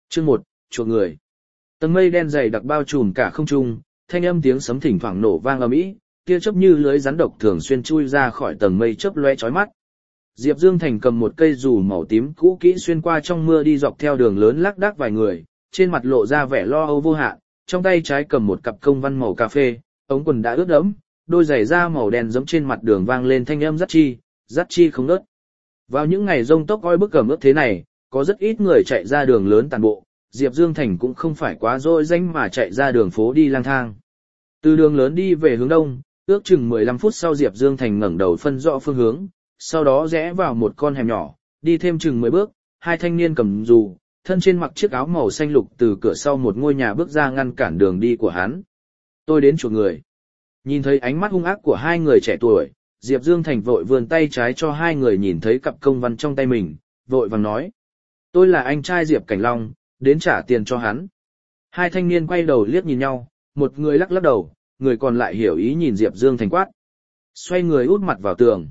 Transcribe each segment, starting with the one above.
Chương 1, chuộc người. Tầng mây đen dày đặc bao trùm cả không trung, thanh âm tiếng sấm thỉnh thoảng nổ vang ầm ĩ, tia chớp như lưới rắn độc thường xuyên chui ra khỏi tầng mây chớp lóe chói mắt. Diệp Dương Thành cầm một cây dù màu tím cũ kỹ xuyên qua trong mưa đi dọc theo đường lớn lác đác vài người, trên mặt lộ ra vẻ lo âu vô hạn, trong tay trái cầm một cặp công văn màu cà phê, ống quần đã ướt đẫm, đôi giày da màu đen giẫm trên mặt đường vang lên thanh âm dắt chi không ngớt. Vào những ngày rông tốc oi bức ẩm ướt thế này, có rất ít người chạy ra đường lớn tàn bộ, Diệp Dương Thành cũng không phải quá dỗi danh mà chạy ra đường phố đi lang thang. Từ đường lớn đi về hướng đông, ước chừng 15 phút sau Diệp Dương Thành ngẩng đầu phân rõ phương hướng, sau đó rẽ vào một con hẻm nhỏ, đi thêm chừng 10 bước, hai thanh niên cầm dù, thân trên mặc chiếc áo màu xanh lục từ cửa sau một ngôi nhà bước ra ngăn cản đường đi của hắn. Tôi đến chuộc người. Nhìn thấy ánh mắt hung ác của hai người trẻ tuổi, Diệp Dương Thành vội vươn tay trái cho hai người nhìn thấy cặp công văn trong tay mình, vội vàng nói. Tôi là anh trai Diệp Cảnh Long, đến trả tiền cho hắn. Hai thanh niên quay đầu liếc nhìn nhau, một người lắc lắc đầu, người còn lại hiểu ý nhìn Diệp Dương Thành quát. Xoay người út mặt vào tường.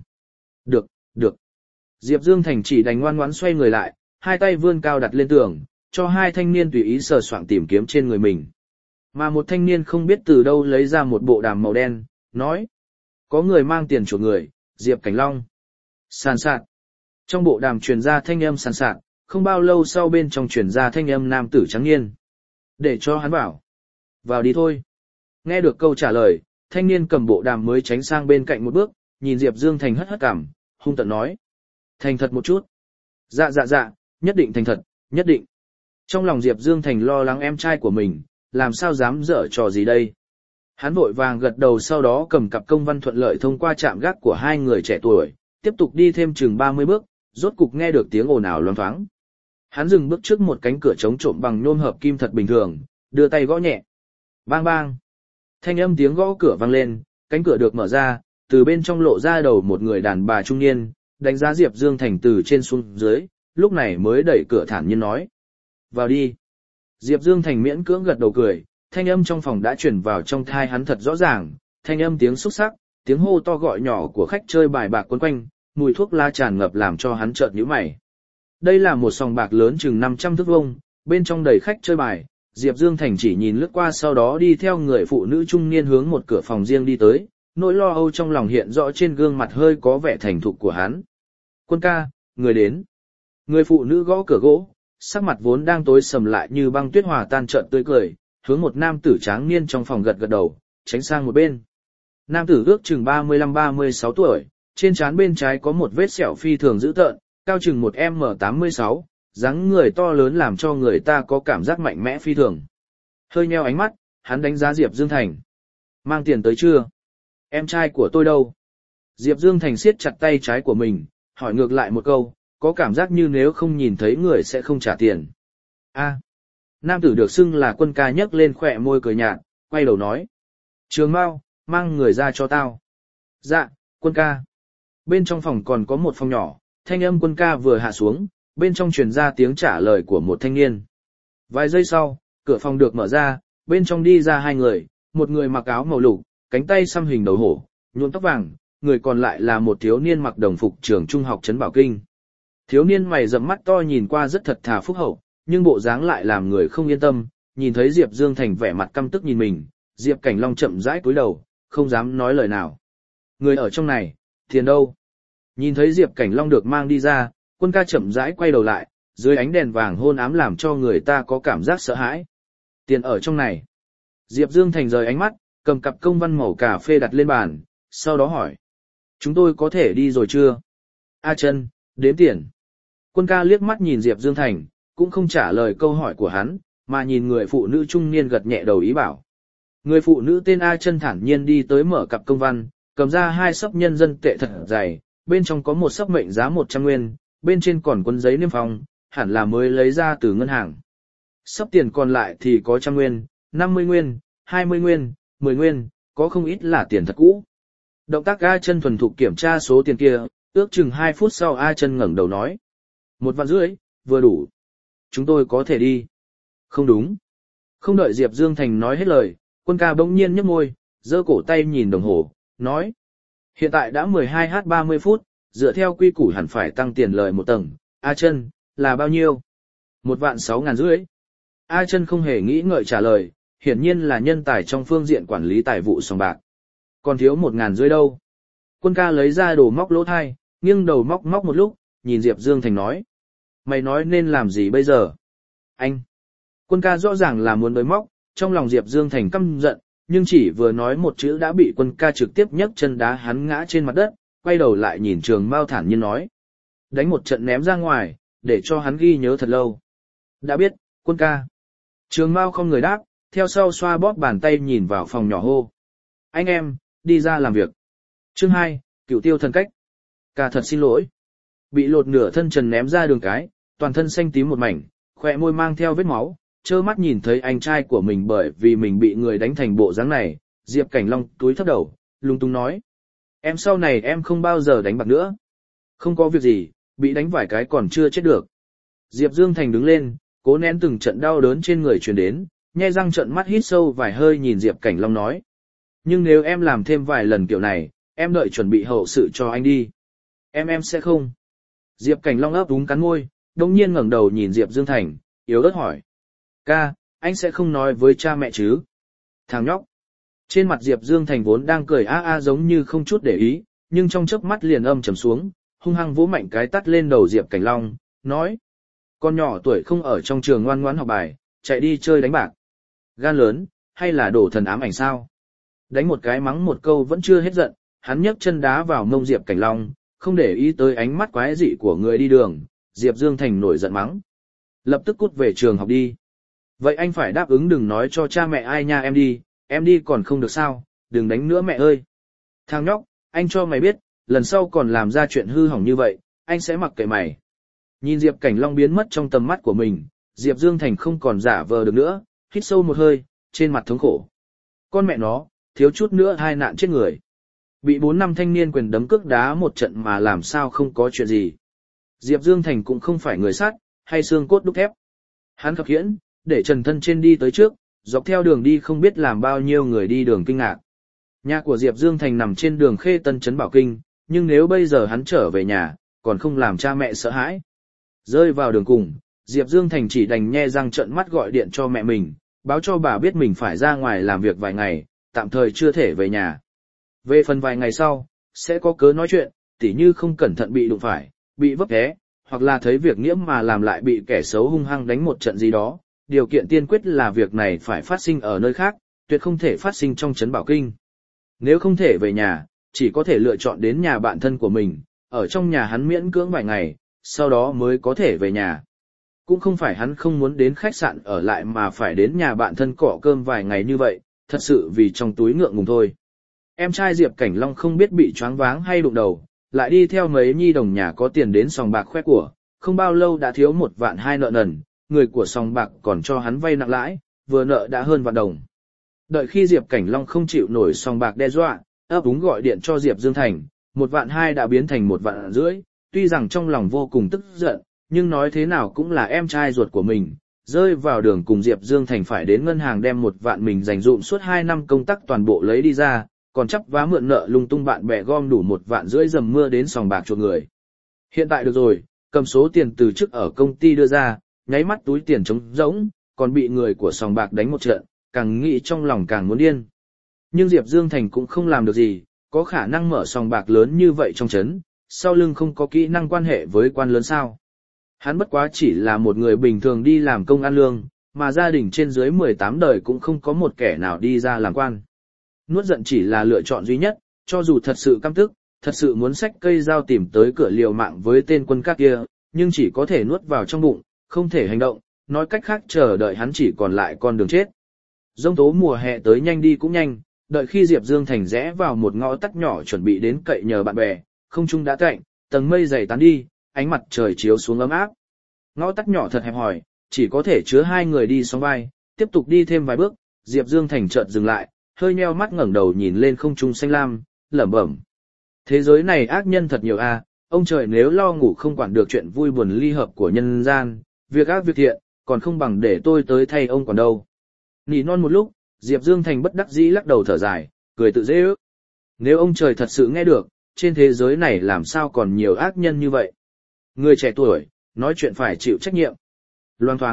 Được. Diệp Dương Thành chỉ đành ngoan ngoãn xoay người lại, hai tay vươn cao đặt lên tường, cho hai thanh niên tùy ý sờ soạng tìm kiếm trên người mình. Mà một thanh niên không biết từ đâu lấy ra một bộ đàm màu đen, nói. Có người mang tiền chuộc người, Diệp Cảnh Long. Sàn sạt. Trong bộ đàm truyền ra thanh âm sàn sạt, không bao lâu sau bên trong truyền ra thanh âm nam tử trắng niên. Để cho hắn vào. Vào đi thôi. Nghe được câu trả lời, thanh niên cầm bộ đàm mới tránh sang bên cạnh một bước, nhìn Diệp Dương Thành hất cằm, hung tợn nói. Thành thật một chút. Dạ, nhất định thành thật, nhất định. Trong lòng Diệp Dương Thành lo lắng em trai của mình, làm sao dám dở trò gì đây. Hắn vội vàng gật đầu sau đó cầm cặp công văn thuận lợi thông qua trạm gác của hai người trẻ tuổi, tiếp tục đi thêm chừng 30 bước, rốt cục nghe được tiếng ồn ào loáng thoáng. Hắn dừng bước trước một cánh cửa chống trộm bằng nhôm hợp kim thật bình thường, đưa tay gõ nhẹ. Bang bang. Thanh âm tiếng gõ cửa vang lên, cánh cửa được mở ra, từ bên trong lộ ra đầu một người đàn bà trung niên, đánh giá Diệp Dương Thành từ trên xuống dưới, lúc này mới đẩy cửa thản nhiên nói. Vào đi. Diệp Dương Thành miễn cưỡng gật đầu cười, thanh âm trong phòng đã chuyển vào trong thai hắn thật rõ ràng, thanh âm tiếng xúc sắc, tiếng hô to gọi nhỏ của khách chơi bài bạc quấn quanh, mùi thuốc lá tràn ngập làm cho hắn chợt nhíu mày. Đây là một sòng bạc lớn chừng 500 thước vuông, bên trong đầy khách chơi bài, Diệp Dương Thành chỉ nhìn lướt qua sau đó đi theo người phụ nữ trung niên hướng một cửa phòng riêng đi tới, nỗi lo âu trong lòng hiện rõ trên gương mặt hơi có vẻ thành thục của hắn. Quân ca, người đến. Người phụ nữ gõ cửa gỗ, sắc mặt vốn đang tối sầm lại như băng tuyết hòa tan chợt tươi cười, hướng một nam tử tráng niên trong phòng gật gật đầu, tránh sang một bên. Nam tử ước chừng 35-36 tuổi, trên trán bên trái có một vết sẹo phi thường dữ tợn, cao chừng 1m86, dáng người to lớn làm cho người ta có cảm giác mạnh mẽ phi thường. Hơi nheo ánh mắt, hắn đánh giá Diệp Dương Thành. Mang tiền tới chưa? Em trai của tôi đâu? Diệp Dương Thành siết chặt tay trái của mình, hỏi ngược lại một câu, có cảm giác như nếu không nhìn thấy người sẽ không trả tiền. Nam tử được xưng là Quân ca nhấc lên khỏe môi cười nhạt, quay đầu nói. Trường Mao, mang người ra cho tao. Dạ, Quân ca. Bên trong phòng còn có một phòng nhỏ, thanh âm Quân ca vừa hạ xuống, bên trong truyền ra tiếng trả lời của một thanh niên. Vài giây sau, cửa phòng được mở ra, bên trong đi ra hai người, một người mặc áo màu lục, cánh tay xăm hình đầu hổ, nhuộm tóc vàng, người còn lại là một thiếu niên mặc đồng phục trường trung học trấn Bảo Kinh. Thiếu niên mày rậm mắt to nhìn qua rất thật thà phúc hậu, nhưng bộ dáng lại làm người không yên tâm, nhìn thấy Diệp Dương Thành vẻ mặt căm tức nhìn mình, Diệp Cảnh Long chậm rãi cúi đầu, không dám nói lời nào. Người ở trong này, tiền đâu? Nhìn thấy Diệp Cảnh Long được mang đi ra, Quân ca chậm rãi quay đầu lại, dưới ánh đèn vàng hôn ám làm cho người ta có cảm giác sợ hãi. Tiền ở trong này. Diệp Dương Thành rời ánh mắt, cầm cặp công văn màu cà phê đặt lên bàn, sau đó hỏi. Chúng tôi có thể đi rồi chưa? A Chân, đếm tiền. Quân ca liếc mắt nhìn Diệp Dương Thành, cũng không trả lời câu hỏi của hắn, mà nhìn người phụ nữ trung niên gật nhẹ đầu ý bảo. Người phụ nữ tên A Chân thản nhiên đi tới mở cặp công văn, cầm ra hai xấp nhân dân tệ thật dày, bên trong có một xấp mệnh giá 100 nguyên, bên trên còn cuốn giấy niêm phong, hẳn là mới lấy ra từ ngân hàng. Xấp tiền còn lại thì có 100 nguyên, 50 nguyên, 20 nguyên, 10 nguyên, có không ít là tiền thật cũ. Động tác A Chân thuần thục kiểm tra số tiền kia, ước chừng 2 phút sau A Chân ngẩng đầu nói. 1,5 vạn, vừa đủ. Chúng tôi có thể đi. Không đúng. Không đợi Diệp Dương Thành nói hết lời, Quân ca bỗng nhiên nhếch môi, giơ cổ tay nhìn đồng hồ, nói. Hiện tại đã 12h30 phút, dựa theo quy củ hẳn phải tăng tiền lời một tầng. A Chân, là bao nhiêu? 1,6 vạn. A Chân không hề nghĩ ngợi trả lời, hiển nhiên là nhân tài trong phương diện quản lý tài vụ sòng bạc. Còn thiếu 1.000 rưỡi đâu? Quân ca lấy ra đồ móc lỗ thai, nghiêng đầu móc một lúc, nhìn Diệp Dương Thành nói. Mày nói nên làm gì bây giờ? Anh! Quân ca rõ ràng là muốn đối móc, trong lòng Diệp Dương Thành căm giận, nhưng chỉ vừa nói một chữ đã bị quân ca trực tiếp nhấc chân đá hắn ngã trên mặt đất, quay đầu lại nhìn Trường Mao thản nhiên nói. Đánh một trận ném ra ngoài, để cho hắn ghi nhớ thật lâu. Đã biết, quân ca. Trường Mao không người đáp, theo sau xoa bóp bàn tay nhìn vào phòng nhỏ hô. Anh em, đi ra làm việc. Chương 2, Cửu Tiêu thần cách. Ca thật xin lỗi. Bị lột nửa thân trần ném ra đường cái, toàn thân xanh tím một mảnh, khỏe môi mang theo vết máu, trơ mắt nhìn thấy anh trai của mình bởi vì mình bị người đánh thành bộ dáng này, Diệp Cảnh Long túi thấp đầu, lung tung nói. Em sau này em không bao giờ đánh bạc nữa. Không có việc gì, bị đánh vài cái còn chưa chết được. Diệp Dương Thành đứng lên, cố nén từng trận đau đớn trên người truyền đến, nhe răng trợn mắt hít sâu vài hơi nhìn Diệp Cảnh Long nói. Nhưng nếu em làm thêm vài lần kiểu này, em đợi chuẩn bị hậu sự cho anh đi. Em sẽ không. Diệp Cảnh Long ấp úng cắn môi, đông nhiên ngẩng đầu nhìn Diệp Dương Thành, yếu ớt hỏi. Ca, anh sẽ không nói với cha mẹ chứ? Thằng nhóc. Trên mặt Diệp Dương Thành vốn đang cười giống như không chút để ý, nhưng trong chớp mắt liền âm trầm xuống, hung hăng vỗ mạnh cái tát lên đầu Diệp Cảnh Long, nói. Con nhỏ tuổi không ở trong trường ngoan ngoãn học bài, chạy đi chơi đánh bạc. Gan lớn, hay là đổ thần ám ảnh sao? Đánh một cái mắng một câu vẫn chưa hết giận, hắn nhấc chân đá vào mông Diệp Cảnh Long, không để ý tới ánh mắt quái dị của người đi đường, Diệp Dương Thành nổi giận mắng. Lập tức cút về trường học đi. Vậy anh phải đáp ứng đừng nói cho cha mẹ ai nha, em đi còn không được sao, đừng đánh nữa mẹ ơi. Thằng nhóc, anh cho mày biết, lần sau còn làm ra chuyện hư hỏng như vậy, anh sẽ mặc kệ mày. Nhìn Diệp Cảnh Long biến mất trong tầm mắt của mình, Diệp Dương Thành không còn giả vờ được nữa, hít sâu một hơi, trên mặt thống khổ. Con mẹ nó, thiếu chút nữa hai nạn chết người. Bị 4 năm thanh niên quyền đấm cước đá một trận mà làm sao không có chuyện gì. Diệp Dương Thành cũng không phải người sắt, hay xương cốt đúc thép. Hắn khập khiễng, để trần thân trên đi tới trước, dọc theo đường đi không biết làm bao nhiêu người đi đường kinh ngạc. Nhà của Diệp Dương Thành nằm trên đường Khê Tân trấn Bảo Kinh, nhưng nếu bây giờ hắn trở về nhà, còn không làm cha mẹ sợ hãi. Rơi vào đường cùng, Diệp Dương Thành chỉ đành nhe răng trợn mắt gọi điện cho mẹ mình, báo cho bà biết mình phải ra ngoài làm việc vài ngày, tạm thời chưa thể về nhà. Về phần vài ngày sau, sẽ có cớ nói chuyện, tỉ như không cẩn thận bị đụng phải, bị vấp té, hoặc là thấy việc nghiễm mà làm lại bị kẻ xấu hung hăng đánh một trận gì đó. Điều kiện tiên quyết là việc này phải phát sinh ở nơi khác, tuyệt không thể phát sinh trong trấn Bảo Kinh. Nếu không thể về nhà, chỉ có thể lựa chọn đến nhà bạn thân của mình, ở trong nhà hắn miễn cưỡng vài ngày, sau đó mới có thể về nhà. Cũng không phải hắn không muốn đến khách sạn ở lại mà phải đến nhà bạn thân cọ cơm vài ngày như vậy, thật sự vì trong túi ngượng ngùng thôi. Em trai Diệp Cảnh Long không biết bị choáng váng hay đụng đầu, lại đi theo mấy nhi đồng nhà có tiền đến sòng bạc khoe của, không bao lâu đã thiếu 1 vạn 2 nợ nần, người của sòng bạc còn cho hắn vay nặng lãi, vừa nợ đã hơn vạn đồng. Đợi khi Diệp Cảnh Long không chịu nổi sòng bạc đe dọa, ấp úng gọi điện cho Diệp Dương Thành, 1 vạn 2 đã biến thành 1 vạn rưỡi, tuy rằng trong lòng vô cùng tức giận, nhưng nói thế nào cũng là em trai ruột của mình, rơi vào đường cùng Diệp Dương Thành phải đến ngân hàng đem 1 vạn mình dành dụm suốt 2 năm công tác toàn bộ lấy đi ra, còn chắp vá mượn nợ lung tung bạn bè gom đủ 1 vạn rưỡi dầm mưa đến sòng bạc chuộc người. Hiện tại được rồi, cầm số tiền từ chức ở công ty đưa ra, nháy mắt túi tiền trống rỗng, còn bị người của sòng bạc đánh một trận, càng nghĩ trong lòng càng muốn điên. Nhưng Diệp Dương Thành cũng không làm được gì, có khả năng mở sòng bạc lớn như vậy trong trấn, sau lưng không có kỹ năng quan hệ với quan lớn sao. Hắn bất quá chỉ là một người bình thường đi làm công ăn lương, mà gia đình trên dưới 18 đời cũng không có một kẻ nào đi ra làm quan. Nuốt giận chỉ là lựa chọn duy nhất, cho dù thật sự căm tức, thật sự muốn xách cây dao tìm tới cửa liều mạng với tên quân các kia, nhưng chỉ có thể nuốt vào trong bụng, không thể hành động, nói cách khác chờ đợi hắn chỉ còn lại con đường chết. Giông tố mùa hè tới nhanh đi cũng nhanh, đợi khi Diệp Dương Thành rẽ vào một ngõ tắt nhỏ chuẩn bị đến cậy nhờ bạn bè, không trung đã tạnh, tầng mây dày tán đi, ánh mặt trời chiếu xuống ấm áp. Ngõ tắt nhỏ thật hẹp hòi, chỉ có thể chứa 2 người đi song vai, tiếp tục đi thêm vài bước, Diệp Dương Thành chợt dừng lại, hơi nheo mắt ngẩng đầu nhìn lên không trung xanh lam, lẩm bẩm. Thế giới này ác nhân thật nhiều a, ông trời nếu lo ngủ không quản được chuyện vui buồn ly hợp của nhân gian, việc ác việc thiện, còn không bằng để tôi tới thay ông còn đâu. Nỉ non một lúc, Diệp Dương Thành bất đắc dĩ lắc đầu thở dài, cười tự dễ ước. Nếu ông trời thật sự nghe được, trên thế giới này làm sao còn nhiều ác nhân như vậy. Người trẻ tuổi, nói chuyện phải chịu trách nhiệm. Loang thoáng,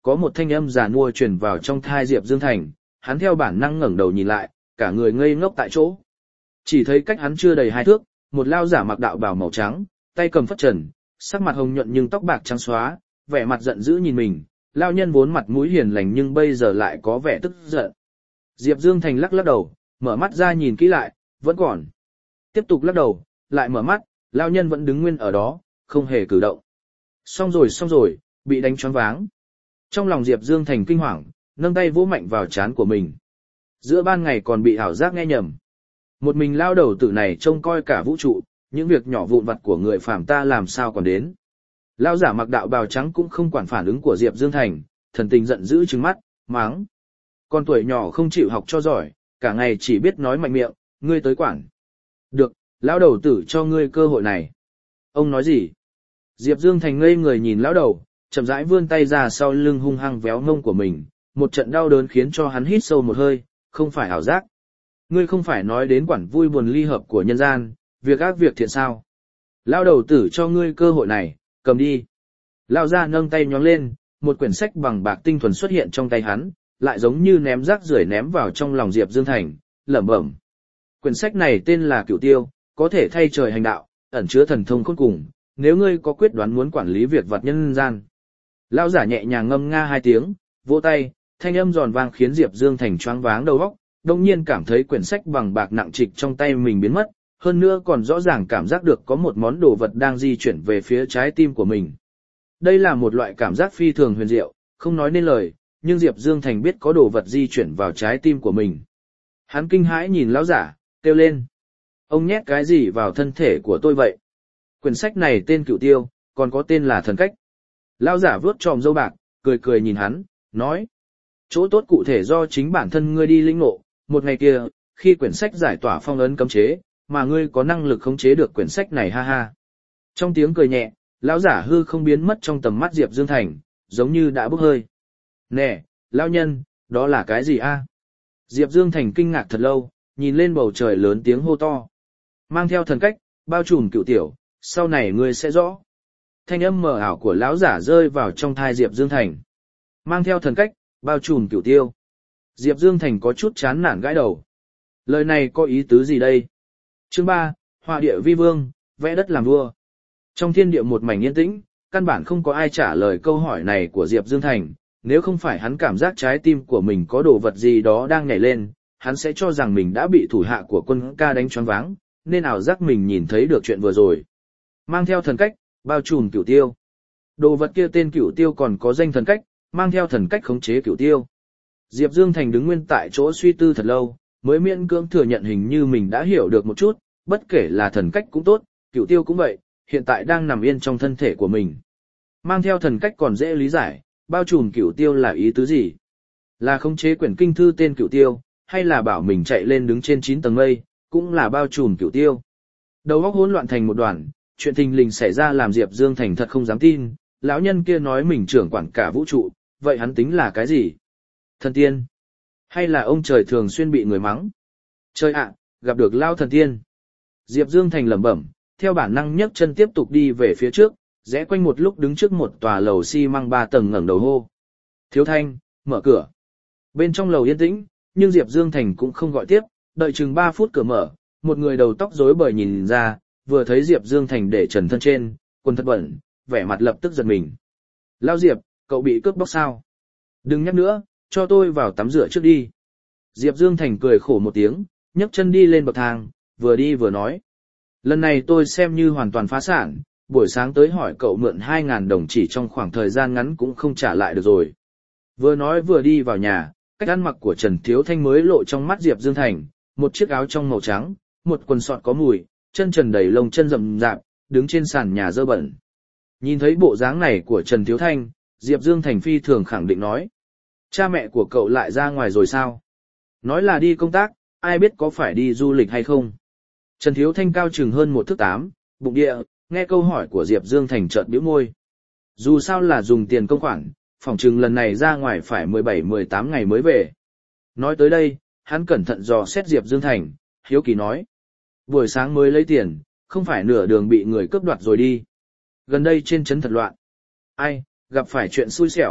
có một thanh âm già nua truyền vào trong thai Diệp Dương Thành, hắn theo bản năng ngẩng đầu nhìn lại, cả người ngây ngốc tại chỗ. Chỉ thấy cách hắn chưa đầy 2 thước, một lao giả mặc đạo bào màu trắng, tay cầm phất trần, sắc mặt hồng nhuận nhưng tóc bạc trắng xóa, vẻ mặt giận dữ nhìn mình, lao nhân vốn mặt mũi hiền lành nhưng bây giờ lại có vẻ tức giận. Diệp Dương Thành lắc lắc đầu, mở mắt ra nhìn kỹ lại, vẫn còn. Tiếp tục lắc đầu, lại mở mắt, lao nhân vẫn đứng nguyên ở đó, không hề cử động. Xong rồi, bị đánh choáng váng. Trong lòng Diệp Dương Thành kinh hoàng, nâng tay vỗ mạnh vào trán của mình. Giữa ban ngày còn bị ảo giác nghe nhầm. Một mình lao đầu tử này trông coi cả vũ trụ, những việc nhỏ vụn vặt của người phàm ta làm sao còn đến. Lao giả mặc đạo bào trắng cũng không quản phản ứng của Diệp Dương Thành, thần tình giận dữ trừng mắt, mắng. Con tuổi nhỏ không chịu học cho giỏi, cả ngày chỉ biết nói mạnh miệng, ngươi tới quản. Được, lão đầu tử cho ngươi cơ hội này. Ông nói gì? Diệp Dương Thành ngây người nhìn lão đầu, chậm rãi vươn tay ra sau lưng hung hăng véo mông của mình, một trận đau đớn khiến cho hắn hít sâu một hơi, không phải ảo giác. Ngươi không phải nói đến quản vui buồn ly hợp của nhân gian, việc ác việc thiện sao? Lão đầu tử cho ngươi cơ hội này, cầm đi. Lão gia nâng tay nhón lên, một quyển sách bằng bạc tinh thuần xuất hiện trong tay hắn, lại giống như ném rác rưởi ném vào trong lòng Diệp Dương Thành, lẩm bẩm. Quyển sách này tên là Cửu Tiêu, có thể thay trời hành đạo, ẩn chứa thần thông khôn cùng, nếu ngươi có quyết đoán muốn quản lý việc vật nhân gian. Lão giả nhẹ nhàng ngâm nga 2 tiếng, vỗ tay, thanh âm giòn vang khiến Diệp Dương Thành choáng váng đầu óc, đột nhiên cảm thấy quyển sách bằng bạc nặng trịch trong tay mình biến mất, hơn nữa còn rõ ràng cảm giác được có một món đồ vật đang di chuyển về phía trái tim của mình. Đây là một loại cảm giác phi thường huyền diệu, không nói nên lời, nhưng Diệp Dương Thành biết có đồ vật di chuyển vào trái tim của mình. Hắn kinh hãi nhìn lão giả, kêu lên. Ông nhét cái gì vào thân thể của tôi vậy? Quyển sách này tên Cửu Tiêu, còn có tên là Thần Cách. Lão giả vuốt tròm râu bạc, cười cười nhìn hắn, nói. Chỗ tốt cụ thể do chính bản thân ngươi đi lĩnh ngộ, một ngày kia, khi quyển sách giải tỏa phong ấn cấm chế, mà ngươi có năng lực khống chế được quyển sách này ha ha. Trong tiếng cười nhẹ, lão giả hư không biến mất trong tầm mắt Diệp Dương Thành, giống như đã bốc hơi. Nè, lão nhân, đó là cái gì a? Diệp Dương Thành kinh ngạc thật lâu, nhìn lên bầu trời lớn tiếng hô to. Mang theo thần cách, bao trùm Cửu Tiểu, sau này ngươi sẽ rõ. Thanh âm mờ ảo của lão giả rơi vào trong thai Diệp Dương Thành. Mang theo thần cách, bao trùm Cửu Tiêu. Diệp Dương Thành có chút chán nản gãi đầu. Lời này có ý tứ gì đây? Chương 3, Họa địa vi vương, vẽ đất làm vua. Trong thiên địa một mảnh yên tĩnh, căn bản không có ai trả lời câu hỏi này của Diệp Dương Thành, nếu không phải hắn cảm giác trái tim của mình có đồ vật gì đó đang nhảy lên, hắn sẽ cho rằng mình đã bị thủ hạ của Quân Ca đánh choáng váng, nên ảo giác mình nhìn thấy được chuyện vừa rồi. Mang theo thần cách, bao trùm Cửu Tiêu. Đồ vật kia tên Cửu Tiêu còn có danh thần cách, mang theo thần cách khống chế Cửu Tiêu. Diệp Dương Thành đứng nguyên tại chỗ suy tư thật lâu, mới miễn cưỡng thừa nhận hình như mình đã hiểu được một chút, bất kể là thần cách cũng tốt, Cửu Tiêu cũng vậy, hiện tại đang nằm yên trong thân thể của mình. Mang theo thần cách còn dễ lý giải, bao trùm Cửu Tiêu là ý tứ gì? Là khống chế quyển kinh thư tên Cửu Tiêu, hay là bảo mình chạy lên đứng trên 9 tầng mây, cũng là bao trùm Cửu Tiêu. Đầu óc hỗn loạn thành một đoàn, chuyện thình lình xảy ra làm Diệp Dương Thành thật không dám tin, lão nhân kia nói mình trưởng quản cả vũ trụ, vậy hắn tính là cái gì? Thần tiên? Hay là ông trời thường xuyên bị người mắng? Trời ạ, gặp được lao thần tiên. Diệp Dương Thành lẩm bẩm, theo bản năng nhấc chân tiếp tục đi về phía trước, rẽ quanh một lúc đứng trước một tòa lầu xi măng 3 tầng ngẩng đầu hô. Thiếu Thanh, mở cửa. Bên trong lầu yên tĩnh, nhưng Diệp Dương Thành cũng không gọi tiếp, đợi chừng 3 phút cửa mở, một người đầu tóc rối bời nhìn ra, vừa thấy Diệp Dương Thành để trần thân trên, quần thật bẩn, vẻ mặt lập tức giật mình. Lao Diệp, cậu bị cướp bóc sao? Đừng nhắc nữa, cho tôi vào tắm rửa trước đi. Diệp Dương Thành cười khổ một tiếng, nhấc chân đi lên bậc thang, vừa đi vừa nói. Lần này tôi xem như hoàn toàn phá sản, buổi sáng tới hỏi cậu mượn 2.000 đồng chỉ trong khoảng thời gian ngắn cũng không trả lại được rồi. Vừa nói vừa đi vào nhà, cách ăn mặc của Trần Thiếu Thanh mới lộ trong mắt Diệp Dương Thành, một chiếc áo trong màu trắng, một quần sọt có mùi, chân trần đầy lông chân rậm rạp, đứng trên sàn nhà dơ bẩn. Nhìn thấy bộ dáng này của Trần Thiếu Thanh, Diệp Dương Thành phi thường khẳng định nói. Cha mẹ của cậu lại ra ngoài rồi sao? Nói là đi công tác, ai biết có phải đi du lịch hay không? Trần Thiếu Thanh cao chừng hơn 1 thước 8, bụng địa, nghe câu hỏi của Diệp Dương Thành chợt bĩu môi. Dù sao là dùng tiền công khoản, phỏng chừng lần này ra ngoài phải 17-18 ngày mới về. Nói tới đây, hắn cẩn thận dò xét Diệp Dương Thành, hiếu kỳ nói. Buổi sáng mới lấy tiền, không phải nửa đường bị người cướp đoạt rồi đi. Gần đây trên trấn thật loạn. Ai, gặp phải chuyện xui xẻo,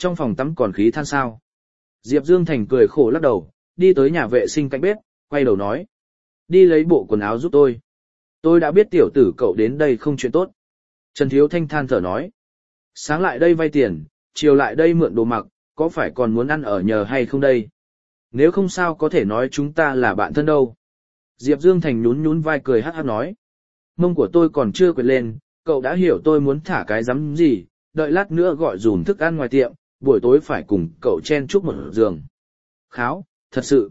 trong phòng tắm còn khí than sao. Diệp Dương Thành cười khổ lắc đầu, đi tới nhà vệ sinh cạnh bếp, quay đầu nói. Đi lấy bộ quần áo giúp tôi. Tôi đã biết tiểu tử cậu đến đây không chuyện tốt. Trần Thiếu Thanh than thở nói. Sáng lại đây vay tiền, chiều lại đây mượn đồ mặc, có phải còn muốn ăn ở nhờ hay không đây? Nếu không sao có thể nói chúng ta là bạn thân đâu. Diệp Dương Thành nhún nhún vai cười hát hát nói. Mông của tôi còn chưa quệt lên, cậu đã hiểu tôi muốn thả cái rắm gì, đợi lát nữa gọi dùm thức ăn ngoài tiệm, buổi tối phải cùng cậu chen chúc một giường. Kháo, thật sự.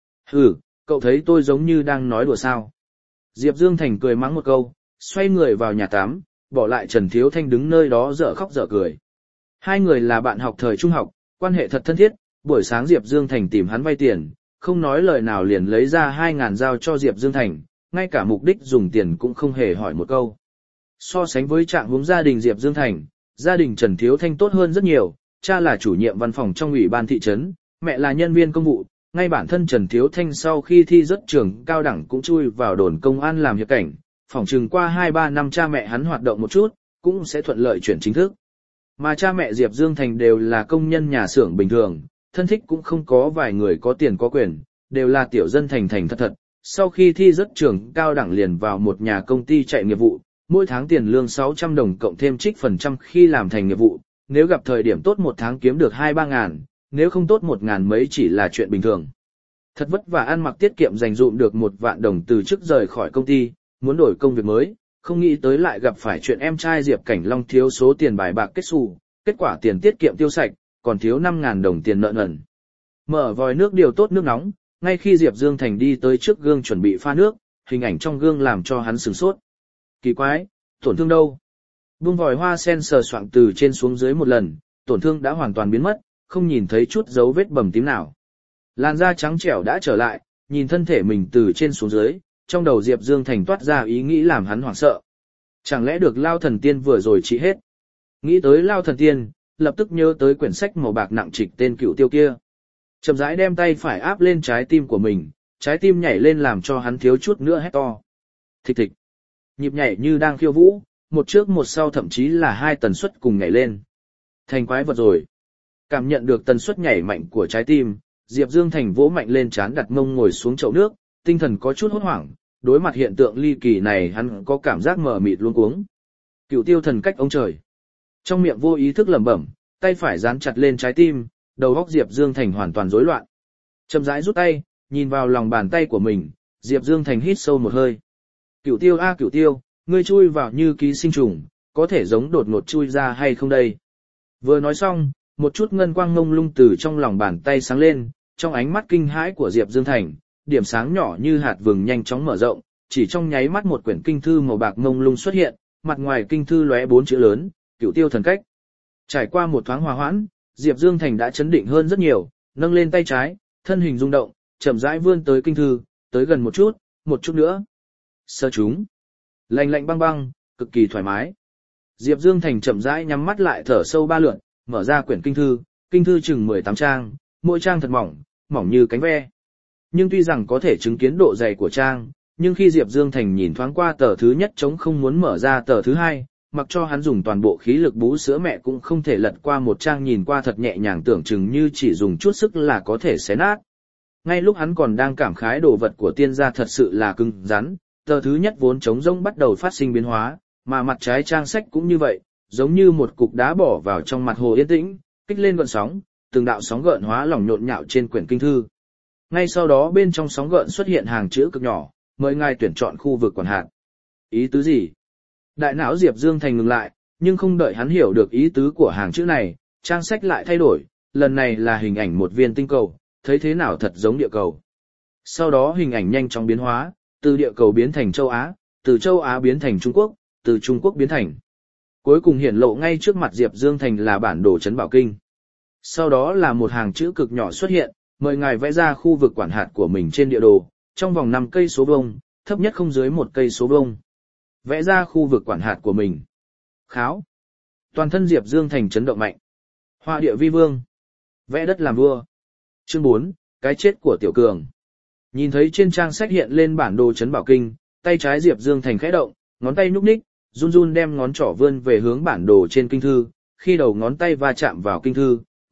Cậu thấy tôi giống như đang nói đùa sao. Diệp Dương Thành cười mắng một câu, xoay người vào nhà tắm, bỏ lại Trần Thiếu Thanh đứng nơi đó dở khóc dở cười. Hai người là bạn học thời trung học, quan hệ thật thân thiết, buổi sáng Diệp Dương Thành tìm hắn vay tiền, không nói lời nào liền lấy ra 2.000 giao cho Diệp Dương Thành, ngay cả mục đích dùng tiền cũng không hề hỏi một câu. So sánh với trạng huống gia đình Diệp Dương Thành, gia đình Trần Thiếu Thanh tốt hơn rất nhiều, cha là chủ nhiệm văn phòng trong ủy ban thị trấn, mẹ là nhân viên công vụ, ngay bản thân Trần Thiếu Thanh sau khi thi rớt trường cao đẳng cũng chui vào đồn công an làm hiệp cảnh, phỏng chừng qua 2-3 năm cha mẹ hắn hoạt động một chút, cũng sẽ thuận lợi chuyển chính thức. Mà cha mẹ Diệp Dương Thành đều là công nhân nhà xưởng bình thường, thân thích cũng không có vài người có tiền có quyền, đều là tiểu dân thành thành thật thật. Sau khi thi rớt trường cao đẳng liền vào một nhà công ty chạy nghiệp vụ, mỗi tháng tiền lương 600 đồng cộng thêm trích phần trăm khi làm thành nghiệp vụ, nếu gặp thời điểm tốt một tháng kiếm được 2-3 ngàn, nếu không tốt 1 ngàn mấy chỉ là chuyện bình thường. Thật vất vả ăn mặc tiết kiệm dành dụm được 1 vạn đồng từ trước rời khỏi công ty, muốn đổi công việc mới, không nghĩ tới lại gặp phải chuyện em trai Diệp Cảnh Long thiếu số tiền bài bạc kết xù, kết quả tiền tiết kiệm tiêu sạch, còn thiếu 5.000 đồng tiền nợ nần. Mở vòi nước điều tốt nước nóng, ngay khi Diệp Dương Thành đi tới trước gương chuẩn bị pha nước, hình ảnh trong gương làm cho hắn sửng sốt. Kỳ quái, tổn thương đâu? Buông vòi hoa sen sờ soạng từ trên xuống dưới một lần, tổn thương đã hoàn toàn biến mất, không nhìn thấy chút dấu vết bầm tím nào. Làn da trắng trẻo đã trở lại, nhìn thân thể mình từ trên xuống dưới, trong đầu Diệp Dương Thành toát ra ý nghĩ làm hắn hoảng sợ. Chẳng lẽ được Lao Thần Tiên vừa rồi trị hết? Nghĩ tới Lao Thần Tiên, lập tức nhớ tới quyển sách màu bạc nặng trịch tên Cựu Tiêu kia. Chậm rãi đem tay phải áp lên trái tim của mình, trái tim nhảy lên làm cho hắn thiếu chút nữa hét to. Thịch thịch. Nhịp nhảy như đang khiêu vũ, một trước một sau thậm chí là 2 tần suất cùng nhảy lên. Thành quái vật rồi. Cảm nhận được tần suất nhảy mạnh của trái tim, Diệp Dương Thành vỗ mạnh lên trán đặt mông ngồi xuống chậu nước, tinh thần có chút hốt hoảng, đối mặt hiện tượng ly kỳ này hắn có cảm giác mờ mịt luống cuống. Cựu Tiêu thần cách ông trời. Trong miệng vô ý thức lẩm bẩm, tay phải dán chặt lên trái tim, đầu óc Diệp Dương Thành hoàn toàn rối loạn. Chậm rãi rút tay, nhìn vào lòng bàn tay của mình, Diệp Dương Thành hít sâu một hơi. Cựu Tiêu a Cựu Tiêu, ngươi chui vào như ký sinh trùng, có thể giống đột ngột chui ra hay không đây? Vừa nói xong, một chút ngân quang mông lung từ trong lòng bàn tay sáng lên, trong ánh mắt kinh hãi của Diệp Dương Thành, điểm sáng nhỏ như hạt vừng nhanh chóng mở rộng, chỉ trong nháy mắt một quyển kinh thư màu bạc mông lung xuất hiện, mặt ngoài kinh thư lóe 4 chữ lớn, Cựu Tiêu thần cách. Trải qua một thoáng hòa hoãn, Diệp Dương Thành đã chấn định hơn rất nhiều, nâng lên tay trái, thân hình rung động, chậm rãi vươn tới kinh thư, tới gần một chút nữa. Sơ chúng. Lạnh lạnh băng băng, cực kỳ thoải mái. Diệp Dương Thành chậm rãi nhắm mắt lại thở sâu 3 lượt, mở ra quyển kinh thư chừng 18 trang, mỗi trang thật mỏng, mỏng như cánh ve. Nhưng tuy rằng có thể chứng kiến độ dày của trang, nhưng khi Diệp Dương Thành nhìn thoáng qua tờ thứ nhất trống không muốn mở ra tờ thứ hai, mặc cho hắn dùng toàn bộ khí lực bú sữa mẹ cũng không thể lật qua một trang nhìn qua thật nhẹ nhàng tưởng chừng như chỉ dùng chút sức là có thể xé nát. Ngay lúc hắn còn đang cảm khái đồ vật của tiên gia thật sự là cứng rắn, tờ thứ nhất vốn trống rỗng bắt đầu phát sinh biến hóa, mà mặt trái trang sách cũng như vậy, giống như một cục đá bỏ vào trong mặt hồ yên tĩnh, kích lên gợn sóng, từng đạo sóng gợn hóa lỏng nhộn nhạo trên quyển kinh thư. Ngay sau đó bên trong sóng gợn xuất hiện hàng chữ cực nhỏ, mời ngài tuyển chọn khu vực quản hạt. Ý tứ gì? Đại não Diệp Dương Thành ngừng lại, nhưng không đợi hắn hiểu được ý tứ của hàng chữ này, trang sách lại thay đổi, lần này là hình ảnh một viên tinh cầu, thấy thế nào thật giống địa cầu. Sau đó hình ảnh nhanh chóng biến hóa, từ địa cầu biến thành châu Á, từ châu Á biến thành Trung Quốc, từ Trung Quốc biến thành. Cuối cùng hiển lộ ngay trước mặt Diệp Dương Thành là bản đồ trấn Bảo Kinh. Sau đó là một hàng chữ cực nhỏ xuất hiện, mời ngài vẽ ra khu vực quản hạt của mình trên địa đồ, trong vòng 5 cây số vuông, thấp nhất không dưới 1 cây số vuông. Vẽ ra khu vực quản hạt của mình. Kháo. Toàn thân Diệp Dương Thành chấn động mạnh. Họa địa vi vương. Vẽ đất làm vua. Chương 4, cái chết của Tiểu Cường. Nhìn thấy trên trang sách hiện lên bản đồ trấn Bảo Kinh, tay trái Diệp Dương Thành khẽ động, ngón tay nhúc nhích, run run đem ngón trỏ vươn về hướng bản đồ trên kinh thư, khi đầu ngón tay va chạm vào kinh thư,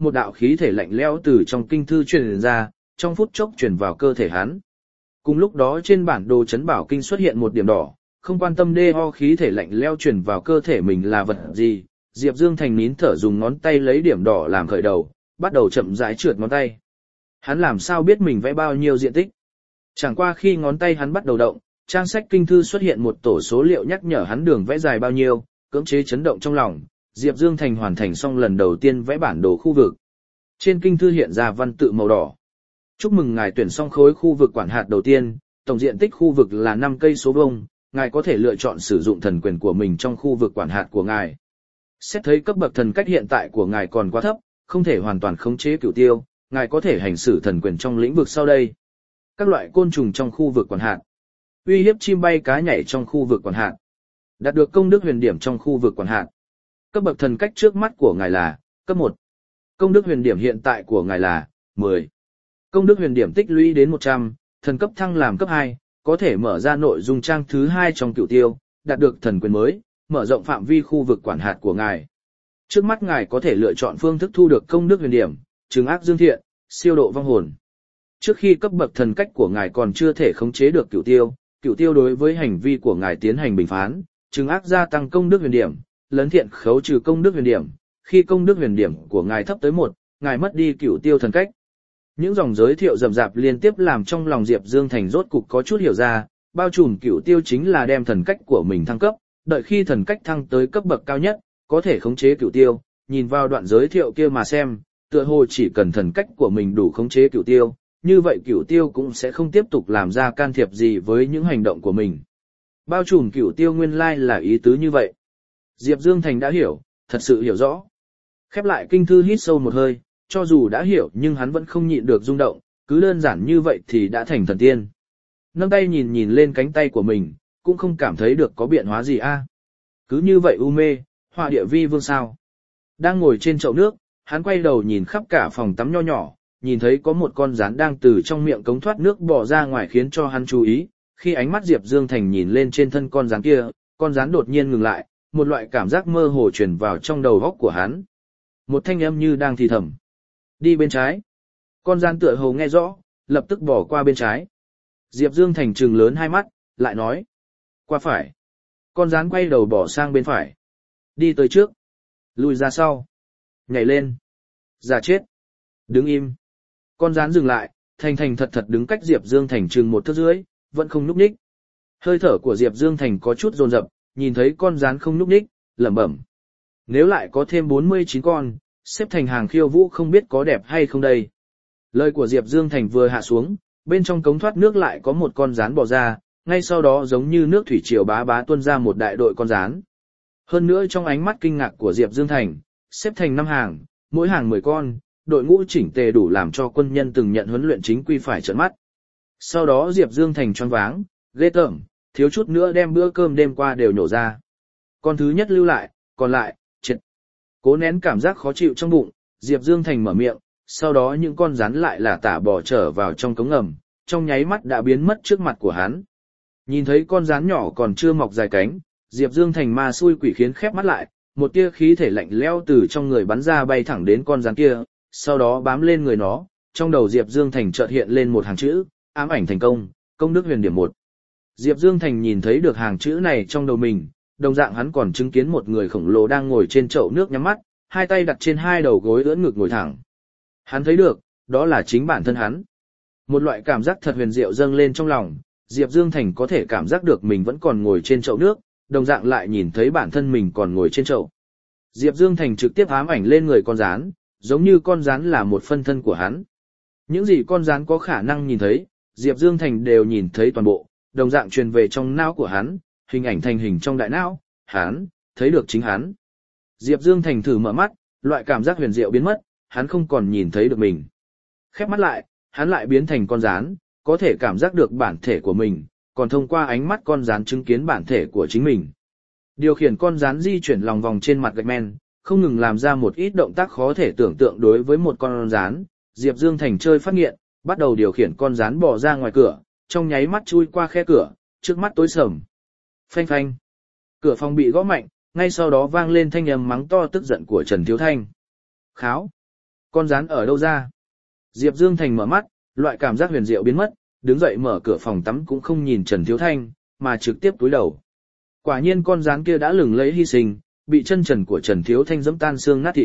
một đạo khí thể lạnh lẽo từ trong kinh thư truyền ra, trong phút chốc truyền vào cơ thể hắn. Cùng lúc đó trên bản đồ chấn bảo kinh xuất hiện một điểm đỏ, không quan tâm đê ho khí thể lạnh lẽo truyền vào cơ thể mình là vật gì, Diệp Dương Thành nín thở dùng ngón tay lấy điểm đỏ làm khởi đầu, bắt đầu chậm rãi trượt ngón tay. Hắn làm sao biết mình vẽ bao nhiêu diện tích? Chẳng qua khi ngón tay hắn bắt đầu động, trang sách kinh thư xuất hiện một tổ số liệu nhắc nhở hắn đường vẽ dài bao nhiêu, cưỡng chế chấn động trong lòng, Diệp Dương Thành hoàn thành xong lần đầu tiên vẽ bản đồ khu vực. Trên kinh thư hiện ra văn tự màu đỏ. Chúc mừng ngài tuyển xong khối khu vực quản hạt đầu tiên, tổng diện tích khu vực là 5 cây số vuông, ngài có thể lựa chọn sử dụng thần quyền của mình trong khu vực quản hạt của ngài. Xét thấy cấp bậc thần cách hiện tại của ngài còn quá thấp, không thể hoàn toàn khống chế cửu tiêu, ngài có thể hành xử thần quyền trong lĩnh vực sau đây. Các loại côn trùng trong khu vực quản hạt. Uy hiếp chim bay cá nhảy trong khu vực quản hạt. Đạt được công đức huyền điểm trong khu vực quản hạt. Cấp bậc thần cách trước mắt của ngài là cấp 1. Công đức huyền điểm hiện tại của ngài là 10. Công đức huyền điểm tích lũy đến 100, thần cấp thăng làm cấp 2, có thể mở ra nội dung trang thứ 2 trong cửu tiêu, đạt được thần quyền mới, mở rộng phạm vi khu vực quản hạt của ngài. Trước mắt ngài có thể lựa chọn phương thức thu được công đức huyền điểm, trừng ác dương thiện, siêu độ vong hồn. Trước khi cấp bậc thần cách của ngài còn chưa thể khống chế được cửu tiêu đối với hành vi của ngài tiến hành bình phán, trừng ác gia tăng công đức huyền điểm, lấn thiện khấu trừ công đức huyền điểm. Khi công đức huyền điểm của ngài thấp tới 1, ngài mất đi cửu tiêu thần cách. Những dòng giới thiệu rậm rạp liên tiếp làm trong lòng Diệp Dương Thành rốt cục có chút hiểu ra, bao trùm cửu tiêu chính là đem thần cách của mình thăng cấp, đợi khi thần cách thăng tới cấp bậc cao nhất, có thể khống chế cửu tiêu, nhìn vào đoạn giới thiệu kia mà xem, tựa hồ chỉ cần thần cách của mình đủ khống chế cửu tiêu, như vậy cửu tiêu cũng sẽ không tiếp tục làm ra can thiệp gì với những hành động của mình. Bao trùm cửu tiêu nguyên lai là ý tứ như vậy. Diệp Dương Thành đã hiểu, thật sự hiểu rõ. Khép lại kinh thư hít sâu một hơi, cho dù đã hiểu nhưng hắn vẫn không nhịn được rung động, cứ đơn giản như vậy thì đã thành thần tiên. Nâng tay nhìn nhìn lên cánh tay của mình, cũng không cảm thấy được có biến hóa gì a. Cứ như vậy u mê, họa địa vi vương sao. Đang ngồi trên chậu nước, hắn quay đầu nhìn khắp cả phòng tắm nho nhỏ, nhìn thấy có một con rắn đang từ trong miệng cống thoát nước bò ra ngoài khiến cho hắn chú ý. Khi ánh mắt Diệp Dương Thành nhìn lên trên thân con rắn kia, con rắn đột nhiên ngừng lại, một loại cảm giác mơ hồ truyền vào trong đầu óc của hắn. Một thanh âm như đang thì thầm. Đi bên trái. Con rắn tựa hồ nghe rõ, lập tức bỏ qua bên trái. Diệp Dương Thành trừng lớn hai mắt, lại nói. Qua phải. Con rắn quay đầu bỏ sang bên phải. Đi tới trước. Lùi ra sau. Nhảy lên. Giả chết. Đứng im. Con rắn dừng lại, thành thành thật thật đứng cách Diệp Dương Thành chừng 1 thước rưỡi, vẫn không nhúc nhích. Hơi thở của Diệp Dương Thành có chút dồn dập, nhìn thấy con rắn không nhúc nhích, lẩm bẩm. Nếu lại có thêm 49 con, xếp thành hàng khiêu vũ không biết có đẹp hay không đây. Lời của Diệp Dương Thành vừa hạ xuống, bên trong cống thoát nước lại có một con rắn bò ra, ngay sau đó giống như nước thủy triều bá bá tuôn ra một đại đội con rắn. Hơn nữa trong ánh mắt kinh ngạc của Diệp Dương Thành, xếp thành 5 hàng, mỗi hàng 10 con, đội ngũ chỉnh tề đủ làm cho quân nhân từng nhận huấn luyện chính quy phải trợn mắt. Sau đó Diệp Dương Thành choáng váng, ghê tởm, thiếu chút nữa đem bữa cơm đêm qua đều nhổ ra. Con thứ nhất lưu lại, còn lại, triệt. Cố nén cảm giác khó chịu trong bụng, Diệp Dương Thành mở miệng, sau đó những con rắn lại là tả bò trở vào trong cống ngầm, trong nháy mắt đã biến mất trước mặt của hắn. Nhìn thấy con rắn nhỏ còn chưa mọc dài cánh, Diệp Dương Thành ma xui quỷ khiến khép mắt lại, một tia khí thể lạnh lẽo từ trong người bắn ra bay thẳng đến con rắn kia, sau đó bám lên người nó, trong đầu Diệp Dương Thành chợt hiện lên một hàng chữ, ám ảnh thành công, công đức huyền điểm 1. Diệp Dương Thành nhìn thấy được hàng chữ này trong đầu mình, đồng dạng hắn còn chứng kiến một người khổng lồ đang ngồi trên chậu nước nhắm mắt, hai tay đặt trên hai đầu gối ưỡn ngực ngồi thẳng. Hắn thấy được, đó là chính bản thân hắn. Một loại cảm giác thật huyền diệu dâng lên trong lòng, Diệp Dương Thành có thể cảm giác được mình vẫn còn ngồi trên chậu nước, đồng dạng lại nhìn thấy bản thân mình còn ngồi trên chậu. Diệp Dương Thành trực tiếp ám ảnh lên người con rắn, giống như con rắn là một phân thân của hắn. Những gì con rắn có khả năng nhìn thấy, Diệp Dương Thành đều nhìn thấy toàn bộ, đồng dạng truyền về trong não của hắn, hình ảnh thành hình trong đại não, hắn thấy được chính hắn. Diệp Dương Thành thử mở mắt, loại cảm giác huyền diệu biến mất, hắn không còn nhìn thấy được mình. Khép mắt lại, hắn lại biến thành con rắn, có thể cảm giác được bản thể của mình, còn thông qua ánh mắt con rắn chứng kiến bản thể của chính mình. Điều khiển con rắn di chuyển lòng vòng trên mặt gạch men, không ngừng làm ra một ít động tác khó thể tưởng tượng đối với một con rắn. Diệp Dương Thành chơi phát nghiện, bắt đầu điều khiển con rắn bò ra ngoài cửa, trong nháy mắt chui qua khe cửa, trước mắt tối sầm. Phanh phanh. Cửa phòng bị gõ mạnh, ngay sau đó vang lên thanh âm mắng to tức giận của Trần Thiếu Thanh. Kháo. Con rán ở đâu ra? Diệp Dương Thành mở mắt, loại cảm giác huyền diệu biến mất, đứng dậy mở cửa phòng tắm cũng không nhìn Trần Thiếu Thanh, mà trực tiếp cúi đầu. Quả nhiên con rán kia đã lừng lẫy hy sinh, bị chân trần của Trần Thiếu Thanh dẫm tan xương nát thịt.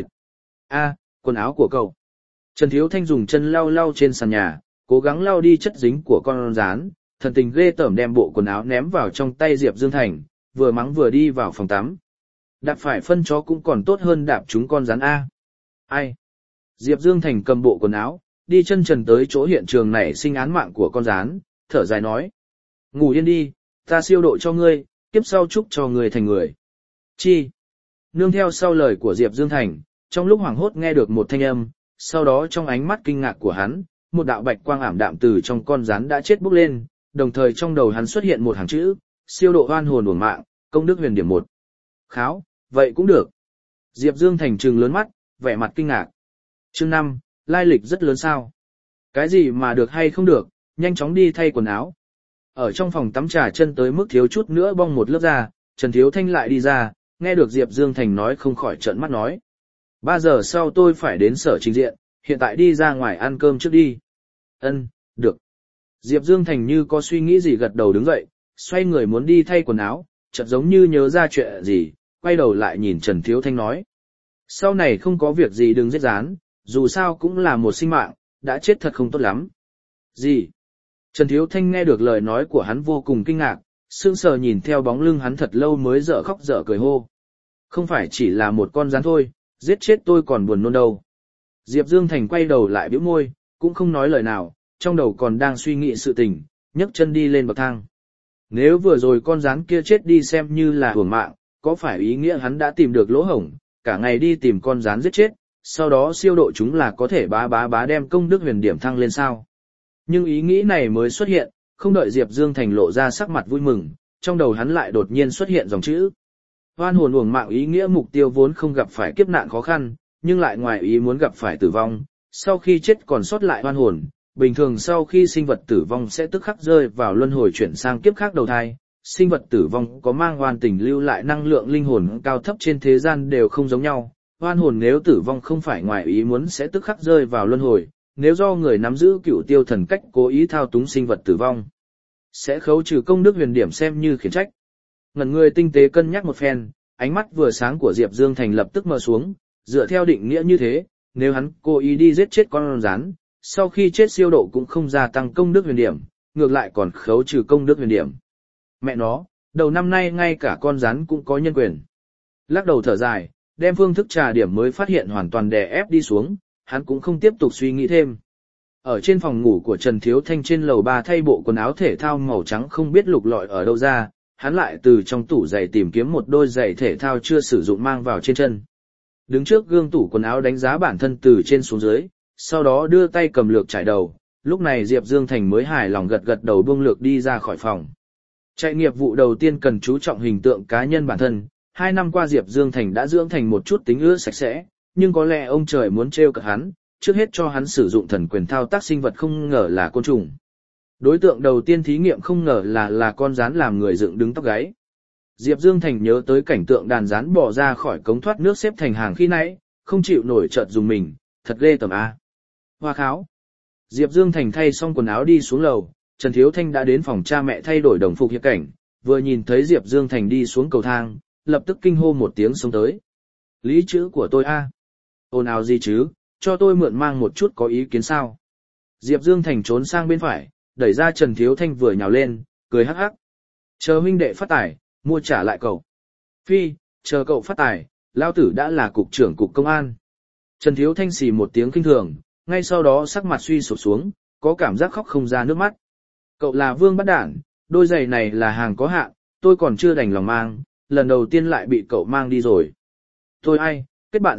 A, quần áo của cậu. Trần Thiếu Thanh dùng chân lau lau trên sàn nhà, cố gắng lau đi chất dính của con rán, thần tình ghê tởm đem bộ quần áo ném vào trong tay Diệp Dương Thành, vừa mắng vừa đi vào phòng tắm. Đạp phải phân chó cũng còn tốt hơn đạp trúng con rắn A. Ai? Diệp Dương Thành cầm bộ quần áo, đi chân trần tới chỗ hiện trường nảy sinh án mạng của con rán, thở dài nói. Ngủ yên đi, ta siêu độ cho ngươi, kiếp sau chúc cho ngươi thành người. Chi? Nương theo sau lời của Diệp Dương Thành, trong lúc hoảng hốt nghe được một thanh âm, sau đó trong ánh mắt kinh ngạc của hắn, một đạo bạch quang ảm đạm từ trong con rắn đã chết bốc lên, đồng thời trong đầu hắn xuất hiện một hàng chữ, siêu độ oan hồn uổng mạng, công đức huyền điểm 1. Kháo, vậy cũng được. Diệp Dương Thành trừng lớn mắt, vẻ mặt kinh ngạc. Chương 5, lai lịch rất lớn sao? Cái gì mà được hay không được, nhanh chóng đi thay quần áo. Ở trong phòng tắm trà chân tới mức thiếu chút nữa bong một lớp ra, Trần Thiếu Thanh lại đi ra, nghe được Diệp Dương Thành nói không khỏi trợn mắt nói. 3 giờ sau tôi phải đến sở trình diện, hiện tại đi ra ngoài ăn cơm trước đi. Ân, được. Diệp Dương Thành như có suy nghĩ gì gật đầu đứng dậy, xoay người muốn đi thay quần áo, chợt giống như nhớ ra chuyện gì, quay đầu lại nhìn Trần Thiếu Thanh nói. Sau này không có việc gì đừng giết rán, dù sao cũng là một sinh mạng, đã chết thật không tốt lắm. Gì? Trần Thiếu Thanh nghe được lời nói của hắn vô cùng kinh ngạc, sững sờ nhìn theo bóng lưng hắn thật lâu mới dở khóc dở cười hô. Không phải chỉ là một con rắn thôi, giết chết tôi còn buồn nôn đâu. Diệp Dương Thành quay đầu lại bĩu môi, cũng không nói lời nào, trong đầu còn đang suy nghĩ sự tình, nhấc chân đi lên bậc thang. Nếu vừa rồi con rắn kia chết đi xem như là uổng mạng, có phải ý nghĩa hắn đã tìm được lỗ hổng, cả ngày đi tìm con rắn giết chết, sau đó siêu độ chúng là có thể bá đem công đức huyền điểm thăng lên sao? Nhưng ý nghĩ này mới xuất hiện, không đợi Diệp Dương Thành lộ ra sắc mặt vui mừng, trong đầu hắn lại đột nhiên xuất hiện dòng chữ. Oan hồn uổng mạng ý nghĩa mục tiêu vốn không gặp phải kiếp nạn khó khăn, nhưng lại ngoài ý muốn gặp phải tử vong, sau khi chết còn sót lại oan hồn, bình thường sau khi sinh vật tử vong sẽ tức khắc rơi vào luân hồi chuyển sang kiếp khác đầu thai. Sinh vật tử vong có mang oan tình lưu lại năng lượng linh hồn cao thấp trên thế gian đều không giống nhau. Oan hồn nếu tử vong không phải ngoài ý muốn sẽ tức khắc rơi vào luân hồi, nếu do người nắm giữ cửu tiêu thần cách cố ý thao túng sinh vật tử vong, sẽ khấu trừ công đức huyền điểm xem như khiển trách. Ngẩn người tinh tế cân nhắc một phen, ánh mắt vừa sáng của Diệp Dương Thành lập tức mờ xuống, dựa theo định nghĩa như thế, nếu hắn cố ý đi giết chết con rắn, sau khi chết siêu độ cũng không gia tăng công đức huyền điểm, ngược lại còn khấu trừ công đức huyền điểm. Mẹ nó, đầu năm nay ngay cả con rắn cũng có nhân quyền. Lắc đầu thở dài, đem phương thức trà điểm mới phát hiện hoàn toàn đè ép đi xuống, hắn cũng không tiếp tục suy nghĩ thêm. Ở trên phòng ngủ của Trần Thiếu Thanh trên lầu 3 thay bộ quần áo thể thao màu trắng không biết lục lọi ở đâu ra, hắn lại từ trong tủ giày tìm kiếm một đôi giày thể thao chưa sử dụng mang vào trên chân. Đứng trước gương tủ quần áo đánh giá bản thân từ trên xuống dưới, sau đó đưa tay cầm lược trải đầu, lúc này Diệp Dương Thành mới hài lòng gật gật đầu buông lược đi ra khỏi phòng. Chạy nghiệp vụ đầu tiên cần chú trọng hình tượng cá nhân bản thân, 2 năm qua Diệp Dương Thành đã dưỡng thành một chút tính ưa sạch sẽ, nhưng có lẽ ông trời muốn trêu cợt hắn, trước hết cho hắn sử dụng thần quyền thao tác sinh vật không ngờ là côn trùng. Đối tượng đầu tiên thí nghiệm không ngờ là con rắn làm người dựng đứng tóc gáy. Diệp Dương Thành nhớ tới cảnh tượng đàn rắn bỏ ra khỏi cống thoát nước xếp thành hàng khi nãy, không chịu nổi chợt dùng mình, thật ghê tởm a. Hoa kháo. Diệp Dương Thành thay xong quần áo đi xuống lầu, Trần Thiếu Thanh đã đến phòng cha mẹ thay đổi đồng phục hiệp cảnh, vừa nhìn thấy Diệp Dương Thành đi xuống cầu thang, lập tức kinh hô một tiếng xông tới. Lý chữ của tôi a. Ồn ào gì chứ, cho tôi mượn mang một chút có ý kiến sao? Diệp Dương Thành trốn sang bên phải, đẩy ra Trần Thiếu Thanh vừa nhào lên, cười hắc hắc. Chờ huynh đệ phát tài, mua trả lại cậu. Phi, chờ cậu phát tài, lao tử đã là cục trưởng cục công an. Trần Thiếu Thanh xì một tiếng kinh thường, ngay sau đó sắc mặt suy sụp xuống, có cảm giác khóc không ra nước mắt. Cậu là vương bắt đản, đôi giày này là hàng có hạn, tôi còn chưa đành lòng mang, lần đầu tiên lại bị cậu mang đi rồi. Tôi ai, kết bạn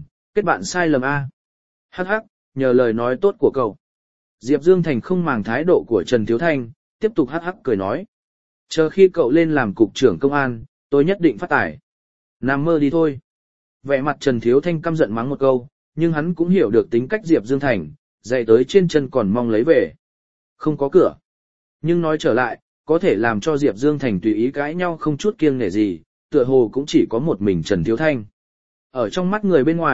sai lầm a. Hắc hắc, nhờ lời nói tốt của cậu. Diệp Dương Thành không màng thái độ của Trần Thiếu Thanh, tiếp tục hắc hắc cười nói. Chờ khi cậu lên làm cục trưởng công an, tôi nhất định phát tài. Nằm mơ đi thôi. Vẻ mặt Trần Thiếu Thanh căm giận mắng một câu, nhưng hắn cũng hiểu được tính cách Diệp Dương Thành, dậy tới trên chân còn mong lấy về. Không có cửa. Nhưng nói trở lại, có thể làm cho Diệp Dương Thành tùy ý cãi nhau không chút kiêng nể gì, tựa hồ cũng chỉ có một mình Trần Thiếu Thanh. Ở trong mắt người bên ngoài,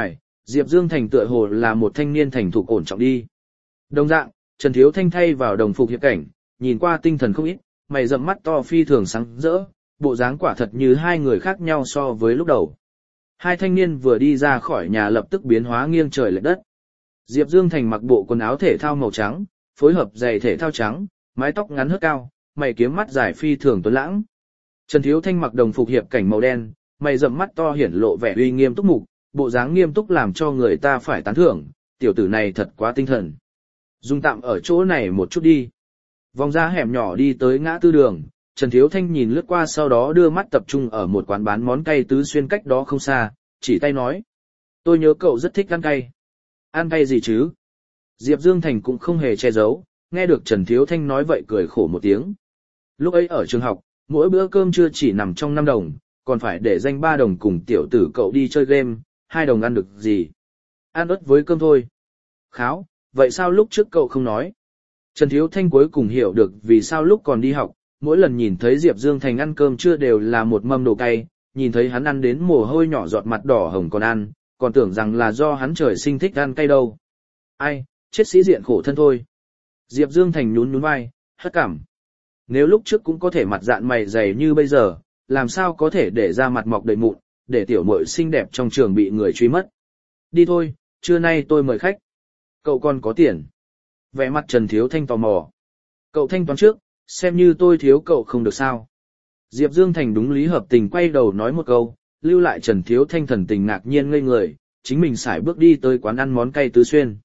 Diệp Dương Thành tựa hồ là một thanh niên thành thục ổn trọng đi. Đồng dạng, Trần Thiếu Thanh thay vào đồng phục hiệp cảnh, nhìn qua tinh thần không ít, mày rậm mắt to phi thường sáng rỡ, bộ dáng quả thật như hai người khác nhau so với lúc đầu. Hai thanh niên vừa đi ra khỏi nhà lập tức biến hóa nghiêng trời lệch đất. Diệp Dương Thành mặc bộ quần áo thể thao màu trắng, phối hợp giày thể thao trắng, mái tóc ngắn hớt cao, mày kiếm mắt dài phi thường tuấn lãng. Trần Thiếu Thanh mặc đồng phục hiệp cảnh màu đen, mày rậm mắt to hiển lộ vẻ uy nghiêm túc mục, bộ dáng nghiêm túc làm cho người ta phải tán thưởng, tiểu tử này thật quá tinh thần. Dùng tạm ở chỗ này một chút đi. Vòng ra hẻm nhỏ đi tới ngã tư đường, Trần Thiếu Thanh nhìn lướt qua sau đó đưa mắt tập trung ở một quán bán món cay tứ xuyên cách đó không xa, chỉ tay nói. Tôi nhớ cậu rất thích ăn cay. Ăn cay gì chứ? Diệp Dương Thành cũng không hề che giấu, nghe được Trần Thiếu Thanh nói vậy cười khổ một tiếng. Lúc ấy ở trường học, mỗi bữa cơm trưa chỉ nằm trong 5 đồng, còn phải để dành 3 đồng cùng tiểu tử cậu đi chơi game, 2 đồng ăn được gì? Ăn ớt với cơm thôi. Kháo, vậy sao lúc trước cậu không nói? Trần Thiếu Thanh cuối cùng hiểu được vì sao lúc còn đi học, mỗi lần nhìn thấy Diệp Dương Thành ăn cơm trưa đều là một mâm đồ cay, nhìn thấy hắn ăn đến mồ hôi nhỏ giọt mặt đỏ hồng còn ăn, còn tưởng rằng là do hắn trời sinh thích ăn cay đâu. Ai, chết sĩ diện khổ thân thôi. Diệp Dương Thành nhún nhún vai, hất cảm. Nếu lúc trước cũng có thể mặt dạn mày dày như bây giờ, làm sao có thể để ra mặt mọc đầy mụn, để tiểu muội xinh đẹp trong trường bị người truy mất. Đi thôi, trưa nay tôi mời khách. Cậu còn có tiền. Vẻ mặt Trần Thiếu Thanh tò mò. Cậu thanh toán trước, xem như tôi thiếu cậu không được sao. Diệp Dương Thành đúng lý hợp tình quay đầu nói một câu, lưu lại Trần Thiếu Thanh thần tình ngạc nhiên ngây người, chính mình sải bước đi tới quán ăn món cay tứ xuyên.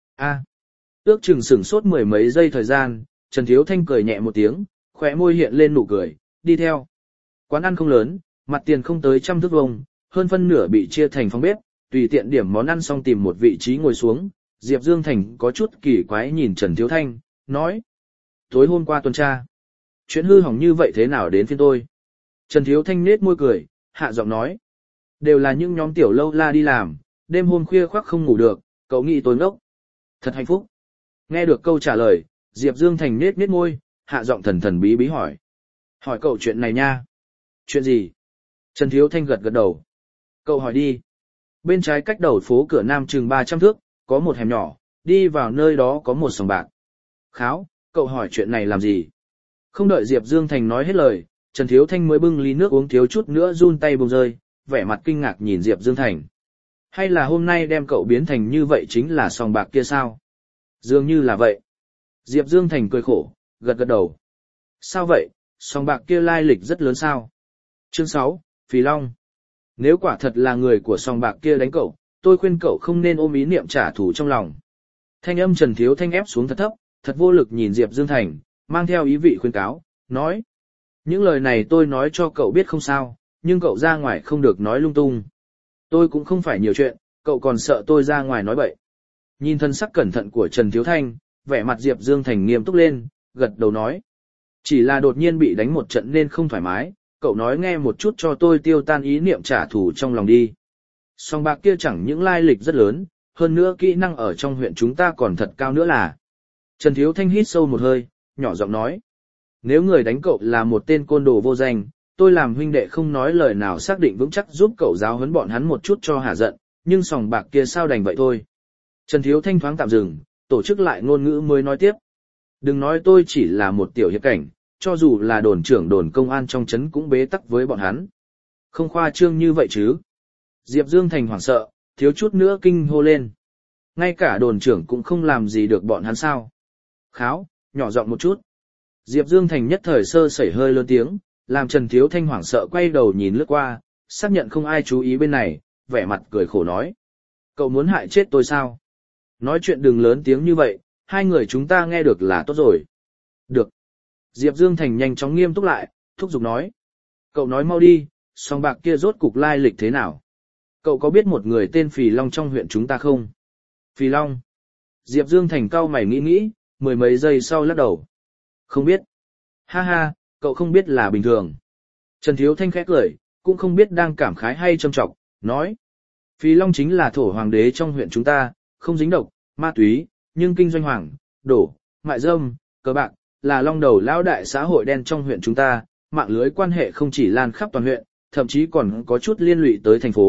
Ước chừng sửng sốt mười mấy giây thời gian, Trần Thiếu Thanh cười nhẹ một tiếng, khóe môi hiện lên nụ cười, đi theo. Quán ăn không lớn, mặt tiền không tới 100 thước vuông, hơn phân nửa bị chia thành phòng bếp, tùy tiện điểm món ăn xong tìm một vị trí ngồi xuống, Diệp Dương Thành có chút kỳ quái nhìn Trần Thiếu Thanh, nói. Tối hôm qua tuần tra, chuyện hư hỏng như vậy thế nào đến phiên tôi? Trần Thiếu Thanh nết môi cười, hạ giọng nói. Đều là những nhóm tiểu lâu la đi làm, đêm hôm khuya khoác không ngủ được, cậu nghĩ tôi ngốc. Thật hạnh phúc. Nghe được câu trả lời, Diệp Dương Thành nết môi, hạ giọng thần thần bí bí hỏi. Hỏi cậu chuyện này nha. Chuyện gì? Trần Thiếu Thanh gật gật đầu. Cậu hỏi đi. Bên trái cách đầu phố cửa nam chừng 300 thước, có một hẻm nhỏ, đi vào nơi đó có một sòng bạc. Kháo, cậu hỏi chuyện này làm gì? Không đợi Diệp Dương Thành nói hết lời, Trần Thiếu Thanh mới bưng ly nước uống thiếu chút nữa run tay bùng rơi, vẻ mặt kinh ngạc nhìn Diệp Dương Thành. Hay là hôm nay đem cậu biến thành như vậy chính là sòng bạc kia sao? Dường như là vậy. Diệp Dương Thành cười khổ, gật gật đầu. Sao vậy, sòng bạc kia lai lịch rất lớn sao? Chương 6, Phì Long. Nếu quả thật là người của sòng bạc kia đánh cậu, tôi khuyên cậu không nên ôm ý niệm trả thù trong lòng. Thanh âm Trần Thiếu Thanh ép xuống thật thấp, thật vô lực nhìn Diệp Dương Thành, mang theo ý vị khuyên cáo, nói. Những lời này tôi nói cho cậu biết không sao, nhưng cậu ra ngoài không được nói lung tung. Tôi cũng không phải nhiều chuyện, cậu còn sợ tôi ra ngoài nói bậy. Nhìn thân sắc cẩn thận của Trần Thiếu Thanh, vẻ mặt Diệp Dương Thành nghiêm túc lên, gật đầu nói. Chỉ là đột nhiên bị đánh một trận nên không thoải mái, cậu nói nghe một chút cho tôi tiêu tan ý niệm trả thù trong lòng đi. Song bạc kia chẳng những lai lịch rất lớn, hơn nữa kỹ năng ở trong huyện chúng ta còn thật cao nữa là. Trần Thiếu Thanh hít sâu một hơi, nhỏ giọng nói. Nếu người đánh cậu là một tên côn đồ vô danh, tôi làm huynh đệ không nói lời nào xác định vững chắc giúp cậu giáo huấn bọn hắn một chút cho hả giận, nhưng sòng bạc kia sao đành vậy thôi. Trần Thiếu Thanh thoáng tạm dừng, tổ chức lại ngôn ngữ mới nói tiếp. Đừng nói tôi chỉ là một tiểu hiệp cảnh, cho dù là đồn trưởng đồn công an trong trấn cũng bế tắc với bọn hắn. Không khoa trương như vậy chứ. Diệp Dương Thành hoảng sợ, thiếu chút nữa kinh hô lên. Ngay cả đồn trưởng cũng không làm gì được bọn hắn sao. Kháo, nhỏ giọng một chút. Diệp Dương Thành nhất thời sơ sẩy hơi lớn tiếng, làm Trần Thiếu Thanh hoảng sợ quay đầu nhìn lướt qua, xác nhận không ai chú ý bên này, vẻ mặt cười khổ nói. Cậu muốn hại chết tôi sao? Nói chuyện đừng lớn tiếng như vậy, hai người chúng ta nghe được là tốt rồi. Được. Diệp Dương Thành nhanh chóng nghiêm túc lại, thúc giục nói. Cậu nói mau đi, sòng bạc kia rốt cục lai lịch thế nào? Cậu có biết một người tên Phì Long trong huyện chúng ta không? Phì Long. Diệp Dương Thành cau mày nghĩ, mười mấy giây sau lắc đầu. Không biết. Ha ha, cậu không biết là bình thường. Trần Thiếu Thanh khẽ cười, cũng không biết đang cảm khái hay châm trọng, nói. Phì Long chính là thổ hoàng đế trong huyện chúng ta, không dính độc, ma túy, nhưng kinh doanh hoàng, đổ, mại dâm, cờ bạc, là long đầu lão đại xã hội đen trong huyện chúng ta, mạng lưới quan hệ không chỉ lan khắp toàn huyện, thậm chí còn có chút liên lụy tới thành phố,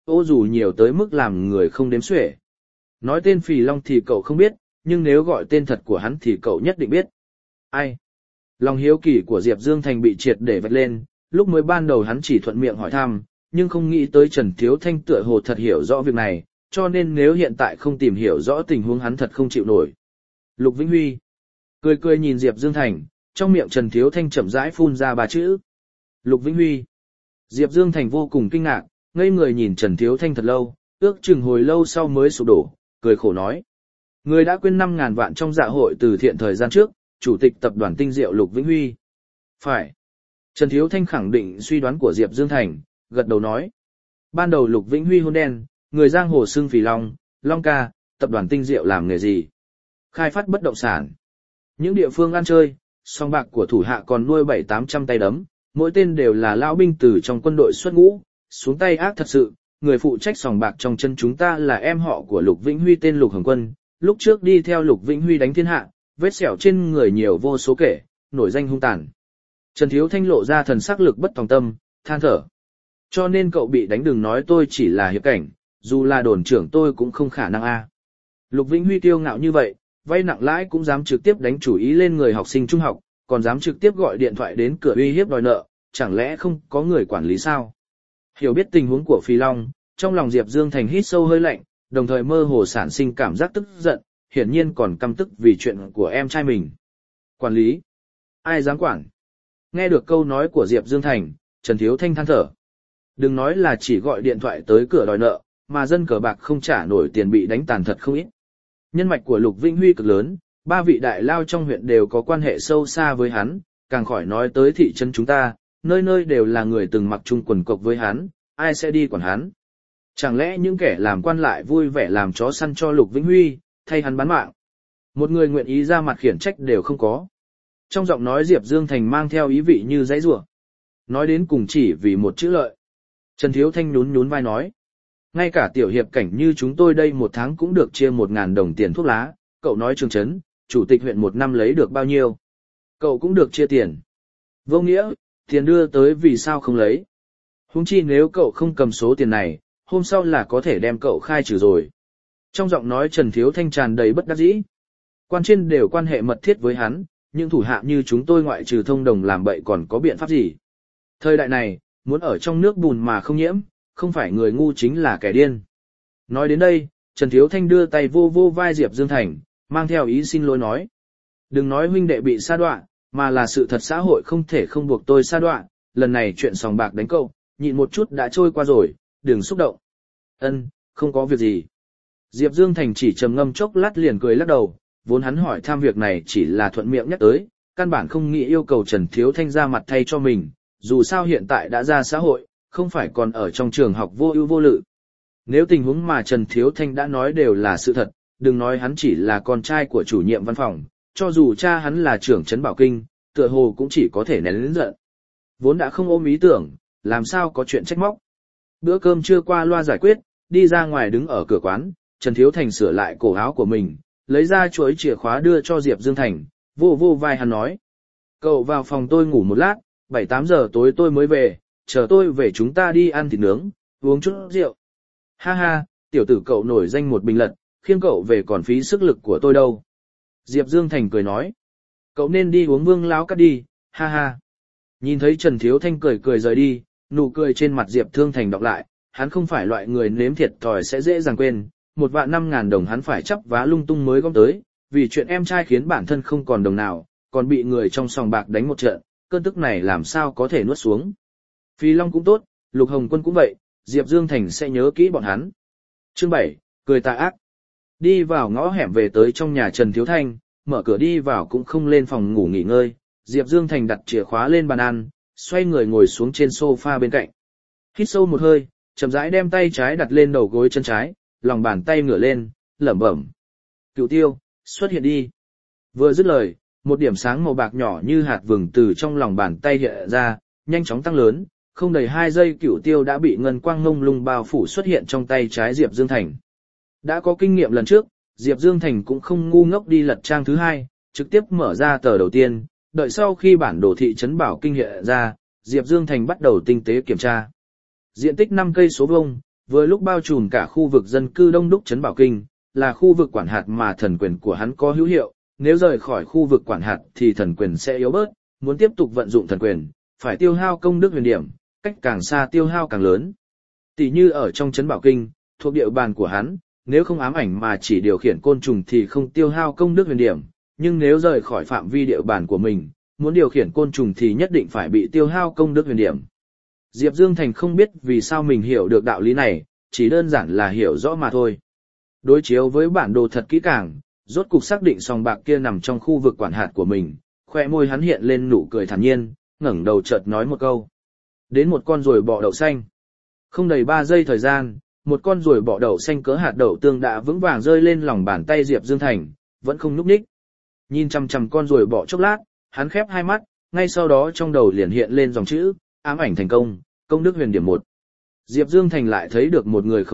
ô dù nhiều tới mức làm người không đếm xuể. Nói tên Phì Long thì cậu không biết, nhưng nếu gọi tên thật của hắn thì cậu nhất định biết. Ai? Lòng hiếu kỳ của Diệp Dương Thành bị triệt để vạch lên, lúc mới ban đầu hắn chỉ thuận miệng hỏi thăm, nhưng không nghĩ tới Trần Thiếu Thanh tựa hồ thật hiểu rõ việc này, cho nên nếu hiện tại không tìm hiểu rõ tình huống hắn thật không chịu nổi. Lục Vĩnh Huy cười cười nhìn Diệp Dương Thành, trong miệng Trần Thiếu Thanh chậm rãi phun ra ba chữ. Lục Vĩnh Huy. Diệp Dương Thành vô cùng kinh ngạc, ngây người nhìn Trần Thiếu Thanh thật lâu, ước chừng hồi lâu sau mới sụp đổ, cười khổ nói. Người đã quyên 5.000 vạn trong dạ hội từ thiện thời gian trước, chủ tịch tập đoàn Tinh Diệu Lục Vĩnh Huy. Phải. Trần Thiếu Thanh khẳng định suy đoán của Diệp Dương Thành, gật đầu nói. Ban đầu Lục Vĩnh Huy hôn đen, người giang hồ xưng Phì Long, Long ca, tập đoàn Tinh Diệu làm nghề gì? Khai phát bất động sản. Những địa phương ăn chơi, song bạc của thủ hạ còn nuôi 700-800 tay đấm, mỗi tên đều là lão binh từ trong quân đội xuất ngũ, xuống tay ác thật sự. Người phụ trách sòng bạc trong chân chúng ta là em họ của Lục Vĩnh Huy tên Lục Hồng Quân, lúc trước đi theo Lục Vĩnh Huy đánh thiên hạ, vết sẹo trên người nhiều vô số kể, nổi danh hung tàn. Trần Thiếu Thanh lộ ra thần sắc lực bất tòng tâm, than thở. Cho nên cậu bị đánh, đừng nói tôi chỉ là hiệp cảnh, dù là đồn trưởng tôi cũng không khả năng a. Lục Vĩnh Huy kiêu ngạo như vậy, vay nặng lãi cũng dám trực tiếp đánh chủ ý lên người học sinh trung học, còn dám trực tiếp gọi điện thoại đến cửa uy hiếp đòi nợ, chẳng lẽ không có người quản lý sao? Hiểu biết tình huống của Phi Long, trong lòng Diệp Dương Thành hít sâu hơi lạnh, đồng thời mơ hồ sản sinh cảm giác tức giận, hiển nhiên còn căm tức vì chuyện của em trai mình. Quản lý? Ai dám quản? Nghe được câu nói của Diệp Dương Thành, Trần Thiếu Thanh than thở. Đừng nói là chỉ gọi điện thoại tới cửa đòi nợ, mà dân cờ bạc không trả nổi tiền bị đánh tàn thật không ít. Nhân mạch của Lục Vĩnh Huy cực lớn, 3 vị đại lao trong huyện đều có quan hệ sâu xa với hắn, càng khỏi nói tới thị trấn chúng ta, nơi nơi đều là người từng mặc chung quần cộc với hắn, ai sẽ đi quản hắn. Chẳng lẽ những kẻ làm quan lại vui vẻ làm chó săn cho Lục Vĩnh Huy, thay hắn bán mạng? Một người nguyện ý ra mặt khiển trách đều không có. Trong giọng nói Diệp Dương Thành mang theo ý vị như giãy giụa. Nói đến cùng chỉ vì một chữ lợi. Trần Thiếu Thanh nhún nhún vai nói. Ngay cả tiểu hiệp cảnh như chúng tôi đây một tháng cũng được chia 1.000 đồng tiền thuốc lá, cậu nói Trường Trấn, chủ tịch huyện một năm lấy được bao nhiêu? Cậu cũng được chia tiền. Vô nghĩa, tiền đưa tới vì sao không lấy? Huống chi nếu cậu không cầm số tiền này, hôm sau là có thể đem cậu khai trừ rồi. Trong giọng nói Trần Thiếu Thanh tràn đầy bất đắc dĩ. Quan trên đều quan hệ mật thiết với hắn, nhưng thủ hạ như chúng tôi ngoại trừ thông đồng làm bậy còn có biện pháp gì? Thời đại này, muốn ở trong nước bùn mà không nhiễm, không phải người ngu chính là kẻ điên. Nói đến đây, Trần Thiếu Thanh đưa tay vô vô vai Diệp Dương Thành, mang theo ý xin lỗi nói. Đừng nói huynh đệ bị sa đọa, mà là sự thật xã hội không thể không buộc tôi sa đọa, lần này chuyện sòng bạc đánh cậu, nhịn một chút đã trôi qua rồi, đừng xúc động. Ân, không có việc gì. Diệp Dương Thành chỉ trầm ngâm chốc lát liền cười lắc đầu, vốn hắn hỏi thăm việc này chỉ là thuận miệng nhắc tới, căn bản không nghĩ yêu cầu Trần Thiếu Thanh ra mặt thay cho mình, dù sao hiện tại đã ra xã hội, không phải còn ở trong trường học vô ưu vô lự. Nếu tình huống mà Trần Thiếu Thanh đã nói đều là sự thật, đừng nói hắn chỉ là con trai của chủ nhiệm văn phòng, cho dù cha hắn là trưởng trấn Bảo Kinh, tựa hồ cũng chỉ có thể nén lớn giận. Vốn đã không ôm ý tưởng, làm sao có chuyện trách móc. Bữa cơm trưa qua loa giải quyết, đi ra ngoài đứng ở cửa quán, Trần Thiếu Thành sửa lại cổ áo của mình, lấy ra chuỗi chìa khóa đưa cho Diệp Dương Thành, vô vô vai hắn nói. Cậu vào phòng tôi ngủ một lát, 7-8 giờ tối tôi mới về, chờ tôi về chúng ta đi ăn thịt nướng, uống chút rượu. Ha ha, tiểu tử cậu nổi danh một bình lật, khiêng cậu về còn phí sức lực của tôi đâu. Diệp Dương Thành cười nói. Cậu nên đi uống Vương Lão Cát đi, ha ha. Nhìn thấy Trần Thiếu Thanh cười cười rời đi, nụ cười trên mặt Diệp Thương Thành đọc lại, hắn không phải loại người nếm thiệt thòi sẽ dễ dàng quên, 1.500.000 đồng hắn phải chắp vá lung tung mới gom tới, vì chuyện em trai khiến bản thân không còn đồng nào, còn bị người trong sòng bạc đánh một trận, cơn tức này làm sao có thể nuốt xuống. Phi Long cũng tốt, Lục Hồng Quân cũng vậy, Diệp Dương Thành sẽ nhớ kỹ bọn hắn. Chương 7, cười tà ác. Đi vào ngõ hẻm về tới trong nhà Trần Thiếu Thanh, mở cửa đi vào cũng không lên phòng ngủ nghỉ ngơi, Diệp Dương Thành đặt chìa khóa lên bàn ăn, xoay người ngồi xuống trên sofa bên cạnh. Hít sâu một hơi, chậm rãi đem tay trái đặt lên đầu gối chân trái, lòng bàn tay ngửa lên, lẩm bẩm. Cửu Tiêu, xuất hiện đi. Vừa dứt lời, một điểm sáng màu bạc nhỏ như hạt vừng từ trong lòng bàn tay hiện ra, nhanh chóng tăng lớn, không đầy 2 giây Cửu Tiêu đã bị ngân quang ngông lung bao phủ xuất hiện trong tay trái Diệp Dương Thành. Đã có kinh nghiệm lần trước, Diệp Dương Thành cũng không ngu ngốc đi lật trang thứ hai, trực tiếp mở ra tờ đầu tiên, đợi sau khi bản đồ thị trấn Bảo Kinh hiện ra, Diệp Dương Thành bắt đầu tinh tế kiểm tra. Diện tích 5 cây số vuông, Vừa lúc bao trùm cả khu vực dân cư đông đúc trấn Bảo Kinh, là khu vực quản hạt mà thần quyền của hắn có hữu hiệu, nếu rời khỏi khu vực quản hạt thì thần quyền sẽ yếu bớt, muốn tiếp tục vận dụng thần quyền, phải tiêu hao công đức huyền điểm, cách càng xa tiêu hao càng lớn. Tỷ như ở trong trấn Bảo Kinh, thuộc địa bàn của hắn, nếu không ám ảnh mà chỉ điều khiển côn trùng thì không tiêu hao công đức huyền điểm, nhưng nếu rời khỏi phạm vi địa bàn của mình, muốn điều khiển côn trùng thì nhất định phải bị tiêu hao công đức huyền điểm. Diệp Dương Thành không biết vì sao mình hiểu được đạo lý này, chỉ đơn giản là hiểu rõ mà thôi. Đối chiếu với bản đồ thật kỹ càng, rốt cục xác định sòng bạc kia nằm trong khu vực quản hạt của mình, khoe môi hắn hiện lên nụ cười thản nhiên, ngẩng đầu chợt nói một câu. Đến một con ruồi bọ đậu xanh. Không đầy 3 giây thời gian, một con ruồi bọ đậu xanh cỡ hạt đậu tương đã vững vàng rơi lên lòng bàn tay Diệp Dương Thành, vẫn không nhúc nhích. Nhìn chằm chằm con ruồi bọ chốc lát, hắn khép hai mắt, ngay sau đó trong đầu liền hiện lên dòng chữ, ám ảnh thành công, công đức huyền điểm 1. Diệp Dương Thành lại thấy được một người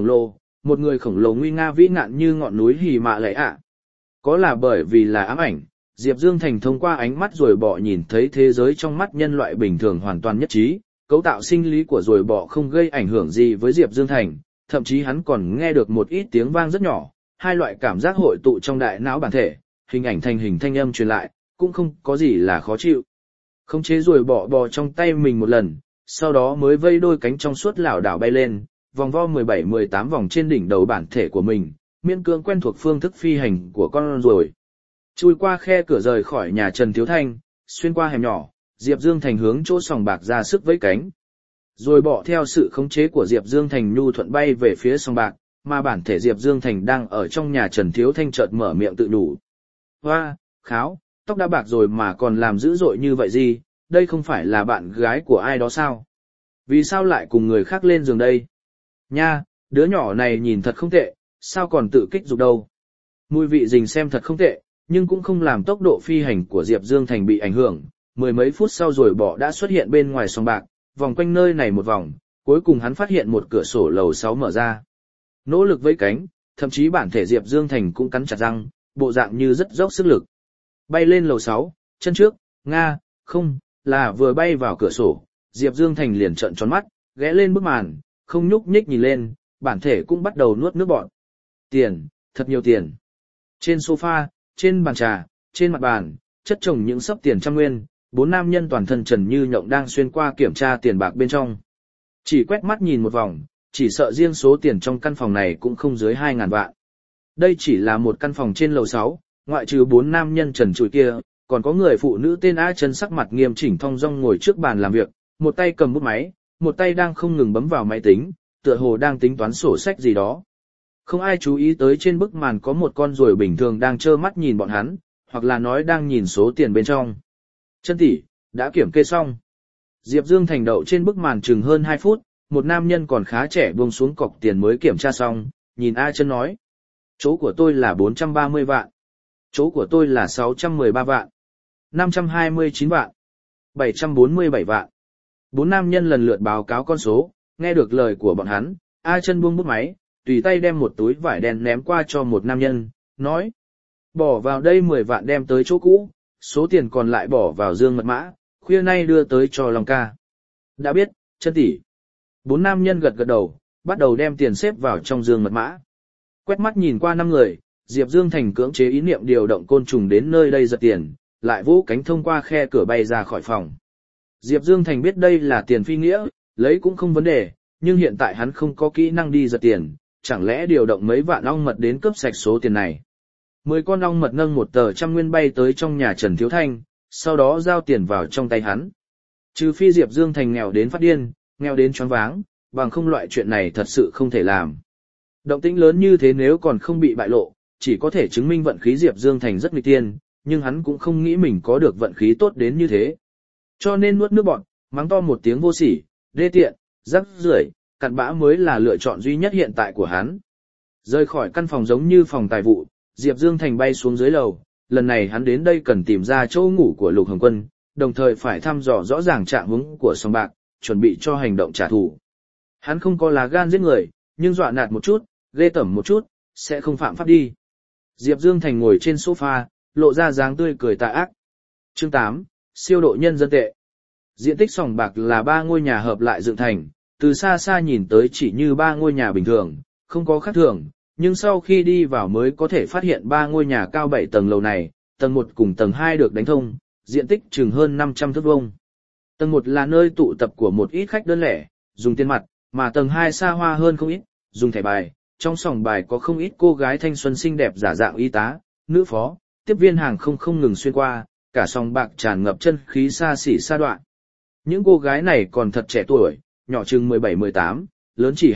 khổng lồ nguy nga vĩ ngạn như ngọn núi Hì Mạ Lệ ạ. Có là bởi vì là ám ảnh, Diệp Dương Thành thông qua ánh mắt ruồi bọ nhìn thấy thế giới trong mắt nhân loại bình thường hoàn toàn nhất trí, cấu tạo sinh lý của ruồi bọ không gây ảnh hưởng gì với Diệp Dương Thành, thậm chí hắn còn nghe được một ít tiếng vang rất nhỏ, hai loại cảm giác hội tụ trong đại não bản thể, hình ảnh thành hình thanh âm truyền lại, cũng không có gì là khó chịu. Khống chế ruồi bọ bò trong tay mình một lần, sau đó mới vây đôi cánh trong suốt lảo đảo bay lên, vòng vo 17-18 vòng trên đỉnh đầu bản thể của mình, miễn cưỡng quen thuộc phương thức phi hành của con ruồi. Chui qua khe cửa rời khỏi nhà Trần Thiếu Thanh, xuyên qua hẻm nhỏ, Diệp Dương Thành hướng chỗ sòng bạc ra sức vẫy cánh. Rồi bỏ theo sự khống chế của Diệp Dương Thành nhu thuận bay về phía sòng bạc, mà bản thể Diệp Dương Thành đang ở trong nhà Trần Thiếu Thanh chợt mở miệng tự đủ. Hoa, kháo, tóc đã bạc rồi mà còn làm dữ dội như vậy gì, đây không phải là bạn gái của ai đó sao? Vì sao lại cùng người khác lên giường đây? Nha, đứa nhỏ này nhìn thật không tệ, sao còn tự kích dục đâu? Mùi vị rình xem thật không tệ, nhưng cũng không làm tốc độ phi hành của Diệp Dương Thành bị ảnh hưởng. Mười mấy phút sau rồi bọ đã xuất hiện bên ngoài sòng bạc, vòng quanh nơi này một vòng, cuối cùng hắn phát hiện một cửa sổ lầu 6 mở ra. Nỗ lực vẫy cánh, thậm chí bản thể Diệp Dương Thành cũng cắn chặt răng, bộ dạng như rất dốc sức lực. Bay lên lầu 6, chân trước, không, là vừa bay vào cửa sổ, Diệp Dương Thành liền trợn tròn mắt, ghé lên bức màn, không nhúc nhích nhìn lên, bản thể cũng bắt đầu nuốt nước bọt. Tiền, thật nhiều tiền. Trên sofa, trên bàn trà, trên mặt bàn, chất chồng những xấp tiền trăm nguyên, 4 nam nhân toàn thân trần như nhộng đang xuyên qua kiểm tra tiền bạc bên trong. Chỉ quét mắt nhìn một vòng, chỉ sợ riêng số tiền trong căn phòng này cũng không dưới 2.000 vạn. Đây chỉ là một căn phòng trên lầu 6, ngoại trừ 4 nam nhân trần trụi kia, còn có người phụ nữ tên A Chân sắc mặt nghiêm chỉnh thong dong ngồi trước bàn làm việc, một tay cầm bút máy, một tay đang không ngừng bấm vào máy tính, tựa hồ đang tính toán sổ sách gì đó. Không ai chú ý tới trên bức màn có một con ruồi bình thường đang trơ mắt nhìn bọn hắn, hoặc là nói đang nhìn số tiền bên trong. Chân tỷ, đã kiểm kê xong. Diệp Dương Thành đậu trên bức màn chừng hơn 2 phút, một nam nhân còn khá trẻ buông xuống cọc tiền mới kiểm tra xong, nhìn A Chân nói. Chỗ của tôi là 430 vạn. Chỗ của tôi là 613 vạn. 529 vạn. 747 vạn. 4 nam nhân lần lượt báo cáo con số, nghe được lời của bọn hắn, A Chân buông bút máy, tùy tay đem một túi vải đen ném qua cho một nam nhân, nói. Bỏ vào đây 10 vạn đem tới chỗ cũ, số tiền còn lại bỏ vào dương mật mã, khuya nay đưa tới cho Long ca. Đã biết, Chân tỷ. 4 nam nhân gật gật đầu, bắt đầu đem tiền xếp vào trong dương mật mã. Quét mắt nhìn qua 5 người, Diệp Dương Thành cưỡng chế ý niệm điều động côn trùng đến nơi đây giật tiền, lại vỗ cánh thông qua khe cửa bay ra khỏi phòng. Diệp Dương Thành biết đây là tiền phi nghĩa, lấy cũng không vấn đề, nhưng hiện tại hắn không có kỹ năng đi giật tiền, chẳng lẽ điều động mấy vạn ong mật đến cướp sạch số tiền này. 10 con ong mật nâng một tờ trăm nguyên bay tới trong nhà Trần Thiếu Thanh, sau đó giao tiền vào trong tay hắn. Trừ phi Diệp Dương Thành nghèo đến phát điên, nghèo đến choáng váng, bằng không loại chuyện này thật sự không thể làm. Động tĩnh lớn như thế nếu còn không bị bại lộ, chỉ có thể chứng minh vận khí Diệp Dương Thành rất nghịch tiên, nhưng hắn cũng không nghĩ mình có được vận khí tốt đến như thế. Cho nên nuốt nước bọt, mắng to một tiếng vô sỉ, đê tiện, rắc rưởi, cặn bã mới là lựa chọn duy nhất hiện tại của hắn. Rời khỏi căn phòng giống như phòng tài vụ, Diệp Dương Thành bay xuống dưới lầu, lần này hắn đến đây cần tìm ra chỗ ngủ của Lục Hồng Quân, đồng thời phải thăm dò rõ ràng trạng huống của sòng bạc, chuẩn bị cho hành động trả thù. Hắn không có lá gan giết người, nhưng dọa nạt một chút, ghê tởm một chút, sẽ không phạm pháp đi. Diệp Dương Thành ngồi trên sofa, lộ ra dáng tươi cười tà ác. Chương 8, siêu độ nhân dân tệ. Diện tích sòng bạc là 3 ngôi nhà hợp lại dựng thành, từ xa xa nhìn tới chỉ như ba ngôi nhà bình thường, không có khác thường, nhưng sau khi đi vào mới có thể phát hiện ba ngôi nhà cao 7 tầng lầu này, tầng 1 cùng tầng 2 được đánh thông, diện tích chừng hơn 500 thước vuông. Tầng 1 là nơi tụ tập của một ít khách đơn lẻ, dùng tiền mặt, mà tầng 2 xa hoa hơn không ít, dùng thẻ bài. Trong sòng bài có không ít cô gái thanh xuân xinh đẹp giả dạng y tá, nữ phó, tiếp viên hàng không ngừng xuyên qua, cả sòng bạc tràn ngập chân khí xa xỉ xa đoạn. Những cô gái này còn thật trẻ tuổi, nhỏ chừng 17-18, lớn chỉ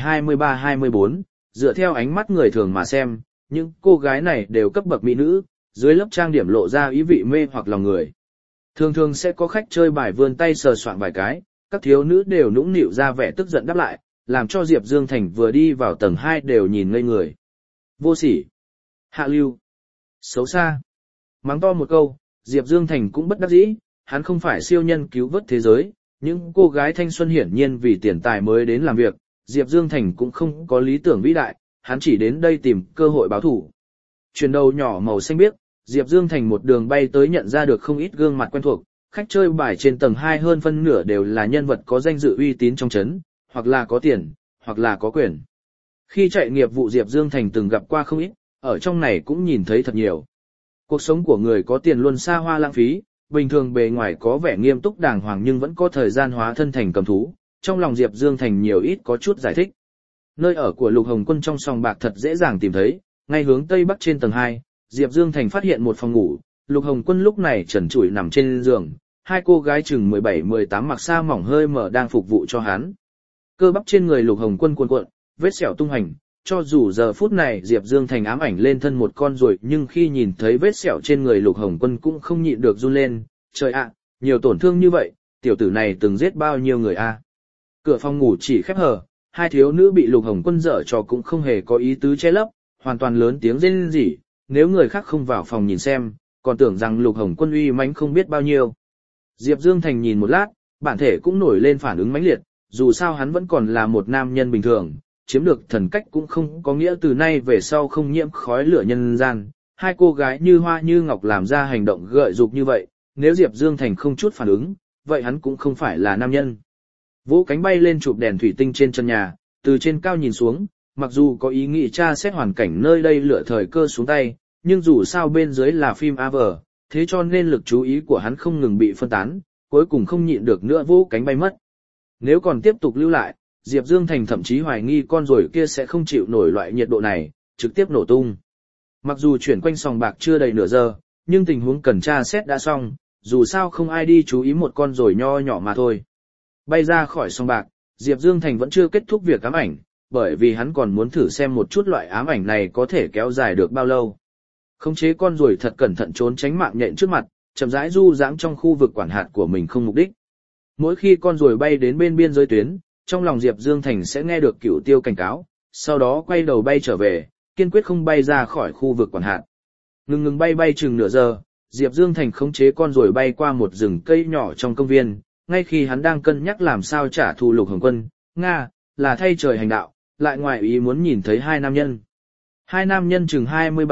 23-24, dựa theo ánh mắt người thường mà xem, những cô gái này đều cấp bậc mỹ nữ, dưới lớp trang điểm lộ ra ý vị mê hoặc lòng người. Thường thường sẽ có khách chơi bài vươn tay sờ soạn vài cái, các thiếu nữ đều nũng nịu ra vẻ tức giận đáp lại, làm cho Diệp Dương Thành vừa đi vào tầng 2 đều nhìn ngây người. Vô sỉ, hạ lưu, xấu xa. Mắng to một câu, Diệp Dương Thành cũng bất đắc dĩ, hắn không phải siêu nhân cứu vớt thế giới, những cô gái thanh xuân hiển nhiên vì tiền tài mới đến làm việc, Diệp Dương Thành cũng không có lý tưởng vĩ đại, hắn chỉ đến đây tìm cơ hội báo thủ. Chuyển đầu nhỏ màu xanh biếc, Diệp Dương Thành một đường bay tới nhận ra được không ít gương mặt quen thuộc, khách chơi bài trên tầng 2 hơn phân nửa đều là nhân vật có danh dự uy tín trong trấn, hoặc là có tiền, hoặc là có quyền. Khi chạy nghiệp vụ Diệp Dương Thành từng gặp qua không ít, ở trong này cũng nhìn thấy thật nhiều. Cuộc sống của người có tiền luôn xa hoa lãng phí, bình thường bề ngoài có vẻ nghiêm túc đàng hoàng nhưng vẫn có thời gian hóa thân thành cầm thú, trong lòng Diệp Dương Thành nhiều ít có chút giải thích. Nơi ở của Lục Hồng Quân trong sòng bạc thật dễ dàng tìm thấy, ngay hướng tây bắc trên tầng 2, Diệp Dương Thành phát hiện một phòng ngủ, Lục Hồng Quân lúc này trần trụi nằm trên giường, hai cô gái chừng 17-18 mặc sa mỏng hơi mở đang phục vụ cho hắn. Cơ bắp trên người Lục Hồng Quân cuộn cuộn, vết sẹo tung hành, cho dù giờ phút này Diệp Dương Thành ám ảnh lên thân một con ruồi nhưng khi nhìn thấy vết sẹo trên người Lục Hồng Quân cũng không nhịn được run lên, trời ạ, nhiều tổn thương như vậy, tiểu tử này từng giết bao nhiêu người a? Cửa phòng ngủ chỉ khép hờ, hai thiếu nữ bị Lục Hồng Quân dở trò cũng không hề có ý tứ che lấp, hoàn toàn lớn tiếng rên rỉ, nếu người khác không vào phòng nhìn xem, còn tưởng rằng Lục Hồng Quân uy mãnh không biết bao nhiêu. Diệp Dương Thành nhìn một lát, bản thể cũng nổi lên phản ứng mãnh liệt, dù sao hắn vẫn còn là một nam nhân bình thường, chiếm được thần cách cũng không có nghĩa từ nay về sau không nhiễm khói lửa nhân gian. Hai cô gái như hoa như ngọc làm ra hành động gợi dục như vậy, nếu Diệp Dương Thành không chút phản ứng, vậy hắn cũng không phải là nam nhân. Vỗ cánh bay lên chụp đèn thủy tinh trên chân nhà, từ trên cao nhìn xuống, mặc dù có ý nghĩ tra xét hoàn cảnh nơi đây lựa thời cơ xuống tay, nhưng dù sao bên dưới là phim AV, thế cho nên lực chú ý của hắn không ngừng bị phân tán, cuối cùng không nhịn được nữa vỗ cánh bay mất. Nếu còn tiếp tục lưu lại, Diệp Dương Thành thậm chí hoài nghi con ruồi kia sẽ không chịu nổi loại nhiệt độ này, trực tiếp nổ tung. Mặc dù chuyển quanh sòng bạc chưa đầy nửa giờ, nhưng tình huống cần tra xét đã xong, dù sao không ai đi chú ý một con ruồi nho nhỏ mà thôi. Bay ra khỏi sòng bạc, Diệp Dương Thành vẫn chưa kết thúc việc ám ảnh, bởi vì hắn còn muốn thử xem một chút loại ám ảnh này có thể kéo dài được bao lâu. Khống chế con ruồi thật cẩn thận trốn tránh mạng nhện trước mặt, chậm rãi du dãng trong khu vực quản hạt của mình không mục đích. Mỗi khi con ruồi bay đến bên biên giới tuyến, trong lòng Diệp Dương Thành sẽ nghe được cửu tiêu cảnh cáo, sau đó quay đầu bay trở về, kiên quyết không bay ra khỏi khu vực quản hạt. Ngừng bay chừng nửa giờ, Diệp Dương Thành khống chế con ruồi bay qua một rừng cây nhỏ trong công viên, ngay khi hắn đang cân nhắc làm sao trả thù Lục Hồng Quân, là thay trời hành đạo, lại ngoài ý muốn nhìn thấy hai nam nhân. Hai nam nhân chừng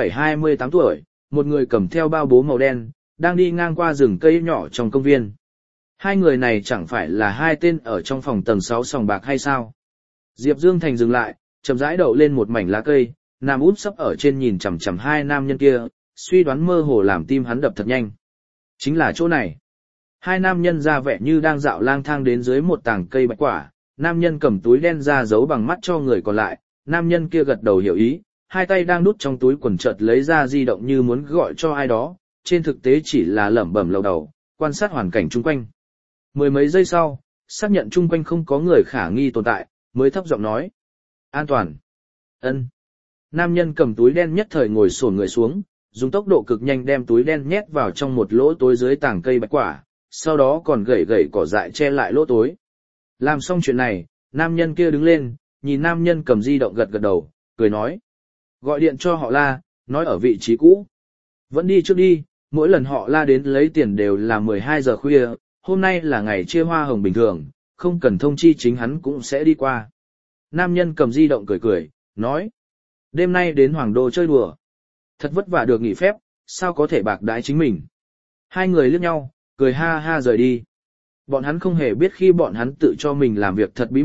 27-28 tuổi, một người cầm theo bao bố màu đen, đang đi ngang qua rừng cây nhỏ trong công viên. Hai người này chẳng phải là hai tên ở trong phòng tầng 6 sòng bạc hay sao? Diệp Dương Thành dừng lại, chậm rãi đậu lên một mảnh lá cây, nằm úp sấp ở trên nhìn chằm chằm hai nam nhân kia, suy đoán mơ hồ làm tim hắn đập thật nhanh. Chính là chỗ này. Hai nam nhân ra vẻ như đang dạo lang thang đến dưới một tảng cây bạch quả, nam nhân cầm túi đen ra giấu bằng mắt cho người còn lại, nam nhân kia gật đầu hiểu ý, hai tay đang đút trong túi quần chợt lấy ra di động như muốn gọi cho ai đó, trên thực tế chỉ là lẩm bẩm lầu đầu, quan sát hoàn cảnh chung quanh. Mười mấy giây sau, xác nhận chung quanh không có người khả nghi tồn tại, mới thấp giọng nói. An toàn. Ân. Nam nhân cầm túi đen nhất thời ngồi xổm người xuống, dùng tốc độ cực nhanh đem túi đen nhét vào trong một lỗ tối dưới tảng cây bạch quả, sau đó còn gẩy cỏ dại che lại lỗ tối. Làm xong chuyện này, nam nhân kia đứng lên, nhìn nam nhân cầm di động gật đầu, cười nói. Gọi điện cho họ La, nói ở vị trí cũ. Vẫn đi trước đi, mỗi lần họ La đến lấy tiền đều là 12 giờ khuya, hôm nay là ngày chia hoa hồng bình thường, không cần thông chi chính hắn cũng sẽ đi qua. Nam nhân cầm di động cười, nói. Đêm nay đến Hoàng Đô chơi đùa. Thật vất vả được nghỉ phép, sao có thể bạc đãi chính mình. Hai người liếc nhau, cười ha ha rời đi. Bọn hắn không hề biết khi bọn hắn tự cho mình làm việc thật bí mật,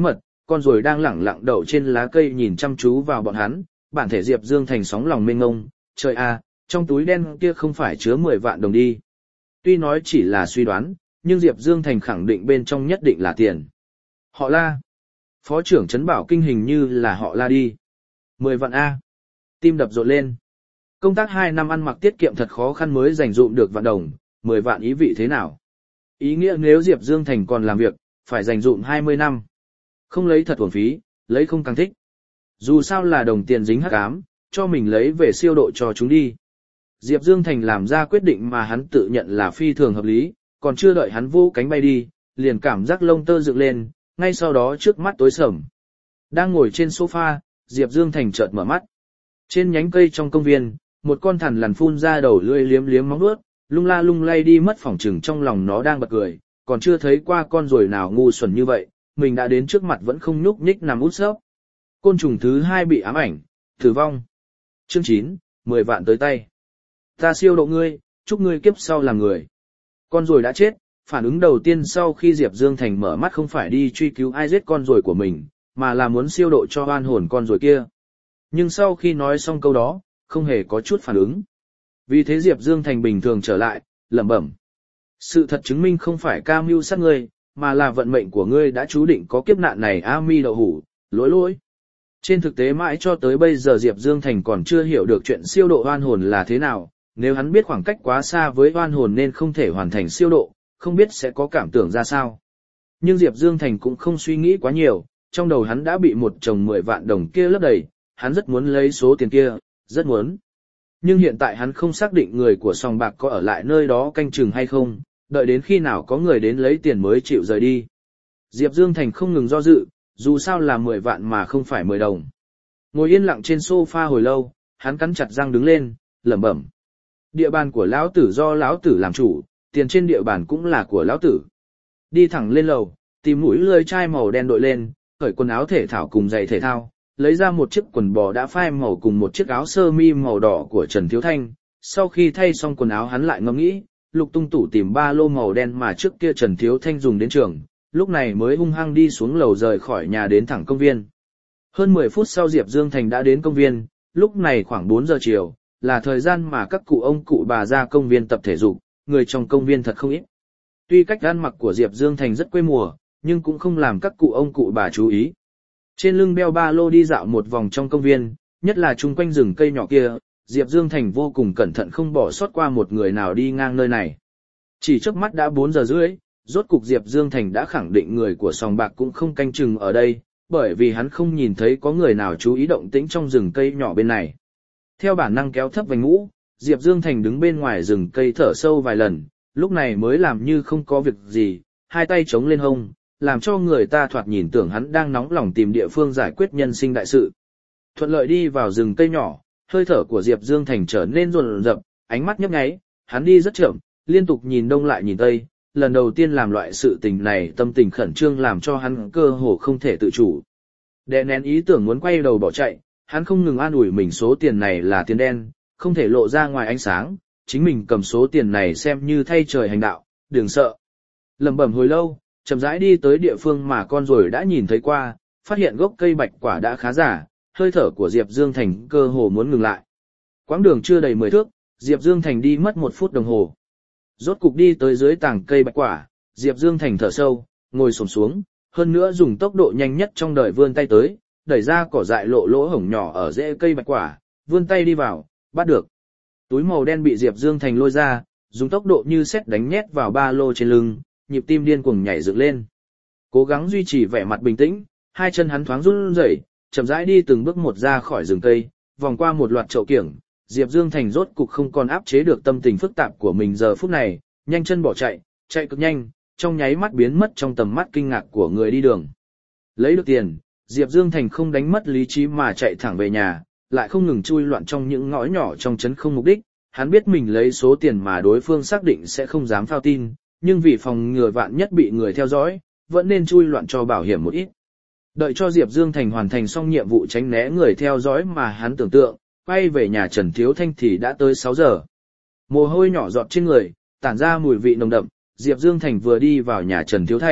con ruồi đang lẳng lặng đậu trên lá cây nhìn chăm chú vào bọn hắn, bản thể Diệp Dương Thành sóng lòng mênh ngông, trời à, trong túi đen kia không phải chứa 10 vạn đồng đi. Tuy nói chỉ là suy đoán, nhưng Diệp Dương Thành khẳng định bên trong nhất định là tiền. Họ La. Phó trưởng trấn bảo kinh hình như là họ La đi. 10 vạn A. Tim đập rộn lên. Công tác 2 năm ăn mặc tiết kiệm thật khó khăn mới dành dụm được vạn đồng, 10 vạn ý vị thế nào? Ý nghĩa nếu Diệp Dương Thành còn làm việc, phải dành dụm 20 năm. Không lấy thật uổng phí, lấy không càng thích. Dù sao là đồng tiền dính hắc ám, cho mình lấy về siêu độ cho chúng đi. Diệp Dương Thành làm ra quyết định mà hắn tự nhận là phi thường hợp lý, còn chưa đợi hắn vô cánh bay đi, liền cảm giác lông tơ dựng lên, ngay sau đó trước mắt tối sầm. Đang ngồi trên sofa, Diệp Dương Thành chợt mở mắt. Trên nhánh cây trong công viên, một con thằn lằn phun ra đầu lưỡi liếm liếm móng vuốt, lung la lung lay đi mất phỏng chừng trong lòng nó đang bật cười, còn chưa thấy qua con ruồi nào ngu xuẩn như vậy, mình đã đến trước mặt vẫn không nhúc nhích nằm út sấp. Côn trùng thứ 2 bị ám ảnh, tử vong. Chương 9, 10 vạn tới tay. Ta siêu độ ngươi, chúc ngươi kiếp sau làm người. Con ruồi đã chết, phản ứng đầu tiên sau khi Diệp Dương Thành mở mắt không phải đi truy cứu ai giết con ruồi của mình, mà là muốn siêu độ cho oan hồn con ruồi kia. Nhưng sau khi nói xong câu đó, không hề có chút phản ứng. Vì thế Diệp Dương Thành bình thường trở lại, lẩm bẩm. Sự thật chứng minh không phải ca mưu sát ngươi, mà là vận mệnh của ngươi đã chú định có kiếp nạn này a mi đậu hủ, lỗi. Trên thực tế mãi cho tới bây giờ Diệp Dương Thành còn chưa hiểu được chuyện siêu độ oan hồn là thế nào, nếu hắn biết khoảng cách quá xa với oan hồn nên không thể hoàn thành siêu độ, không biết sẽ có cảm tưởng ra sao. Nhưng Diệp Dương Thành cũng không suy nghĩ quá nhiều, trong đầu hắn đã bị một chồng 10 vạn đồng kia lấp đầy, hắn rất muốn lấy số tiền kia, rất muốn. Nhưng hiện tại hắn không xác định người của sòng bạc có ở lại nơi đó canh chừng hay không, đợi đến khi nào có người đến lấy tiền mới chịu rời đi. Diệp Dương Thành không ngừng do dự, dù sao là 10 vạn mà không phải 10 đồng. Ngồi yên lặng trên sofa hồi lâu, hắn cắn chặt răng đứng lên, lẩm bẩm. Địa bàn của lão tử do lão tử làm chủ, tiền trên địa bàn cũng là của lão tử. Đi thẳng lên lầu, tìm mũi lưỡi chai màu đen đội lên, cởi quần áo thể thao cùng giày thể thao, lấy ra một chiếc quần bò đã phai màu cùng một chiếc áo sơ mi màu đỏ của Trần Thiếu Thanh. Sau khi thay xong quần áo hắn lại ngẫm nghĩ, lục tung tủ tìm ba lô màu đen mà trước kia Trần Thiếu Thanh dùng đến trường, lúc này mới hung hăng đi xuống lầu rời khỏi nhà đến thẳng công viên. Hơn 10 phút sau Diệp Dương Thành đã đến công viên, lúc này khoảng 4 giờ chiều, là thời gian mà các cụ ông cụ bà ra công viên tập thể dục, người trong công viên thật không ít. Tuy cách ăn mặc của Diệp Dương Thành rất quê mùa, nhưng cũng không làm các cụ ông cụ bà chú ý. Trên lưng đeo ba lô đi dạo một vòng trong công viên, nhất là chung quanh rừng cây nhỏ kia, Diệp Dương Thành vô cùng cẩn thận không bỏ sót qua một người nào đi ngang nơi này. Chỉ chớp mắt đã 4 giờ rưỡi, rốt cục Diệp Dương Thành đã khẳng định người của sòng bạc cũng không canh chừng ở đây, bởi vì hắn không nhìn thấy có người nào chú ý động tĩnh trong rừng cây nhỏ bên này. Theo bản năng kéo thấp vành mũ, Diệp Dương Thành đứng bên ngoài rừng cây thở sâu vài lần, lúc này mới làm như không có việc gì, hai tay chống lên hông, làm cho người ta thoạt nhìn tưởng hắn đang nóng lòng tìm địa phương giải quyết nhân sinh đại sự. Thuận lợi đi vào rừng cây nhỏ, hơi thở của Diệp Dương Thành trở nên rồn rập, ánh mắt nhấp nháy, hắn đi rất chậm, liên tục nhìn đông lại nhìn tây, lần đầu tiên làm loại sự tình này tâm tình khẩn trương làm cho hắn cơ hồ không thể tự chủ. Đè nén ý tưởng muốn quay đầu bỏ chạy, hắn không ngừng an ủi mình số tiền này là tiền đen, không thể lộ ra ngoài ánh sáng, chính mình cầm số tiền này xem như thay trời hành đạo, đừng sợ. Lẩm bẩm hồi lâu, chậm rãi đi tới địa phương mà con ruồi đã nhìn thấy qua, phát hiện gốc cây bạch quả đã khá già, hơi thở của Diệp Dương Thành cơ hồ muốn ngừng lại. Quãng đường chưa đầy 10 thước, Diệp Dương Thành đi mất 1 phút đồng hồ. Rốt cục đi tới dưới tàng cây bạch quả, Diệp Dương Thành thở sâu, ngồi xổm xuống, hơn nữa dùng tốc độ nhanh nhất trong đời vươn tay tới, đẩy ra cỏ dại lộ lỗ hổng nhỏ ở rễ cây bạch quả, vươn tay đi vào, bắt được. Túi màu đen bị Diệp Dương Thành lôi ra, dùng tốc độ như sét đánh nhét vào ba lô trên lưng, nhịp tim điên cuồng nhảy dựng lên. Cố gắng duy trì vẻ mặt bình tĩnh, hai chân hắn thoáng run rẩy, chậm rãi đi từng bước một ra khỏi rừng cây, vòng qua một loạt chậu kiểng, Diệp Dương Thành rốt cục không còn áp chế được tâm tình phức tạp của mình giờ phút này, nhanh chân bỏ chạy, chạy cực nhanh, trong nháy mắt biến mất trong tầm mắt kinh ngạc của người đi đường. Lấy được tiền, Diệp Dương Thành không đánh mất lý trí mà chạy thẳng về nhà, lại không ngừng chui loạn trong những ngõ nhỏ trong trấn không mục đích, hắn biết mình lấy số tiền mà đối phương xác định sẽ không dám phao tin, nhưng vì phòng ngừa vạn nhất bị người theo dõi, vẫn nên chui loạn cho bảo hiểm một ít. Đợi cho Diệp Dương Thành hoàn thành xong nhiệm vụ tránh né người theo dõi mà hắn tưởng tượng, quay về nhà Trần Thiếu Thanh thì đã tới 6 giờ. Mồ hôi nhỏ giọt trên người, tản ra mùi vị nồng đậm, Diệp Dương Thành vừa đi vào nhà Trần Thiếu Thanh,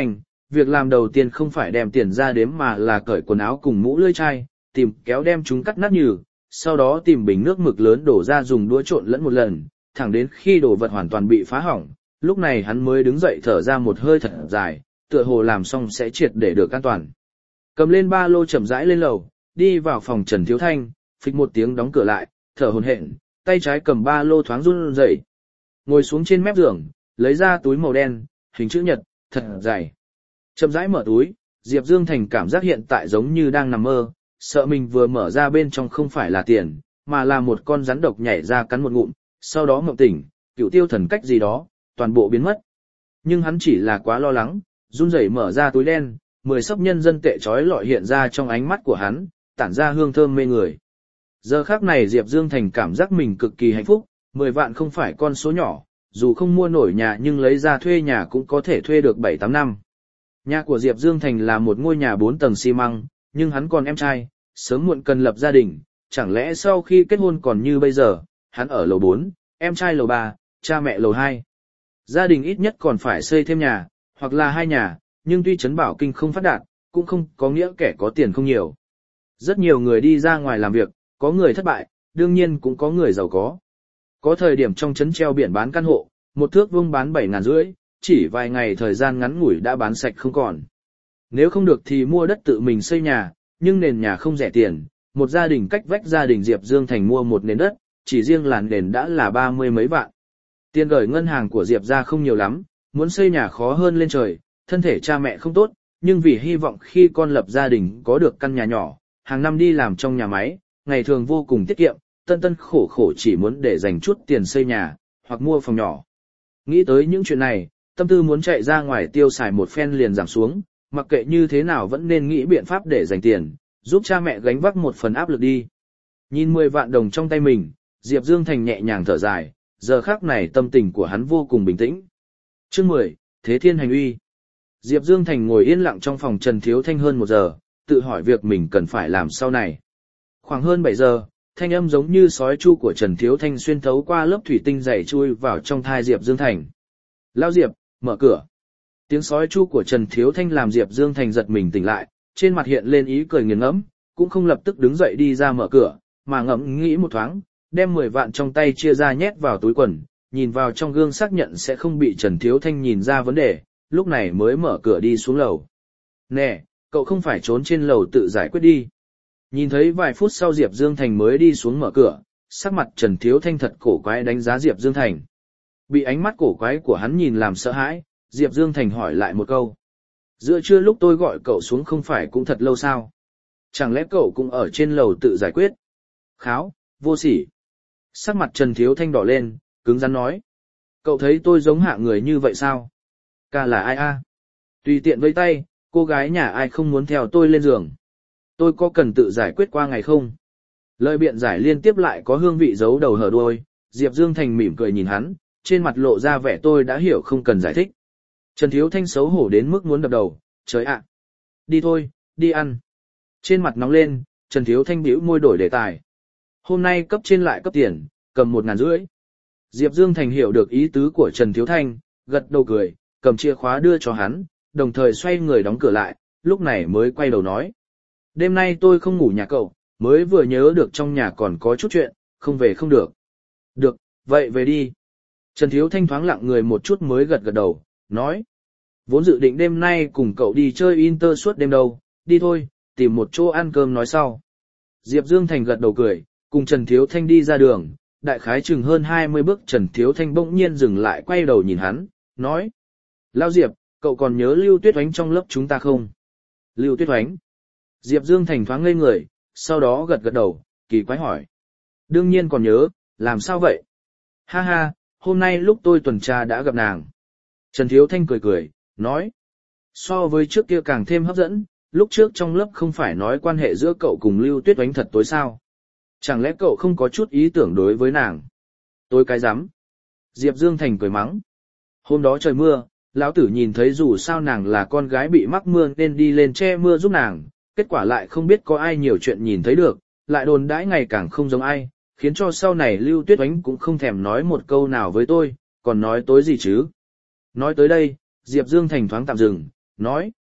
việc làm đầu tiên không phải đem tiền ra đếm mà là cởi quần áo cùng mũ lưỡi chai, tìm kéo đem chúng cắt nát nhừ, sau đó tìm bình nước mực lớn đổ ra dùng đũa trộn lẫn một lần, thẳng đến khi đồ vật hoàn toàn bị phá hỏng, lúc này hắn mới đứng dậy thở ra một hơi thật dài, tựa hồ làm xong sẽ triệt để được an toàn. Cầm lên ba lô chậm rãi lên lầu, đi vào phòng Trần Thiếu Thanh, phịch một tiếng đóng cửa lại, thở hổn hển, tay trái cầm ba lô thoáng run rẩy. Ngồi xuống trên mép giường, lấy ra túi màu đen, hình chữ nhật, thật dày. Chậm rãi mở túi, Diệp Dương Thành cảm giác hiện tại giống như đang nằm mơ, sợ mình vừa mở ra bên trong không phải là tiền, mà là một con rắn độc nhảy ra cắn một ngụm, sau đó mộng tỉnh, cựu tiêu thần cách gì đó, toàn bộ biến mất. Nhưng hắn chỉ là quá lo lắng, run rẩy mở ra túi đen, 10 sấp nhân dân tệ trói lọi hiện ra trong ánh mắt của hắn, tản ra hương thơm mê người. Giờ khắc này Diệp Dương Thành cảm giác mình cực kỳ hạnh phúc, 10 vạn không phải con số nhỏ, dù không mua nổi nhà nhưng lấy ra thuê nhà cũng có thể thuê được 7-8 năm. Nhà của Diệp Dương Thành là một ngôi nhà 4 tầng xi măng, nhưng hắn còn em trai, sớm muộn cần lập gia đình, chẳng lẽ sau khi kết hôn còn như bây giờ, hắn ở lầu 4, em trai lầu 3, cha mẹ lầu 2. Gia đình ít nhất còn phải xây thêm nhà, hoặc là 2 nhà, nhưng tuy trấn Bảo Kinh không phát đạt, cũng không có nghĩa kẻ có tiền không nhiều. Rất nhiều người đi ra ngoài làm việc, có người thất bại, đương nhiên cũng có người giàu có. Có thời điểm trong trấn treo biển bán căn hộ, một thước vuông bán 7.500, chỉ vài ngày thời gian ngắn ngủi đã bán sạch không còn. Nếu không được thì mua đất tự mình xây nhà, nhưng nền nhà không rẻ tiền, một gia đình cách vách gia đình Diệp Dương Thành mua một nền đất, chỉ riêng làn nền đã là 30 mấy vạn. Tiền gửi ngân hàng của Diệp ra không nhiều lắm, muốn xây nhà khó hơn lên trời, thân thể cha mẹ không tốt, nhưng vì hy vọng khi con lập gia đình có được căn nhà nhỏ, hàng năm đi làm trong nhà máy, ngày thường vô cùng tiết kiệm, tân tân khổ khổ chỉ muốn để dành chút tiền xây nhà, hoặc mua phòng nhỏ. Nghĩ tới những chuyện này, tâm tư muốn chạy ra ngoài tiêu xài một phen liền giảm xuống, mặc kệ như thế nào vẫn nên nghĩ biện pháp để dành tiền, giúp cha mẹ gánh vác một phần áp lực đi. Nhìn 10 vạn đồng trong tay mình, Diệp Dương Thành nhẹ nhàng thở dài, giờ khắc này tâm tình của hắn vô cùng bình tĩnh. Chương 10, Thế Thiên Hành Uy. Diệp Dương Thành ngồi yên lặng trong phòng Trần Thiếu Thanh hơn 1 giờ, tự hỏi việc mình cần phải làm sau này. Khoảng hơn 7 giờ, thanh âm giống như sói chu của Trần Thiếu Thanh xuyên thấu qua lớp thủy tinh dày chui vào trong thai Diệp Dương Thành. Lao Diệp, mở cửa. Tiếng sói chu của Trần Thiếu Thanh làm Diệp Dương Thành giật mình tỉnh lại, trên mặt hiện lên ý cười nghiền ngẫm, cũng không lập tức đứng dậy đi ra mở cửa, mà ngẫm nghĩ một thoáng, đem 10 vạn trong tay chia ra nhét vào túi quần, nhìn vào trong gương xác nhận sẽ không bị Trần Thiếu Thanh nhìn ra vấn đề, lúc này mới mở cửa đi xuống lầu. Nè, cậu không phải trốn trên lầu tự giải quyết đi. Nhìn thấy vài phút sau Diệp Dương Thành mới đi xuống mở cửa, sắc mặt Trần Thiếu Thanh thật cổ quái đánh giá Diệp Dương Thành. Bị ánh mắt cổ quái của hắn nhìn làm sợ hãi, Diệp Dương Thành hỏi lại một câu. Giữa trưa lúc tôi gọi cậu xuống không phải cũng thật lâu sao? Chẳng lẽ cậu cũng ở trên lầu tự giải quyết? Kháo, vô sỉ. Sắc mặt Trần Thiếu Thanh đỏ lên, cứng rắn nói. Cậu thấy tôi giống hạ người như vậy sao? Ca là ai a? Tùy tiện với tay, cô gái nhà ai không muốn theo tôi lên giường? Tôi có cần tự giải quyết qua ngày không? Lời biện giải liên tiếp lại có hương vị giấu đầu hở đuôi, Diệp Dương Thành mỉm cười nhìn hắn, trên mặt lộ ra vẻ tôi đã hiểu không cần giải thích. Trần Thiếu Thanh xấu hổ đến mức muốn đập đầu, trời ạ. Đi thôi, đi ăn. Trên mặt nóng lên, Trần Thiếu Thanh bĩu môi đổi đề tài. Hôm nay cấp trên lại cấp tiền, cầm 1.500. Diệp Dương Thành hiểu được ý tứ của Trần Thiếu Thanh, gật đầu cười, cầm chìa khóa đưa cho hắn, đồng thời xoay người đóng cửa lại, lúc này mới quay đầu nói. Đêm nay tôi không ngủ nhà cậu, mới vừa nhớ được trong nhà còn có chút chuyện, không về không được. Được, vậy về đi. Trần Thiếu Thanh thoáng lặng người một chút mới gật gật đầu, nói. Vốn dự định đêm nay cùng cậu đi chơi Inter suốt đêm đâu, đi thôi, tìm một chỗ ăn cơm nói sau. Diệp Dương Thành gật đầu cười, cùng Trần Thiếu Thanh đi ra đường, đại khái chừng hơn 20 bước Trần Thiếu Thanh bỗng nhiên dừng lại quay đầu nhìn hắn, nói. Lao Diệp, cậu còn nhớ Lưu Tuyết Oánh trong lớp chúng ta không? Lưu Tuyết Oánh. Diệp Dương Thành thoáng ngây người, sau đó gật gật đầu, kỳ quái hỏi. Đương nhiên còn nhớ, làm sao vậy? Ha ha, hôm nay lúc tôi tuần tra đã gặp nàng. Trần Thiếu Thanh cười cười, nói. So với trước kia càng thêm hấp dẫn, lúc trước trong lớp không phải nói quan hệ giữa cậu cùng Lưu Tuyết Oánh thật tối sao? Chẳng lẽ cậu không có chút ý tưởng đối với nàng? Tôi cái rắm. Diệp Dương Thành cười mắng. Hôm đó trời mưa, lão tử nhìn thấy dù sao nàng là con gái bị mắc mưa nên đi lên che mưa giúp nàng, kết quả lại không biết có ai nhiều chuyện nhìn thấy được, lại đồn đãi ngày càng không giống ai, khiến cho sau này Lưu Tuyết Oánh cũng không thèm nói một câu nào với tôi, còn nói tối gì chứ. Nói tới đây, Diệp Dương Thành thoáng tạm dừng, nói,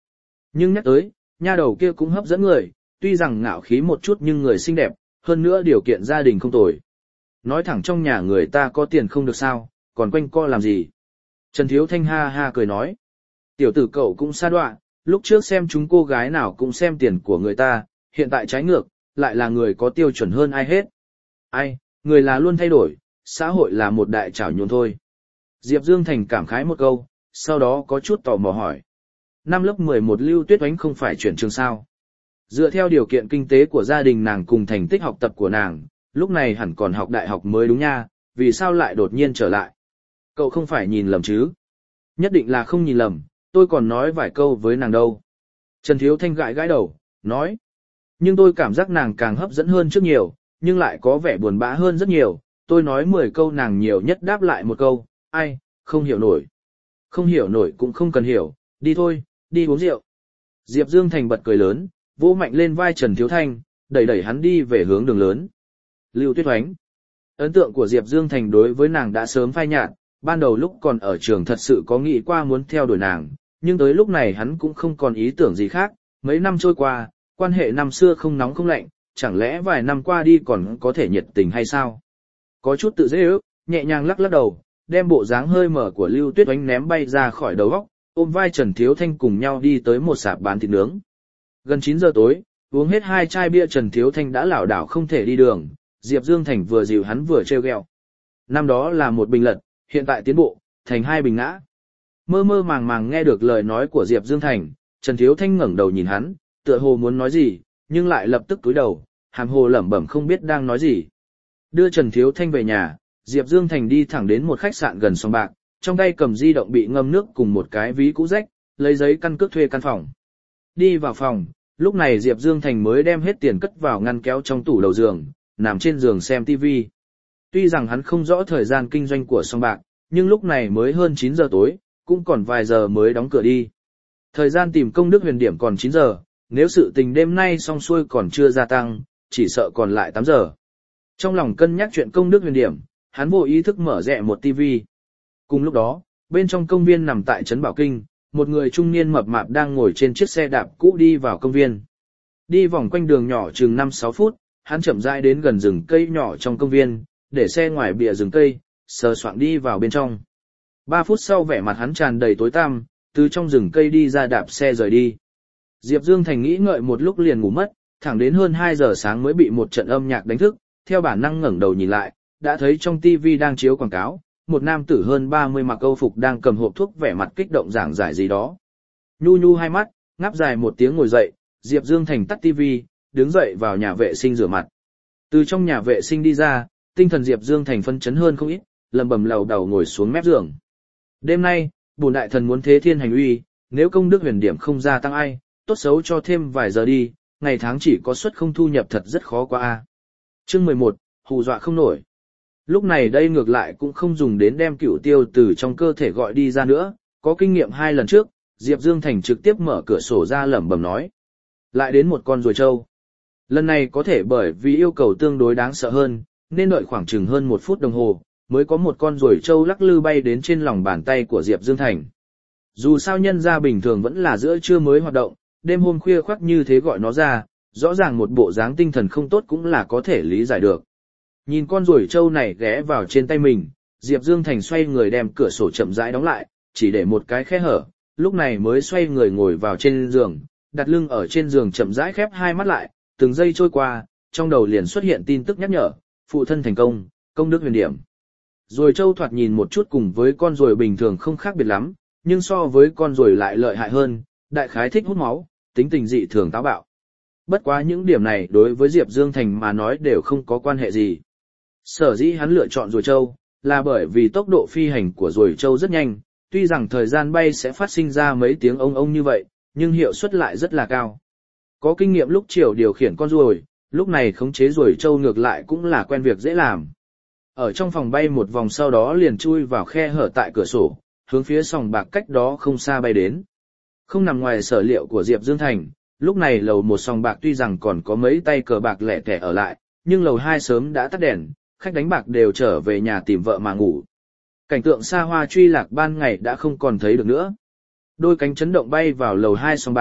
Nhưng nhắc tới, nha đầu kia cũng hấp dẫn người, tuy rằng ngạo khí một chút nhưng người xinh đẹp, hơn nữa điều kiện gia đình không tồi. Nói thẳng trong nhà người ta có tiền không được sao, còn quanh co làm gì. Trần Thiếu Thanh ha ha cười nói. Tiểu tử cậu cũng xa đoạ, lúc trước xem chúng cô gái nào cũng xem tiền của người ta, hiện tại trái ngược, lại là người có tiêu chuẩn hơn ai hết. Ai, người là luôn thay đổi, xã hội là một đại trảo nhuộn thôi. Diệp Dương Thành cảm khái một câu, sau đó có chút tò mò hỏi. Năm lớp 11 Lưu Tuyết Oánh không phải chuyển trường sao? Dựa theo điều kiện kinh tế của gia đình nàng cùng thành tích học tập của nàng, lúc này hẳn còn học đại học mới đúng nha, vì sao lại đột nhiên trở lại? Cậu không phải nhìn lầm chứ? Nhất định là không nhìn lầm, tôi còn nói vài câu với nàng đâu. Trần Thiếu Thanh gãi gãi đầu, nói. Nhưng tôi cảm giác nàng càng hấp dẫn hơn trước nhiều, nhưng lại có vẻ buồn bã hơn rất nhiều. Tôi nói 10 câu nàng nhiều nhất đáp lại một câu, ai, không hiểu nổi. Không hiểu nổi cũng không cần hiểu, đi thôi, đi uống rượu. Diệp Dương Thành bật cười lớn, vỗ mạnh lên vai Trần Thiếu Thanh, đẩy đẩy hắn đi về hướng đường lớn. Lưu Tuyết Oánh. Ấn tượng của Diệp Dương Thành đối với nàng đã sớm phai nhạt, ban đầu lúc còn ở trường thật sự có nghĩ qua muốn theo đuổi nàng, nhưng tới lúc này hắn cũng không còn ý tưởng gì khác. Mấy năm trôi qua, quan hệ năm xưa không nóng không lạnh, chẳng lẽ vài năm qua đi còn có thể nhiệt tình hay sao? Có chút tự dễ ước, nhẹ nhàng lắc lắc đầu, đem bộ dáng hơi mở của Lưu Tuyết Oánh ném bay ra khỏi đầu óc, ôm vai Trần Thiếu Thanh cùng nhau đi tới một sạp bán thịt nướng. Gần 9 giờ tối, uống hết 2 chai bia Trần Thiếu Thanh đã lảo đảo không thể đi đường, Diệp Dương Thành vừa dìu hắn vừa trêu ghẹo. Năm đó là một bình lật, hiện tại tiến bộ, thành 2 bình ngã. Mơ mơ màng màng nghe được lời nói của Diệp Dương Thành, Trần Thiếu Thanh ngẩng đầu nhìn hắn, tựa hồ muốn nói gì, nhưng lại lập tức cúi đầu, hàm hồ lẩm bẩm không biết đang nói gì. Đưa Trần Thiếu Thanh về nhà, Diệp Dương Thành đi thẳng đến một khách sạn gần sòng bạc, trong tay cầm di động bị ngâm nước cùng một cái ví cũ rách, lấy giấy căn cước thuê căn phòng. Đi vào phòng, lúc này Diệp Dương Thành mới đem hết tiền cất vào ngăn kéo trong tủ đầu giường, nằm trên giường xem TV. Tuy rằng hắn không rõ thời gian kinh doanh của sòng bạc, nhưng lúc này mới hơn 9 giờ tối, cũng còn vài giờ mới đóng cửa đi. Thời gian tìm công đức huyền điểm còn 9 giờ, nếu sự tình đêm nay xong xuôi còn chưa gia tăng, chỉ sợ còn lại 8 giờ. Trong lòng cân nhắc chuyện công đức huyền điểm, hắn vô ý thức mở rẽ một TV. Cùng lúc đó, bên trong công viên nằm tại trấn Bảo Kinh, một người trung niên mập mạp đang ngồi trên chiếc xe đạp cũ đi vào công viên. Đi vòng quanh đường nhỏ chừng 5-6 phút, hắn chậm rãi đến gần rừng cây nhỏ trong công viên, để xe ngoài bìa rừng cây, sờ soạng đi vào bên trong. 3 phút sau vẻ mặt hắn tràn đầy tối tăm, từ trong rừng cây đi ra đạp xe rời đi. Diệp Dương Thành nghĩ ngợi một lúc liền ngủ mất, thẳng đến hơn 2 giờ sáng mới bị một trận âm nhạc đánh thức, theo bản năng ngẩng đầu nhìn lại, đã thấy trong TV đang chiếu quảng cáo, một nam tử hơn 30 mặc âu phục đang cầm hộp thuốc vẻ mặt kích động giảng giải gì đó. Nhu nhu hai mắt, ngáp dài một tiếng ngồi dậy, Diệp Dương Thành tắt TV, đứng dậy vào nhà vệ sinh rửa mặt. Từ trong nhà vệ sinh đi ra, tinh thần Diệp Dương Thành phấn chấn hơn không ít, lầm bầm lầu đầu ngồi xuống mép giường. Đêm nay, bổn đại thần muốn thế thiên hành uy, nếu công đức huyền điểm không gia tăng ai, tốt xấu cho thêm vài giờ đi, ngày tháng chỉ có suất không thu nhập thật rất khó qua a. Chương 11, hù dọa không nổi. Lúc này đây ngược lại cũng không dùng đến đem cửu tiêu từ trong cơ thể gọi đi ra nữa, có kinh nghiệm 2 lần trước, Diệp Dương Thành trực tiếp mở cửa sổ ra lẩm bẩm nói. Lại đến một con ruồi trâu. Lần này có thể bởi vì yêu cầu tương đối đáng sợ hơn, nên đợi khoảng chừng hơn 1 phút đồng hồ, mới có một con ruồi trâu lắc lư bay đến trên lòng bàn tay của Diệp Dương Thành. Dù sao nhân gia bình thường vẫn là giữa trưa mới hoạt động, đêm hôm khuya khoắt như thế gọi nó ra, rõ ràng một bộ dáng tinh thần không tốt cũng là có thể lý giải được. Nhìn con ruồi trâu này ghé vào trên tay mình, Diệp Dương Thành xoay người đem cửa sổ chậm rãi đóng lại, chỉ để một cái khe hở, lúc này mới xoay người ngồi vào trên giường, đặt lưng ở trên giường chậm rãi khép hai mắt lại, từng giây trôi qua, trong đầu liền xuất hiện tin tức nhắc nhở, phụ thân thành công, công đức huyền điểm. Ruồi trâu thoạt nhìn một chút cùng với con ruồi bình thường không khác biệt lắm, nhưng so với con ruồi lại lợi hại hơn, đại khái thích hút máu, tính tình dị thường táo bạo. Bất quá những điểm này đối với Diệp Dương Thành mà nói đều không có quan hệ gì. Sở dĩ hắn lựa chọn ruồi trâu, là bởi vì tốc độ phi hành của ruồi trâu rất nhanh, tuy rằng thời gian bay sẽ phát sinh ra mấy tiếng ông ông như vậy, nhưng hiệu suất lại rất là cao. Có kinh nghiệm lúc chiều điều khiển con ruồi, lúc này khống chế ruồi trâu ngược lại cũng là quen việc dễ làm. Ở trong phòng bay một vòng sau đó liền chui vào khe hở tại cửa sổ, hướng phía sòng bạc cách đó không xa bay đến. Không nằm ngoài sở liệu của Diệp Dương Thành, lúc này lầu 1 sòng bạc tuy rằng còn có mấy tay cờ bạc lẻ tẻ ở lại, nhưng lầu 2 sớm đã tắt đèn, khách đánh bạc đều trở về nhà tìm vợ mà ngủ. Cảnh tượng xa hoa truy lạc ban ngày đã không còn thấy được nữa. Đôi cánh chấn động bay vào lầu 2 sòng bạc,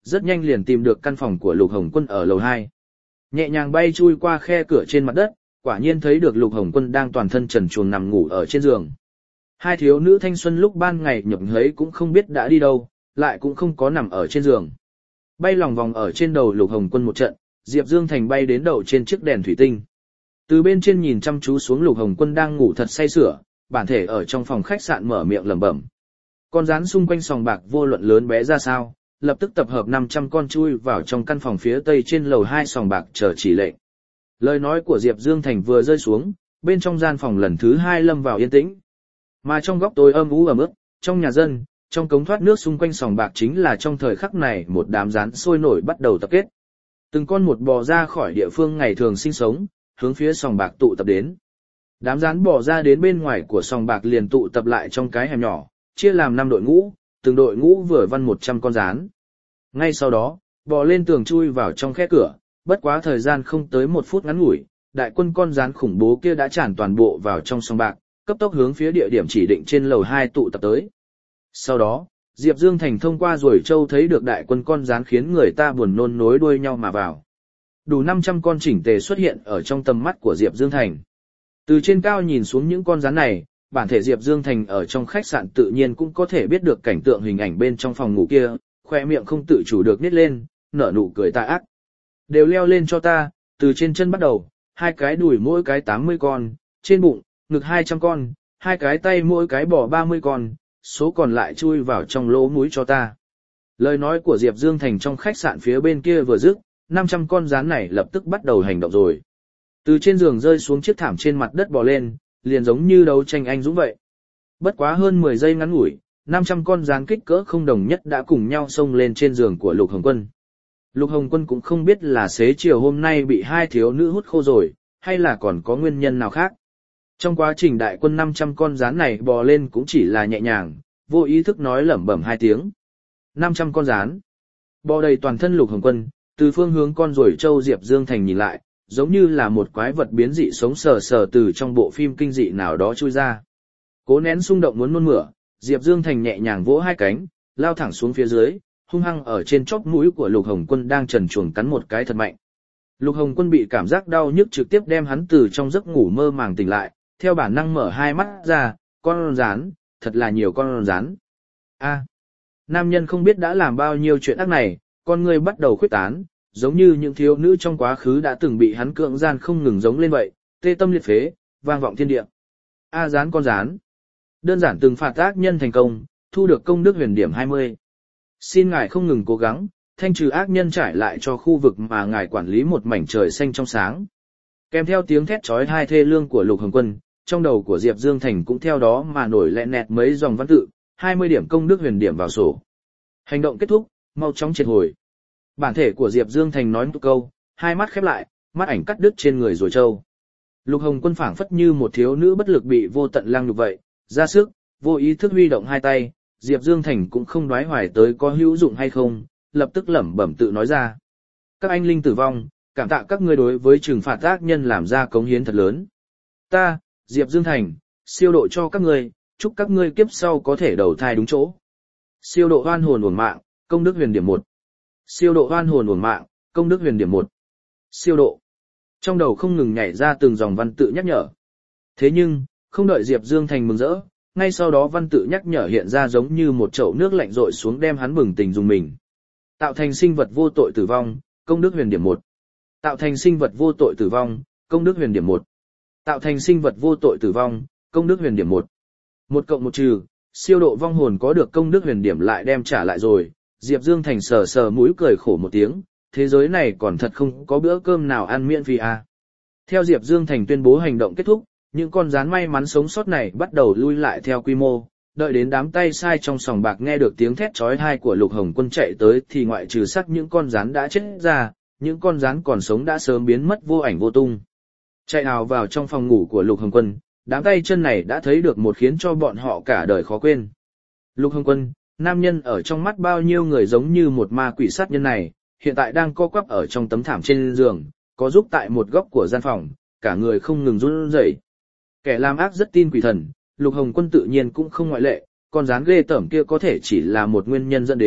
rất nhanh liền tìm được căn phòng của Lục Hồng Quân ở lầu 2. Nhẹ nhàng bay chui qua khe cửa trên mặt đất, quả nhiên thấy được Lục Hồng Quân đang toàn thân trần truồng nằm ngủ ở trên giường. Hai thiếu nữ thanh xuân lúc ban ngày nhập hấy cũng không biết đã đi đâu, lại cũng không có nằm ở trên giường. Bay lòng vòng ở trên đầu Lục Hồng Quân một trận, Diệp Dương Thành bay đến đậu trên chiếc đèn thủy tinh. Từ bên trên nhìn chăm chú xuống Lục Hồng Quân đang ngủ thật say sưa, bản thể ở trong phòng khách sạn mở miệng lẩm bẩm. Con rắn xung quanh sòng bạc vô luận lớn bé ra sao, lập tức tập hợp 500 con chui vào trong căn phòng phía tây trên lầu 2 sòng bạc chờ chỉ lệnh. Lời nói của Diệp Dương Thành vừa rơi xuống, bên trong gian phòng lần thứ 2 lâm vào yên tĩnh. Mà trong góc tối âm u ẩm ướt, trong nhà dân, trong cống thoát nước xung quanh sòng bạc chính là trong thời khắc này một đám rắn sôi nổi bắt đầu tập kết. Từng con một bò ra khỏi địa phương ngày thường sinh sống, hướng phía sòng bạc tụ tập đến. Đám rắn bò ra đến bên ngoài của sòng bạc liền tụ tập lại trong cái hẻm nhỏ, chia làm 5 đội ngũ, từng đội ngũ vừa văn 100 con rắn. Ngay sau đó, bò lên tường chui vào trong khe cửa, bất quá thời gian không tới 1 phút ngắn ngủi, đại quân con rắn khủng bố kia đã tràn toàn bộ vào trong sòng bạc, cấp tốc hướng phía địa điểm chỉ định trên lầu 2 tụ tập tới. Sau đó, Diệp Dương Thành thông qua rồi châu thấy được đại quân con rắn khiến người ta buồn nôn nối đuôi nhau mà vào. Đủ 500 con chỉnh tề xuất hiện ở trong tầm mắt của Diệp Dương Thành. Từ trên cao nhìn xuống những con rắn này, bản thể Diệp Dương Thành ở trong khách sạn tự nhiên cũng có thể biết được cảnh tượng hình ảnh bên trong phòng ngủ kia, khoe miệng không tự chủ được nít lên, nở nụ cười tà ác. Đều leo lên cho ta, từ trên chân bắt đầu, 2 cái đùi mỗi cái 80 con, trên bụng, ngực 200 con, 2 cái tay mỗi cái bò 30 con, số còn lại chui vào trong lỗ mũi cho ta. Lời nói của Diệp Dương Thành trong khách sạn phía bên kia vừa dứt, 500 con rắn này lập tức bắt đầu hành động rồi. Từ trên giường rơi xuống chiếc thảm trên mặt đất bò lên, liền giống như đấu tranh anh dũng vậy. Bất quá hơn 10 giây ngắn ngủi, 500 con rắn kích cỡ không đồng nhất đã cùng nhau xông lên trên giường của Lục Hồng Quân. Lục Hồng Quân cũng không biết là xế chiều hôm nay bị hai thiếu nữ hút khô rồi, hay là còn có nguyên nhân nào khác. Trong quá trình đại quân 500 con rắn này bò lên cũng chỉ là nhẹ nhàng, vô ý thức nói lẩm bẩm 2 tiếng. 500 con rắn bò đầy toàn thân Lục Hồng Quân, từ phương hướng con ruồi châu Diệp Dương Thành nhìn lại, giống như là một quái vật biến dị sống sờ sờ từ trong bộ phim kinh dị nào đó chui ra. Cố nén xung động muốn nôn mửa, Diệp Dương Thành nhẹ nhàng vỗ 2 cánh, lao thẳng xuống phía dưới, hung hăng ở trên chóp mũi của Lục Hồng Quân đang trần truồng cắn một cái thật mạnh. Lục Hồng Quân bị cảm giác đau nhức trực tiếp đem hắn từ trong giấc ngủ mơ màng tỉnh lại, theo bản năng mở 2 mắt ra, con rắn, thật là nhiều con rắn. A. Nam nhân không biết đã làm bao nhiêu chuyện ác này, con người bắt đầu khuếch tán, giống như những thiếu nữ trong quá khứ đã từng bị hắn cưỡng gian không ngừng giống lên vậy, tê tâm liệt phế, vang vọng thiên địa. A rắn con rắn. Đơn giản từng phạt ác nhân thành công, thu được công đức huyền điểm 20. Xin ngài không ngừng cố gắng, thanh trừ ác nhân trải lại cho khu vực mà ngài quản lý một mảnh trời xanh trong sáng. Kèm theo tiếng thét chói tai thê lương của Lục Hồng Quân, trong đầu của Diệp Dương Thành cũng theo đó mà nổi lẹ nẹt mấy dòng văn tự, 20 điểm công đức huyền điểm vào sổ. Hành động kết thúc, mau chóng triệt hồi. Bản thể của Diệp Dương Thành nói một câu, 2 mắt khép lại, mắt ảnh cắt đứt trên người rồi trâu. Lục Hồng Quân phảng phất như một thiếu nữ bất lực bị vô tận lăng nhục vậy, ra sức, vô ý thức huy động 2 tay, Diệp Dương Thành cũng không đoái hoài tới có hữu dụng hay không, lập tức lẩm bẩm tự nói ra. Các anh linh tử vong, cảm tạ các ngươi đối với trừng phạt ác nhân làm ra cống hiến thật lớn. Ta, Diệp Dương Thành, siêu độ cho các ngươi, chúc các ngươi kiếp sau có thể đầu thai đúng chỗ. Siêu độ oan hồn uổng mạng, công đức huyền điểm 1. Siêu độ oan hồn uổng mạng, công đức huyền điểm 1. Siêu độ. Trong đầu không ngừng nhảy ra từng dòng văn tự nhắc nhở. Thế nhưng, không đợi Diệp Dương Thành mừng rỡ, ngay sau đó văn tự nhắc nhở hiện ra giống như một chậu nước lạnh rội xuống đem hắn bừng tỉnh dùng mình. Tạo thành sinh vật vô tội tử vong, công đức huyền điểm 1. Tạo thành sinh vật vô tội tử vong, công đức huyền điểm 1. Tạo thành sinh vật vô tội tử vong, công đức huyền điểm 1. 1 cộng 1 trừ, siêu độ vong hồn có được công đức huyền điểm lại đem trả lại rồi. Diệp Dương Thành sờ sờ mũi cười khổ một tiếng, thế giới này còn thật không có bữa cơm nào ăn miễn phí à. Theo Diệp Dương Thành tuyên bố hành động kết thúc, những con rắn may mắn sống sót này bắt đầu lui lại theo quy mô, đợi đến đám tay sai trong sòng bạc nghe được tiếng thét chói tai của Lục Hồng Quân chạy tới thì ngoại trừ xác những con rắn đã chết ra, những con rắn còn sống đã sớm biến mất vô ảnh vô tung. Chạy ào vào trong phòng ngủ của Lục Hồng Quân, đám tay chân này đã thấy được một khiến cho bọn họ cả đời khó quên. Lục Hồng Quân, nam nhân ở trong mắt bao nhiêu người giống như một ma quỷ sát nhân này, hiện tại đang co quắp ở trong tấm thảm trên giường, có giúp tại một góc của gian phòng, cả người không ngừng run rẩy. Kẻ làm ác rất tin quỷ thần, Lục Hồng Quân tự nhiên cũng không ngoại lệ, con rắn ghê tởm kia có thể chỉ là một nguyên nhân dẫn đến,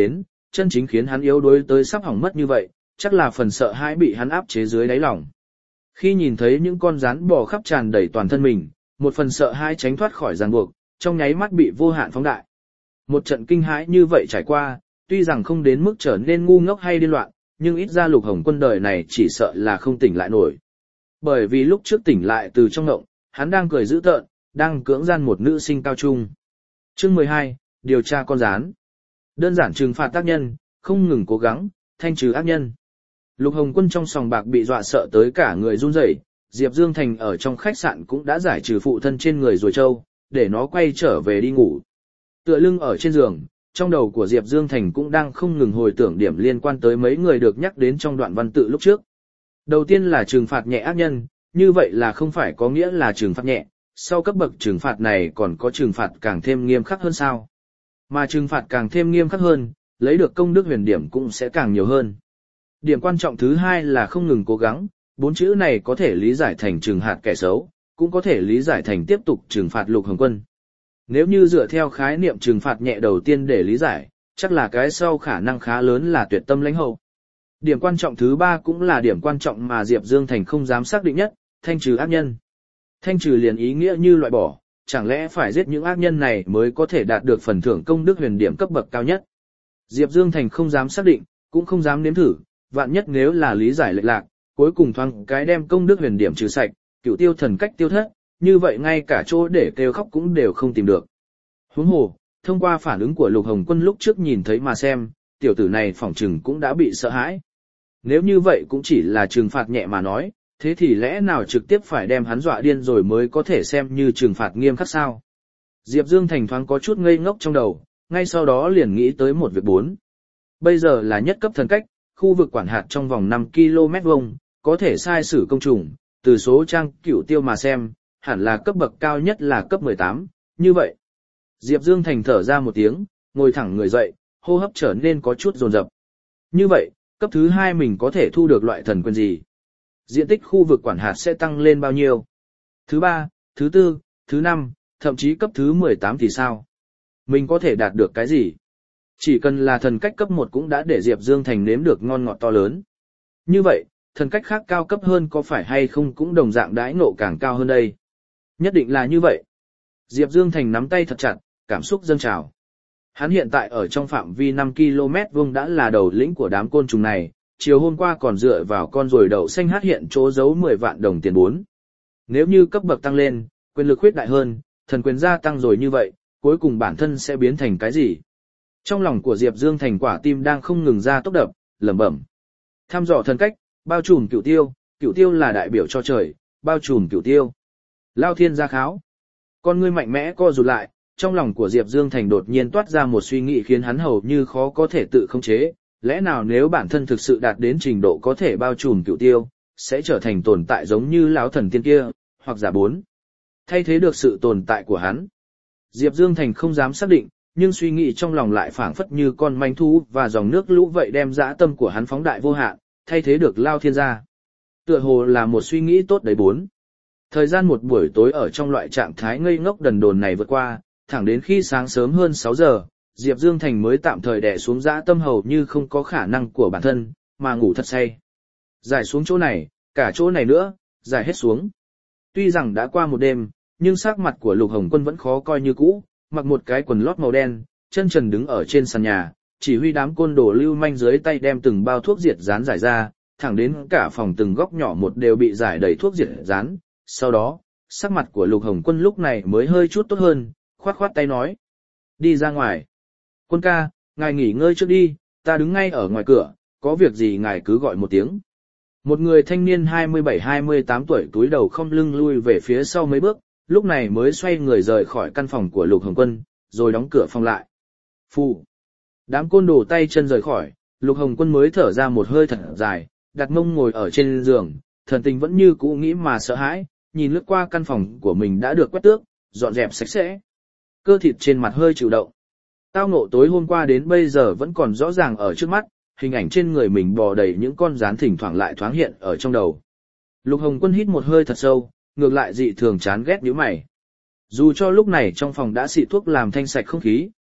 chân chính khiến hắn yếu đuối tới sắp hỏng mất như vậy, chắc là phần sợ hãi bị hắn áp chế dưới đáy lòng. Khi nhìn thấy những con rắn bò khắp tràn đầy toàn thân mình, một phần sợ hãi tránh thoát khỏi ràng buộc, trong nháy mắt bị vô hạn phóng đại. Một trận kinh hãi như vậy trải qua, tuy rằng không đến mức trở nên ngu ngốc hay điên loạn, nhưng ít ra Lục Hồng Quân đời này chỉ sợ là không tỉnh lại nổi. Bởi vì lúc trước tỉnh lại từ trong ngộng, hắn đang cười dữ tợn, đang cưỡng gian một nữ sinh cao trung. Chương 12, điều tra con rán. Đơn giản trừng phạt tác nhân, không ngừng cố gắng, thanh trừ ác nhân. Lục Hồng Quân trong sòng bạc bị dọa sợ tới cả người run rẩy, Diệp Dương Thành ở trong khách sạn cũng đã giải trừ phụ thân trên người rồi trâu, để nó quay trở về đi ngủ. Tựa lưng ở trên giường, trong đầu của Diệp Dương Thành cũng đang không ngừng hồi tưởng điểm liên quan tới mấy người được nhắc đến trong đoạn văn tự lúc trước. Đầu tiên là trừng phạt nhẹ ác nhân, như vậy là không phải có nghĩa là trừng phạt nhẹ, sau cấp bậc trừng phạt này còn có trừng phạt càng thêm nghiêm khắc hơn sao. Mà trừng phạt càng thêm nghiêm khắc hơn, lấy được công đức huyền điểm cũng sẽ càng nhiều hơn. Điểm quan trọng thứ hai là không ngừng cố gắng, 4 chữ này có thể lý giải thành trừng phạt kẻ xấu, cũng có thể lý giải thành tiếp tục trừng phạt Lục Hồng Quân. Nếu như dựa theo khái niệm trừng phạt nhẹ đầu tiên để lý giải, chắc là cái sau khả năng khá lớn là tuyệt tâm lãnh hậu. Điểm quan trọng thứ ba cũng là điểm quan trọng mà Diệp Dương Thành không dám xác định nhất, thanh trừ ác nhân. Thanh trừ liền ý nghĩa như loại bỏ, chẳng lẽ phải giết những ác nhân này mới có thể đạt được phần thưởng công đức huyền điểm cấp bậc cao nhất. Diệp Dương Thành không dám xác định, cũng không dám nếm thử, vạn nhất nếu là lý giải lệch lạc, cuối cùng thoáng cái đem công đức huyền điểm trừ sạch, cửu tiêu thần cách tiêu thất, như vậy ngay cả chỗ để kêu khóc cũng đều không tìm được. Huống hồ, thông qua phản ứng của Lục Hồng Quân lúc trước nhìn thấy mà xem, tiểu tử này phỏng chừng cũng đã bị sợ hãi. Nếu như vậy cũng chỉ là trừng phạt nhẹ mà nói, thế thì lẽ nào trực tiếp phải đem hắn dọa điên rồi mới có thể xem như trừng phạt nghiêm khắc sao? Diệp Dương Thành thoáng có chút ngây ngốc trong đầu, ngay sau đó liền nghĩ tới một việc bốn. Bây giờ là nhất cấp thần cách, khu vực quản hạt trong vòng 5 km vuông, có thể sai sử công trùng, từ số trang cửu tiêu mà xem, hẳn là cấp bậc cao nhất là cấp 18, như vậy. Diệp Dương Thành thở ra một tiếng, ngồi thẳng người dậy, hô hấp trở nên có chút dồn dập. Như vậy, cấp thứ 2 mình có thể thu được loại thần quyền gì? Diện tích khu vực quản hạt sẽ tăng lên bao nhiêu? Thứ 3, thứ 4, thứ 5, thậm chí cấp thứ 18 thì sao? Mình có thể đạt được cái gì? Chỉ cần là thần cách cấp 1 cũng đã để Diệp Dương Thành nếm được ngon ngọt to lớn. Như vậy, thần cách khác cao cấp hơn có phải hay không cũng đồng dạng đãi ngộ càng cao hơn đây? Nhất định là như vậy. Diệp Dương Thành nắm tay thật chặt, cảm xúc dâng trào. Hắn hiện tại ở trong phạm vi 5 km vuông đã là đầu lĩnh của đám côn trùng này, chiều hôm qua còn dựa vào con ruồi đậu xanh hát hiện chỗ giấu 10 vạn đồng tiền 4. Nếu như cấp bậc tăng lên, quyền lực khuyết đại hơn, thần quyền gia tăng rồi như vậy, cuối cùng bản thân sẽ biến thành cái gì? Trong lòng của Diệp Dương Thành quả tim đang không ngừng ra tốc đập, lẩm bẩm. Thăm dò thần cách, bao trùm cửu tiêu là đại biểu cho trời, bao trùm cửu tiêu. Lao thiên gia kháo. Con ngươi mạnh mẽ co rụt lại, trong lòng của Diệp Dương Thành đột nhiên toát ra một suy nghĩ khiến hắn hầu như khó có thể tự khống chế. Lẽ nào nếu bản thân thực sự đạt đến trình độ có thể bao trùm cửu tiêu, sẽ trở thành tồn tại giống như lão thần tiên kia, hoặc giả 4. Thay thế được sự tồn tại của hắn. Diệp Dương Thành không dám xác định, nhưng suy nghĩ trong lòng lại phảng phất như con manh thú và dòng nước lũ vậy đem dã tâm của hắn phóng đại vô hạn, thay thế được Lao Thiên gia. Tựa hồ là một suy nghĩ tốt đấy 4. Thời gian một buổi tối ở trong loại trạng thái ngây ngốc đần đồn này vượt qua, thẳng đến khi sáng sớm hơn 6 giờ, Diệp Dương Thành mới tạm thời đè xuống dã tâm hầu như không có khả năng của bản thân, mà ngủ thật say. Giải xuống chỗ này, cả chỗ này nữa, giải hết xuống. Tuy rằng đã qua một đêm, nhưng sắc mặt của Lục Hồng Quân vẫn khó coi như cũ, mặc một cái quần lót màu đen, chân trần đứng ở trên sàn nhà, chỉ huy đám côn đồ lưu manh dưới tay đem từng bao thuốc diệt rán giải ra, thẳng đến cả phòng từng góc nhỏ một đều bị giải đầy thuốc diệt rán. Sau đó, sắc mặt của Lục Hồng Quân lúc này mới hơi chút tốt hơn, khoát khoát tay nói. Đi ra ngoài. Quân ca, ngài nghỉ ngơi trước đi, ta đứng ngay ở ngoài cửa, có việc gì ngài cứ gọi một tiếng. Một người thanh niên 27-28 tuổi túi đầu không lưng lui về phía sau mấy bước, lúc này mới xoay người rời khỏi căn phòng của Lục Hồng Quân, rồi đóng cửa phòng lại. Phù. Đám côn đồ tay chân rời khỏi, Lục Hồng Quân mới thở ra một hơi thật dài, đặt mông ngồi ở trên giường, thần tình vẫn như cũ nghĩ mà sợ hãi, nhìn lướt qua căn phòng của mình đã được quét tước, dọn dẹp sạch sẽ. Cơ thịt trên mặt hơi chịu động. Tao ngộ tối hôm qua đến bây giờ vẫn còn rõ ràng ở trước mắt, hình ảnh trên người mình bò đầy những con rán thỉnh thoảng lại thoáng hiện ở trong đầu. Lục Hồng Quân hít một hơi thật sâu, ngược lại dị thường chán ghét nhíu mày. Dù cho lúc này trong phòng đã xịt thuốc làm thanh sạch không khí,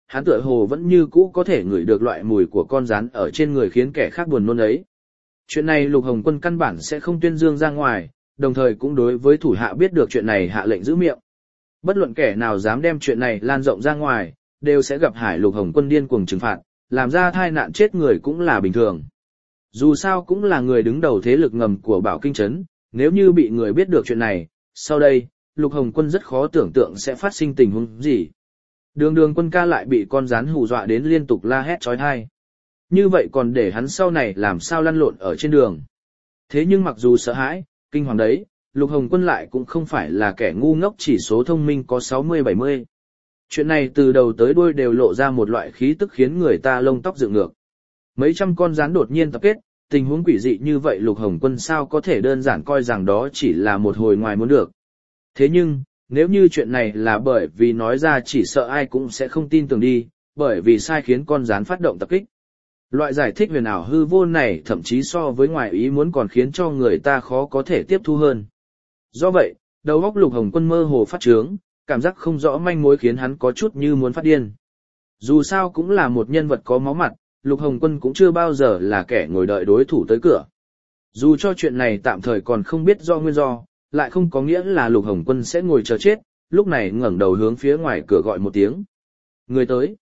hắn tựa hồ vẫn như cũ có thể ngửi được loại mùi của con rán ở trên người khiến kẻ khác buồn nôn ấy. Chuyện này Lục Hồng Quân căn bản sẽ không tuyên dương ra ngoài, đồng thời cũng đối với thủ hạ biết được chuyện này hạ lệnh giữ miệng. Bất luận kẻ nào dám đem chuyện này lan rộng ra ngoài, đều sẽ gặp Hải Lục Hồng Quân điên cuồng trừng phạt, làm ra tai nạn chết người cũng là bình thường. Dù sao cũng là người đứng đầu thế lực ngầm của Bảo Kinh Trấn, nếu như bị người biết được chuyện này, sau đây, Lục Hồng Quân rất khó tưởng tượng sẽ phát sinh tình huống gì. Đường Quân ca lại bị con rắn hù dọa đến liên tục la hét chói tai. Như vậy còn để hắn sau này làm sao lăn lộn ở trên đường. Thế nhưng mặc dù sợ hãi, kinh hoàng đấy, Lục Hồng Quân lại cũng không phải là kẻ ngu ngốc, chỉ số thông minh có 60-70. Chuyện này từ đầu tới đuôi đều lộ ra một loại khí tức khiến người ta lông tóc dựng ngược. Mấy trăm con rắn đột nhiên tập kết, tình huống quỷ dị như vậy Lục Hồng Quân sao có thể đơn giản coi rằng đó chỉ là một hồi ngoài muốn được. Thế nhưng, nếu như chuyện này là bởi vì nói ra chỉ sợ ai cũng sẽ không tin tưởng đi, bởi vì sai khiến con rắn phát động tập kích. Loại giải thích huyền ảo hư vô này thậm chí so với ngoài ý muốn còn khiến cho người ta khó có thể tiếp thu hơn. Do vậy, đầu óc Lục Hồng Quân mơ hồ phát trướng, cảm giác không rõ manh mối khiến hắn có chút như muốn phát điên. Dù sao cũng là một nhân vật có máu mặt, Lục Hồng Quân cũng chưa bao giờ là kẻ ngồi đợi đối thủ tới cửa. Dù cho chuyện này tạm thời còn không biết do nguyên do, lại không có nghĩa là Lục Hồng Quân sẽ ngồi chờ chết, lúc này ngẩng đầu hướng phía ngoài cửa gọi một tiếng. Người tới.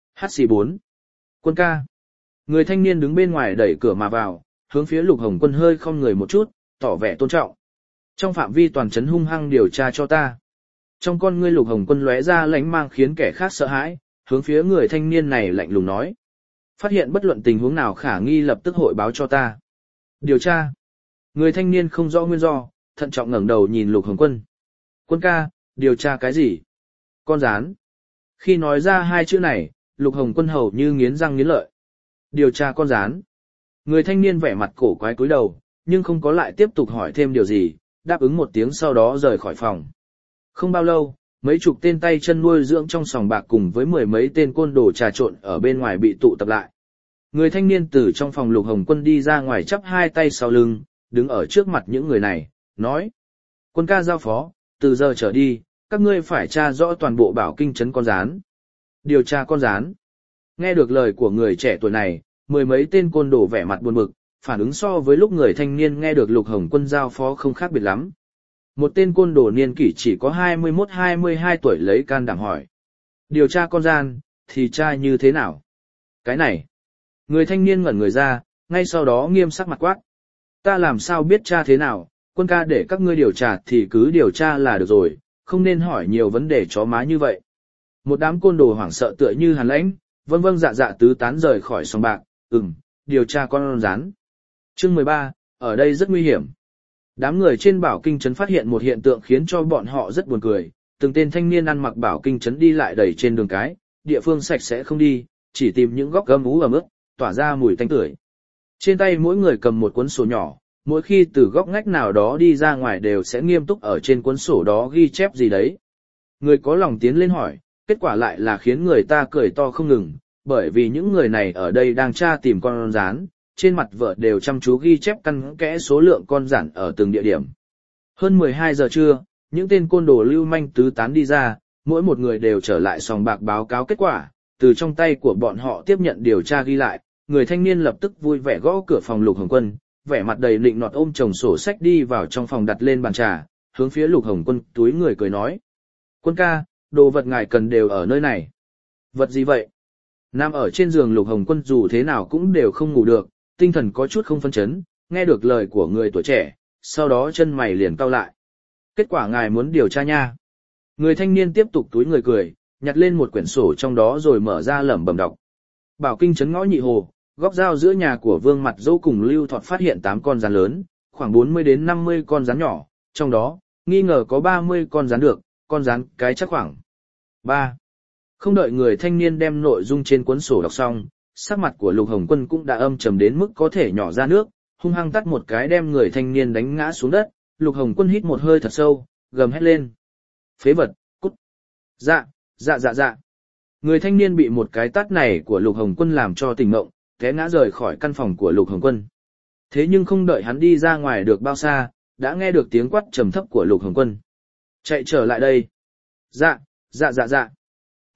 HC4. Quân ca. Người thanh niên đứng bên ngoài đẩy cửa mà vào, hướng phía Lục Hồng Quân hơi không người một chút, tỏ vẻ tôn trọng. Trong phạm vi toàn trấn hung hăng điều tra cho ta. Trong con ngươi Lục Hồng Quân lóe ra lánh mang khiến kẻ khác sợ hãi, hướng phía người thanh niên này lạnh lùng nói. Phát hiện bất luận tình huống nào khả nghi lập tức hội báo cho ta. Điều tra. Người thanh niên không rõ nguyên do, thận trọng ngẩng đầu nhìn Lục Hồng Quân. Quân ca, điều tra cái gì? Con rán. Khi nói ra hai chữ này, Lục Hồng Quân hầu như nghiến răng nghiến lợi. Điều tra con rán. Người thanh niên vẻ mặt cổ quái cúi đầu, nhưng không có lại tiếp tục hỏi thêm điều gì, đáp ứng một tiếng sau đó rời khỏi phòng. Không bao lâu, mấy chục tên tay chân nuôi dưỡng trong sòng bạc cùng với mười mấy tên côn đồ trà trộn ở bên ngoài bị tụ tập lại. Người thanh niên từ trong phòng Lục Hồng Quân đi ra ngoài chắp hai tay sau lưng, đứng ở trước mặt những người này, nói. Quân ca giao phó, từ giờ trở đi, các ngươi phải tra rõ toàn bộ Bảo Kinh Trấn con rán. Điều tra con rán. Nghe được lời của người trẻ tuổi này, mười mấy tên côn đồ vẻ mặt buồn bực, phản ứng so với lúc người thanh niên nghe được Lục Hồng Quân giao phó không khác biệt lắm. Một tên côn đồ niên kỷ chỉ có 21-22 tuổi lấy can đảm hỏi. Điều tra con rán, thì tra như thế nào? Cái này. Người thanh niên ngẩn người ra, ngay sau đó nghiêm sắc mặt quát. Ta làm sao biết tra thế nào, quân ca để các ngươi điều tra thì cứ điều tra là được rồi, không nên hỏi nhiều vấn đề chó má như vậy. Một đám côn đồ hoảng sợ tựa như hàn lãnh, vâng dạ dạ tứ tán rời khỏi sòng bạc, điều tra con rán. Chương 13, ở đây rất nguy hiểm. Đám người trên Bảo Kinh Trấn phát hiện một hiện tượng khiến cho bọn họ rất buồn cười, từng tên thanh niên ăn mặc Bảo Kinh Trấn đi lại đầy trên đường cái, địa phương sạch sẽ không đi, chỉ tìm những góc gâm ú ẩm ướt, tỏa ra mùi tanh tưởi. Trên tay mỗi người cầm một cuốn sổ nhỏ, mỗi khi từ góc ngách nào đó đi ra ngoài đều sẽ nghiêm túc ở trên cuốn sổ đó ghi chép gì đấy. Người có lòng tiến lên hỏi, kết quả lại là khiến người ta cười to không ngừng, bởi vì những người này ở đây đang tra tìm con rán, trên mặt vợ đều chăm chú ghi chép căn kẽ số lượng con rán ở từng địa điểm. Hơn 12 giờ trưa, những tên côn đồ lưu manh tứ tán đi ra, mỗi một người đều trở lại sòng bạc báo cáo kết quả, từ trong tay của bọn họ tiếp nhận điều tra ghi lại, người thanh niên lập tức vui vẻ gõ cửa phòng Lục Hồng Quân, vẻ mặt đầy nịnh nọt ôm chồng sổ sách đi vào trong phòng đặt lên bàn trà, hướng phía Lục Hồng Quân túi người cười nói. Quân ca, đồ vật ngài cần đều ở nơi này. Vật gì vậy? Nằm ở trên giường Lục Hồng Quân dù thế nào cũng đều không ngủ được, tinh thần có chút không phân chấn, nghe được lời của người tuổi trẻ, sau đó chân mày liền cau lại. Kết quả ngài muốn điều tra nha. Người thanh niên tiếp tục túi người cười, nhặt lên một quyển sổ trong đó rồi mở ra lẩm bẩm đọc. Bảo Kinh Trấn ngõ nhị hồ, góc giao giữa nhà của Vương Mặt Dâu cùng Lưu Thọt phát hiện 8 con rắn lớn, khoảng 40 đến 50 con rắn nhỏ, trong đó, nghi ngờ có 30 con rắn được, con rắn cái chắc khoảng 3. Không đợi người thanh niên đem nội dung trên cuốn sổ đọc xong, sắc mặt của Lục Hồng Quân cũng đã âm trầm đến mức có thể nhỏ ra nước, hung hăng tắt một cái đem người thanh niên đánh ngã xuống đất. Lục Hồng Quân hít một hơi thật sâu, gầm hét lên. Phế vật, cút. Dạ. Người thanh niên bị một cái tát này của Lục Hồng Quân làm cho tỉnh mộng, té ngã rời khỏi căn phòng của Lục Hồng Quân. Thế nhưng không đợi hắn đi ra ngoài được bao xa, đã nghe được tiếng quát trầm thấp của Lục Hồng Quân. Chạy trở lại đây. Dạ.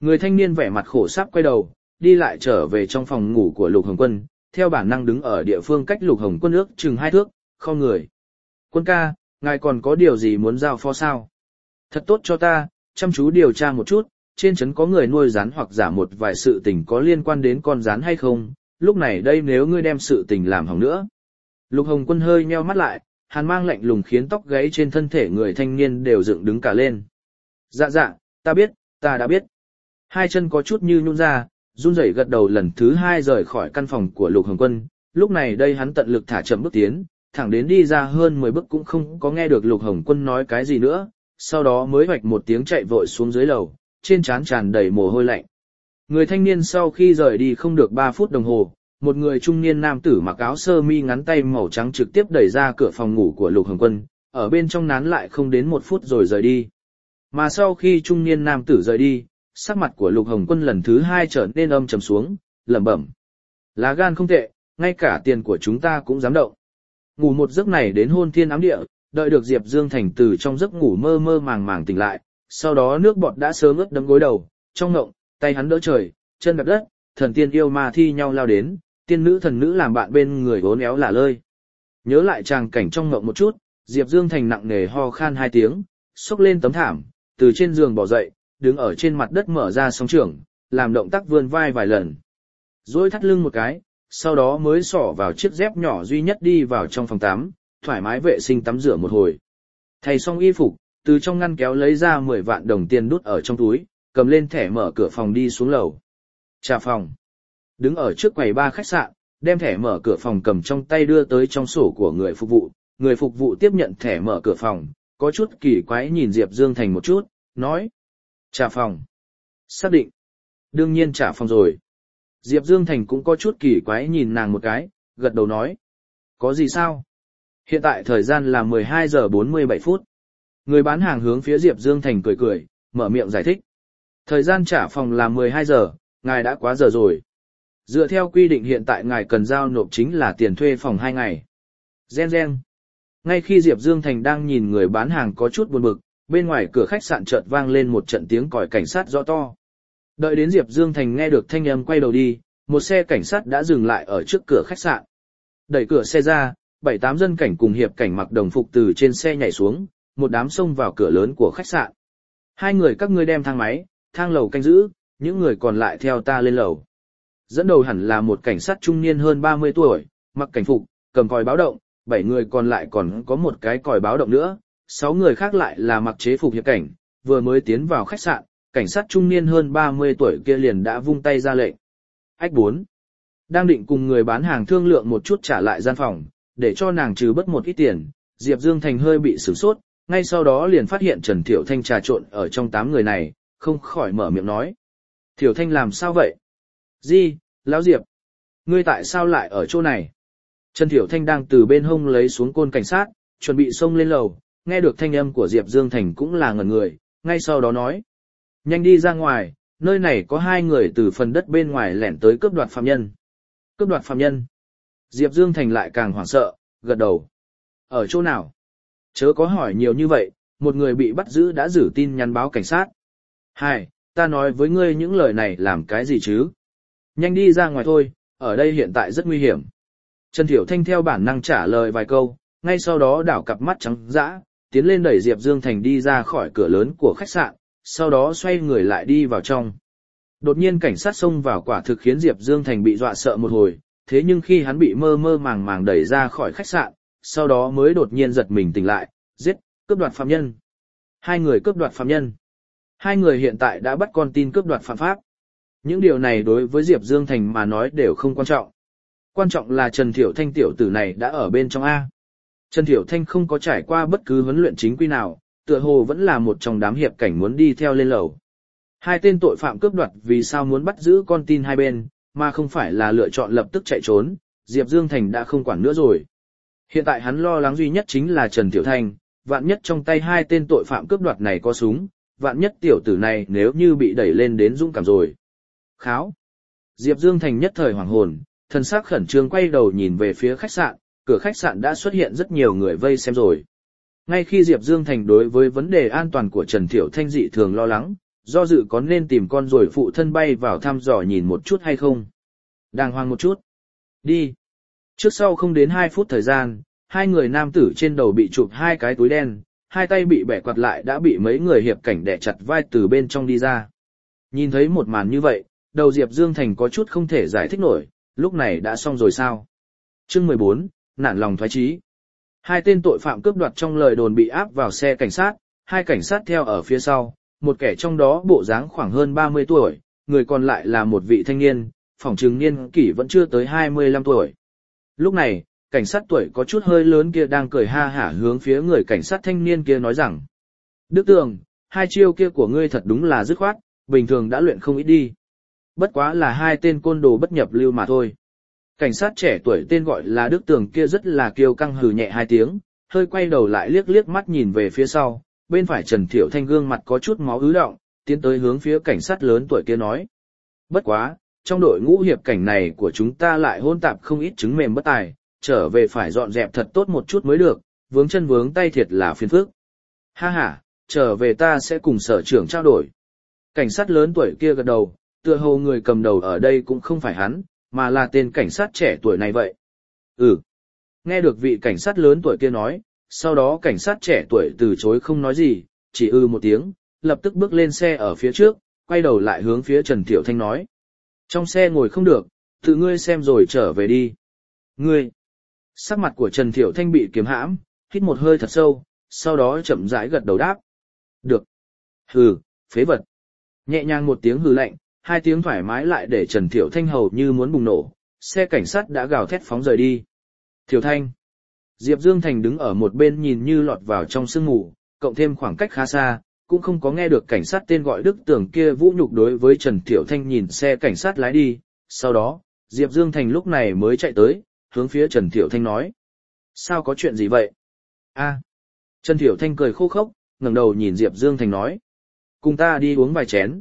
Người thanh niên vẻ mặt khổ sáp quay đầu, đi lại trở về trong phòng ngủ của Lục Hồng Quân, theo bản năng đứng ở địa phương cách Lục Hồng Quân ước chừng 2 thước, không người. Quân ca, ngài còn có điều gì muốn giao phó sao? Thật tốt cho ta, chăm chú điều tra một chút, trên trấn có người nuôi rắn hoặc giả một vài sự tình có liên quan đến con rắn hay không, lúc này đây nếu ngươi đem sự tình làm hỏng nữa. Lục Hồng Quân hơi nheo mắt lại, hàn mang lạnh lùng khiến tóc gáy trên thân thể người thanh niên đều dựng đứng cả lên. Dạ dạ, ta biết, ta đã biết. Hai chân có chút như nhũn ra, run rẩy gật đầu lần thứ 2 rời khỏi căn phòng của Lục Hồng Quân, lúc này đây hắn tận lực thả chậm bước tiến, thẳng đến đi ra hơn 10 bước cũng không có nghe được Lục Hồng Quân nói cái gì nữa, sau đó mới hoạch một tiếng chạy vội xuống dưới lầu, trên trán tràn đầy mồ hôi lạnh. Người thanh niên sau khi rời đi không được 3 phút đồng hồ, một người trung niên nam tử mặc áo sơ mi ngắn tay màu trắng trực tiếp đẩy ra cửa phòng ngủ của Lục Hồng Quân, ở bên trong nán lại không đến 1 phút rồi rời đi. Mà sau khi trung niên nam tử rời đi, sắc mặt của Lục Hồng Quân lần thứ 2 trở nên âm trầm xuống, lẩm bẩm. Lá gan không tệ, ngay cả tiền của chúng ta cũng dám động. Ngủ một giấc này đến hôn thiên ám địa, đợi được Diệp Dương Thành từ trong giấc ngủ mơ mơ màng màng tỉnh lại, sau đó nước bọt đã sớm ướt đẫm gối đầu, trong ngộng, tay hắn đỡ trời, chân đạp đất, thần tiên yêu ma thi nhau lao đến, tiên nữ thần nữ làm bạn bên người uốn éo lả lơi. Nhớ lại tràng cảnh trong ngộng một chút, Diệp Dương Thành nặng nề ho khan 2 tiếng, xốc lên tấm thảm, từ trên giường bò dậy, đứng ở trên mặt đất mở ra song trưởng, làm động tác vươn vai vài lần. Rồi thắt lưng một cái, sau đó mới xỏ vào chiếc dép nhỏ duy nhất đi vào trong phòng tắm, thoải mái vệ sinh tắm rửa một hồi. Thay xong y phục, từ trong ngăn kéo lấy ra 10 vạn đồng tiền đút ở trong túi, cầm lên thẻ mở cửa phòng đi xuống lầu. Trả phòng. Đứng ở trước quầy bar khách sạn, đem thẻ mở cửa phòng cầm trong tay đưa tới trong sổ của người phục vụ. Người phục vụ tiếp nhận thẻ mở cửa phòng, có chút kỳ quái nhìn Diệp Dương Thành một chút, nói. Trả phòng. Xác định. Đương nhiên trả phòng rồi. Diệp Dương Thành cũng có chút kỳ quái nhìn nàng một cái, gật đầu nói. Có gì sao? Hiện tại thời gian là 12 giờ 47 phút. Người bán hàng hướng phía Diệp Dương Thành cười cười, mở miệng giải thích. Thời gian trả phòng là 12 giờ, ngài đã quá giờ rồi. Dựa theo quy định hiện tại ngài cần giao nộp chính là tiền thuê phòng 2 ngày. Gen gen. Ngay khi Diệp Dương Thành đang nhìn người bán hàng có chút buồn bực, bên ngoài cửa khách sạn chợt vang lên một trận tiếng còi cảnh sát rõ to. Đợi đến Diệp Dương Thành nghe được thanh âm quay đầu đi, một xe cảnh sát đã dừng lại ở trước cửa khách sạn. Đẩy cửa xe ra, 7-8 dân cảnh cùng hiệp cảnh mặc đồng phục từ trên xe nhảy xuống, một đám xông vào cửa lớn của khách sạn. 2 người các ngươi đem thang máy, thang lầu canh giữ, những người còn lại theo ta lên lầu. Dẫn đầu hẳn là một cảnh sát trung niên hơn 30 tuổi, mặc cảnh phục, cầm còi báo động, 7 người còn lại còn có một cái còi báo động nữa, 6 người khác lại là mặc chế phục hiệp cảnh, vừa mới tiến vào khách sạn, cảnh sát trung niên hơn 30 tuổi kia liền đã vung tay ra lệnh. Ách 4. Đang định cùng người bán hàng thương lượng một chút trả lại gian phòng, để cho nàng trừ bớt một ít tiền, Diệp Dương Thành hơi bị sửng sốt, ngay sau đó liền phát hiện Trần Thiểu Thanh trà trộn ở trong 8 người này, không khỏi mở miệng nói. Thiểu Thanh làm sao vậy? Gì, Lão Diệp? Ngươi tại sao lại ở chỗ này? Trần Thiểu Thanh đang từ bên hông lấy xuống côn cảnh sát, chuẩn bị xông lên lầu, nghe được thanh âm của Diệp Dương Thành cũng là ngẩn người, ngay sau đó nói. Nhanh đi ra ngoài, nơi này có 2 người từ phần đất bên ngoài lẻn tới cướp đoạt phạm nhân. Cướp đoạt phạm nhân? Diệp Dương Thành lại càng hoảng sợ, gật đầu. Ở chỗ nào? Chớ có hỏi nhiều như vậy, một người bị bắt giữ đã gửi tin nhắn báo cảnh sát. Hai, ta nói với ngươi những lời này làm cái gì chứ? Nhanh đi ra ngoài thôi, ở đây hiện tại rất nguy hiểm. Trần Thiểu Thanh theo bản năng trả lời vài câu, ngay sau đó đảo cặp mắt trắng dã, tiến lên đẩy Diệp Dương Thành đi ra khỏi cửa lớn của khách sạn, sau đó xoay người lại đi vào trong. Đột nhiên cảnh sát xông vào quả thực khiến Diệp Dương Thành bị dọa sợ một hồi, thế nhưng khi hắn bị mơ mơ màng màng đẩy ra khỏi khách sạn, sau đó mới đột nhiên giật mình tỉnh lại, giết, cướp đoạt phạm nhân. 2 người cướp đoạt phạm nhân. 2 người hiện tại đã bắt con tin cướp đoạt phạm pháp. Những điều này đối với Diệp Dương Thành mà nói đều không quan trọng. Quan trọng là Trần Thiểu Thanh tiểu tử này đã ở bên trong A. Trần Thiểu Thanh không có trải qua bất cứ huấn luyện chính quy nào, tựa hồ vẫn là một trong đám hiệp cảnh muốn đi theo lên lầu. 2 tên tội phạm cướp đoạt vì sao muốn bắt giữ con tin hai bên, mà không phải là lựa chọn lập tức chạy trốn, Diệp Dương Thành đã không quản nữa rồi. Hiện tại hắn lo lắng duy nhất chính là Trần Thiểu Thanh, vạn nhất trong tay 2 tên tội phạm cướp đoạt này có súng, vạn nhất tiểu tử này nếu như bị đẩy lên đến dũng cảm rồi. Kháo. Diệp Dương Thành nhất thời hoảng hồn, thần sắc khẩn trương quay đầu nhìn về phía khách sạn, cửa khách sạn đã xuất hiện rất nhiều người vây xem rồi. Ngay khi Diệp Dương Thành đối với vấn đề an toàn của Trần Thiểu Thanh dị thường lo lắng, do dự có nên tìm con rồi phụ thân bay vào thăm dò nhìn một chút hay không. Đàng hoàng một chút. Đi. Trước sau không đến 2 phút thời gian, hai người nam tử trên đầu bị chụp 2 cái túi đen, hai tay bị bẻ quạt lại đã bị mấy người hiệp cảnh đè chặt vai từ bên trong đi ra. Nhìn thấy một màn như vậy, đầu Diệp Dương Thành có chút không thể giải thích nổi, lúc này đã xong rồi sao? Chương 14, nản lòng thoái chí. Hai tên tội phạm cướp đoạt trong lời đồn bị áp vào xe cảnh sát, hai cảnh sát theo ở phía sau, một kẻ trong đó bộ dáng khoảng hơn 30 tuổi, người còn lại là một vị thanh niên, phỏng chừng niên kỷ vẫn chưa tới 25 tuổi. Lúc này, cảnh sát tuổi có chút hơi lớn kia đang cười ha hả hướng phía người cảnh sát thanh niên kia nói rằng: Đức Tường, hai chiêu kia của ngươi thật đúng là dứt khoát, bình thường đã luyện không ít đi. Bất quá là hai tên côn đồ bất nhập lưu mà thôi. Cảnh sát trẻ tuổi tên gọi là Đức Tường kia rất là kiêu căng hừ nhẹ 2 tiếng, hơi quay đầu lại liếc liếc mắt nhìn về phía sau, bên phải Trần Thiệu Thanh gương mặt có chút máu ứ đọng, tiến tới hướng phía cảnh sát lớn tuổi kia nói: Bất quá, trong đội ngũ hiệp cảnh này của chúng ta lại hôn tạp không ít trứng mềm bất tài, trở về phải dọn dẹp thật tốt một chút mới được, vướng chân vướng tay thiệt là phiền phức. Ha ha, trở về ta sẽ cùng sở trưởng trao đổi. Cảnh sát lớn tuổi kia gật đầu, tựa hồ người cầm đầu ở đây cũng không phải hắn, mà là tên cảnh sát trẻ tuổi này vậy. Nghe được vị cảnh sát lớn tuổi kia nói, sau đó cảnh sát trẻ tuổi từ chối không nói gì, chỉ một tiếng, lập tức bước lên xe ở phía trước, quay đầu lại hướng phía Trần Thiệu Thanh nói: Trong xe ngồi không được, tự ngươi xem rồi trở về đi. Ngươi! Sắc mặt của Trần Thiệu Thanh bị kiềm hãm, hít một hơi thật sâu, sau đó chậm rãi gật đầu đáp: Được. Hừ, phế vật. Nhẹ nhàng một tiếng hừ lạnh, 2 tiếng thoải mái lại để Trần Thiệu Thanh hầu như muốn bùng nổ, xe cảnh sát đã gào thét phóng rời đi. Thiệu Thanh. Diệp Dương Thành đứng ở một bên nhìn như lọt vào trong sương mù, cộng thêm khoảng cách khá xa, cũng không có nghe được cảnh sát tên gọi Đức Tường kia vũ nhục đối với Trần Thiệu Thanh nhìn xe cảnh sát lái đi. Sau đó, Diệp Dương Thành lúc này mới chạy tới, hướng phía Trần Thiệu Thanh nói: Sao có chuyện gì vậy? Trần Thiệu Thanh cười khô khốc, ngẩng đầu nhìn Diệp Dương Thành nói: Cùng ta đi uống vài chén.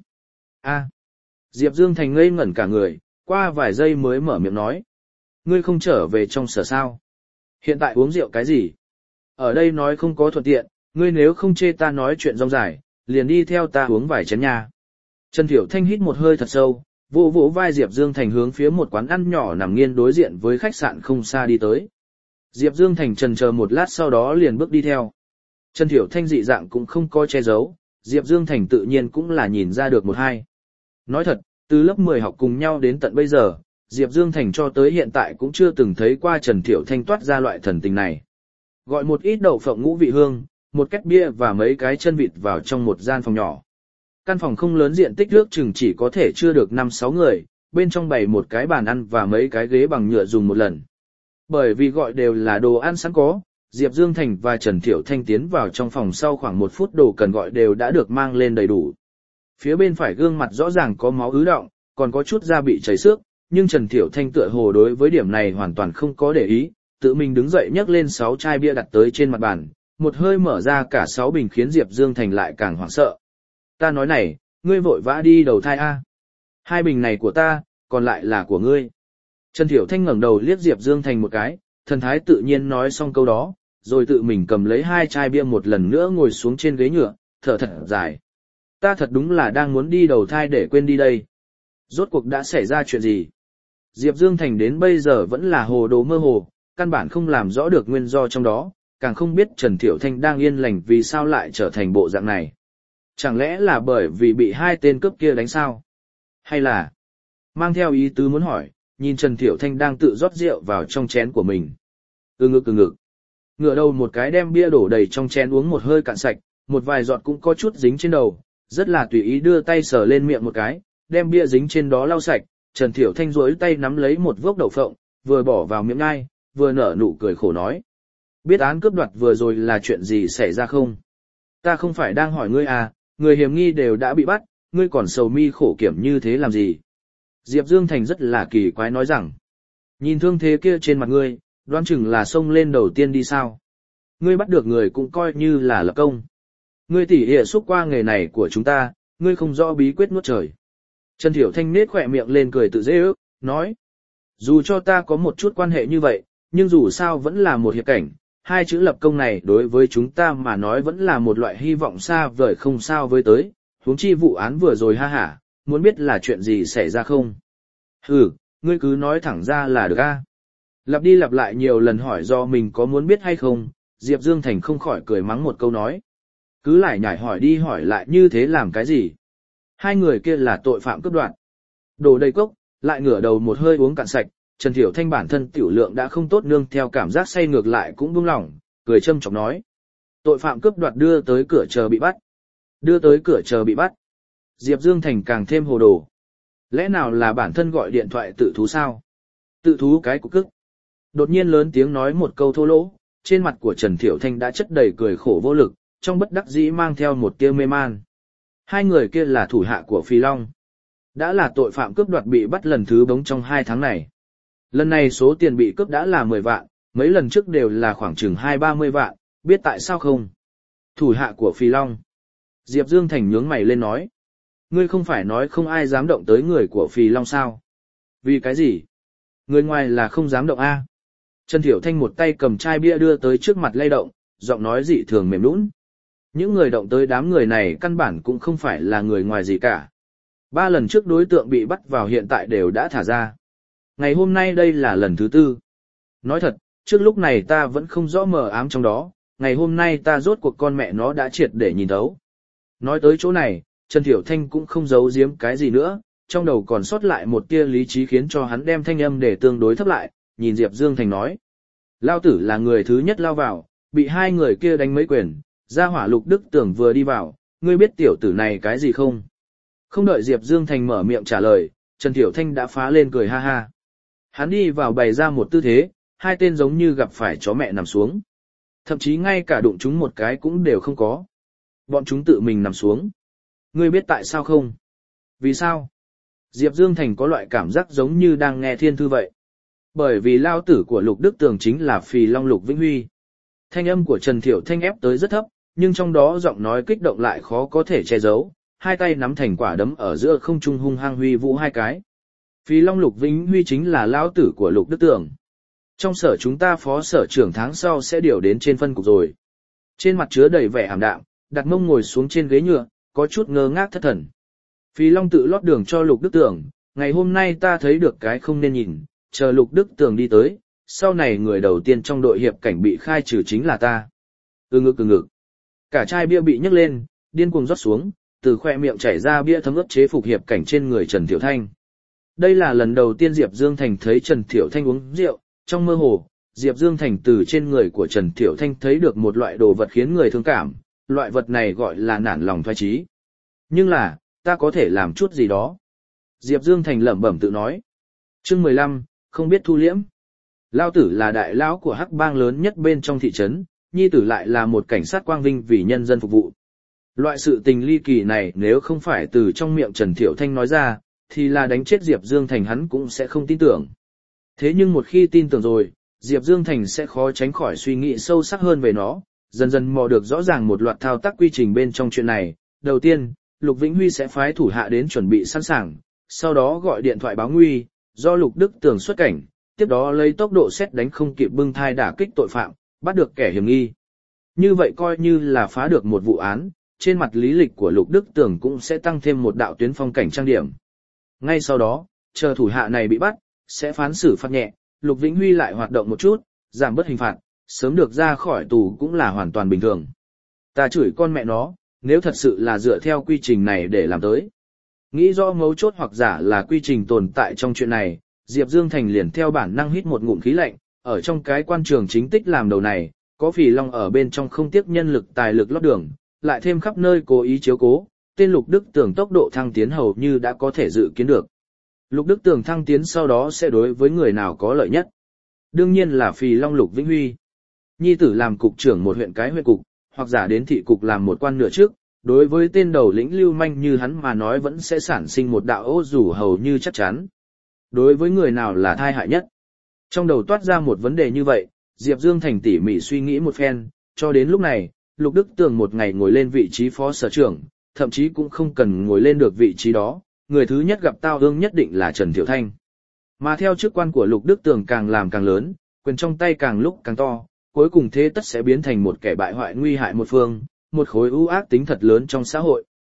Diệp Dương Thành ngây ngẩn cả người, qua vài giây mới mở miệng nói: Ngươi không trở về trong sở sao? Hiện tại uống rượu cái gì? Ở đây nói không có thuận tiện, ngươi nếu không chê ta nói chuyện rong dài, liền đi theo ta uống vài chén nha. Trần Thiệu Thanh hít một hơi thật sâu, vỗ vỗ vai Diệp Dương Thành hướng phía một quán ăn nhỏ nằm nghiêng đối diện với khách sạn không xa đi tới. Diệp Dương Thành chần chờ một lát sau đó liền bước đi theo. Trần Thiệu Thanh dị dạng cũng không có che giấu, Diệp Dương Thành tự nhiên cũng là nhìn ra được một hai. Nói thật, từ lớp 10 học cùng nhau đến tận bây giờ, Diệp Dương Thành cho tới hiện tại cũng chưa từng thấy qua Trần Thiệu Thanh toát ra loại thần tình này. Gọi một ít đậu phộng ngũ vị hương, một két bia và mấy cái chân vịt vào trong một gian phòng nhỏ. Căn phòng không lớn, diện tích ước chừng chỉ có thể chưa được 5-6 người, bên trong bày một cái bàn ăn và mấy cái ghế bằng nhựa dùng một lần. Bởi vì gọi đều là đồ ăn sẵn có, Diệp Dương Thành và Trần Thiệu Thanh tiến vào trong phòng sau khoảng 1 phút đồ cần gọi đều đã được mang lên đầy đủ. Phía bên phải gương mặt rõ ràng có máu ứ đọng, còn có chút da bị chảy xước, nhưng Trần Thiệu Thanh tựa hồ đối với điểm này hoàn toàn không có để ý, tự mình đứng dậy nhấc lên 6 chai bia đặt tới trên mặt bàn, một hơi mở ra cả 6 bình khiến Diệp Dương Thành lại càng hoảng sợ. Ta nói này, ngươi vội vã đi đầu thai a. 2 bình này của ta, còn lại là của ngươi. Trần Thiệu Thanh ngẩng đầu liếc Diệp Dương Thành một cái, thần thái tự nhiên nói xong câu đó, rồi tự mình cầm lấy 2 chai bia một lần nữa ngồi xuống trên ghế nhựa, thở thật dài. Ta thật đúng là đang muốn đi đầu thai để quên đi đây. Rốt cuộc đã xảy ra chuyện gì? Diệp Dương Thành đến bây giờ vẫn là hồ đồ mơ hồ, căn bản không làm rõ được nguyên do trong đó, càng không biết Trần Thiệu Thanh đang yên lành vì sao lại trở thành bộ dạng này. Chẳng lẽ là bởi vì bị 2 tên cướp kia đánh sao? Hay là... Mang theo ý tứ muốn hỏi, nhìn Trần Thiệu Thanh đang tự rót rượu vào trong chén của mình. Ngực. Ngửa đầu một cái đem bia đổ đầy trong chén uống một hơi cạn sạch, một vài giọt cũng có chút dính trên đầu, rất là tùy ý đưa tay sờ lên miệng một cái, đem bia dính trên đó lau sạch. Trần Thiệu Thanh duỗi tay nắm lấy một vốc đậu phộng, vừa bỏ vào miệng ngai, vừa nở nụ cười khổ nói: Biết án cướp đoạt vừa rồi là chuyện gì xảy ra không? Ta không phải đang hỏi ngươi à, người hiểm nghi đều đã bị bắt, ngươi còn sầu mi khổ kiểm như thế làm gì? Diệp Dương Thành rất là kỳ quái nói rằng: Nhìn thương thế kia trên mặt ngươi, đoán chừng là xông lên đầu tiên đi sao? Ngươi bắt được người cũng coi như là lập công. Ngươi tỉ hệ xúc qua nghề này của chúng ta, ngươi không rõ bí quyết nuốt trời. Trần Thiệu Thanh nết khỏe miệng lên cười tự dễ ước, nói: Dù cho ta có một chút quan hệ như vậy, nhưng dù sao vẫn là một hiệp cảnh, 2 chữ lập công này đối với chúng ta mà nói vẫn là một loại hy vọng xa vời không sao với tới, huống chi vụ án vừa rồi ha hả, muốn biết là chuyện gì xảy ra không? Ngươi cứ nói thẳng ra là được a. Lặp đi lặp lại nhiều lần hỏi do mình có muốn biết hay không, Diệp Dương Thành không khỏi cười mắng một câu nói. Cứ lải nhải hỏi đi hỏi lại như thế làm cái gì? Hai người kia là tội phạm cướp đoạt. Đổ đầy cốc, lại ngửa đầu một hơi uống cạn sạch, Trần Thiểu Thanh bản thân tiểu lượng đã không tốt nương theo cảm giác say ngược lại cũng buông lỏng, cười châm chọc nói. Tội phạm cướp đoạt đưa tới cửa chờ bị bắt. Đưa tới cửa chờ bị bắt. Diệp Dương Thành càng thêm hồ đồ. Lẽ nào là bản thân gọi điện thoại tự thú sao? Tự thú cái cục cức. Đột nhiên lớn tiếng nói một câu thô lỗ, trên mặt của Trần Thiểu Thanh đã chất đầy cười khổ vô lực, trong bất đắc dĩ mang theo một tia mê man. Hai người kia là thủ hạ của Phi Long. Đã là tội phạm cướp đoạt bị bắt lần thứ bóng trong 2 tháng này. Lần này số tiền bị cướp đã là 10 vạn, mấy lần trước đều là khoảng chừng 20-30 vạn, biết tại sao không? Thủ hạ của Phi Long. Diệp Dương Thành nhướng mày lên nói. Ngươi không phải nói không ai dám động tới người của Phi Long sao? Vì cái gì? Người ngoài là không dám động a. Trần Thiểu Thanh một tay cầm chai bia đưa tới trước mặt lay động, giọng nói dị thường mềm nũng. Những người động tới đám người này căn bản cũng không phải là người ngoài gì cả. 3 lần trước đối tượng bị bắt vào hiện tại đều đã thả ra. Ngày hôm nay đây là lần thứ 4. Nói thật, trước lúc này ta vẫn không rõ mờ ám trong đó, ngày hôm nay ta rốt cuộc con mẹ nó đã triệt để nhìn thấu. Nói tới chỗ này, Trần Thiểu Thanh cũng không giấu giếm cái gì nữa, trong đầu còn sót lại một tia lý trí khiến cho hắn đem thanh âm để tương đối thấp lại, nhìn Diệp Dương Thành nói. Lao tử là người thứ nhất lao vào, bị 2 người kia đánh mấy quyền, ra hỏa Lục Đức Tưởng vừa đi vào, ngươi biết tiểu tử này cái gì không? Không đợi Diệp Dương Thành mở miệng trả lời, Trần Thiểu Thanh đã phá lên cười ha ha. Hắn đi vào bày ra một tư thế, 2 tên giống như gặp phải chó mẹ nằm xuống. Thậm chí ngay cả đụng chúng một cái cũng đều không có. Bọn chúng tự mình nằm xuống. Ngươi biết tại sao không? Vì sao? Diệp Dương Thành có loại cảm giác giống như đang nghe thiên thư vậy. Bởi vì lao tử của Lục Đức Tường chính là Phì Long Lục Vĩnh Huy. Thanh âm của Trần Thiểu Thanh ép tới rất thấp, nhưng trong đó giọng nói kích động lại khó có thể che giấu, 2 tay nắm thành quả đấm ở giữa không trung hung hăng huy vũ 2 cái. Phì Long Lục Vĩnh Huy chính là lao tử của Lục Đức Tường. Trong sở chúng ta phó sở trưởng tháng sau sẽ điều đến trên phân cục rồi. Trên mặt chứa đầy vẻ ảm đạm, đặt mông ngồi xuống trên ghế nhựa, có chút ngơ ngác thất thần. Phì Long tự lót đường cho Lục Đức Tường, ngày hôm nay ta thấy được cái không nên nhìn, chờ Lục Đức Tường đi tới, sau này người đầu tiên trong đội hiệp cảnh bị khai trừ chính là ta. Ngực. Cả chai bia bị nhấc lên, điên cuồng rót xuống, từ khoe miệng chảy ra bia thấm ướt chế phục hiệp cảnh trên người Trần Thiểu Thanh. Đây là lần đầu tiên Diệp Dương Thành thấy Trần Thiểu Thanh uống rượu, trong mơ hồ, Diệp Dương Thành từ trên người của Trần Thiểu Thanh thấy được một loại đồ vật khiến người thương cảm, loại vật này gọi là nản lòng thoái chí. Nhưng là, ta có thể làm chút gì đó. Diệp Dương Thành lẩm bẩm tự nói. Chương 15, không biết thu liễm. Lao tử là đại lão của hắc bang lớn nhất bên trong thị trấn, nhi tử lại là một cảnh sát quang vinh vì nhân dân phục vụ. Loại sự tình ly kỳ này nếu không phải từ trong miệng Trần Thiểu Thanh nói ra, thì là đánh chết Diệp Dương Thành hắn cũng sẽ không tin tưởng. Thế nhưng một khi tin tưởng rồi, Diệp Dương Thành sẽ khó tránh khỏi suy nghĩ sâu sắc hơn về nó, dần dần mò được rõ ràng một loạt thao tác quy trình bên trong chuyện này. Đầu tiên, Lục Vĩnh Huy sẽ phái thủ hạ đến chuẩn bị sẵn sàng, sau đó gọi điện thoại báo nguy, do Lục Đức Tường xuất cảnh, tiếp đó lấy tốc độ xét đánh không kịp bưng thai đả kích tội phạm, bắt được kẻ hiểm nghi. Như vậy coi như là phá được một vụ án, trên mặt lý lịch của Lục Đức Tường cũng sẽ tăng thêm một đạo tuyến phong cảnh trang điểm. Ngay sau đó, chờ thủ hạ này bị bắt, sẽ phán xử phạt nhẹ, Lục Vĩnh Huy lại hoạt động một chút, giảm bớt hình phạt, sớm được ra khỏi tù cũng là hoàn toàn bình thường. Ta chửi con mẹ nó, nếu thật sự là dựa theo quy trình này để làm tới. Nghĩ rõ mấu chốt hoặc giả là quy trình tồn tại trong chuyện này, Diệp Dương Thành liền theo bản năng hít một ngụm khí lạnh, ở trong cái quan trường chính tích làm đầu này, có Phì Long ở bên trong không tiếc nhân lực tài lực lót đường, lại thêm khắp nơi cố ý chiếu cố, tên Lục Đức Tường tốc độ thăng tiến hầu như đã có thể dự kiến được. Lục Đức Tường thăng tiến sau đó sẽ đối với người nào có lợi nhất. Đương nhiên là Phì Long Lục Vĩnh Huy. Nhi tử làm cục trưởng một huyện cái huyện cục, hoặc giả đến thị cục làm một quan nửa trước, đối với tên đầu lĩnh lưu manh như hắn mà nói vẫn sẽ sản sinh một đạo ô rủ hầu như chắc chắn. Đối với người nào là thai hại nhất? Trong đầu toát ra một vấn đề như vậy, Diệp Dương Thành tỉ mỉ suy nghĩ một phen, cho đến lúc này, Lục Đức Tường một ngày ngồi lên vị trí phó sở trưởng, thậm chí cũng không cần ngồi lên được vị trí đó, người thứ nhất gặp tao ương nhất định là Trần Thiểu Thanh. Mà theo chức quan của Lục Đức Tường càng làm càng lớn, quyền trong tay càng lúc càng to, cuối cùng thế tất sẽ biến thành một kẻ bại hoại nguy hại một phương, một khối ưu ác tính thật lớn trong xã hội.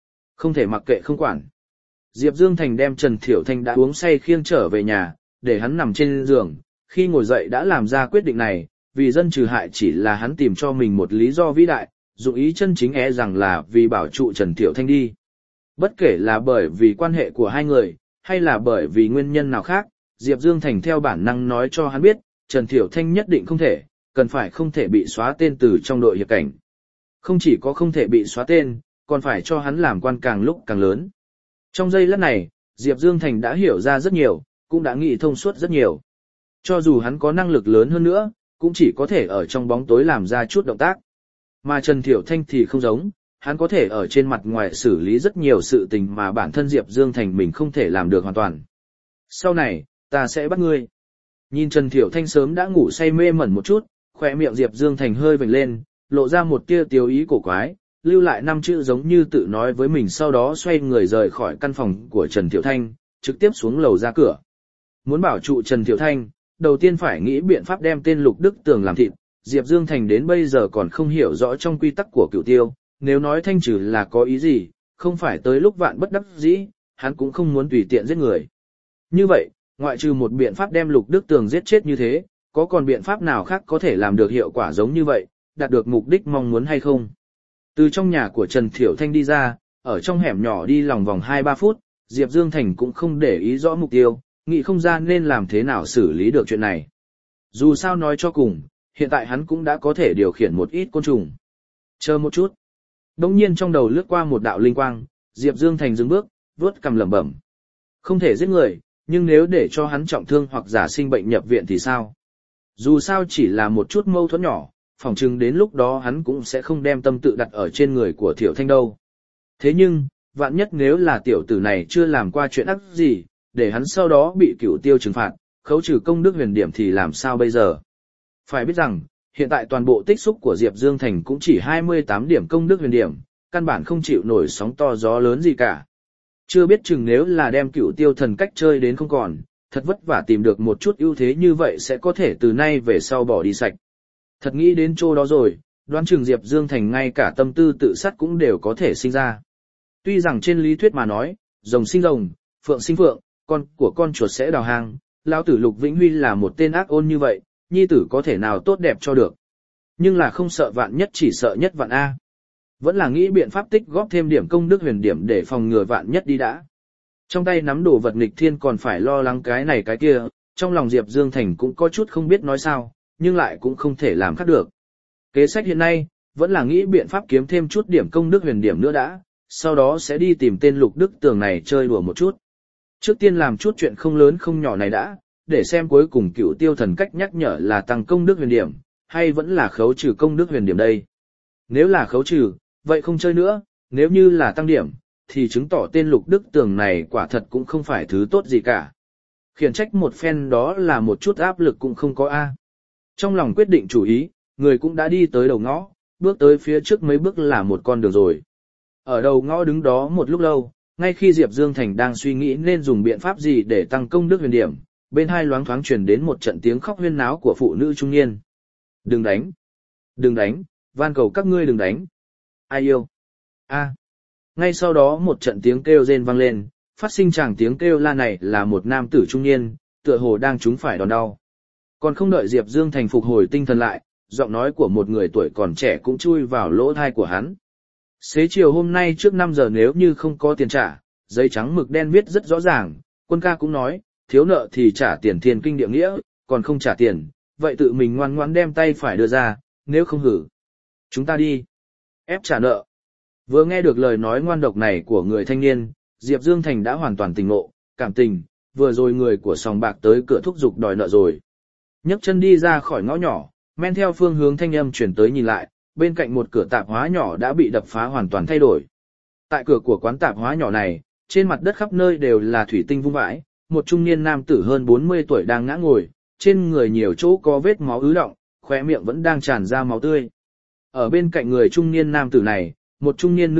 Không thể mặc kệ không quản. Diệp Dương Thành đem Trần Thiểu Thanh đã uống say khiêng trở về nhà, để hắn nằm trên giường, khi ngồi dậy đã làm ra quyết định này, vì dân trừ hại chỉ là hắn tìm cho mình một lý do vĩ đại, dụng ý chân chính rằng là vì bảo trụ Trần Thiểu Thanh đi. Bất kể là bởi vì quan hệ của hai người, hay là bởi vì nguyên nhân nào khác, Diệp Dương Thành theo bản năng nói cho hắn biết, Trần Thiểu Thanh nhất định không thể, cần phải không thể bị xóa tên từ trong đội hiệp cảnh. Không chỉ có không thể bị xóa tên, còn phải cho hắn làm quan càng lúc càng lớn. Trong giây lát này, Diệp Dương Thành đã hiểu ra rất nhiều, cũng đã nghĩ thông suốt rất nhiều. Cho dù hắn có năng lực lớn hơn nữa, cũng chỉ có thể ở trong bóng tối làm ra chút động tác. Mà Trần Thiểu Thanh thì không giống, hắn có thể ở trên mặt ngoài xử lý rất nhiều sự tình mà bản thân Diệp Dương Thành mình không thể làm được hoàn toàn. Sau này, ta sẽ bắt ngươi. Nhìn Trần Thiểu Thanh sớm đã ngủ say mê mẩn một chút, khỏe miệng Diệp Dương Thành hơi vểnh lên, lộ ra một tia tiêu ý cổ quái, lưu lại 5 chữ giống như tự nói với mình, sau đó xoay người rời khỏi căn phòng của Trần Thiểu Thanh, trực tiếp xuống lầu ra cửa. Muốn bảo trụ Trần Thiểu Thanh, đầu tiên phải nghĩ biện pháp đem tên Lục Đức Tường làm thịt. Diệp Dương Thành đến bây giờ còn không hiểu rõ trong quy tắc của Cửu Tiêu, nếu nói thanh trừ là có ý gì, không phải tới lúc vạn bất đắc dĩ, hắn cũng không muốn tùy tiện giết người. Như vậy, ngoại trừ một biện pháp đem Lục Đức Tường giết chết như thế, có còn biện pháp nào khác có thể làm được hiệu quả giống như vậy, đạt được mục đích mong muốn hay không? Từ trong nhà của Trần Thiểu Thanh đi ra, ở trong hẻm nhỏ đi lòng vòng 2-3 phút, Diệp Dương Thành cũng không để ý rõ mục tiêu, nghĩ không ra nên làm thế nào xử lý được chuyện này. Dù sao nói cho cùng, hiện tại hắn cũng đã có thể điều khiển một ít côn trùng. Chờ một chút. Đông nhiên trong đầu lướt qua một đạo linh quang, Diệp Dương Thành dừng bước, vuốt cằm lẩm bẩm. Không thể giết người, nhưng nếu để cho hắn trọng thương hoặc giả sinh bệnh nhập viện thì sao? Dù sao chỉ là một chút mâu thuẫn nhỏ, phỏng chừng đến lúc đó hắn cũng sẽ không đem tâm tự đặt ở trên người của Thiểu Thanh đâu. Thế nhưng, vạn nhất nếu là tiểu tử này chưa làm qua chuyện ác gì, để hắn sau đó bị Cửu Tiêu trừng phạt, khấu trừ công đức huyền điểm thì làm sao bây giờ? Phải biết rằng, hiện tại toàn bộ tích xúc của Diệp Dương Thành cũng chỉ 28 điểm công đức huyền điểm, căn bản không chịu nổi sóng to gió lớn gì cả. Chưa biết chừng nếu là đem Cửu Tiêu thần cách chơi đến không còn, thật vất vả tìm được một chút ưu thế như vậy sẽ có thể từ nay về sau bỏ đi sạch. Thật nghĩ đến chỗ đó rồi, đoán chừng Diệp Dương Thành ngay cả tâm tư tự sát cũng đều có thể sinh ra. Tuy rằng trên lý thuyết mà nói, rồng sinh rồng, phượng sinh phượng, con của con chuột sẽ đào hang, lão tử Lục Vĩnh Huy là một tên ác ôn như vậy, nhi tử có thể nào tốt đẹp cho được. Nhưng là không sợ vạn nhất, chỉ sợ nhất vạn A. Vẫn là nghĩ biện pháp tích góp thêm điểm công đức huyền điểm để phòng ngừa vạn nhất đi đã. Trong tay nắm đồ vật nghịch thiên còn phải lo lắng cái này cái kia, trong lòng Diệp Dương Thành cũng có chút không biết nói sao, nhưng lại cũng không thể làm khác được. Kế sách hiện nay, vẫn là nghĩ biện pháp kiếm thêm chút điểm công đức huyền điểm nữa đã, sau đó sẽ đi tìm tên Lục Đức Tường này chơi đùa một chút. Trước tiên làm chút chuyện không lớn không nhỏ này đã, để xem cuối cùng Cửu Tiêu thần cách nhắc nhở là tăng công đức huyền điểm, hay vẫn là khấu trừ công đức huyền điểm đây. Nếu là khấu trừ, vậy không chơi nữa, nếu như là tăng điểm, thì chứng tỏ tên Lục Đức Tường này quả thật cũng không phải thứ tốt gì cả. Khiển trách một phen đó là một chút áp lực cũng không có a. Trong lòng quyết định chủ ý, người cũng đã đi tới đầu ngõ, bước tới phía trước mấy bước là một con đường rồi. Ở đầu ngõ đứng đó một lúc lâu, ngay khi Diệp Dương Thành đang suy nghĩ nên dùng biện pháp gì để tăng công đức huyền điểm, bên hai loáng thoáng truyền đến một trận tiếng khóc huyên náo của phụ nữ trung niên. Đừng đánh! Đừng đánh! Van cầu các ngươi đừng đánh! Ai yêu? A! Ngay sau đó một trận tiếng kêu rên vang lên, phát sinh tràng tiếng kêu la này là một nam tử trung niên, tựa hồ đang trúng phải đòn đau. Còn không đợi Diệp Dương Thành phục hồi tinh thần lại, giọng nói của một người tuổi còn trẻ cũng chui vào lỗ tai của hắn. Xế chiều hôm nay trước 5 giờ nếu như không có tiền trả, giấy trắng mực đen viết rất rõ ràng, Quân ca cũng nói, thiếu nợ thì trả tiền thiên kinh địa nghĩa, còn không trả tiền, vậy tự mình ngoan ngoãn đem tay phải đưa ra, nếu không hử. Chúng ta đi. Ép trả nợ. Vừa nghe được lời nói ngoan độc này của người thanh niên, Diệp Dương Thành đã hoàn toàn tỉnh ngộ, cảm tình, vừa rồi người của sòng bạc tới cửa thúc giục đòi nợ rồi. Nhấc chân đi ra khỏi ngõ nhỏ, men theo phương hướng thanh âm chuyển tới nhìn lại, bên cạnh một cửa tạp hóa nhỏ đã bị đập phá hoàn toàn thay đổi. Tại cửa của quán tạp hóa nhỏ này, trên mặt đất khắp nơi đều là thủy tinh vung vãi, một trung niên nam tử hơn 40 tuổi đang ngã ngồi, trên người nhiều chỗ có vết máu ứ đọng, khóe miệng vẫn đang tràn ra máu tươi. Ở bên cạnh người trung niên nam tử này, một trung niên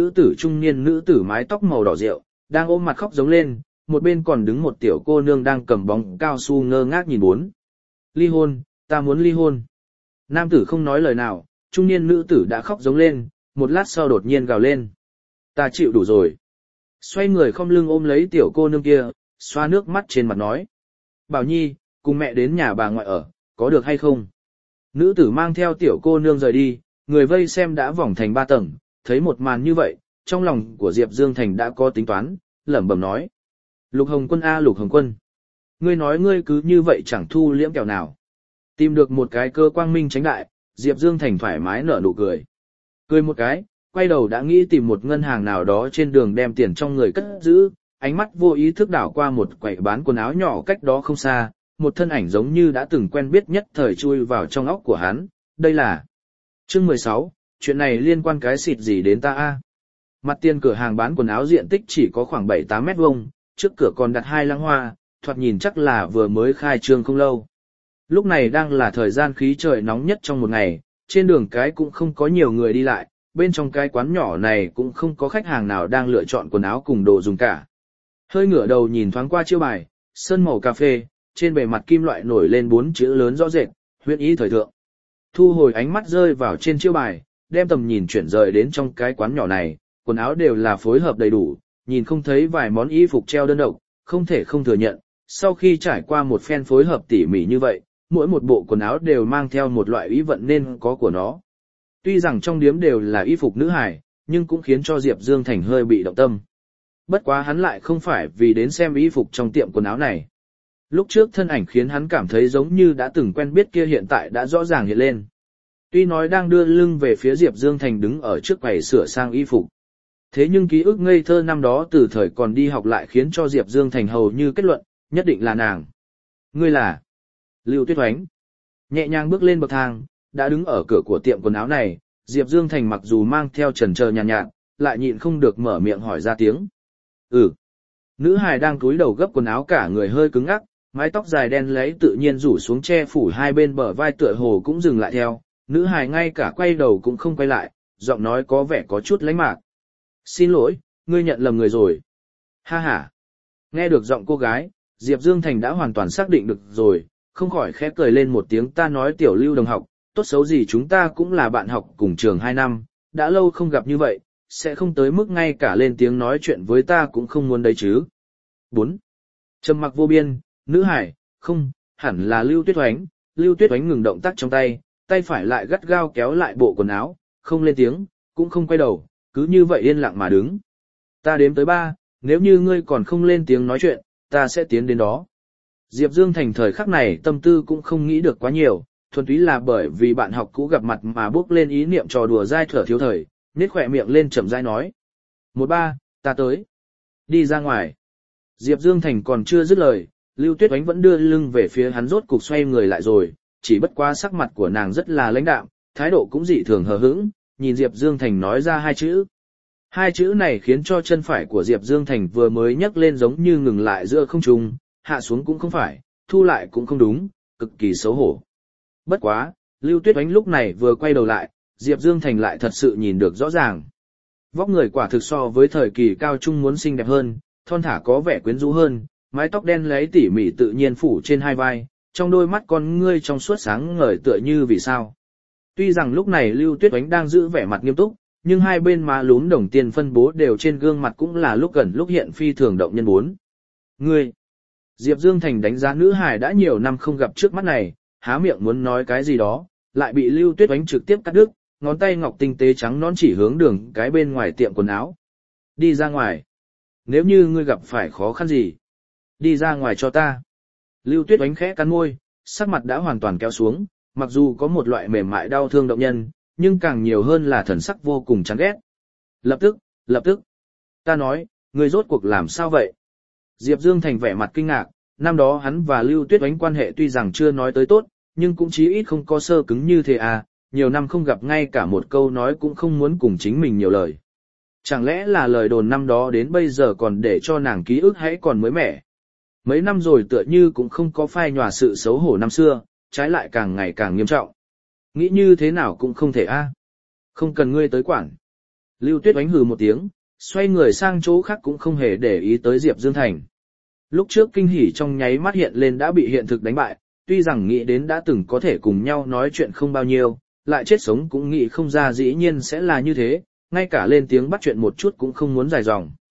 nữ tử mái tóc màu đỏ rượu, đang ôm mặt khóc giống lên, một bên còn đứng một tiểu cô nương đang cầm bóng cao su ngơ ngác nhìn bốn. Ly hôn, ta muốn ly hôn. Nam tử không nói lời nào, trung niên nữ tử đã khóc giống lên, một lát sau đột nhiên gào lên. Ta chịu đủ rồi. Xoay người không lưng ôm lấy tiểu cô nương kia, xoa nước mắt trên mặt nói. Bảo Nhi, cùng mẹ đến nhà bà ngoại ở, có được hay không? Nữ tử mang theo tiểu cô nương rời đi, người vây xem đã vòng thành 3 tầng, thấy một màn như vậy, trong lòng của Diệp Dương Thành đã có tính toán, lẩm bẩm nói. Lục Hồng Quân a Lục Hồng Quân. Ngươi nói ngươi cứ như vậy chẳng thu liễm kẹo nào. Tìm được một cái cơ quang minh tránh đại, Diệp Dương Thành thoải mái nở nụ cười. Cười một cái, quay đầu đã nghĩ tìm một ngân hàng nào đó trên đường đem tiền trong người cất giữ, ánh mắt vô ý thức đảo qua một quầy bán quần áo nhỏ cách đó không xa, một thân ảnh giống như đã từng quen biết nhất thời chui vào trong óc của hắn, đây là chương 16, chuyện này liên quan cái xịt gì đến ta a? Mặt tiền cửa hàng bán quần áo diện tích chỉ có khoảng 7-8 mét vuông, trước cửa còn đặt 2 lăng hoa, thoạt nhìn chắc là vừa mới khai trương không lâu. Lúc này đang là thời gian khí trời nóng nhất trong một ngày, trên đường cái cũng không có nhiều người đi lại, bên trong cái quán nhỏ này cũng không có khách hàng nào đang lựa chọn quần áo cùng đồ dùng cả. Hơi ngửa đầu nhìn thoáng qua chiêu bài, sơn màu cà phê, trên bề mặt kim loại nổi lên 4 chữ lớn rõ rệt, huyễn ý thời thượng. Thu hồi ánh mắt rơi vào trên chiêu bài, đem tầm nhìn chuyển rời đến trong cái quán nhỏ này, quần áo đều là phối hợp đầy đủ, nhìn không thấy vài món y phục treo đơn độc, không thể không thừa nhận, sau khi trải qua một phen phối hợp tỉ mỉ như vậy, mỗi một bộ quần áo đều mang theo một loại ý vận nên có của nó. Tuy rằng trong điếm đều là y phục nữ hài, nhưng cũng khiến cho Diệp Dương Thành hơi bị động tâm. Bất quá hắn lại không phải vì đến xem y phục trong tiệm quần áo này. Lúc trước thân ảnh khiến hắn cảm thấy giống như đã từng quen biết kia hiện tại đã rõ ràng hiện lên. Tuy nói đang đưa lưng về phía Diệp Dương Thành đứng ở trước quầy sửa sang y phục. Thế nhưng ký ức ngây thơ năm đó từ thời còn đi học lại khiến cho Diệp Dương Thành hầu như kết luận, nhất định là nàng. Ngươi là Lưu Tuyết Oánh. Nhẹ nhàng bước lên bậc thang, đã đứng ở cửa của tiệm quần áo này, Diệp Dương Thành mặc dù mang theo chần chờ nhàn nhạt, lại nhịn không được mở miệng hỏi ra tiếng. Nữ hài đang cúi đầu gấp quần áo cả người hơi cứng ngắc, mái tóc dài đen lấy tự nhiên rủ xuống che phủ hai bên bờ vai tựa hồ cũng dừng lại theo, nữ hài ngay cả quay đầu cũng không quay lại, giọng nói có vẻ có chút lánh mạc. Xin lỗi, ngươi nhận lầm người rồi. Ha ha. Nghe được giọng cô gái, Diệp Dương Thành đã hoàn toàn xác định được rồi, không khỏi khẽ cười lên một tiếng. Ta nói Tiểu Lưu đồng học, tốt xấu gì chúng ta cũng là bạn học cùng trường 2 năm, đã lâu không gặp như vậy, sẽ không tới mức ngay cả lên tiếng nói chuyện với ta cũng không muốn đấy chứ. 4. Trầm mặc vô biên, nữ hải, không, hẳn là Lưu Tuyết Oánh. Lưu Tuyết Oánh ngừng động tác trong tay, tay phải lại gắt gao kéo lại bộ quần áo, không lên tiếng, cũng không quay đầu, cứ như vậy yên lặng mà đứng. Ta đếm tới 3, nếu như ngươi còn không lên tiếng nói chuyện, ta sẽ tiến đến đó. Diệp Dương Thành thời khắc này tâm tư cũng không nghĩ được quá nhiều, thuần túy là bởi vì bạn học cũ gặp mặt mà bước lên ý niệm trò đùa dai thở thiếu thời, nhếch khỏe miệng lên chậm rãi nói. 13, ta tới. Đi ra ngoài. Diệp Dương Thành còn chưa dứt lời, Lưu Tuyết Oánh vẫn đưa lưng về phía hắn rốt cục xoay người lại rồi, chỉ bất quá sắc mặt của nàng rất là lãnh đạm, thái độ cũng dị thường hờ hững, nhìn Diệp Dương Thành nói ra 2 chữ. 2 chữ này khiến cho chân phải của Diệp Dương Thành vừa mới nhấc lên giống như ngừng lại giữa không trung, hạ xuống cũng không phải, thu lại cũng không đúng, cực kỳ xấu hổ. Bất quá, Lưu Tuyết Oánh lúc này vừa quay đầu lại, Diệp Dương Thành lại thật sự nhìn được rõ ràng. Vóc người quả thực so với thời kỳ cao trung muốn xinh đẹp hơn, thon thả có vẻ quyến rũ hơn, mái tóc đen lấy tỉ mỉ tự nhiên phủ trên hai vai, trong đôi mắt con ngươi trong suốt sáng ngời tựa như vì sao. Tuy rằng lúc này Lưu Tuyết Oánh đang giữ vẻ mặt nghiêm túc, nhưng hai bên má lún đồng tiền phân bố đều trên gương mặt cũng là lúc gần lúc hiện phi thường động nhân 4. Ngươi! Diệp Dương Thành đánh giá nữ hài đã nhiều năm không gặp trước mắt này, há miệng muốn nói cái gì đó, lại bị Lưu Tuyết Oánh trực tiếp cắt đứt, ngón tay ngọc tinh tế trắng nõn chỉ hướng đường cái bên ngoài tiệm quần áo. Đi ra ngoài. Nếu như ngươi gặp phải khó khăn gì, đi ra ngoài cho ta. Lưu Tuyết Oánh khẽ cắn môi, sắc mặt đã hoàn toàn kéo xuống, mặc dù có một loại mềm mại đau thương động nhân, nhưng càng nhiều hơn là thần sắc vô cùng chán ghét. Lập tức. Ta nói, ngươi rốt cuộc làm sao vậy? Diệp Dương Thành vẻ mặt kinh ngạc, năm đó hắn và Lưu Tuyết Oánh quan hệ tuy rằng chưa nói tới tốt, nhưng cũng chí ít không có sơ cứng như thế à, nhiều năm không gặp ngay cả một câu nói cũng không muốn cùng chính mình nhiều lời. Chẳng lẽ là lời đồn năm đó đến bây giờ còn để cho nàng ký ức hãy còn mới mẻ. Mấy năm rồi tựa như cũng không có phai nhòa sự xấu hổ năm xưa, trái lại càng ngày càng nghiêm trọng. Nghĩ như thế nào cũng không thể a. Không cần ngươi tới quản. Lưu Tuyết Oánh hừ một tiếng, xoay người sang chỗ khác cũng không hề để ý tới Diệp Dương Thành. Lúc trước kinh hỉ trong nháy mắt hiện lên đã bị hiện thực đánh bại, tuy rằng nghĩ đến đã từng có thể cùng nhau nói chuyện không bao nhiêu, lại chết sống cũng nghĩ không ra dĩ nhiên sẽ là như thế, ngay cả lên tiếng bắt chuyện một chút cũng không muốn dài dòng.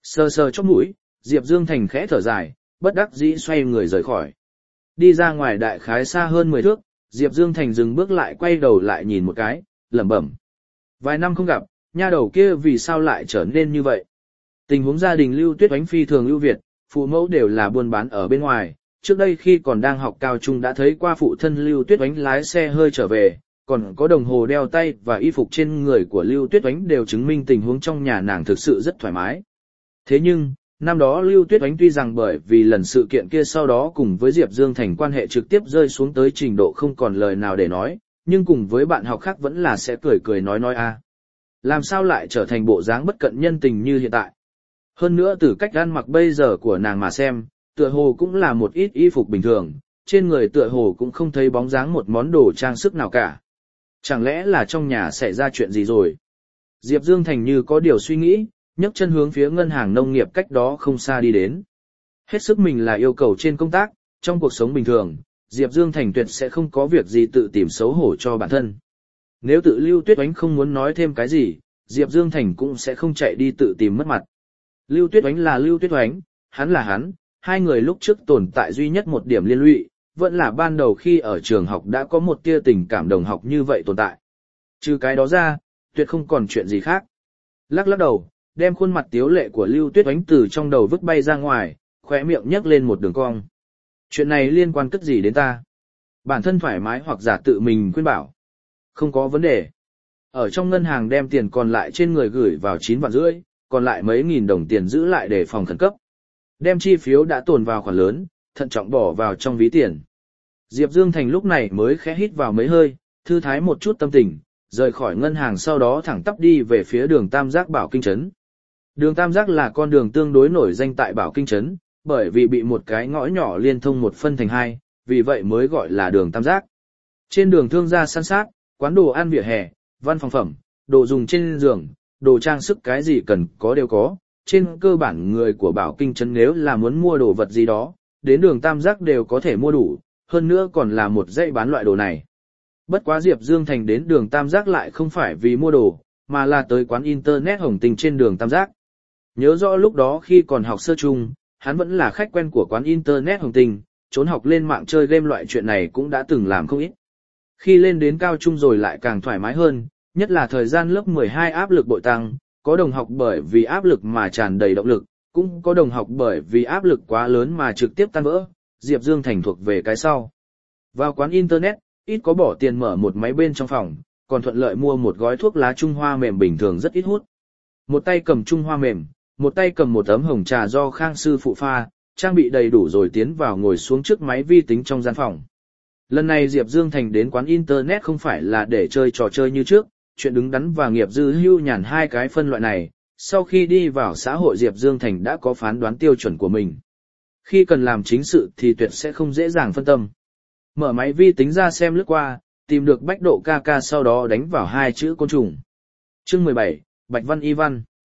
Sờ sờ chóp mũi, Diệp Dương Thành khẽ thở dài, bất đắc dĩ xoay người rời khỏi. Đi ra ngoài đại khái xa hơn 10 thước, Diệp Dương Thành dừng bước lại quay đầu lại nhìn một cái, lẩm bẩm. Vài năm không gặp, nha đầu kia vì sao lại trở nên như vậy? Tình huống gia đình Lưu Tuyết Oánh phi thường ưu việt, phụ mẫu đều là buôn bán ở bên ngoài. Trước đây khi còn đang học cao trung đã thấy qua phụ thân Lưu Tuyết Oánh lái xe hơi trở về, còn có đồng hồ đeo tay và y phục trên người của Lưu Tuyết Oánh đều chứng minh tình huống trong nhà nàng thực sự rất thoải mái. Thế nhưng, năm đó Lưu Tuyết Oánh tuy rằng bởi vì lần sự kiện kia sau đó cùng với Diệp Dương Thành quan hệ trực tiếp rơi xuống tới trình độ không còn lời nào để nói, nhưng cùng với bạn học khác vẫn là sẽ cười cười nói a. Làm sao lại trở thành bộ dáng bất cận nhân tình như hiện tại? Hơn nữa từ cách ăn mặc bây giờ của nàng mà xem, tựa hồ cũng là một ít y phục bình thường, trên người tựa hồ cũng không thấy bóng dáng một món đồ trang sức nào cả. Chẳng lẽ là trong nhà xảy ra chuyện gì rồi? Diệp Dương Thành như có điều suy nghĩ, nhấc chân hướng phía ngân hàng nông nghiệp cách đó không xa đi đến. Hết sức mình là yêu cầu trên công tác, trong cuộc sống bình thường, Diệp Dương Thành tuyệt sẽ không có việc gì tự tìm xấu hổ cho bản thân. Nếu tự Lưu Tuyết Oánh không muốn nói thêm cái gì, Diệp Dương Thành cũng sẽ không chạy đi tự tìm mất mặt. Lưu Tuyết Oánh là Lưu Tuyết Oánh, hắn là hắn, hai người lúc trước tồn tại duy nhất một điểm liên lụy, vẫn là ban đầu khi ở trường học đã có một tia tình cảm đồng học như vậy tồn tại. Trừ cái đó ra, tuyệt không còn chuyện gì khác. Lắc lắc đầu, đem khuôn mặt tiếu lệ của Lưu Tuyết Oánh từ trong đầu vứt bay ra ngoài, khóe miệng nhấc lên một đường cong. Chuyện này liên quan cất gì đến ta? Bản thân thoải mái hoặc giả tự mình khuyên bảo. Không có vấn đề. Ở trong ngân hàng đem tiền còn lại trên người gửi vào 9 vạn rưỡi, còn lại mấy nghìn đồng tiền giữ lại để phòng khẩn cấp. Đem chi phiếu đã tồn vào khoản lớn, thận trọng bỏ vào trong ví tiền. Diệp Dương Thành lúc này mới khẽ hít vào mấy hơi, thư thái một chút tâm tình, rời khỏi ngân hàng sau đó thẳng tắp đi về phía đường Tam Giác Bảo Kinh Trấn. Đường Tam Giác là con đường tương đối nổi danh tại Bảo Kinh Trấn, bởi vì bị một cái ngõ nhỏ liên thông một phân thành hai, vì vậy mới gọi là đường Tam Giác. Trên đường thương gia san sát, quán đồ ăn vỉa hè, văn phòng phẩm, đồ dùng trên giường, đồ trang sức cái gì cần có đều có. Trên cơ bản người của Bảo Kinh Trấn nếu là muốn mua đồ vật gì đó, đến đường Tam Giác đều có thể mua đủ, hơn nữa còn là một dãy bán loại đồ này. Bất quá Diệp Dương Thành đến đường Tam Giác lại không phải vì mua đồ, mà là tới quán Internet Hồng Tình trên đường Tam Giác. Nhớ rõ lúc đó khi còn học sơ trung, hắn vẫn là khách quen của quán Internet Hồng Tình, trốn học lên mạng chơi game loại chuyện này cũng đã từng làm không ít. Khi lên đến cao trung rồi lại càng thoải mái hơn, nhất là thời gian lớp 12 áp lực bội tăng, có đồng học bởi vì áp lực mà tràn đầy động lực, cũng có đồng học bởi vì áp lực quá lớn mà trực tiếp tan vỡ, Diệp Dương Thành thuộc về cái sau. Vào quán Internet, ít có bỏ tiền mở một máy bên trong phòng, còn thuận lợi mua một gói thuốc lá Trung Hoa mềm bình thường rất ít hút. Một tay cầm Trung Hoa mềm, một tay cầm một tấm hồng trà do Khang sư phụ pha, trang bị đầy đủ rồi tiến vào ngồi xuống trước máy vi tính trong gian phòng. Lần này Diệp Dương Thành đến quán Internet không phải là để chơi trò chơi như trước, chuyện đứng đắn và nghiệp dư hưu nhàn hai cái phân loại này, sau khi đi vào xã hội Diệp Dương Thành đã có phán đoán tiêu chuẩn của mình. Khi cần làm chính sự thì tuyệt sẽ không dễ dàng phân tâm. Mở máy vi tính ra xem lướt qua, tìm được Bách Độ KK sau đó đánh vào hai chữ côn trùng. Chương 17, Bạch Văn Y Văn.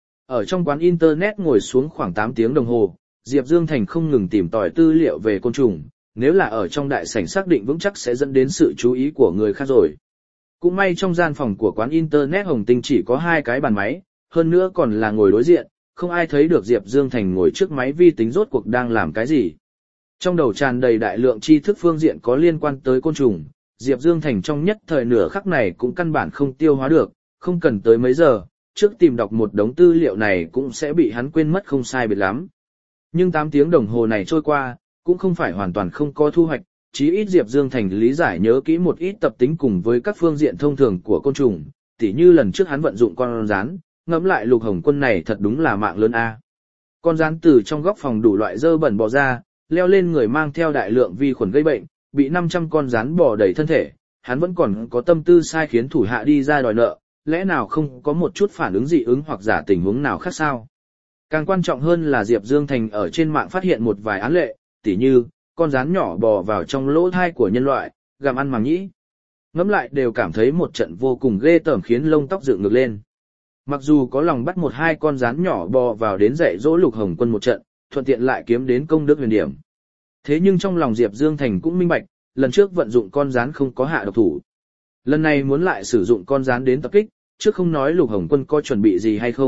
Ở trong quán Internet ngồi xuống khoảng 8 tiếng đồng hồ, Diệp Dương Thành không ngừng tìm tòi tư liệu về côn trùng, nếu là ở trong đại sảnh xác định vững chắc sẽ dẫn đến sự chú ý của người khác rồi. Cũng may trong gian phòng của quán Internet Hồng Tinh chỉ có 2 cái bàn máy, hơn nữa còn là ngồi đối diện, không ai thấy được Diệp Dương Thành ngồi trước máy vi tính rốt cuộc đang làm cái gì. Trong đầu tràn đầy đại lượng tri thức phương diện có liên quan tới côn trùng, Diệp Dương Thành trong nhất thời nửa khắc này cũng căn bản không tiêu hóa được, không cần tới mấy giờ, trước tìm đọc một đống tư liệu này cũng sẽ bị hắn quên mất không sai biệt lắm. Nhưng 8 tiếng đồng hồ này trôi qua, cũng không phải hoàn toàn không có thu hoạch, chí ít Diệp Dương Thành lý giải nhớ kỹ một ít tập tính cùng với các phương diện thông thường của côn trùng, tỉ như lần trước hắn vận dụng con rán, ngẫm lại Lục Hồng Quân này thật đúng là mạng lớn a. Con rán từ trong góc phòng đủ loại dơ bẩn bò ra, leo lên người mang theo đại lượng vi khuẩn gây bệnh, bị 500 con rán bò đầy thân thể, hắn vẫn còn có tâm tư sai khiến thủ hạ đi ra đòi nợ, lẽ nào không có một chút phản ứng dị ứng hoặc giả tình huống nào khác sao? Càng quan trọng hơn là Diệp Dương Thành ở trên mạng phát hiện một vài án lệ, tỉ như con rán nhỏ bò vào trong lỗ thai của nhân loại, gặm ăn màng nhĩ. Ngẫm lại đều cảm thấy một trận vô cùng ghê tởm khiến lông tóc dựng ngược lên. Mặc dù có lòng bắt 1-2 con rán nhỏ bò vào đến dạy dỗ Lục Hồng Quân một trận, thuận tiện lại kiếm đến công đức huyền điểm. Thế nhưng trong lòng Diệp Dương Thành cũng minh bạch, lần trước vận dụng con rán không có hạ độc thủ. Lần này muốn lại sử dụng con rán đến tập kích, trước không nói Lục Hồng Quân có chuẩn bị gì hay không,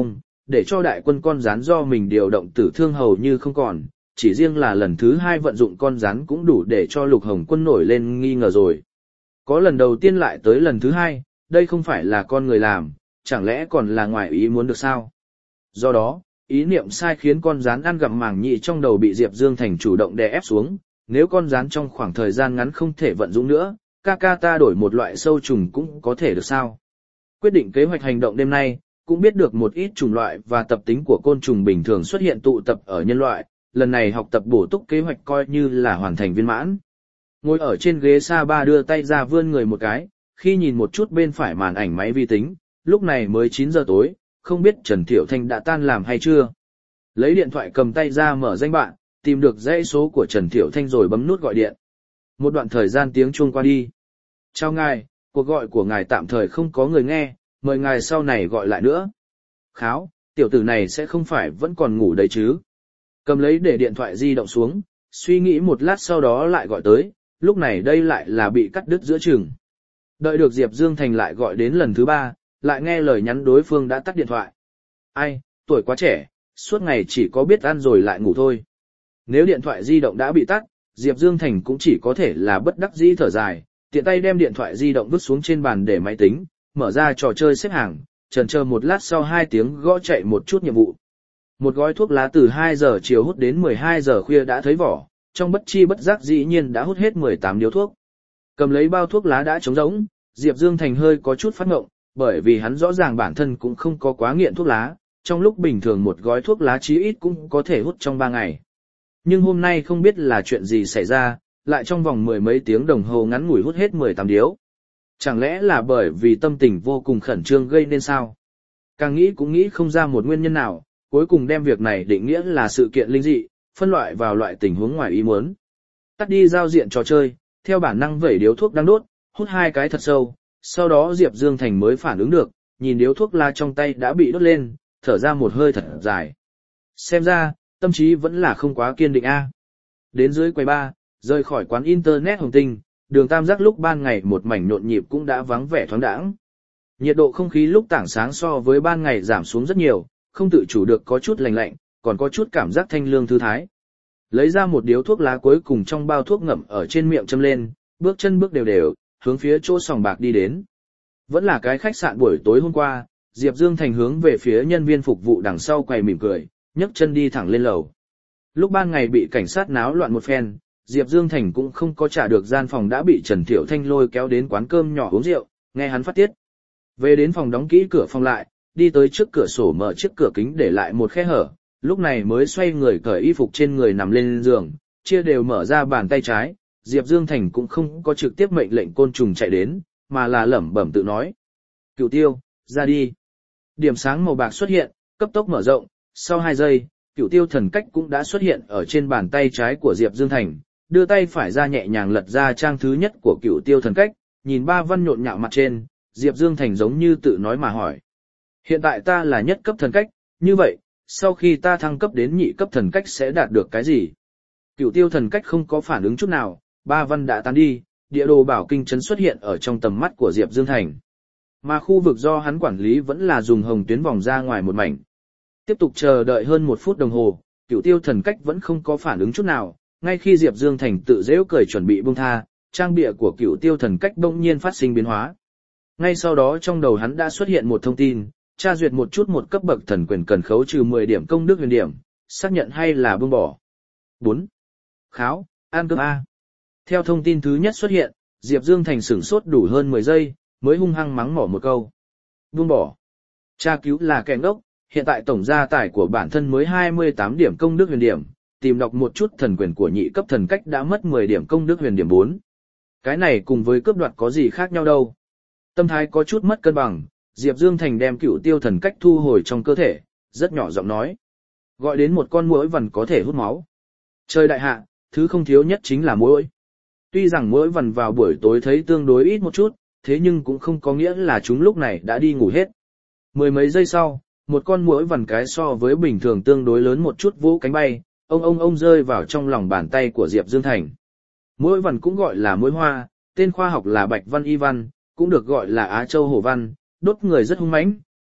để cho đại quân con rắn do mình điều động tử thương hầu như không còn, chỉ riêng là lần thứ 2 vận dụng con rắn cũng đủ để cho Lục Hồng Quân nổi lên nghi ngờ rồi. Có lần đầu tiên lại tới lần thứ 2, đây không phải là con người làm, chẳng lẽ còn là ngoài ý muốn được sao? Do đó, ý niệm sai khiến con rắn ăn gặm màng nhĩ trong đầu bị Diệp Dương Thành chủ động đè ép xuống, nếu con rắn trong khoảng thời gian ngắn không thể vận dụng nữa, ca ta đổi một loại sâu trùng cũng có thể được sao? Quyết định kế hoạch hành động đêm nay, cũng biết được một ít chủng loại và tập tính của côn trùng bình thường xuất hiện tụ tập ở nhân loại, lần này học tập bổ túc kế hoạch coi như là hoàn thành viên mãn. Ngồi ở trên ghế Sa-ba đưa tay ra vươn người một cái, khi nhìn một chút bên phải màn ảnh máy vi tính, lúc này mới 9 giờ tối, không biết Trần Thiệu Thanh đã tan làm hay chưa. Lấy điện thoại cầm tay ra mở danh bạ, tìm được dãy số của Trần Thiệu Thanh rồi bấm nút gọi điện. Một đoạn thời gian tiếng chuông qua đi. Chào ngài, cuộc gọi của ngài tạm thời không có người nghe, mời ngài sau này gọi lại nữa. Kháo, tiểu tử này sẽ không phải vẫn còn ngủ đấy chứ. Cầm lấy để điện thoại di động xuống, suy nghĩ một lát sau đó lại gọi tới, lúc này đây lại là bị cắt đứt giữa chừng. Đợi được Diệp Dương Thành lại gọi đến lần thứ 3, lại nghe lời nhắn đối phương đã tắt điện thoại. Ai, tuổi quá trẻ, suốt ngày chỉ có biết ăn rồi lại ngủ thôi. Nếu điện thoại di động đã bị tắt, Diệp Dương Thành cũng chỉ có thể là bất đắc dĩ thở dài, tiện tay đem điện thoại di động vứt xuống trên bàn để máy tính, mở ra trò chơi xếp hàng, chần chờ một lát sau 2 tiếng gõ chạy một chút nhiệm vụ. Một gói thuốc lá từ 2 giờ chiều hút đến 12 giờ khuya đã thấy vỏ, trong bất chi bất giác dĩ nhiên đã hút hết 18 điếu thuốc. Cầm lấy bao thuốc lá đã trống rỗng, Diệp Dương Thành hơi có chút phát ngộng, bởi vì hắn rõ ràng bản thân cũng không có quá nghiện thuốc lá, trong lúc bình thường một gói thuốc lá chí ít cũng có thể hút trong 3 ngày. Nhưng hôm nay không biết là chuyện gì xảy ra, lại trong vòng 10 mấy tiếng đồng hồ ngắn ngủi hút hết 18 điếu. Chẳng lẽ là bởi vì tâm tình vô cùng khẩn trương gây nên sao? Càng nghĩ cũng nghĩ không ra một nguyên nhân nào, cuối cùng đem việc này định nghĩa là sự kiện linh dị, phân loại vào loại tình huống ngoài ý muốn. Tắt đi giao diện trò chơi, theo bản năng vẩy điếu thuốc đang đốt, hút 2 cái thật sâu, sau đó Diệp Dương Thành mới phản ứng được, nhìn điếu thuốc lá trong tay đã bị đốt lên, thở ra một hơi thật dài. Xem ra, tâm trí vẫn là không quá kiên định a. Đến dưới quầy bar, rời khỏi quán internet Hồng Tinh, đường Tam Giác lúc ban ngày một mảnh nhộn nhịp cũng đã vắng vẻ thoáng đãng. Nhiệt độ không khí lúc tảng sáng so với ban ngày giảm xuống rất nhiều, không tự chủ được có chút lạnh lạnh, còn có chút cảm giác thanh lương thư thái. Lấy ra một điếu thuốc lá cuối cùng trong bao thuốc ngậm ở trên miệng châm lên, bước chân bước đều đều, hướng phía chỗ sòng bạc đi đến. Vẫn là cái khách sạn buổi tối hôm qua, Diệp Dương Thành hướng về phía nhân viên phục vụ đằng sau quầy mỉm cười, nhấc chân đi thẳng lên lầu. Lúc ban ngày bị cảnh sát náo loạn một phen, Diệp Dương Thành cũng không có trả được gian phòng đã bị Trần Thiệu Thanh lôi kéo đến quán cơm nhỏ uống rượu, nghe hắn phát tiết. Về đến phòng đóng kỹ cửa phòng lại, đi tới trước cửa sổ mở chiếc cửa kính để lại một khe hở, lúc này mới xoay người cởi y phục trên người nằm lên giường, chia đều mở ra bàn tay trái, Diệp Dương Thành cũng không có trực tiếp mệnh lệnh côn trùng chạy đến, mà là lẩm bẩm tự nói. Cửu Tiêu, ra đi. Điểm sáng màu bạc xuất hiện, cấp tốc mở rộng, sau 2 giây, Cửu Tiêu thần cách cũng đã xuất hiện ở trên bàn tay trái của Diệp Dương Thành, đưa tay phải ra nhẹ nhàng lật ra trang thứ nhất của Cửu Tiêu thần cách, nhìn 3 văn nhộn nhạo mặt trên, Diệp Dương Thành giống như tự nói mà hỏi. Hiện tại ta là nhất cấp thần cách, như vậy, sau khi ta thăng cấp đến nhị cấp thần cách sẽ đạt được cái gì? Cửu Tiêu thần cách không có phản ứng chút nào, 3 văn đã tan đi, địa đồ bảo kinh trấn xuất hiện ở trong tầm mắt của Diệp Dương Thành. Mà khu vực do hắn quản lý vẫn là dùng hồng tuyến vòng ra ngoài một mảnh. Tiếp tục chờ đợi hơn 1 phút đồng hồ, Cửu Tiêu thần cách vẫn không có phản ứng chút nào, ngay khi Diệp Dương Thành tự giễu cười chuẩn bị buông tha, trang bìa của Cửu Tiêu thần cách bỗng nhiên phát sinh biến hóa. Ngay sau đó trong đầu hắn đã xuất hiện một thông tin, tra duyệt một chút một cấp bậc thần quyền cần khấu trừ 10 điểm công đức huyền điểm, xác nhận hay là buông bỏ. 4. Kháo, ăn cơm A. Theo thông tin thứ nhất xuất hiện, Diệp Dương Thành sửng sốt đủ hơn 10 giây, mới hung hăng mắng mỏ một câu. Buông bỏ. Tra cứu là kẻ ngốc, hiện tại tổng gia tài của bản thân mới 28 điểm công đức huyền điểm, tìm đọc một chút thần quyền của nhị cấp thần cách đã mất 10 điểm công đức huyền điểm 4. Cái này cùng với cướp đoạt có gì khác nhau đâu. Tâm thái có chút mất cân bằng, Diệp Dương Thành đem Cửu Tiêu thần cách thu hồi trong cơ thể, rất nhỏ giọng nói. Gọi đến một con muỗi vằn có thể hút máu. Trời đại hạ, thứ không thiếu nhất chính là muỗi. Tuy rằng muỗi vằn vào buổi tối thấy tương đối ít một chút, thế nhưng cũng không có nghĩa là chúng lúc này đã đi ngủ hết. 10 mấy giây sau, một con muỗi vằn cái so với bình thường tương đối lớn một chút vỗ cánh bay, ông rơi vào trong lòng bàn tay của Diệp Dương Thành. Muỗi vằn cũng gọi là muỗi hoa, tên khoa học là Bạch Văn Y Văn, cũng được gọi là Á Châu Hổ Văn, đốt người rất hung mãnh,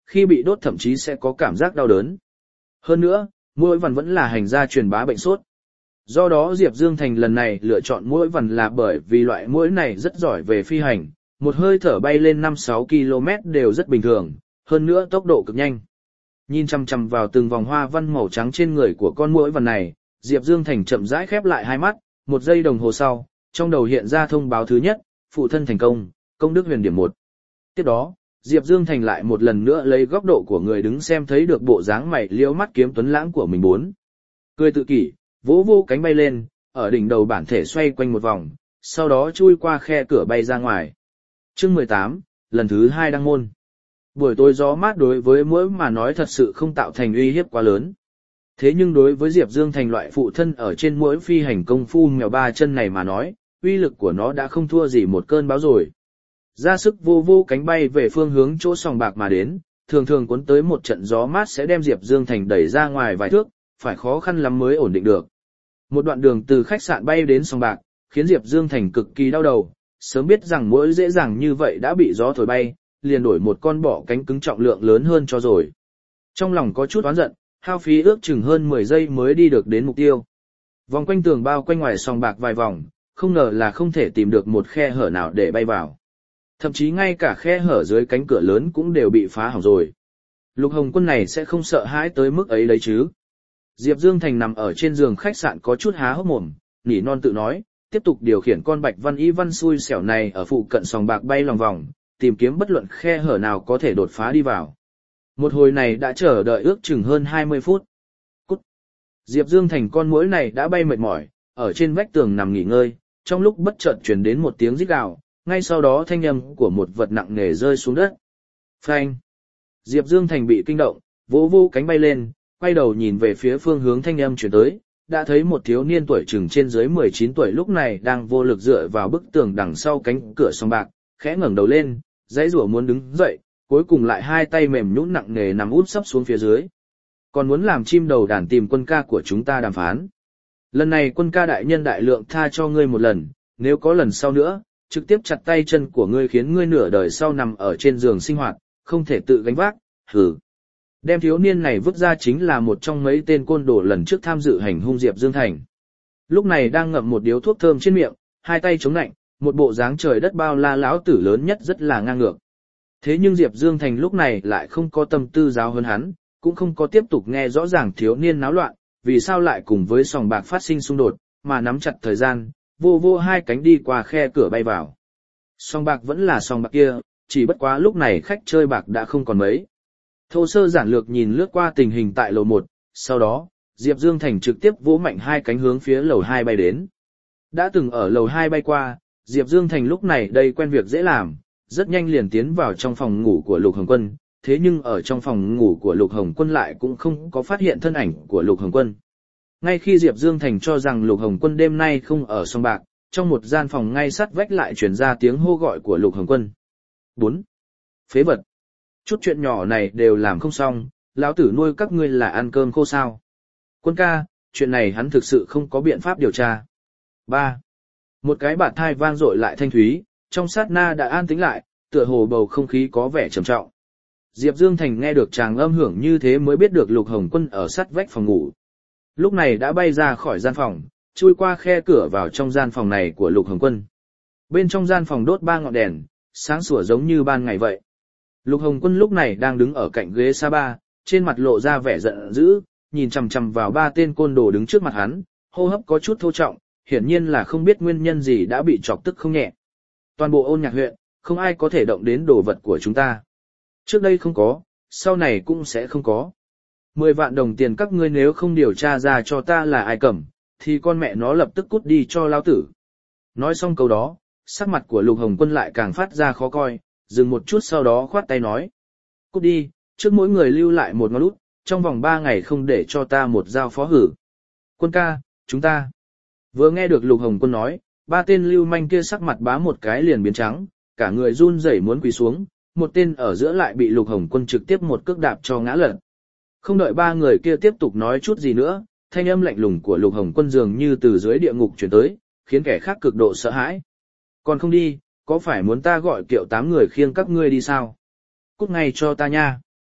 khi bị đốt thậm chí sẽ có cảm giác đau đớn. Hơn nữa, muỗi vằn vẫn là hành gia truyền bá bệnh sốt. Do đó Diệp Dương Thành lần này lựa chọn muỗi vằn là bởi vì loại muỗi này rất giỏi về phi hành, một hơi thở bay lên 5-6 km đều rất bình thường, hơn nữa tốc độ cực nhanh. Nhìn chằm chằm vào từng vòng hoa văn màu trắng trên người của con muỗi vằn này, Diệp Dương Thành chậm rãi khép lại hai mắt, một giây đồng hồ sau, trong đầu hiện ra thông báo thứ nhất, phụ thân thành công, công đức huyền điểm 1. Tiếp đó, Diệp Dương Thành lại một lần nữa lấy góc độ của người đứng xem thấy được bộ dáng mày liễu mắt kiếm tuấn lãng của mình 4. Cười tự kỷ, vỗ vô cánh bay lên, ở đỉnh đầu bản thể xoay quanh một vòng, sau đó chui qua khe cửa bay ra ngoài. Chương 18, lần thứ 2 đăng môn. Buổi tối gió mát đối với muỗi mà nói thật sự không tạo thành uy hiếp quá lớn. Thế nhưng đối với Diệp Dương Thành loại phụ thân ở trên muỗi phi hành công phu mèo ba chân này mà nói, uy lực của nó đã không thua gì một cơn bão rồi. Ra sức vô vô cánh bay về phương hướng chỗ sòng bạc mà đến, thường thường cuốn tới một trận gió mát sẽ đem Diệp Dương Thành đẩy ra ngoài vài thước, phải khó khăn lắm mới ổn định được. Một đoạn đường từ khách sạn bay đến sòng bạc, khiến Diệp Dương Thành cực kỳ đau đầu, sớm biết rằng muỗi dễ dàng như vậy đã bị gió thổi bay, liền đổi một con bọ cánh cứng trọng lượng lớn hơn cho rồi. Trong lòng có chút oán giận, hao phí ước chừng hơn 10 giây mới đi được đến mục tiêu. Vòng quanh tường bao quanh ngoài sòng bạc vài vòng, không ngờ là không thể tìm được một khe hở nào để bay vào. Thậm chí ngay cả khe hở dưới cánh cửa lớn cũng đều bị phá hỏng rồi. Lục Hồng Quân này sẽ không sợ hãi tới mức ấy đấy chứ. Diệp Dương Thành nằm ở trên giường khách sạn có chút há hốc mồm, nỉ non tự nói, tiếp tục điều khiển con bạch văn y văn xui xẻo này ở phụ cận sòng bạc bay lòng vòng, tìm kiếm bất luận khe hở nào có thể đột phá đi vào. Một hồi này đã chờ đợi ước chừng hơn 20 phút. Cút. Diệp Dương Thành con muỗi này đã bay mệt mỏi, ở trên vách tường nằm nghỉ ngơi, trong lúc bất chợt truyền đến một tiếng rít gào, ngay sau đó thanh âm của một vật nặng nề rơi xuống đất. Phanh. Diệp Dương Thành bị kinh động, vỗ vỗ cánh bay lên, quay đầu nhìn về phía phương hướng thanh âm truyền tới, đã thấy một thiếu niên tuổi chừng trên dưới 19 tuổi lúc này đang vô lực dựa vào bức tường đằng sau cánh cửa sòng bạc, khẽ ngẩng đầu lên, dãy rủa muốn đứng dậy, cuối cùng lại hai tay mềm nhũn nặng nề nằm úp sấp xuống phía dưới. Còn muốn làm chim đầu đàn tìm quân ca của chúng ta đàm phán. Lần này quân ca đại nhân đại lượng tha cho ngươi một lần, nếu có lần sau nữa, trực tiếp chặt tay chân của ngươi khiến ngươi nửa đời sau nằm ở trên giường sinh hoạt, không thể tự gánh vác, hừ. Đem thiếu niên này vứt ra chính là một trong mấy tên côn đồ lần trước tham dự hành hung Diệp Dương Thành. Lúc này đang ngậm một điếu thuốc thơm trên miệng, hai tay chống nạnh, một bộ dáng trời đất bao la lão tử lớn nhất rất là ngang ngược. Thế nhưng Diệp Dương Thành lúc này lại không có tâm tư giáo hơn hắn, cũng không có tiếp tục nghe rõ ràng thiếu niên náo loạn, vì sao lại cùng với sòng bạc phát sinh xung đột, mà nắm chặt thời gian, vô vô hai cánh đi qua khe cửa bay vào. Sòng bạc vẫn là sòng bạc kia, chỉ bất quá lúc này khách chơi bạc đã không còn mấy. Thô sơ giản lược nhìn lướt qua tình hình tại lầu 1, sau đó, Diệp Dương Thành trực tiếp vỗ mạnh hai cánh hướng phía lầu 2 bay đến. Đã từng ở lầu 2 bay qua, Diệp Dương Thành lúc này đây quen việc dễ làm, rất nhanh liền tiến vào trong phòng ngủ của Lục Hồng Quân, thế nhưng ở trong phòng ngủ của Lục Hồng Quân lại cũng không có phát hiện thân ảnh của Lục Hồng Quân. Ngay khi Diệp Dương Thành cho rằng Lục Hồng Quân đêm nay không ở sòng bạc, trong một gian phòng ngay sát vách lại truyền ra tiếng hô gọi của Lục Hồng Quân. 4. Phế vật. Chút chuyện nhỏ này đều làm không xong, lão tử nuôi các ngươi là ăn cơm khô sao. Quân ca, chuyện này hắn thực sự không có biện pháp điều tra. 3. Một cái bạt thai vang dội lại thanh thúy, trong sát na đã an tĩnh lại, tựa hồ bầu không khí có vẻ trầm trọng. Diệp Dương Thành nghe được tràng âm hưởng như thế mới biết được Lục Hồng Quân ở sát vách phòng ngủ. Lúc này đã bay ra khỏi gian phòng, chui qua khe cửa vào trong gian phòng này của Lục Hồng Quân. Bên trong gian phòng đốt 3 ngọn đèn, sáng sủa giống như ban ngày vậy. Lục Hồng Quân lúc này đang đứng ở cạnh ghế sofa, trên mặt lộ ra vẻ giận dữ, nhìn chằm chằm vào 3 tên côn đồ đứng trước mặt hắn, hô hấp có chút thô trọng, hiển nhiên là không biết nguyên nhân gì đã bị chọc tức không nhẹ. Toàn bộ Ôn Nhạc huyện, không ai có thể động đến đồ vật của chúng ta. Trước đây không có, sau này cũng sẽ không có. 10 vạn đồng tiền các ngươi nếu không điều tra ra cho ta là ai cầm, thì con mẹ nó lập tức cút đi cho lao tử. Nói xong câu đó, sắc mặt của Lục Hồng Quân lại càng phát ra khó coi, dừng một chút sau đó khoát tay nói. Cút đi, trước mỗi người lưu lại một ngón út, trong vòng 3 ngày không để cho ta một giao phó hử. Quân ca, chúng ta. Vừa nghe được Lục Hồng Quân nói, 3 tên lưu manh kia sắc mặt bá một cái liền biến trắng, cả người run rẩy muốn quỳ xuống, một tên ở giữa lại bị Lục Hồng Quân trực tiếp một cước đạp cho ngã lật. Không đợi 3 người kia tiếp tục nói chút gì nữa, thanh âm lạnh lùng của Lục Hồng Quân dường như từ dưới địa ngục truyền tới, khiến kẻ khác cực độ sợ hãi. Còn không đi, có phải muốn ta gọi kiệu 8 người khiêng các ngươi đi sao? Cút ngay cho ta nha.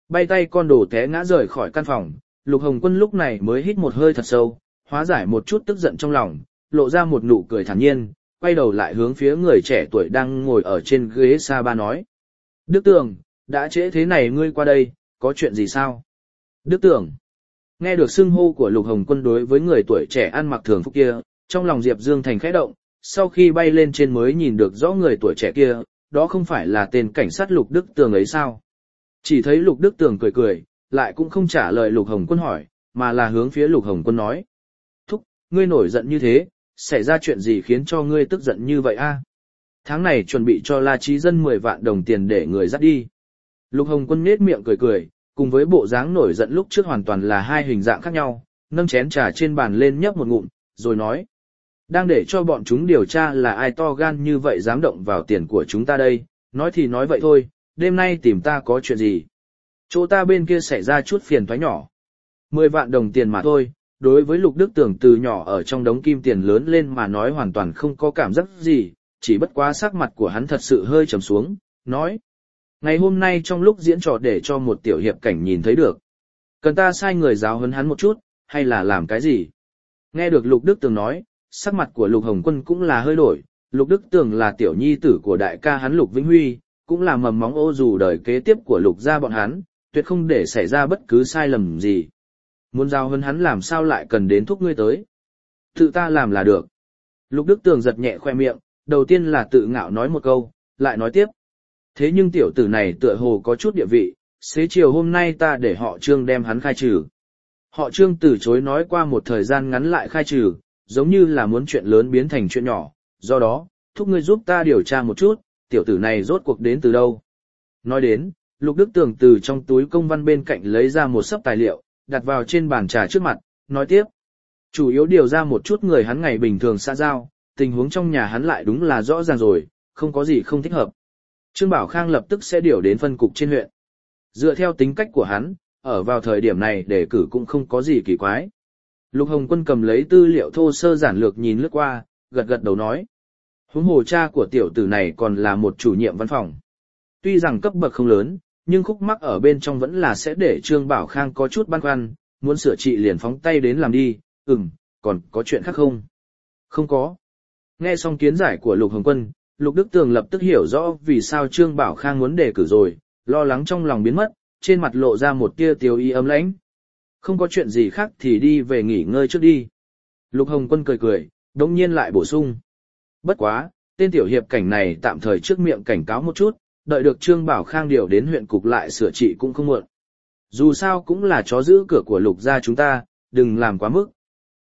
Bay tay con đồ té ngã rời khỏi căn phòng, Lục Hồng Quân lúc này mới hít một hơi thật sâu, hóa giải một chút tức giận trong lòng, lộ ra một nụ cười thản nhiên, quay đầu lại hướng phía người trẻ tuổi đang ngồi ở trên ghế sa-ba nói. Đức Tường, đã trễ thế này ngươi qua đây, có chuyện gì sao? Đức Tường. Nghe được xưng hô của Lục Hồng Quân đối với người tuổi trẻ ăn mặc thường phục kia, trong lòng Diệp Dương Thành khẽ động, sau khi bay lên trên mới nhìn được rõ người tuổi trẻ kia, đó không phải là tên cảnh sát Lục Đức Tường ấy sao? Chỉ thấy Lục Đức Tường cười cười, lại cũng không trả lời Lục Hồng Quân hỏi, mà là hướng phía Lục Hồng Quân nói. Thúc, ngươi nổi giận như thế, xảy ra chuyện gì khiến cho ngươi tức giận như vậy a? Tháng này chuẩn bị cho La Chí Dân 10 vạn đồng tiền để người dắt đi. Lục Hồng Quân nhếch miệng cười cười, cùng với bộ dáng nổi giận lúc trước hoàn toàn là hai hình dạng khác nhau, nâng chén trà trên bàn lên nhấp một ngụm, rồi nói. Đang để cho bọn chúng điều tra là ai to gan như vậy dám động vào tiền của chúng ta đây, nói thì nói vậy thôi, đêm nay tìm ta có chuyện gì. Chỗ ta bên kia xảy ra chút phiền toái nhỏ. 10 vạn đồng tiền mà thôi, đối với Lục Đức Tường từ nhỏ ở trong đống kim tiền lớn lên mà nói hoàn toàn không có cảm giác gì, chỉ bất quá sắc mặt của hắn thật sự hơi trầm xuống, nói. Ngày hôm nay trong lúc diễn trò để cho một tiểu hiệp cảnh nhìn thấy được. Cần ta sai người giáo huấn hắn một chút, hay là làm cái gì? Nghe được Lục Đức Tường nói, sắc mặt của Lục Hồng Quân cũng là hơi đổi. Lục Đức Tường là tiểu nhi tử của đại ca hắn Lục Vĩnh Huy, cũng là mầm móng ô dù đời kế tiếp của Lục gia bọn hắn, tuyệt không để xảy ra bất cứ sai lầm gì. Muốn giáo huấn hắn làm sao lại cần đến thúc ngươi tới? Tự ta làm là được. Lục Đức Tường giật nhẹ khoe miệng, đầu tiên là tự ngạo nói một câu, lại nói tiếp. Thế nhưng tiểu tử này tựa hồ có chút địa vị, xế chiều hôm nay ta để họ Trương đem hắn khai trừ. Họ Trương từ chối nói qua một thời gian ngắn lại khai trừ, giống như là muốn chuyện lớn biến thành chuyện nhỏ, do đó, thúc ngươi giúp ta điều tra một chút, tiểu tử này rốt cuộc đến từ đâu. Nói đến, Lục Đức Tường từ trong túi công văn bên cạnh lấy ra một xấp tài liệu, đặt vào trên bàn trà trước mặt, nói tiếp. Chủ yếu điều ra một chút người hắn ngày bình thường xã giao, tình huống trong nhà hắn lại đúng là rõ ràng rồi, không có gì không thích hợp. Trương Bảo Khang lập tức sẽ điều đến phân cục trên huyện. Dựa theo tính cách của hắn, ở vào thời điểm này để cử cũng không có gì kỳ quái. Lục Hồng Quân cầm lấy tư liệu thô sơ giản lược nhìn lướt qua, gật gật đầu nói. Huống hồ cha của tiểu tử này còn là một chủ nhiệm văn phòng. Tuy rằng cấp bậc không lớn, nhưng khúc mắc ở bên trong vẫn là sẽ để Trương Bảo Khang có chút băn khoăn, muốn sửa trị liền phóng tay đến làm đi, còn có chuyện khác không? Không có. Nghe xong kiến giải của Lục Hồng Quân, Lục Đức Tường lập tức hiểu rõ vì sao Trương Bảo Khang muốn đề cử rồi, lo lắng trong lòng biến mất, trên mặt lộ ra một tia tiêu ý ấm lãnh. Không có chuyện gì khác thì đi về nghỉ ngơi trước đi. Lục Hồng Quân cười cười, đống nhiên lại bổ sung. Bất quá, tên tiểu hiệp cảnh này tạm thời trước miệng cảnh cáo một chút, đợi được Trương Bảo Khang điều đến huyện cục lại sửa trị cũng không muộn. Dù sao cũng là chó giữ cửa của Lục gia chúng ta, đừng làm quá mức.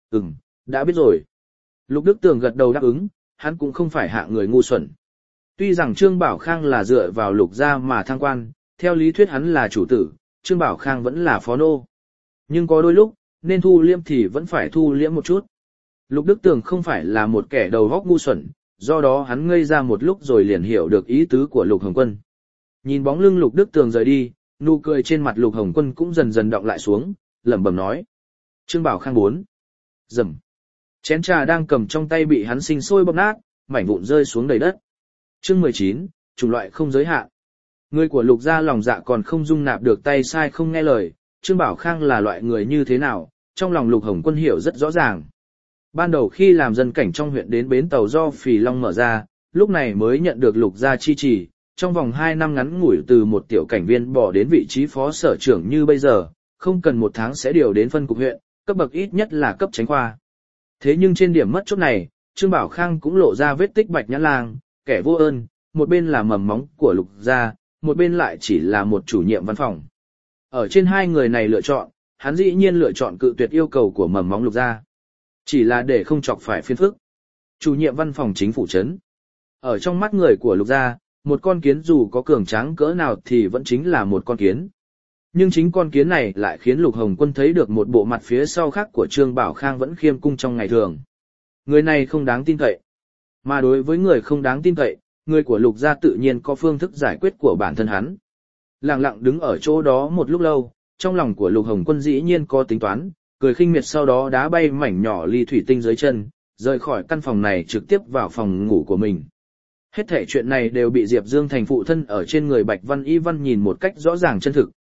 Đã biết rồi. Lục Đức Tường gật đầu đáp ứng, hắn cũng không phải hạ người ngu xuẩn. Tuy rằng Trương Bảo Khang là dựa vào Lục gia mà thăng quan, theo lý thuyết hắn là chủ tử, Trương Bảo Khang vẫn là phó nô. Nhưng có đôi lúc, nên thu liêm thì vẫn phải thu liễm một chút. Lục Đức Tường không phải là một kẻ đầu óc ngu xuẩn, do đó hắn ngây ra một lúc rồi liền hiểu được ý tứ của Lục Hồng Quân. Nhìn bóng lưng Lục Đức Tường rời đi, nụ cười trên mặt Lục Hồng Quân cũng dần dần đọng lại xuống, lẩm bẩm nói. Trương Bảo Khang 4. Rầm. Chén trà đang cầm trong tay bị hắn sinh sôi bóp nát, mảnh vụn rơi xuống đầy đất. Chương 19, chủng loại không giới hạn. Người của Lục gia lòng dạ còn không dung nạp được tay sai không nghe lời, Trương Bảo Khang là loại người như thế nào, trong lòng Lục Hồng Quân hiểu rất rõ ràng. Ban đầu khi làm dân cảnh trong huyện đến bến tàu do Phì Long mở ra, lúc này mới nhận được Lục gia chi trì, trong vòng 2 năm ngắn ngủi từ một tiểu cảnh viên bỏ đến vị trí phó sở trưởng như bây giờ, không cần 1 tháng sẽ điều đến phân cục huyện, cấp bậc ít nhất là cấp chánh khoa. Thế nhưng trên điểm mất chốt này, Trương Bảo Khang cũng lộ ra vết tích bạch nhãn lang, kẻ vô ơn, một bên là mầm móng của Lục gia, một bên lại chỉ là một chủ nhiệm văn phòng. Ở trên hai người này lựa chọn, hắn dĩ nhiên lựa chọn cự tuyệt yêu cầu của mầm móng Lục gia. Chỉ là để không chọc phải phiền phức. Chủ nhiệm văn phòng chính phủ trấn. Ở trong mắt người của Lục gia, một con kiến dù có cường tráng cỡ nào thì vẫn chính là một con kiến. Nhưng chính con kiến này lại khiến Lục Hồng Quân thấy được một bộ mặt phía sau khác của Trương Bảo Khang vẫn khiêm cung trong ngày thường. Người này không đáng tin cậy. Mà đối với người không đáng tin cậy, người của Lục gia tự nhiên có phương thức giải quyết của bản thân hắn. Lặng lặng đứng ở chỗ đó một lúc lâu, trong lòng của Lục Hồng Quân dĩ nhiên có tính toán, cười khinh miệt sau đó đá bay mảnh nhỏ ly thủy tinh dưới chân, rời khỏi căn phòng này trực tiếp vào phòng ngủ của mình. Hết thảy chuyện này đều bị Diệp Dương Thành phụ thân ở trên người Bạch Văn Y Văn nhìn một cách rõ ràng chân thực,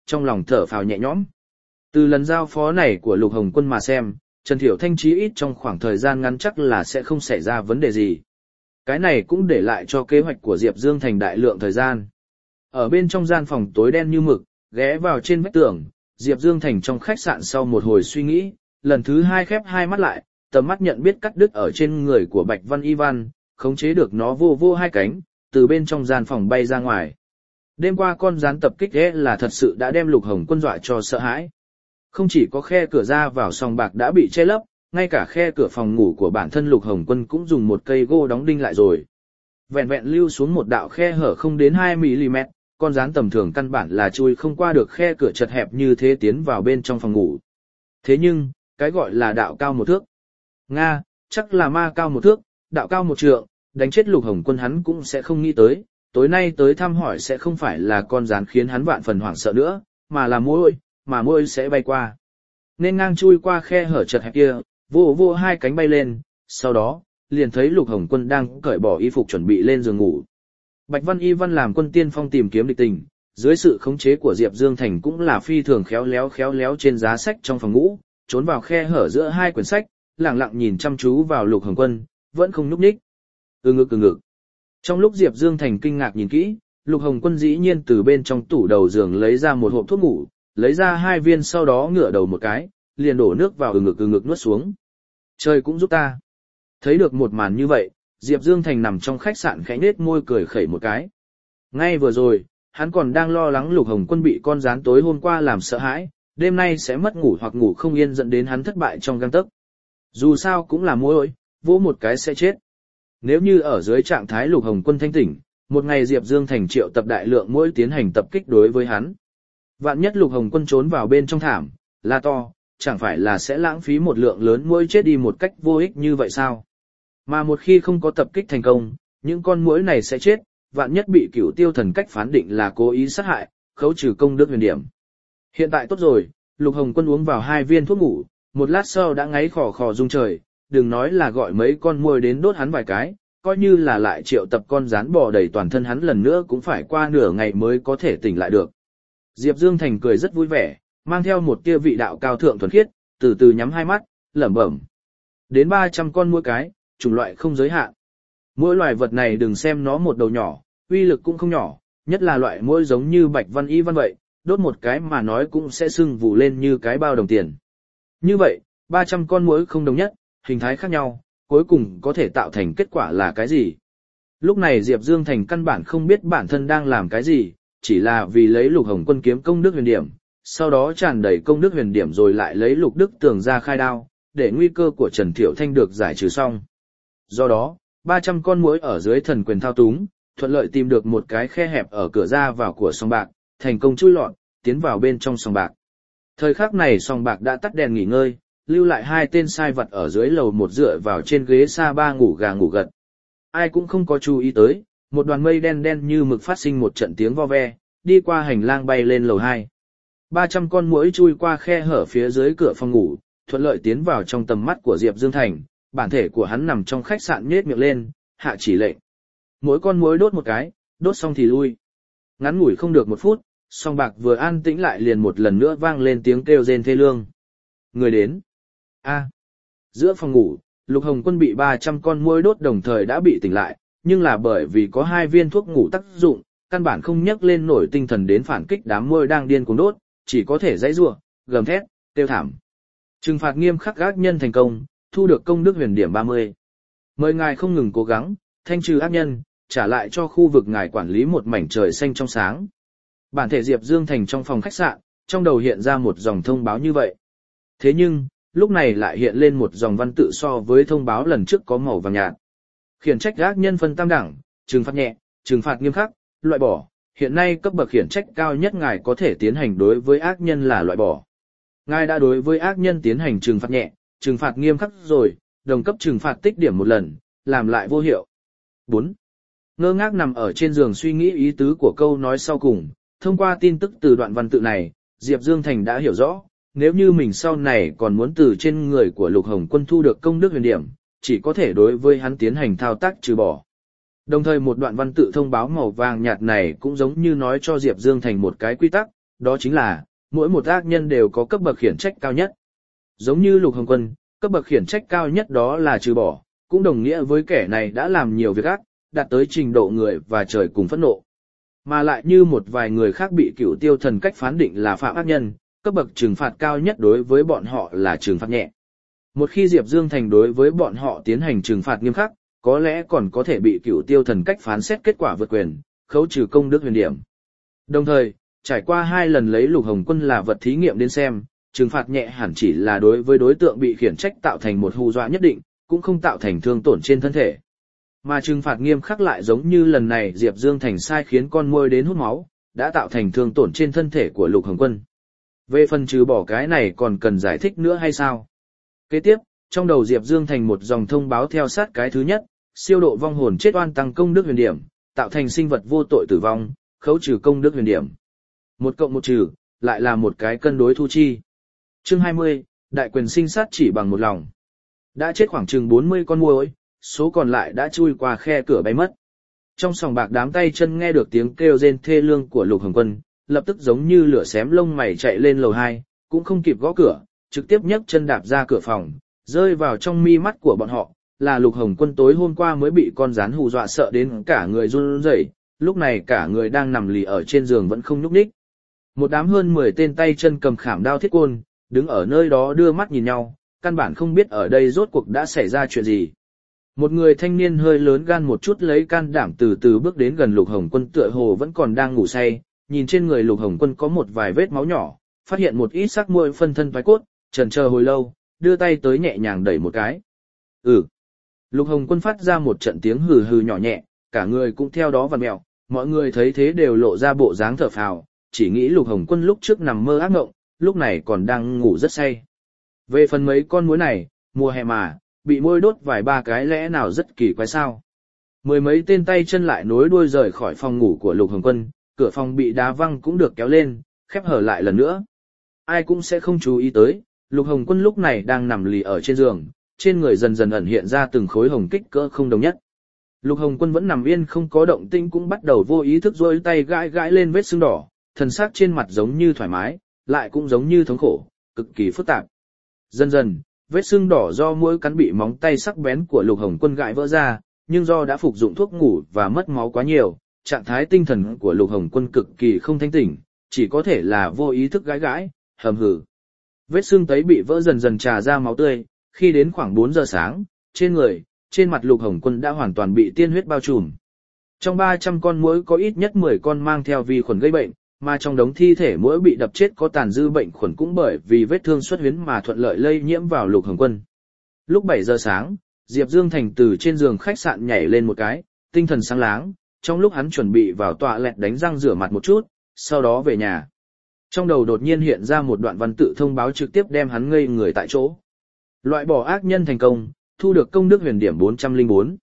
trong lòng thở phào nhẹ nhõm. Từ lần giao phó này của Lục Hồng Quân mà xem, Trần Thiểu Thanh chí ít trong khoảng thời gian ngắn chắc là sẽ không xảy ra vấn đề gì. Cái này cũng để lại cho kế hoạch của Diệp Dương Thành đại lượng thời gian. Ở bên trong gian phòng tối đen như mực, ghé vào trên vách tường, Diệp Dương Thành trong khách sạn sau một hồi suy nghĩ, lần thứ hai khép hai mắt lại, tầm mắt nhận biết cắt đứt ở trên người của Bạch Văn Y Văn, khống chế được nó vô vô hai cánh, từ bên trong gian phòng bay ra ngoài. Đêm qua con gián tập kích là thật sự đã đem Lục Hồng Quân dọa cho sợ hãi. Không chỉ có khe cửa ra vào sòng bạc đã bị che lấp, ngay cả khe cửa phòng ngủ của bản thân Lục Hồng Quân cũng dùng một cây gô đóng đinh lại rồi. Vẹn vẹn lưu xuống một đạo khe hở không đến 2 mm, con gián tầm thường căn bản là chui không qua được khe cửa chật hẹp như thế tiến vào bên trong phòng ngủ. Thế nhưng, cái gọi là đạo cao một thước. Nga, chắc là ma cao một thước, đạo cao một trượng, đánh chết Lục Hồng Quân hắn cũng sẽ không nghĩ tới, tối nay tới thăm hỏi sẽ không phải là con gián khiến hắn vạn phần hoảng sợ nữa, mà là môi sẽ bay qua. Nên ngang chui qua khe hở chật hẹp kia, vô hai cánh bay lên, sau đó, liền thấy Lục Hồng Quân đang cởi bỏ y phục chuẩn bị lên giường ngủ. Bạch Văn Y Văn làm quân tiên phong tìm kiếm địch tình, dưới sự khống chế của Diệp Dương Thành cũng là phi thường khéo léo trên giá sách trong phòng ngủ, trốn vào khe hở giữa hai quyển sách, lặng lặng nhìn chăm chú vào Lục Hồng Quân, vẫn không nhúc nhích. Ngực. Trong lúc Diệp Dương Thành kinh ngạc nhìn kỹ, Lục Hồng Quân dĩ nhiên từ bên trong tủ đầu giường lấy ra một hộp thuốc ngủ, lấy ra 2 viên sau đó ngửa đầu một cái, liền đổ nước vào ngực nuốt xuống. Trời cũng giúp ta. Thấy được một màn như vậy, Diệp Dương Thành nằm trong khách sạn khẽ nết môi cười khẩy một cái. Ngay vừa rồi, hắn còn đang lo lắng Lục Hồng Quân bị con gián tối hôm qua làm sợ hãi, đêm nay sẽ mất ngủ hoặc ngủ không yên dẫn đến hắn thất bại trong gang tấc. Dù sao cũng là muỗi, vỗ một cái sẽ chết. Nếu như ở dưới trạng thái Lục Hồng Quân thanh tỉnh, một ngày Diệp Dương Thành triệu tập đại lượng muỗi tiến hành tập kích đối với hắn. Vạn nhất Lục Hồng Quân trốn vào bên trong thảm, la to, chẳng phải là sẽ lãng phí một lượng lớn muỗi chết đi một cách vô ích như vậy sao? Mà một khi không có tập kích thành công, những con muỗi này sẽ chết, vạn nhất bị Cửu Tiêu Thần cách phán định là cố ý sát hại, khấu trừ công đức huyền điểm. Hiện tại tốt rồi, Lục Hồng Quân uống vào 2 viên thuốc ngủ, một lát sau đã ngáy khò khò rung trời, đừng nói là gọi mấy con muỗi đến đốt hắn vài cái, coi như là lại triệu tập con rán bò đầy toàn thân hắn lần nữa cũng phải qua nửa ngày mới có thể tỉnh lại được. Diệp Dương Thành cười rất vui vẻ, mang theo một tia vị đạo cao thượng thuần khiết, từ từ nhắm hai mắt, lẩm bẩm. Đến 300 con muỗi cái, chủng loại không giới hạn. Mỗi loài vật này đừng xem nó một đầu nhỏ, uy lực cũng không nhỏ, nhất là loại muỗi giống như Bạch Văn Y Văn vậy, đốt một cái mà nói cũng sẽ sưng vù lên như cái bao đồng tiền. Như vậy, 300 con muỗi không đồng nhất, hình thái khác nhau, cuối cùng có thể tạo thành kết quả là cái gì? Lúc này Diệp Dương Thành căn bản không biết bản thân đang làm cái gì, chỉ là vì lấy Lục Hồng Quân kiếm công đức huyền điểm, sau đó tràn đầy công đức huyền điểm rồi lại lấy Lục Đức Tường ra khai đao, để nguy cơ của Trần Thiệu Thanh được giải trừ xong. Do đó, 300 con muỗi ở dưới thần quyền thao túng, thuận lợi tìm được một cái khe hẹp ở cửa ra vào của sòng bạc, thành công chui lọt, tiến vào bên trong sòng bạc. Thời khắc này sòng bạc đã tắt đèn nghỉ ngơi, lưu lại 2 tên sai vật ở dưới lầu 1 dựa vào trên ghế sa ba ngủ gà ngủ gật. Ai cũng không có chú ý tới, một đoàn mây đen như mực phát sinh một trận tiếng vo ve, đi qua hành lang bay lên lầu 2. 300 con muỗi chui qua khe hở phía dưới cửa phòng ngủ, thuận lợi tiến vào trong tầm mắt của Diệp Dương Thành, bản thể của hắn nằm trong khách sạn nhếch miệng lên, hạ chỉ lệnh. Mỗi con muỗi đốt một cái, đốt xong thì lui. Ngắn ngủi không được 1 phút, sòng bạc vừa an tĩnh lại liền một lần nữa vang lên tiếng kêu rên thê lương. Người đến. Giữa phòng ngủ, Lục Hồng Quân bị 300 con muỗi đốt đồng thời đã bị tỉnh lại, nhưng là bởi vì có 2 viên thuốc ngủ tác dụng, căn bản không nhấc lên nổi tinh thần đến phản kích đám muỗi đang điên cuồng đốt, chỉ có thể giãy giụa, gầm thét, kêu thảm. Trừng phạt nghiêm khắc ác nhân thành công, thu được công đức huyền điểm 30. Mời ngài không ngừng cố gắng, thanh trừ ác nhân, trả lại cho khu vực ngài quản lý một mảnh trời xanh trong sáng. Bản thể Diệp Dương Thành trong phòng khách sạn, trong đầu hiện ra một dòng thông báo như vậy. Thế nhưng, lúc này lại hiện lên một dòng văn tự so với thông báo lần trước có màu vàng nhạt. Khiển trách ác nhân phân tam đẳng, trừng phạt nhẹ, trừng phạt nghiêm khắc, loại bỏ. Hiện nay cấp bậc khiển trách cao nhất ngài có thể tiến hành đối với ác nhân là loại bỏ. Ngài đã đối với ác nhân tiến hành trừng phạt nhẹ, trừng phạt nghiêm khắc rồi, đồng cấp trừng phạt tích điểm 1 lần, làm lại vô hiệu. 4. Ngơ ngác nằm ở trên giường suy nghĩ ý tứ của câu nói sau cùng, thông qua tin tức từ đoạn văn tự này, Diệp Dương Thành đã hiểu rõ, nếu như mình sau này còn muốn từ trên người của Lục Hồng Quân thu được công đức huyền điểm, chỉ có thể đối với hắn tiến hành thao tác trừ bỏ. Đồng thời một đoạn văn tự thông báo màu vàng nhạt này cũng giống như nói cho Diệp Dương Thành một cái quy tắc, đó chính là, mỗi một ác nhân đều có cấp bậc khiển trách cao nhất. Giống như Lục Hồng Quân, cấp bậc khiển trách cao nhất đó là trừ bỏ, cũng đồng nghĩa với kẻ này đã làm nhiều việc ác, đạt tới trình độ người và trời cùng phẫn nộ. Mà lại như một vài người khác bị Cửu Tiêu Thần Cách phán định là phạm ác nhân, cấp bậc trừng phạt cao nhất đối với bọn họ là trừng phạt nhẹ. Một khi Diệp Dương Thành đối với bọn họ tiến hành trừng phạt nghiêm khắc, có lẽ còn có thể bị Cửu Tiêu Thần Cách phán xét kết quả vượt quyền, khấu trừ công đức huyền điểm. Đồng thời, trải qua 2 lần lấy Lục Hồng Quân là vật thí nghiệm đến xem, trừng phạt nhẹ hẳn chỉ là đối với đối tượng bị khiển trách tạo thành một hù dọa nhất định, cũng không tạo thành thương tổn trên thân thể. Mà trừng phạt nghiêm khắc lại giống như lần này Diệp Dương Thành sai khiến con muỗi đến hút máu, đã tạo thành thương tổn trên thân thể của Lục Hồng Quân. Về phần trừ bỏ cái này còn cần giải thích nữa hay sao? Kế tiếp, trong đầu Diệp Dương Thành một dòng thông báo theo sát cái thứ nhất, siêu độ vong hồn chết oan tăng công đức huyền điểm, tạo thành sinh vật vô tội tử vong, khấu trừ công đức huyền điểm. 1 cộng 1 trừ, lại là một cái cân đối thu chi. Chương 20, đại quyền sinh sát chỉ bằng một lòng. Đã chết khoảng chừng 40 con muỗi, số còn lại đã chui qua khe cửa bay mất. Trong sòng bạc đám tay chân nghe được tiếng kêu rên thê lương của Lục Hồng Quân, lập tức giống như lửa xém lông mày chạy lên lầu 2, cũng không kịp gõ cửa, trực tiếp nhấc chân đạp ra cửa phòng, rơi vào trong mi mắt của bọn họ, là Lục Hồng Quân tối hôm qua mới bị con rắn hù dọa sợ đến cả người run rẩy, lúc này cả người đang nằm lì ở trên giường vẫn không nhúc nhích. Một đám hơn 10 tên tay chân cầm khảm đao thiết côn, đứng ở nơi đó đưa mắt nhìn nhau, căn bản không biết ở đây rốt cuộc đã xảy ra chuyện gì. Một người thanh niên hơi lớn gan một chút lấy can đảm từ từ bước đến gần Lục Hồng Quân, tựa hồ vẫn còn đang ngủ say, nhìn trên người Lục Hồng Quân có một vài vết máu nhỏ, phát hiện một ít xác muỗi phân thân thoái cốt, chần chờ hồi lâu, đưa tay tới nhẹ nhàng đẩy một cái. Lục Hồng Quân phát ra một trận tiếng hừ hừ nhỏ nhẹ, cả người cũng theo đó vặn mèo, mọi người thấy thế đều lộ ra bộ dáng thở phào, chỉ nghĩ Lục Hồng Quân lúc trước nằm mơ ác mộng, lúc này còn đang ngủ rất say. Về phần mấy con muỗi này, mùa hè mà, bị muỗi đốt vài ba cái lẽ nào rất kỳ quái sao. 10 mấy tên tay chân lại nối đuôi rời khỏi phòng ngủ của Lục Hồng Quân, cửa phòng bị đá văng cũng được kéo lên, khép hở lại lần nữa. Ai cũng sẽ không chú ý tới, Lục Hồng Quân lúc này đang nằm lì ở trên giường, trên người dần dần ẩn hiện ra từng khối hồng kích cỡ không đồng nhất. Lục Hồng Quân vẫn nằm yên không có động tĩnh, cũng bắt đầu vô ý thức duỗi tay gãi gãi lên vết sưng đỏ, thần sắc trên mặt giống như thoải mái, lại cũng giống như thống khổ, cực kỳ phức tạp. Dần dần, vết sưng đỏ do muỗi cắn bị móng tay sắc bén của Lục Hồng Quân gãi vỡ ra, nhưng do đã phục dụng thuốc ngủ và mất máu quá nhiều, trạng thái tinh thần của Lục Hồng Quân cực kỳ không thanh tỉnh, chỉ có thể là vô ý thức gãi gãi, hầm hừ. Vết sưng tấy bị vỡ dần dần trà ra máu tươi, khi đến khoảng 4 giờ sáng, trên mặt Lục Hồng Quân đã hoàn toàn bị tiên huyết bao trùm. Trong 300 con muỗi có ít nhất 10 con mang theo vi khuẩn gây bệnh, mà trong đống thi thể muỗi bị đập chết có tàn dư bệnh khuẩn cũng bởi vì vết thương xuất huyết mà thuận lợi lây nhiễm vào Lục Hồng Quân. Lúc 7 giờ sáng, Diệp Dương Thành từ trên giường khách sạn nhảy lên một cái, tinh thần sáng láng, trong lúc hắn chuẩn bị vào tọa lẹt đánh răng rửa mặt một chút, sau đó về nhà. Trong đầu đột nhiên hiện ra một đoạn văn tự thông báo trực tiếp đem hắn ngây người tại chỗ. Loại bỏ ác nhân thành công, thu được công đức huyền điểm 404.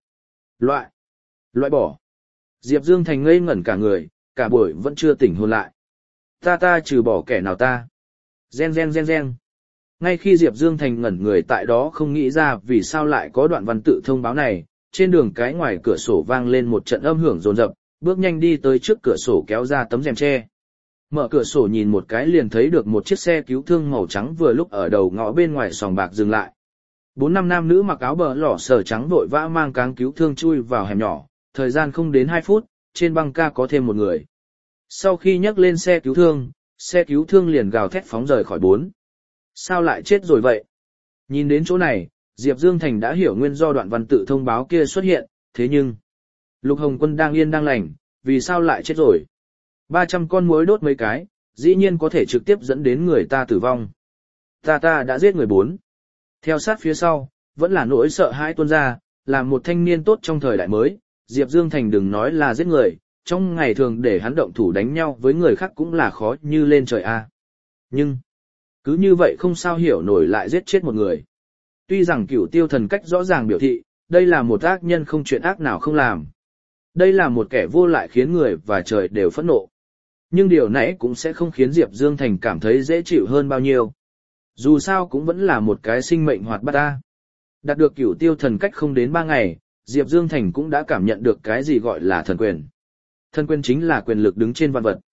Loại bỏ. Diệp Dương Thành ngây ngẩn cả người, cả buổi vẫn chưa tỉnh hồn lại. Ta trừ bỏ kẻ nào ta? Gen. Ngay khi Diệp Dương Thành ngẩn người tại đó không nghĩ ra vì sao lại có đoạn văn tự thông báo này, trên đường cái ngoài cửa sổ vang lên một trận âm hưởng dồn dập, bước nhanh đi tới trước cửa sổ kéo ra tấm rèm tre. Mở cửa sổ nhìn một cái liền thấy được một chiếc xe cứu thương màu trắng vừa lúc ở đầu ngõ bên ngoài sòng bạc dừng lại. 4-5 nam nữ mặc áo bờ lỏ sờ trắng vội vã mang cáng cứu thương chui vào hẻm nhỏ, thời gian không đến 2 phút, trên băng ca có thêm một người. Sau khi nhấc lên xe cứu thương liền gào thét phóng rời khỏi 4. Sao lại chết rồi vậy? Nhìn đến chỗ này, Diệp Dương Thành đã hiểu nguyên do đoạn văn tự thông báo kia xuất hiện, thế nhưng Lục Hồng Quân đang yên đang lành, vì sao lại chết rồi? 300 con muỗi đốt mấy cái, dĩ nhiên có thể trực tiếp dẫn đến người ta tử vong. Ta đã giết người 4. Theo sát phía sau, vẫn là nỗi sợ hãi tuôn ra, là một thanh niên tốt trong thời đại mới, Diệp Dương Thành đừng nói là giết người, trong ngày thường để hắn động thủ đánh nhau với người khác cũng là khó như lên trời a. Nhưng, cứ như vậy không sao hiểu nổi lại giết chết một người. Tuy rằng Cửu Tiêu Thần Cách rõ ràng biểu thị, đây là một ác nhân không chuyện ác nào không làm. Đây là một kẻ vô lại khiến người và trời đều phẫn nộ. Nhưng điều này cũng sẽ không khiến Diệp Dương Thành cảm thấy dễ chịu hơn bao nhiêu. Dù sao cũng vẫn là một cái sinh mệnh hoạt bát ta. Đạt được Cửu Tiêu Thần Cách không đến 3 ngày, Diệp Dương Thành cũng đã cảm nhận được cái gì gọi là thần quyền. Thần quyền chính là quyền lực đứng trên vạn vật.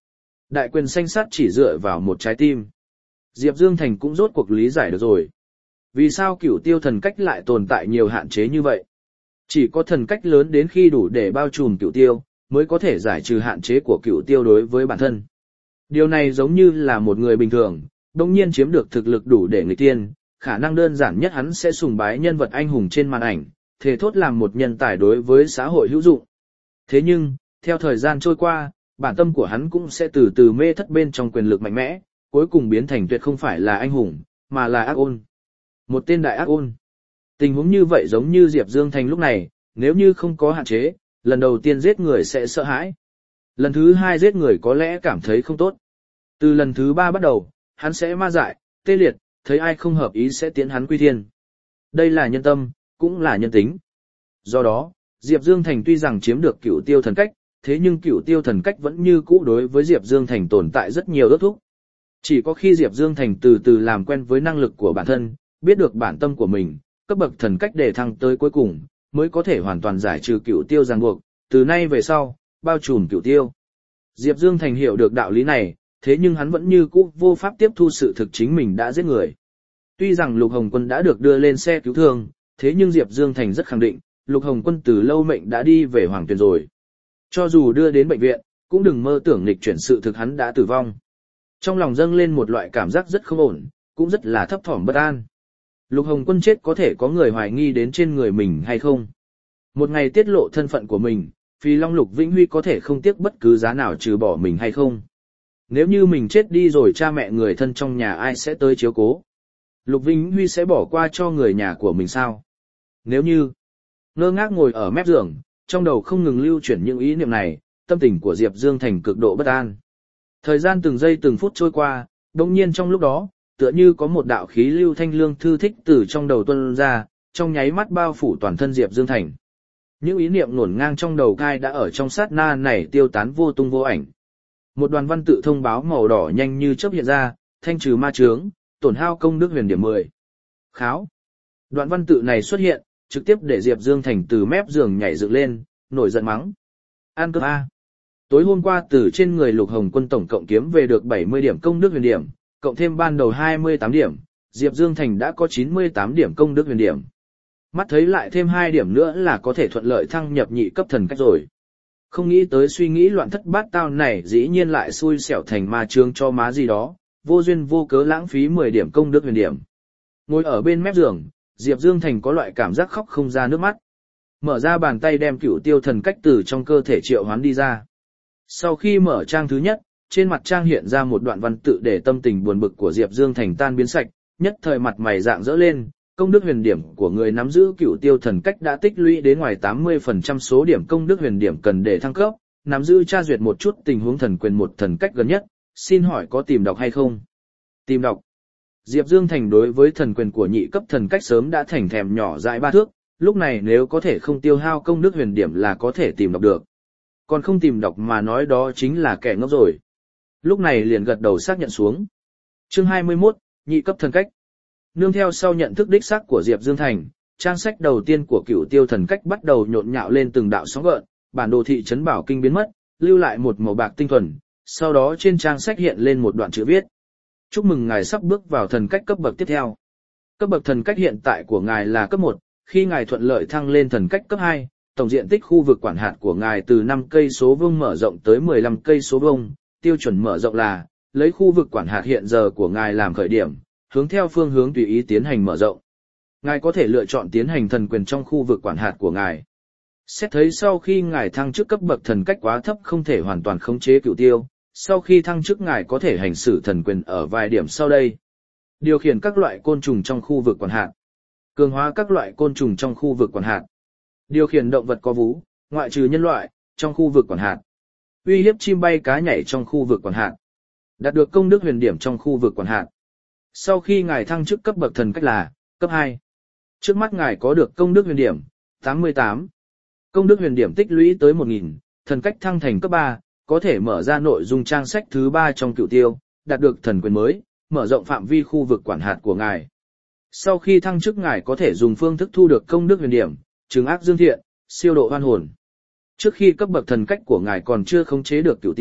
Đại quyền xanh sắt chỉ dựa vào một trái tim. Diệp Dương Thành cũng rốt cuộc lý giải được rồi. Vì sao cửu tiêu thần cách lại tồn tại nhiều hạn chế như vậy? Chỉ có thần cách lớn đến khi đủ để bao trùm cửu tiêu, mới có thể giải trừ hạn chế của cửu tiêu đối với bản thân. Điều này giống như là một người bình thường, đồng nhiên chiếm được thực lực đủ để nghịch tiên, khả năng đơn giản nhất hắn sẽ sùng bái nhân vật anh hùng trên màn ảnh, thề thốt làm một nhân tài đối với xã hội hữu dụng. Thế nhưng, theo thời gian trôi qua, bản tâm của hắn cũng sẽ từ từ mê thất bên trong quyền lực mạnh mẽ, cuối cùng biến thành tuyệt không phải là anh hùng, mà là ác ôn. Một tên đại ác ôn. Tình huống như vậy giống như Diệp Dương Thành lúc này, nếu như không có hạn chế, lần đầu tiên giết người sẽ sợ hãi. Lần thứ hai giết người có lẽ cảm thấy không tốt. Từ lần thứ ba bắt đầu, hắn sẽ ma dại, tê liệt, thấy ai không hợp ý sẽ tiến hắn quy thiên. Đây là nhân tâm, cũng là nhân tính. Do đó, Diệp Dương Thành tuy rằng chiếm được cửu tiêu thần cách, thế nhưng cửu tiêu thần cách vẫn như cũ đối với Diệp Dương Thành tồn tại rất nhiều ước thúc. Chỉ có khi Diệp Dương Thành từ từ làm quen với năng lực của bản thân, biết được bản tâm của mình, cấp bậc thần cách để thăng tới cuối cùng, mới có thể hoàn toàn giải trừ cửu tiêu ràng buộc, từ nay về sau, bao trùm cửu tiêu. Diệp Dương Thành hiểu được đạo lý này, thế nhưng hắn vẫn như cũ vô pháp tiếp thu sự thực chính mình đã giết người. Tuy rằng Lục Hồng Quân đã được đưa lên xe cứu thương, thế nhưng Diệp Dương Thành rất khẳng định, Lục Hồng Quân từ lâu mệnh đã đi về Hoàng Tuyền rồi. Cho dù đưa đến bệnh viện, cũng đừng mơ tưởng nghịch chuyển sự thực hắn đã tử vong. Trong lòng dâng lên một loại cảm giác rất không ổn, cũng rất là thấp thỏm bất an. Lục Hồng Quân chết có thể có người hoài nghi đến trên người mình hay không? Một ngày tiết lộ thân phận của mình, Phi Long Lục Vĩnh Huy có thể không tiếc bất cứ giá nào trừ bỏ mình hay không? Nếu như mình chết đi rồi cha mẹ người thân trong nhà ai sẽ tới chiếu cố? Lục Vĩnh Huy sẽ bỏ qua cho người nhà của mình sao? Nếu như ngơ ngác ngồi ở mép giường, trong đầu không ngừng lưu chuyển những ý niệm này, tâm tình của Diệp Dương Thành cực độ bất an. Thời gian từng giây từng phút trôi qua, đột nhiên trong lúc đó, tựa như có một đạo khí lưu thanh lương thư thích từ trong đầu tuôn ra, trong nháy mắt bao phủ toàn thân Diệp Dương Thành. Những ý niệm ngổn ngang trong đầu cai đã ở trong sát na này tiêu tán vô tung vô ảnh. Một đoàn văn tự thông báo màu đỏ nhanh như chớp hiện ra, thanh trừ ma chướng, tổn hao công đức huyền điểm 10. Kháo. Đoạn văn tự này xuất hiện, trực tiếp để Diệp Dương Thành từ mép giường nhảy dựng lên, nổi giận mắng. An cướp A. Tối hôm qua từ trên người Lục Hồng Quân tổng cộng kiếm về được 70 điểm công đức huyền điểm, cộng thêm ban đầu 28 điểm, Diệp Dương Thành đã có 98 điểm công đức huyền điểm. Mắt thấy lại thêm 2 điểm nữa là có thể thuận lợi thăng nhập nhị cấp thần cách rồi. Không nghĩ tới suy nghĩ loạn thất bát tao này dĩ nhiên lại xui xẻo thành ma chướng cho má gì đó, vô duyên vô cớ lãng phí 10 điểm công đức huyền điểm. Ngồi ở bên mép giường, Diệp Dương Thành có loại cảm giác khóc không ra nước mắt. Mở ra bàn tay đem cửu tiêu thần cách từ trong cơ thể triệu hoán đi ra. Sau khi mở trang thứ nhất, trên mặt trang hiện ra một đoạn văn tự để tâm tình buồn bực của Diệp Dương Thành tan biến sạch, nhất thời mặt mày rạng rỡ lên, công đức huyền điểm của người nắm giữ cửu tiêu thần cách đã tích lũy đến ngoài 80% số điểm công đức huyền điểm cần để thăng cấp, nắm giữ tra duyệt một chút tình huống thần quyền một thần cách gần nhất, xin hỏi có tìm đọc hay không? Tìm đọc. Diệp Dương Thành đối với thần quyền của nhị cấp thần cách sớm đã thành thèm nhỏ dại 3 thước, lúc này nếu có thể không tiêu hao công đức huyền điểm là có thể tìm đọc được. Còn không tìm đọc mà nói đó chính là kẻ ngốc rồi. Lúc này liền gật đầu xác nhận xuống. Chương 21, nhị cấp thần cách. Nương theo sau nhận thức đích xác của Diệp Dương Thành, trang sách đầu tiên của cửu tiêu thần cách bắt đầu nhộn nhạo lên từng đạo sóng gợn, bản đồ thị trấn Bảo Kinh biến mất, lưu lại một màu bạc tinh thuần, sau đó trên trang sách hiện lên một đoạn chữ viết. Chúc mừng ngài sắp bước vào thần cách cấp bậc tiếp theo. Cấp bậc thần cách hiện tại của ngài là cấp 1, khi ngài thuận lợi thăng lên thần cách cấp 2, tổng diện tích khu vực quản hạt của ngài từ 5 cây số vuông mở rộng tới 15 cây số vuông, tiêu chuẩn mở rộng là lấy khu vực quản hạt hiện giờ của ngài làm khởi điểm, hướng theo phương hướng tùy ý tiến hành mở rộng. Ngài có thể lựa chọn tiến hành thần quyền trong khu vực quản hạt của ngài. Xét thấy sau khi ngài thăng chức cấp bậc thần cách quá thấp không thể hoàn toàn khống chế cửu tiêu, sau khi thăng chức ngài có thể hành xử thần quyền ở vài điểm sau đây. Điều khiển các loại côn trùng trong khu vực quản hạt. Cường hóa các loại côn trùng trong khu vực quản hạt. Điều khiển động vật có vú, ngoại trừ nhân loại, trong khu vực quản hạt. Uy hiếp chim bay cá nhảy trong khu vực quản hạt. Đạt được công đức huyền điểm trong khu vực quản hạt. Sau khi ngài thăng chức cấp bậc thần cách là cấp 2. Trước mắt ngài có được công đức huyền điểm 88. Công đức huyền điểm tích lũy tới 1000, thần cách thăng thành cấp 3, có thể mở ra nội dung trang sách thứ 3 trong cửu tiêu, đạt được thần quyền mới, mở rộng phạm vi khu vực quản hạt của ngài. Sau khi thăng chức ngài có thể dùng phương thức thu được công đức huyền điểm, trừng ác dương thiện, siêu độ oan hồn. Trước khi cấp bậc thần cách của ngài còn chưa khống chế được cửu tiêu,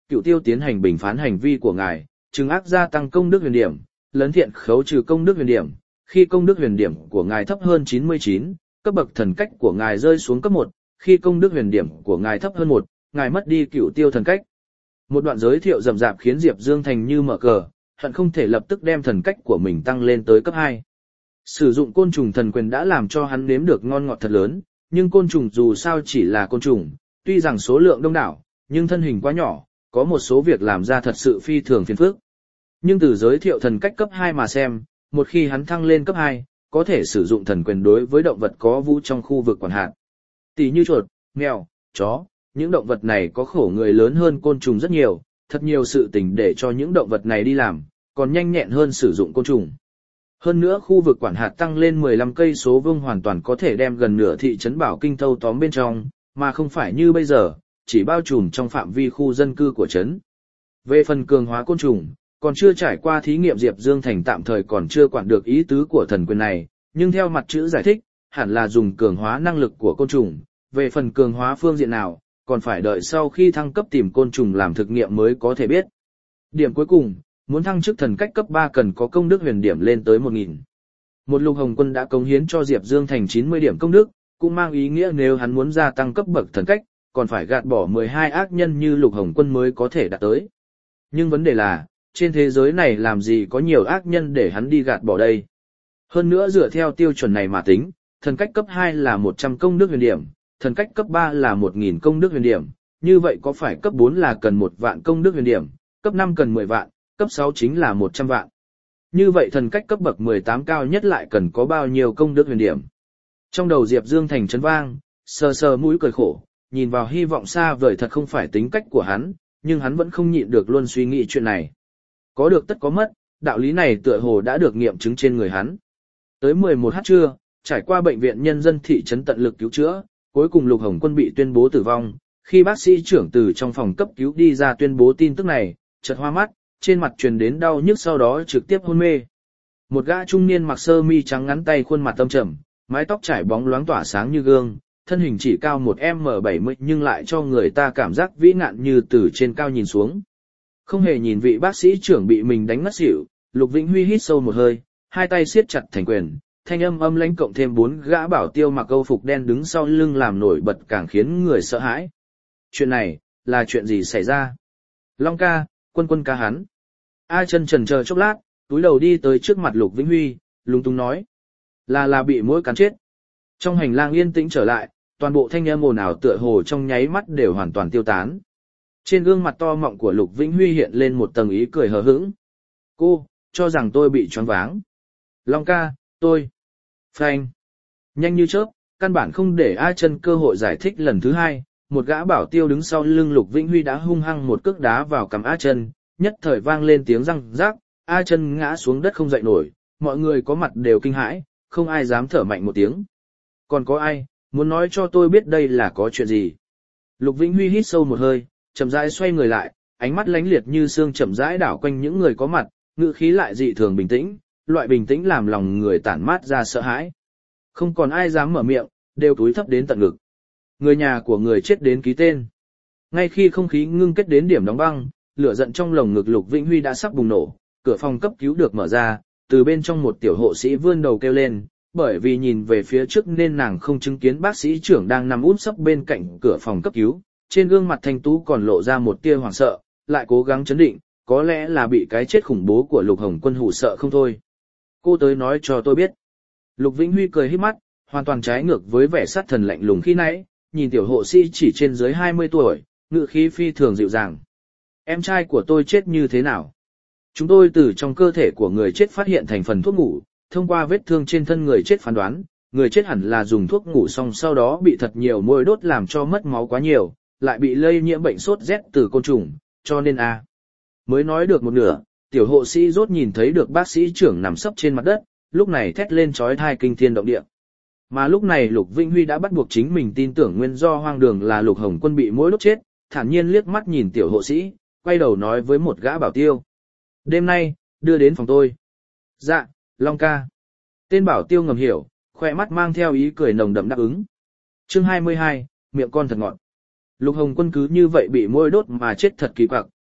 Cửu Tiêu tiến hành bình phán hành vi của ngài, trừng ác gia tăng công đức huyền điểm, lấn thiện khấu trừ công đức huyền điểm, khi công đức huyền điểm của ngài thấp hơn 99, cấp bậc thần cách của ngài rơi xuống cấp 1, khi công đức huyền điểm của ngài thấp hơn 1, ngài mất đi Cửu Tiêu thần cách. Một đoạn giới thiệu rậm rạp khiến Diệp Dương Thành như mở cờ, hận không thể lập tức đem thần cách của mình tăng lên tới cấp 2. Sử dụng côn trùng thần quyền đã làm cho hắn nếm được ngon ngọt thật lớn, nhưng côn trùng dù sao chỉ là côn trùng, tuy rằng số lượng đông đảo, nhưng thân hình quá nhỏ, có một số việc làm ra thật sự phi thường phiền phức. Nhưng từ giới thiệu thần cách cấp 2 mà xem, một khi hắn thăng lên cấp 2, có thể sử dụng thần quyền đối với động vật có vũ trong khu vực quản hạt. Tỷ như chuột, mèo, chó, những động vật này có khổ người lớn hơn côn trùng rất nhiều, thật nhiều sự tình để cho những động vật này đi làm, còn nhanh nhẹn hơn sử dụng côn trùng. Hơn nữa khu vực quản hạt tăng lên 15 cây số vuông hoàn toàn có thể đem gần nửa thị trấn Bảo Kinh thâu tóm bên trong, mà không phải như bây giờ, chỉ bao trùm trong phạm vi khu dân cư của trấn. Về phần cường hóa côn trùng, còn chưa trải qua thí nghiệm Diệp Dương Thành tạm thời còn chưa quản được ý tứ của thần quyền này, nhưng theo mặt chữ giải thích, hẳn là dùng cường hóa năng lực của côn trùng, về phần cường hóa phương diện nào, còn phải đợi sau khi thăng cấp tìm côn trùng làm thực nghiệm mới có thể biết. Điểm cuối cùng, muốn thăng chức thần cách cấp 3 cần có công đức huyền điểm lên tới 1000. Một Lục Hồng Quân đã cống hiến cho Diệp Dương Thành 90 điểm công đức, cũng mang ý nghĩa nếu hắn muốn gia tăng cấp bậc thần cách, còn phải gạt bỏ 12 ác nhân như Lục Hồng Quân mới có thể đạt tới. Nhưng vấn đề là, trên thế giới này làm gì có nhiều ác nhân để hắn đi gạt bỏ đây. Hơn nữa dựa theo tiêu chuẩn này mà tính, thần cách cấp 2 là 100 công đức huyền điểm, thần cách cấp 3 là 1000 công đức huyền điểm, như vậy có phải cấp 4 là cần 1 vạn công đức huyền điểm, cấp 5 cần 10 vạn, cấp 6 chính là 100 vạn. Như vậy thần cách cấp bậc 18 cao nhất lại cần có bao nhiêu công đức huyền điểm. Trong đầu Diệp Dương Thành chấn vang, sờ sờ mũi cười khổ, nhìn vào hy vọng xa vời thật không phải tính cách của hắn, nhưng hắn vẫn không nhịn được luôn suy nghĩ chuyện này. Có được tất có mất, đạo lý này tựa hồ đã được nghiệm chứng trên người hắn. Tới 11h trưa, trải qua bệnh viện nhân dân thị trấn tận lực cứu chữa, cuối cùng Lục Hồng Quân bị tuyên bố tử vong. Khi bác sĩ trưởng từ trong phòng cấp cứu đi ra tuyên bố tin tức này, chợt hoa mắt, trên mặt truyền đến đau nhức sau đó trực tiếp hôn mê. Một gã trung niên mặc sơ mi trắng ngắn tay khuôn mặt âm trầm, mái tóc trải bóng loáng tỏa sáng như gương, thân hình chỉ cao 1m70 nhưng lại cho người ta cảm giác vĩ ngạn như từ trên cao nhìn xuống. Không hề nhìn vị bác sĩ trưởng bị mình đánh ngất xỉu, Lục Vĩnh Huy hít sâu một hơi, hai tay siết chặt thành quyền, thanh âm âm lãnh cộng thêm 4 gã bảo tiêu mặc câu phục đen đứng sau lưng làm nổi bật càng khiến người sợ hãi. Chuyện này, là chuyện gì xảy ra? Long ca, Quân Quân ca hắn. A Chân chần chờ chốc lát, túi đầu đi tới trước mặt Lục Vĩnh Huy, lúng túng nói. Là bị muỗi cắn chết. Trong hành lang yên tĩnh trở lại, toàn bộ thanh âm ồn ào tựa hồ trong nháy mắt đều hoàn toàn tiêu tán. Trên gương mặt to mọng của Lục Vĩnh Huy hiện lên một tầng ý cười hờ hững. Cô, cho rằng tôi bị choáng váng. Long ca, tôi. Phanh. Nhanh như chớp, căn bản không để A Chân cơ hội giải thích lần thứ hai, một gã bảo tiêu đứng sau lưng Lục Vĩnh Huy đã hung hăng một cước đá vào cằm A Chân, nhất thời vang lên tiếng răng rác, A Chân ngã xuống đất không dậy nổi, mọi người có mặt đều kinh hãi, không ai dám thở mạnh một tiếng. Còn có ai, muốn nói cho tôi biết đây là có chuyện gì? Lục Vĩnh Huy hít sâu một hơi, chậm rãi xoay người lại, ánh mắt lánh liệt như sương chậm rãi đảo quanh những người có mặt, ngữ khí lại dị thường bình tĩnh, loại bình tĩnh làm lòng người tản mát ra sợ hãi. Không còn ai dám mở miệng, đều cúi thấp đến tận ngực. Người nhà của người chết đến ký tên. Ngay khi không khí ngưng kết đến điểm đóng băng, lửa giận trong lồng ngực Lục Vĩnh Huy đã sắp bùng nổ, cửa phòng cấp cứu được mở ra, từ bên trong một tiểu hộ sĩ vươn đầu kêu lên, bởi vì nhìn về phía trước nên nàng không chứng kiến bác sĩ trưởng đang nằm úp sấp bên cạnh cửa phòng cấp cứu, trên gương mặt thanh tú còn lộ ra một tia hoảng sợ, lại cố gắng chấn định, có lẽ là bị cái chết khủng bố của Lục Hồng Quân hù sợ không thôi. Cô tới nói cho tôi biết. Lục Vĩnh Huy cười híp mắt, hoàn toàn trái ngược với vẻ sát thần lạnh lùng khi nãy, nhìn tiểu hộ sĩ chỉ trên dưới 20 tuổi, ngữ khí phi thường dịu dàng. Em trai của tôi chết như thế nào? Chúng tôi từ trong cơ thể của người chết phát hiện thành phần thuốc ngủ, thông qua vết thương trên thân người chết phán đoán, người chết hẳn là dùng thuốc ngủ xong sau đó bị thật nhiều môi đốt làm cho mất máu quá nhiều, lại bị lây nhiễm bệnh sốt rét từ côn trùng, cho nên Mới nói được một nửa, tiểu hộ sĩ rốt nhìn thấy được bác sĩ trưởng nằm sấp trên mặt đất, lúc này thét lên chói tai kinh thiên động địa. Mà lúc này Lục Vĩnh Huy đã bắt buộc chính mình tin tưởng nguyên do hoang đường là Lục Hồng Quân bị muỗi đốt chết, thản nhiên liếc mắt nhìn tiểu hộ sĩ, quay đầu nói với một gã bảo tiêu. Đêm nay, đưa đến phòng tôi. Dạ, Long ca. Tên bảo tiêu ngầm hiểu, khoe mắt mang theo ý cười nồng đậm đáp ứng. Chương 22, miệng con thật ngọt. Lục Hồng Quân cứ như vậy bị muỗi đốt mà chết thật kỳ quặc,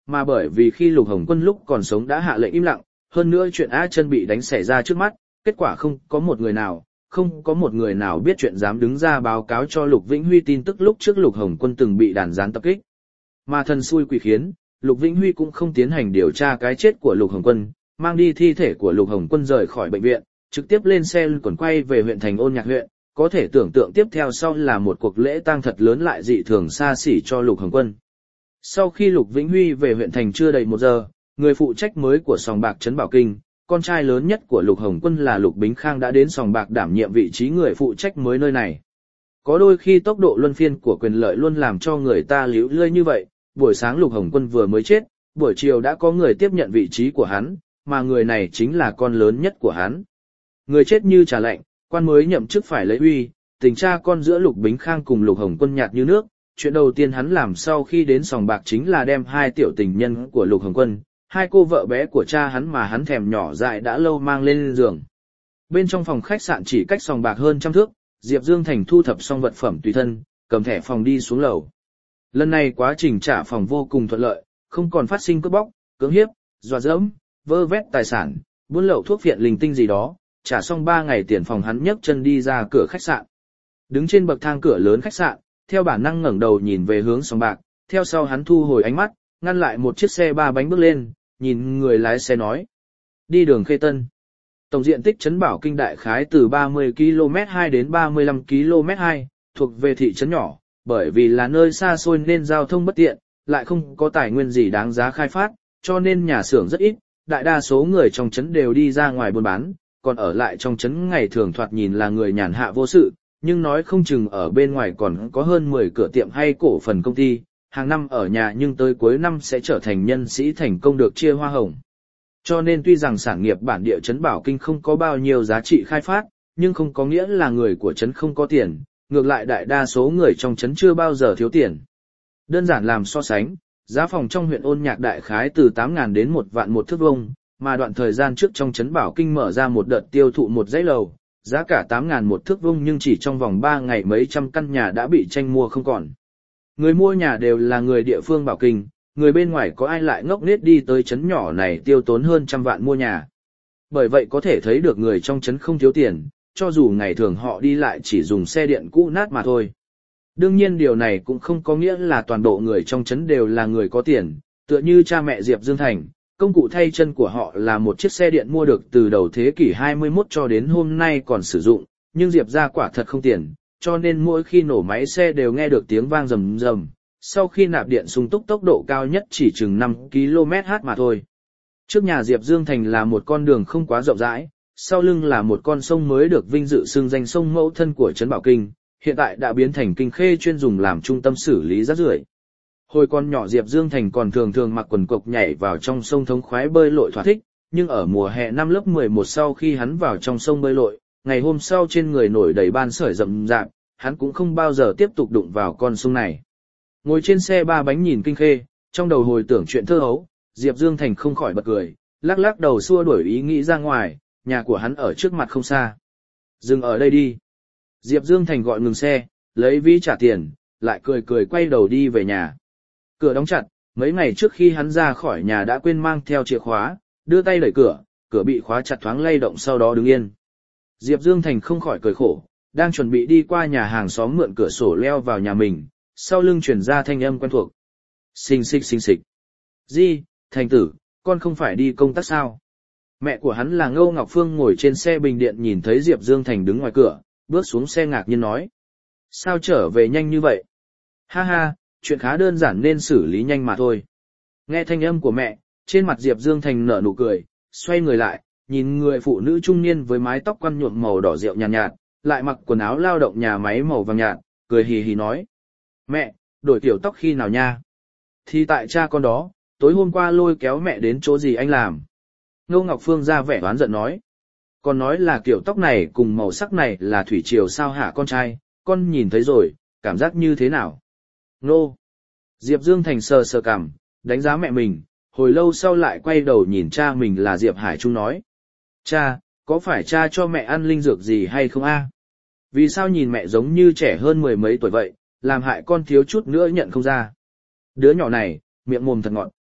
mà bởi vì khi Lục Hồng Quân lúc còn sống đã hạ lệnh im lặng, hơn nữa chuyện A Chân bị đánh xảy ra trước mắt, kết quả không có một người nào biết chuyện dám đứng ra báo cáo cho Lục Vĩnh Huy tin tức lúc trước Lục Hồng Quân từng bị đàn gián tập kích. Mà thần xui quỷ khiến, Lục Vĩnh Huy cũng không tiến hành điều tra cái chết của Lục Hồng Quân, mang đi thi thể của Lục Hồng Quân rời khỏi bệnh viện, trực tiếp lên xe quần quay về huyện thành Ôn Nhạc huyện, có thể tưởng tượng tiếp theo sau là một cuộc lễ tang thật lớn lại dị thường xa xỉ cho Lục Hồng Quân. Sau khi Lục Vĩnh Huy về huyện thành chưa đầy 1 giờ, người phụ trách mới của sòng bạc Trấn Bảo Kinh, con trai lớn nhất của Lục Hồng Quân là Lục Bính Khang đã đến sòng bạc đảm nhiệm vị trí người phụ trách mới nơi này. Có đôi khi tốc độ luân phiên của quyền lợi luôn làm cho người ta líu lơi như vậy, buổi sáng Lục Hồng Quân vừa mới chết, buổi chiều đã có người tiếp nhận vị trí của hắn, mà người này chính là con lớn nhất của hắn. Người chết như trà lạnh, quan mới nhậm chức phải lấy uy, tình cha con giữa Lục Bính Khang cùng Lục Hồng Quân nhạt như nước. Chuyện đầu tiên hắn làm sau khi đến sòng bạc chính là đem 2 tiểu tình nhân của Lục Hồng Quân, 2 cô vợ bé của cha hắn mà hắn thèm nhỏ dại đã lâu mang lên giường. Bên trong phòng khách sạn chỉ cách sòng bạc hơn 100 thước, Diệp Dương Thành thu thập xong vật phẩm tùy thân, cầm thẻ phòng đi xuống lầu. Lần này quá trình trả phòng vô cùng thuận lợi, không còn phát sinh cướp bóc, cưỡng hiếp, dọa dẫm, vơ vét tài sản, buôn lậu thuốc viện linh tinh gì đó. Trả xong 3 ngày tiền phòng hắn nhấc chân đi ra cửa khách sạn. Đứng trên bậc thang cửa lớn khách sạn, theo bản năng ngẩng đầu nhìn về hướng sòng bạc, theo sau hắn thu hồi ánh mắt, ngăn lại một chiếc xe 3 bánh bước lên, nhìn người lái xe nói. Đi đường Khê Tân. Tổng diện tích Trấn Bảo Kinh đại khái từ 30 km2 đến 35 km2, thuộc về thị trấn nhỏ, bởi vì là nơi xa xôi nên giao thông bất tiện, lại không có tài nguyên gì đáng giá khai phát, cho nên nhà xưởng rất ít, đại đa số người trong trấn đều đi ra ngoài buôn bán, còn ở lại trong trấn ngày thường thoạt nhìn là người nhàn hạ vô sự, nhưng nói không chừng ở bên ngoài còn có hơn 10 cửa tiệm hay cổ phần công ty, hàng năm ở nhà nhưng tới cuối năm sẽ trở thành nhân sĩ thành công được chia hoa hồng. Cho nên tuy rằng sản nghiệp bản địa Trấn Bảo Kinh không có bao nhiêu giá trị khai phát, nhưng không có nghĩa là người của trấn không có tiền, ngược lại đại đa số người trong trấn chưa bao giờ thiếu tiền. Đơn giản làm so sánh, giá phòng trong huyện Ôn Nhạc đại khái từ 8.000 đến 1 vạn một thước vuông, mà đoạn thời gian trước trong Trấn Bảo Kinh mở ra một đợt tiêu thụ một dãy lầu, giá cả 8.000 một thước vuông nhưng chỉ trong vòng 3 ngày mấy trăm căn nhà đã bị tranh mua không còn. Người mua nhà đều là người địa phương Bảo Kinh, người bên ngoài có ai lại ngốc nghếch đi tới trấn nhỏ này tiêu tốn hơn 100 vạn mua nhà. Bởi vậy có thể thấy được người trong trấn không thiếu tiền, cho dù ngày thường họ đi lại chỉ dùng xe điện cũ nát mà thôi. Đương nhiên điều này cũng không có nghĩa là toàn bộ người trong trấn đều là người có tiền, tựa như cha mẹ Diệp Dương Thành, công cụ thay chân của họ là một chiếc xe điện mua được từ đầu thế kỷ 21 cho đến hôm nay còn sử dụng, nhưng Diệp ra quả thật không tiền, cho nên mỗi khi nổ máy xe đều nghe được tiếng vang rầm rầm, sau khi nạp điện sung túc tốc độ cao nhất chỉ chừng 5 km/h mà thôi. Trước nhà Diệp Dương Thành là một con đường không quá rộng rãi, sau lưng là một con sông mới được vinh dự xưng danh sông mẫu thân của Trấn Bảo Kinh, hiện tại đã biến thành kinh khê chuyên dùng làm trung tâm xử lý rác rưởi. Hồi con nhỏ Diệp Dương Thành còn thường thường mặc quần cộc nhảy vào trong sông thống khoái bơi lội thỏa thích, nhưng ở mùa hè năm lớp 11 sau khi hắn vào trong sông bơi lội, ngày hôm sau trên người nổi đầy ban sởi rậm rạp, hắn cũng không bao giờ tiếp tục đụng vào con sông này. Ngồi trên xe 3 bánh nhìn kinh khê, trong đầu hồi tưởng chuyện thơ hấu, Diệp Dương Thành không khỏi bật cười, lắc lắc đầu xua đuổi ý nghĩ ra ngoài, nhà của hắn ở trước mặt không xa. Dừng ở đây đi. Diệp Dương Thành gọi ngừng xe, lấy ví trả tiền, lại cười cười quay đầu đi về nhà. Cửa đóng chặt, mấy ngày trước khi hắn ra khỏi nhà đã quên mang theo chìa khóa, đưa tay đẩy cửa, cửa bị khóa chặt thoáng lay động sau đó đứng yên. Diệp Dương Thành không khỏi cười khổ, đang chuẩn bị đi qua nhà hàng xóm mượn cửa sổ leo vào nhà mình, sau lưng truyền ra thanh âm quen thuộc. Xinh xịch xinh xịch. Di, Thành tử, con không phải đi công tác sao? Mẹ của hắn là Ngô Ngọc Phương ngồi trên xe bình điện nhìn thấy Diệp Dương Thành đứng ngoài cửa, bước xuống xe ngạc nhiên nói. Sao trở về nhanh như vậy? Ha ha, chuyện khá đơn giản nên xử lý nhanh mà thôi. Nghe thanh âm của mẹ, trên mặt Diệp Dương Thành nở nụ cười, xoay người lại, nhìn người phụ nữ trung niên với mái tóc quăn nhuộm màu đỏ rượu nhàn nhạt, lại mặc quần áo lao động nhà máy màu vàng nhạt, cười hì hì nói. Mẹ, đổi kiểu tóc khi nào nha? Thì tại cha con đó, tối hôm qua lôi kéo mẹ đến chỗ gì anh làm? Ngô Ngọc Phương ra vẻ oán giận nói. Con nói là kiểu tóc này cùng màu sắc này là thủy triều sao hả con trai, con nhìn thấy rồi, cảm giác như thế nào? Nô. Diệp Dương Thành sờ sờ cằm, đánh giá mẹ mình, hồi lâu sau lại quay đầu nhìn cha mình là Diệp Hải Trung nói. Cha, có phải cha cho mẹ ăn linh dược gì hay không a? Vì sao nhìn mẹ giống như trẻ hơn 10 mấy tuổi vậy, làm hại con thiếu chút nữa nhận không ra. Đứa nhỏ này, miệng mồm thật ngọt.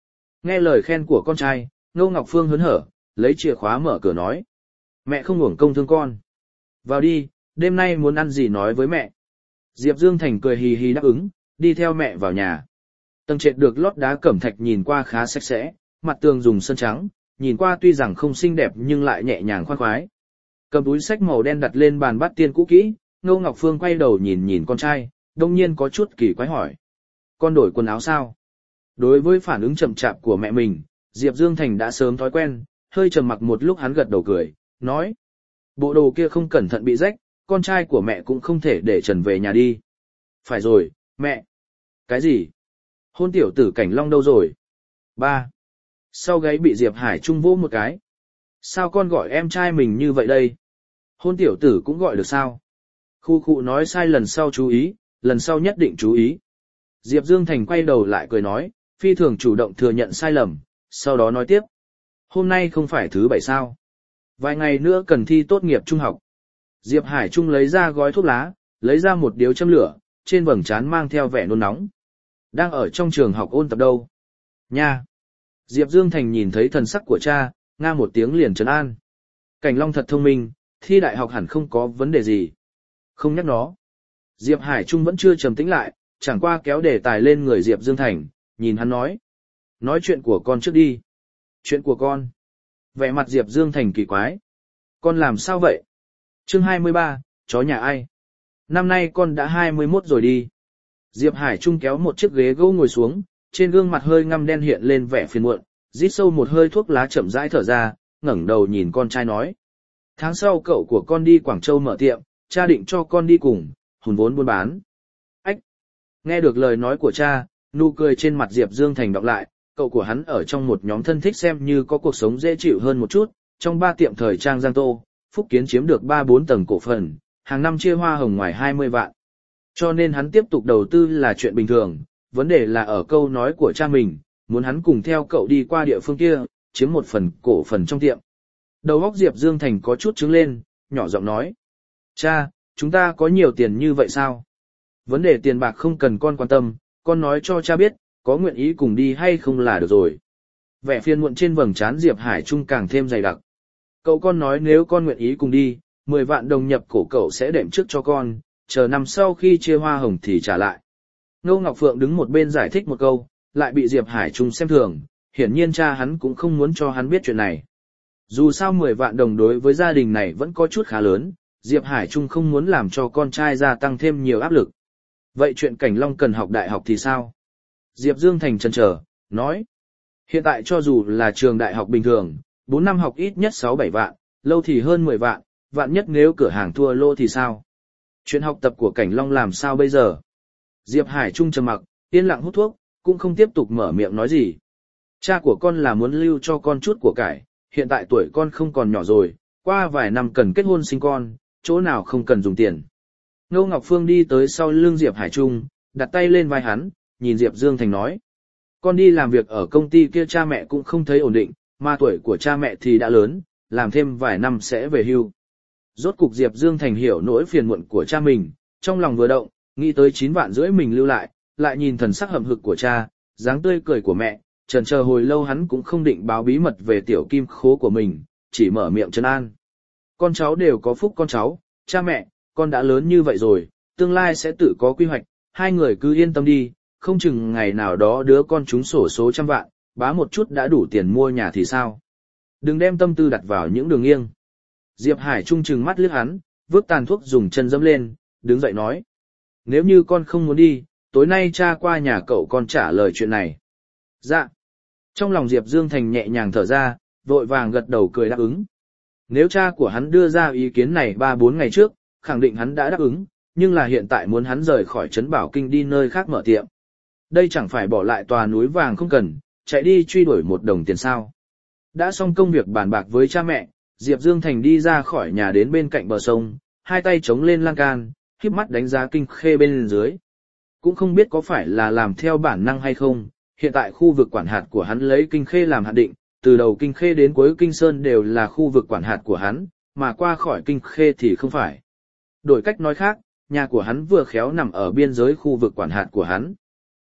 Nghe lời khen của con trai, Ngô Ngọc Phương hớn hở, lấy chìa khóa mở cửa nói. Mẹ không uổng công thương con. Vào đi, đêm nay muốn ăn gì nói với mẹ. Diệp Dương Thành cười hì hì đáp ứng, đi theo mẹ vào nhà. Tầng trệt được lót đá cẩm thạch nhìn qua khá sạch sẽ, mặt tường dùng sơn trắng, nhìn qua tuy rằng không xinh đẹp nhưng lại nhẹ nhàng khoan khoái. Cầm túi sách màu đen đặt lên bàn bát tiên cũ kỹ, Ngô Ngọc Phương quay đầu nhìn nhìn con trai, đông nhiên có chút kỳ quái hỏi. Con đổi quần áo sao? Đối với phản ứng chậm chạp của mẹ mình, Diệp Dương Thành đã sớm thói quen, hơi trầm mặc một lúc hắn gật đầu cười, nói. Bộ đồ kia không cẩn thận bị rách, con trai của mẹ cũng không thể để trần về nhà đi. Phải rồi, mẹ. Cái gì? Hôn tiểu tử Cảnh Long đâu rồi? Ba. Sau gáy bị Diệp Hải Trung vỗ một cái. Sao con gọi em trai mình như vậy đây? Hôn tiểu tử cũng gọi được sao? Khu khu nói sai lần sau chú ý, lần sau nhất định chú ý. Diệp Dương Thành quay đầu lại cười nói, phi thường chủ động thừa nhận sai lầm, sau đó nói tiếp. Hôm nay không phải thứ bảy sao? Vài ngày nữa cần thi tốt nghiệp trung học. Diệp Hải Trung lấy ra gói thuốc lá, lấy ra một điếu châm lửa, trên vầng trán mang theo vẻ nôn nóng. Đang ở trong trường học ôn tập đâu? Nha! Diệp Dương Thành nhìn thấy thần sắc của cha, nga một tiếng liền trấn an. Cảnh Long thật thông minh, thi đại học hẳn không có vấn đề gì. Không nhắc nó. Diệp Hải Trung vẫn chưa trầm tĩnh lại, chẳng qua kéo đề tài lên người Diệp Dương Thành, nhìn hắn nói. Nói chuyện của con trước đi. Chuyện của con. Vẻ mặt Diệp Dương Thành kỳ quái. Con làm sao vậy? Chương 23, chó nhà ai? Năm nay con đã 21 rồi đi. Diệp Hải Trung kéo một chiếc ghế gỗ ngồi xuống, trên gương mặt hơi ngăm đen hiện lên vẻ phiền muộn, rít sâu một hơi thuốc lá chậm rãi thở ra, ngẩng đầu nhìn con trai nói. Tháng sau cậu của con đi Quảng Châu mở tiệm, cha định cho con đi cùng, hùn vốn buôn bán. Ách! Nghe được lời nói của cha, nụ cười trên mặt Diệp Dương Thành đọc lại, cậu của hắn ở trong một nhóm thân thích xem như có cuộc sống dễ chịu hơn một chút, trong 3 tiệm thời trang Giang Tô, Phúc Kiến chiếm được 3-4 tầng cổ phần, hàng năm chia hoa hồng ngoài 20 vạn. Cho nên hắn tiếp tục đầu tư là chuyện bình thường, vấn đề là ở câu nói của cha mình, muốn hắn cùng theo cậu đi qua địa phương kia, chiếm một phần cổ phần trong tiệm. Đầu óc Diệp Dương Thành có chút trứng lên, nhỏ giọng nói. Cha, chúng ta có nhiều tiền như vậy sao? Vấn đề tiền bạc không cần con quan tâm, con nói cho cha biết, có nguyện ý cùng đi hay không là được rồi. Vẻ phiền muộn trên vầng trán Diệp Hải Trung càng thêm dày đặc. Cậu con nói nếu con nguyện ý cùng đi, 10 vạn đồng nhập cổ cậu sẽ đệm trước cho con, chờ năm sau khi chia hoa hồng thì trả lại. Ngô Ngọc Phượng đứng một bên giải thích một câu, lại bị Diệp Hải Trung xem thường, hiển nhiên cha hắn cũng không muốn cho hắn biết chuyện này. Dù sao 10 vạn đồng đối với gia đình này vẫn có chút khá lớn, Diệp Hải Trung không muốn làm cho con trai gia tăng thêm nhiều áp lực. Vậy chuyện Cảnh Long cần học đại học thì sao? Diệp Dương Thành chần chờ, nói. Hiện tại cho dù là trường đại học bình thường, 4 năm học ít nhất 6-7 vạn, lâu thì hơn 10 vạn, vạn nhất nếu cửa hàng thua lỗ thì sao? Chuyện học tập của Cảnh Long làm sao bây giờ? Diệp Hải Trung trầm mặc, yên lặng hút thuốc, cũng không tiếp tục mở miệng nói gì. Cha của con là muốn lưu cho con chút của cải, hiện tại tuổi con không còn nhỏ rồi, qua vài năm cần kết hôn sinh con, chỗ nào không cần dùng tiền. Ngô Ngọc Phương đi tới sau lưng Diệp Hải Trung, đặt tay lên vai hắn, nhìn Diệp Dương Thành nói. Con đi làm việc ở công ty kia cha mẹ cũng không thấy ổn định, mà tuổi của cha mẹ thì đã lớn, làm thêm vài năm sẽ về hưu. Rốt cục Diệp Dương Thành hiểu nỗi phiền muộn của cha mình, trong lòng vừa động, nghĩ tới 9 vạn rưỡi mình lưu lại nhìn thần sắc hậm hực của cha, dáng tươi cười của mẹ, chần chờ hồi lâu hắn cũng không định báo bí mật về tiểu kim khố của mình, chỉ mở miệng trấn an. Con cháu đều có phúc con cháu, cha mẹ, con đã lớn như vậy rồi, tương lai sẽ tự có quy hoạch, hai người cứ yên tâm đi, không chừng ngày nào đó đứa con trúng xổ số trăm vạn, bá một chút đã đủ tiền mua nhà thì sao. Đừng đem tâm tư đặt vào những đường nghiêng. Diệp Hải Trung trừng mắt liếc hắn, vứt tàn thuốc dùng chân dẫm lên, đứng dậy nói. Nếu như con không muốn đi, tối nay cha qua nhà cậu con trả lời chuyện này. Dạ. Trong lòng Diệp Dương Thành nhẹ nhàng thở ra, vội vàng gật đầu cười đáp ứng. Nếu cha của hắn đưa ra ý kiến này 3-4 ngày trước, khẳng định hắn đã đáp ứng, nhưng là hiện tại muốn hắn rời khỏi trấn Bảo Kinh đi nơi khác mở tiệm. Đây chẳng phải bỏ lại tòa núi vàng không cần, chạy đi truy đuổi 1 đồng tiền sao. Đã xong công việc bàn bạc với cha mẹ, Diệp Dương Thành đi ra khỏi nhà đến bên cạnh bờ sông, hai tay chống lên lan can, khép mắt đánh giá kinh khê bên dưới. Cũng không biết có phải là làm theo bản năng hay không, hiện tại khu vực quản hạt của hắn lấy kinh khê làm hạt định, từ đầu kinh khê đến cuối kinh sơn đều là khu vực quản hạt của hắn, mà qua khỏi kinh khê thì không phải. Đổi cách nói khác, nhà của hắn vừa khéo nằm ở biên giới khu vực quản hạt của hắn.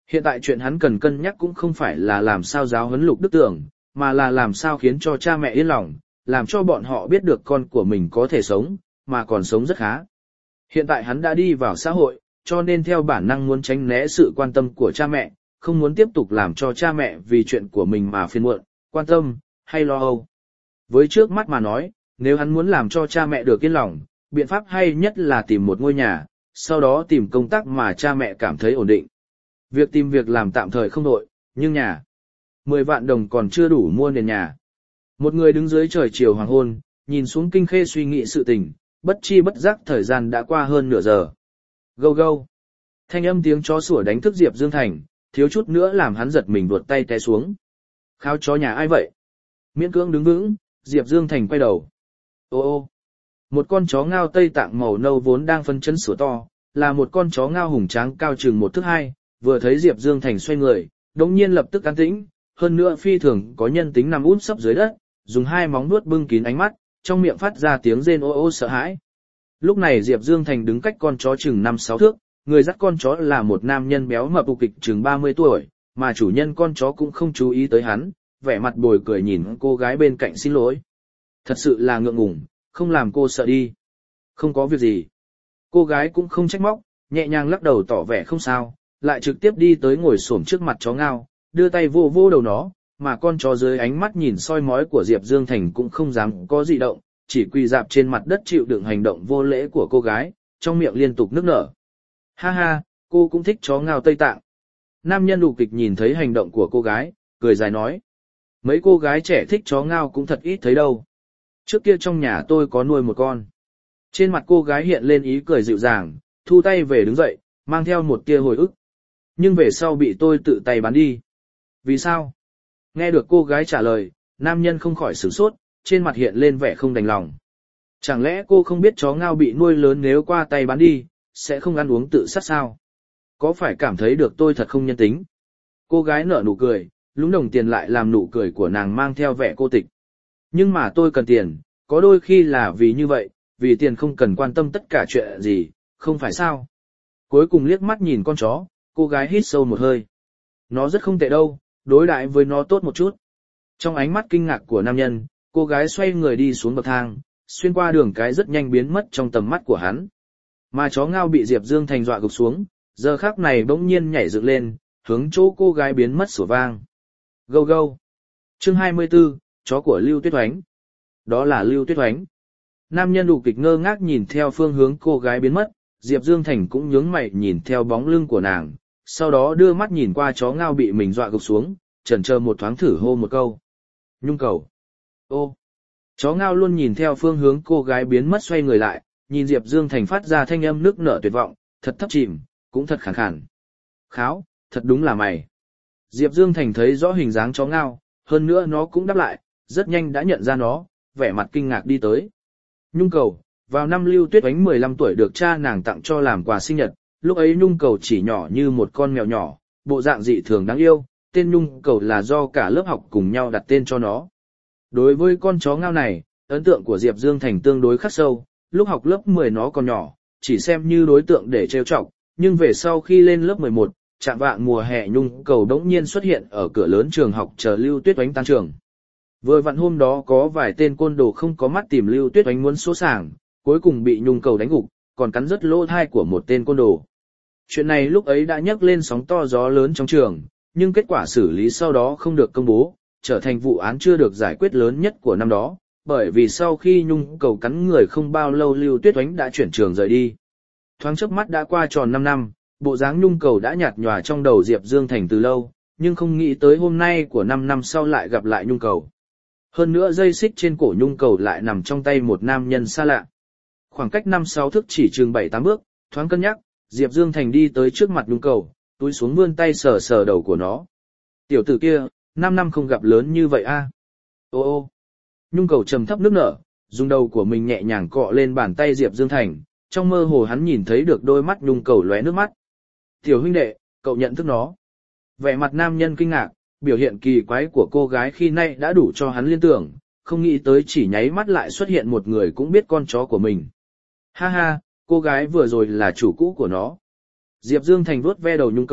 Hiện tại chuyện hắn cần cân nhắc cũng không phải là làm sao giáo huấn Lục Đức Tưởng, mà là làm sao khiến cho cha mẹ yên lòng, làm cho bọn họ biết được con của mình có thể sống, mà còn sống rất khá. Hiện tại hắn đã đi vào xã hội, cho nên theo bản năng muốn tránh né sự quan tâm của cha mẹ, không muốn tiếp tục làm cho cha mẹ vì chuyện của mình mà phiền muộn, quan tâm, hay lo âu. Với trước mắt mà nói, nếu hắn muốn làm cho cha mẹ được yên lòng, biện pháp hay nhất là tìm một ngôi nhà, sau đó tìm công tác mà cha mẹ cảm thấy ổn định. Việc tìm việc làm tạm thời không đội, nhưng nhà 10 vạn đồng còn chưa đủ mua nền nhà. Một người đứng dưới trời chiều hoàng hôn, nhìn xuống Kinh Khê suy nghĩ sự tình, bất chi bất giác thời gian đã qua hơn nửa giờ. Gâu gâu. Thanh âm tiếng chó sủa đánh thức Diệp Dương Thành, thiếu chút nữa làm hắn giật mình vuột tay té xuống. Khao chó nhà ai vậy? Miễn cưỡng đứng vững, Diệp Dương Thành quay đầu. Ô ô. Một con chó ngao Tây Tạng màu nâu vốn đang phân chân sủa to, là một con chó ngao hùng tráng cao chừng 1 thước 2, vừa thấy Diệp Dương Thành xoay người, đống nhiên lập tức an tĩnh, hơn nữa phi thường có nhân tính nằm úp sấp dưới đất, dùng 2 móng vuốt bưng kín ánh mắt, trong miệng phát ra tiếng rên ô ô sợ hãi. Lúc này Diệp Dương Thành đứng cách con chó chừng 5-6 thước, người dắt con chó là một nam nhân béo mập ục kịch chừng 30 tuổi, mà chủ nhân con chó cũng không chú ý tới hắn, vẻ mặt bồi cười nhìn cô gái bên cạnh xin lỗi. Thật sự là ngượng ngùng, không làm cô sợ đi. Không có việc gì. Cô gái cũng không trách móc, nhẹ nhàng lắc đầu tỏ vẻ không sao, lại trực tiếp đi tới ngồi xổm trước mặt chó ngao, đưa tay vô vô đầu nó, mà con chó dưới ánh mắt nhìn soi mói của Diệp Dương Thành cũng không dám có dị động, chỉ quỳ dạp trên mặt đất chịu đựng hành động vô lễ của cô gái, trong miệng liên tục nức nở. Ha ha, cô cũng thích chó ngao Tây Tạng. Nam nhân ục kịch nhìn thấy hành động của cô gái, cười dài nói. Mấy cô gái trẻ thích chó ngao cũng thật ít thấy đâu. Trước kia trong nhà tôi có nuôi một con. Trên mặt cô gái hiện lên ý cười dịu dàng, thu tay về đứng dậy, mang theo một tia hồi ức. Nhưng về sau bị tôi tự tay bán đi. Vì sao? Nghe được cô gái trả lời, nam nhân không khỏi sửng sốt, trên mặt hiện lên vẻ không đành lòng. Chẳng lẽ cô không biết chó ngao bị nuôi lớn nếu qua tay bán đi, sẽ không ăn uống tự sát sao? Có phải cảm thấy được tôi thật không nhân tính? Cô gái nở nụ cười, lúng đồng tiền lại làm nụ cười của nàng mang theo vẻ cô tịch. Nhưng mà tôi cần tiền, có đôi khi là vì như vậy, vì tiền không cần quan tâm tất cả chuyện gì, không phải sao? Cuối cùng liếc mắt nhìn con chó, cô gái hít sâu một hơi. Nó rất không tệ đâu, đối đãi với nó tốt một chút. Trong ánh mắt kinh ngạc của nam nhân, cô gái xoay người đi xuống bậc thang, xuyên qua đường cái rất nhanh biến mất trong tầm mắt của hắn. Mà chó ngao bị Diệp Dương Thành dọa gục xuống, giờ khắc này bỗng nhiên nhảy dựng lên, hướng chỗ cô gái biến mất sủa vang. Gâu gâu. Chương 24, chó của Lưu Tuyết Oánh. Đó là Lưu Tuyết Oánh. Nam nhân đủ kịch ngơ ngác nhìn theo phương hướng cô gái biến mất, Diệp Dương Thành cũng nhướng mày nhìn theo bóng lưng của nàng, sau đó đưa mắt nhìn qua chó ngao bị mình dọa gục xuống, chần chờ một thoáng thử hô một câu. Nhung cầu. Ô. Chó ngao luôn nhìn theo phương hướng cô gái biến mất xoay người lại, nhìn Diệp Dương Thành phát ra thanh âm nức nở tuyệt vọng, thật thấp chìm, cũng thật khàn khàn. Kháo, thật đúng là mày. Diệp Dương Thành thấy rõ hình dáng chó ngao, hơn nữa nó cũng đáp lại, rất nhanh đã nhận ra nó, vẻ mặt kinh ngạc đi tới. Nhung cầu, vào năm Lưu Tuyết Oánh 15 tuổi được cha nàng tặng cho làm quà sinh nhật, lúc ấy Nhung cầu chỉ nhỏ như một con mèo nhỏ, bộ dạng dị thường đáng yêu, tên Nhung cầu là do cả lớp học cùng nhau đặt tên cho nó. Đối với con chó ngao này, ấn tượng của Diệp Dương Thành tương đối khắc sâu, lúc học lớp 10 nó còn nhỏ, chỉ xem như đối tượng để trêu chọc, nhưng về sau khi lên lớp 11, chạng vạng mùa hè Nhung cầu đống nhiên xuất hiện ở cửa lớn trường học chờ Lưu Tuyết Oánh tan trường. Vừa vặn hôm đó có vài tên côn đồ không có mắt tìm Lưu Tuyết Oánh muốn số sàng, cuối cùng bị Nhung cầu đánh gục, còn cắn rứt lỗ tai của một tên côn đồ. Chuyện này lúc ấy đã nhấc lên sóng to gió lớn trong trường, nhưng kết quả xử lý sau đó không được công bố, trở thành vụ án chưa được giải quyết lớn nhất của năm đó, bởi vì sau khi Nhung cầu cắn người không bao lâu Lưu Tuyết Oánh đã chuyển trường rời đi. Thoáng chớp mắt đã qua tròn 5 năm, bộ dáng Nhung cầu đã nhạt nhòa trong đầu Diệp Dương Thành từ lâu, nhưng không nghĩ tới hôm nay của 5 năm sau lại gặp lại Nhung cầu. Hơn nữa dây xích trên cổ Nhung cầu lại nằm trong tay một nam nhân xa lạ. Khoảng cách 5-6 thước chỉ chừng 7-8 bước, thoáng cân nhắc, Diệp Dương Thành đi tới trước mặt Nhung cầu, túi xuống vươn tay sờ sờ đầu của nó. Tiểu tử kia, 5 năm không gặp lớn như vậy a. Ô ô. Nhung cầu trầm thấp nước nở, dùng đầu của mình nhẹ nhàng cọ lên bàn tay Diệp Dương Thành, trong mơ hồ hắn nhìn thấy được đôi mắt Nhung cầu lóe nước mắt. Tiểu huynh đệ, cậu nhận thức nó. Vẻ mặt nam nhân kinh ngạc, biểu hiện kỳ quái của cô gái khi nay đã đủ cho hắn liên tưởng, không nghĩ tới chỉ nháy mắt lại xuất hiện một người cũng biết con chó của mình. Ha ha, cô gái vừa rồi là chủ cũ của nó. Diệp Dương Thành vuốt ve đầu Nhung cầu,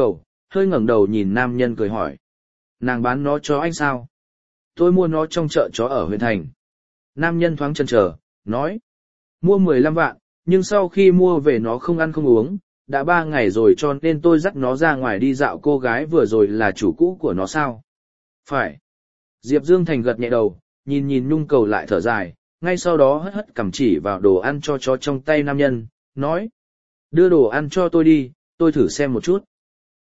hơi ngẩng đầu nhìn nam nhân cười hỏi. Nàng bán nó cho anh sao? Tôi mua nó trong chợ chó ở huyện thành. Nam nhân thoáng chần chờ, nói. Mua 15 vạn, nhưng sau khi mua về nó không ăn không uống, đã 3 ngày rồi cho nên tôi dắt nó ra ngoài đi dạo. Cô gái vừa rồi là chủ cũ của nó sao? Phải. Diệp Dương Thành gật nhẹ đầu, nhìn nhung cầu lại thở dài, ngay sau đó hất hất cằm chỉ vào đồ ăn cho chó trong tay nam nhân, nói. Đưa đồ ăn cho tôi đi, tôi thử xem một chút.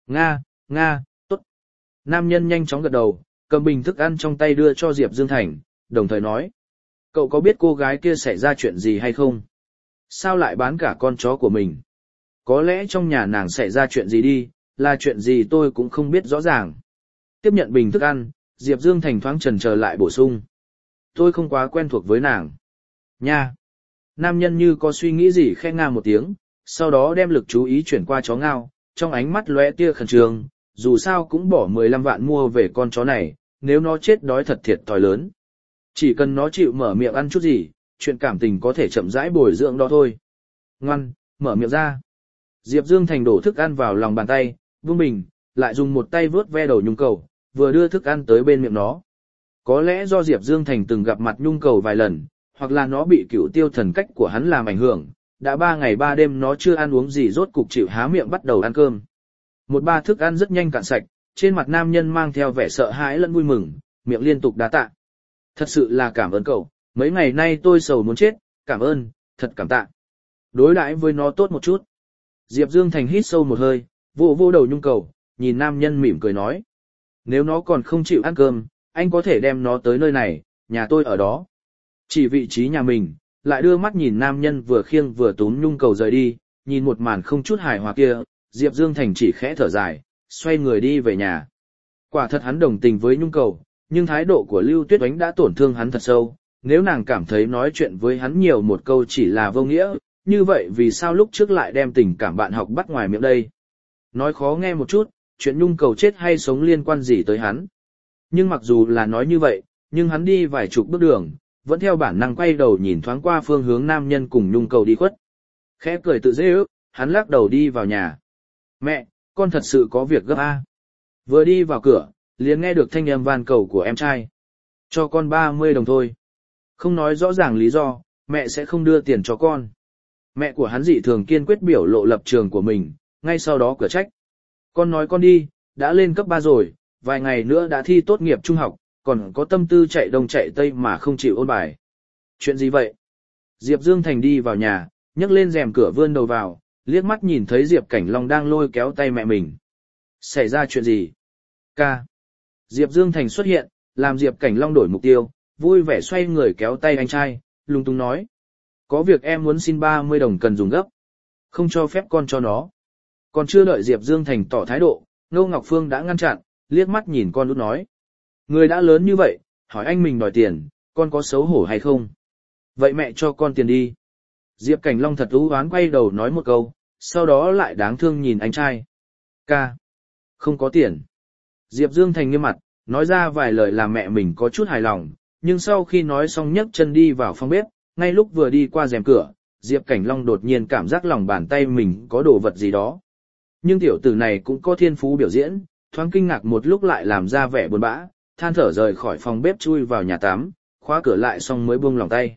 Nga, tốt. Nam nhân nhanh chóng gật đầu, cầm bình thức ăn trong tay đưa cho Diệp Dương Thành, đồng thời nói. Cậu có biết cô gái kia xảy ra chuyện gì hay không? Sao lại bán cả con chó của mình? Có lẽ trong nhà nàng xảy ra chuyện gì đi, là chuyện gì tôi cũng không biết rõ ràng. Tiếp nhận bình thức ăn, Diệp Dương Thành thoáng chần chờ lại bổ sung. Tôi không quá quen thuộc với nàng. Nha! Nam nhân như có suy nghĩ gì khẽ nga một tiếng, sau đó đem lực chú ý chuyển qua chó ngao, trong ánh mắt lóe tia khẩn trương, dù sao cũng bỏ 15 vạn mua về con chó này, nếu nó chết đói thật thiệt thòi lớn. Chỉ cần nó chịu mở miệng ăn chút gì, chuyện cảm tình có thể chậm rãi bồi dưỡng đó thôi. Ngoan, mở miệng ra. Diệp Dương Thành đổ thức ăn vào lòng bàn tay, vung bình, lại dùng một tay vớt ve đầu nhung cầu, vừa đưa thức ăn tới bên miệng nó. Có lẽ do Diệp Dương Thành từng gặp mặt nhung cầu vài lần, hoặc là nó bị cựu tiêu thần cách của hắn làm ảnh hưởng, đã 3 ngày 3 đêm nó chưa ăn uống gì rốt cục chịu há miệng bắt đầu ăn cơm. Một ba thức ăn rất nhanh cạn sạch, trên mặt nam nhân mang theo vẻ sợ hãi lẫn vui mừng, miệng liên tục đá tạ. Thật sự là cảm ơn cậu, mấy ngày nay tôi sầu muốn chết, cảm ơn, thật cảm tạ. Đối đãi với nó tốt một chút. Diệp Dương Thành hít sâu một hơi, vô đầu nhung cầu, nhìn nam nhân mỉm cười nói. Nếu nó còn không chịu ăn cơm, anh có thể đem nó tới nơi này, nhà tôi ở đó. Chỉ vị trí nhà mình, lại đưa mắt nhìn nam nhân vừa khiêng vừa túm nhung cầu rời đi, nhìn một màn không chút hài hòa kia, Diệp Dương Thành chỉ khẽ thở dài, xoay người đi về nhà. Quả thật hắn đồng tình với nhung cầu, nhưng thái độ của Lưu Tuyết Oánh đã tổn thương hắn thật sâu, nếu nàng cảm thấy nói chuyện với hắn nhiều một câu chỉ là vô nghĩa, như vậy vì sao lúc trước lại đem tình cảm bạn học bắt ngoài miệng đây? Nói khó nghe một chút, chuyện nhung cầu chết hay sống liên quan gì tới hắn? Nhưng mặc dù là nói như vậy, nhưng hắn đi vài chục bước đường, vẫn theo bản năng quay đầu nhìn thoáng qua phương hướng nam nhân cùng nhung cầu đi khuất. Khẽ cười tự dễ ước, hắn lắc đầu đi vào nhà. Mẹ, con thật sự có việc gấp a. Vừa đi vào cửa, liền nghe được thanh âm van cầu của em trai. Cho con 30 đồng thôi. Không nói rõ ràng lý do, mẹ sẽ không đưa tiền cho con. Mẹ của hắn dị thường kiên quyết biểu lộ lập trường của mình, ngay sau đó cửa trách. Con nói con đi, đã lên cấp 3 rồi, vài ngày nữa đã thi tốt nghiệp trung học, còn có tâm tư chạy đông chạy tây mà không chịu ôn bài. Chuyện gì vậy? Diệp Dương Thành đi vào nhà, nhấc lên rèm cửa vươn đầu vào, liếc mắt nhìn thấy Diệp Cảnh Long đang lôi kéo tay mẹ mình. Xảy ra chuyện gì? Ca. Diệp Dương Thành xuất hiện, làm Diệp Cảnh Long đổi mục tiêu, vui vẻ xoay người kéo tay anh trai, lung tung nói. Có việc em muốn xin 30 đồng cần dùng gấp. Không cho phép con cho nó. Còn chưa đợi Diệp Dương Thành tỏ thái độ, Ngô Ngọc Phương đã ngăn chặn, liếc mắt nhìn con út nói. Người đã lớn như vậy, hỏi anh mình đòi tiền, con có xấu hổ hay không? Vậy mẹ cho con tiền đi. Diệp Cảnh Long thật ú oán quay đầu nói một câu, sau đó lại đáng thương nhìn anh trai. Ca. Không có tiền. Diệp Dương Thành nghiêm mặt, nói ra vài lời làm mẹ mình có chút hài lòng, nhưng sau khi nói xong nhấc chân đi vào phòng bếp, ngay lúc vừa đi qua rèm cửa, Diệp Cảnh Long đột nhiên cảm giác lòng bàn tay mình có đồ vật gì đó. Nhưng tiểu tử này cũng có thiên phú biểu diễn, thoáng kinh ngạc một lúc lại làm ra vẻ buồn bã, than thở rời khỏi phòng bếp chui vào nhà tắm, khóa cửa lại xong mới buông lòng tay.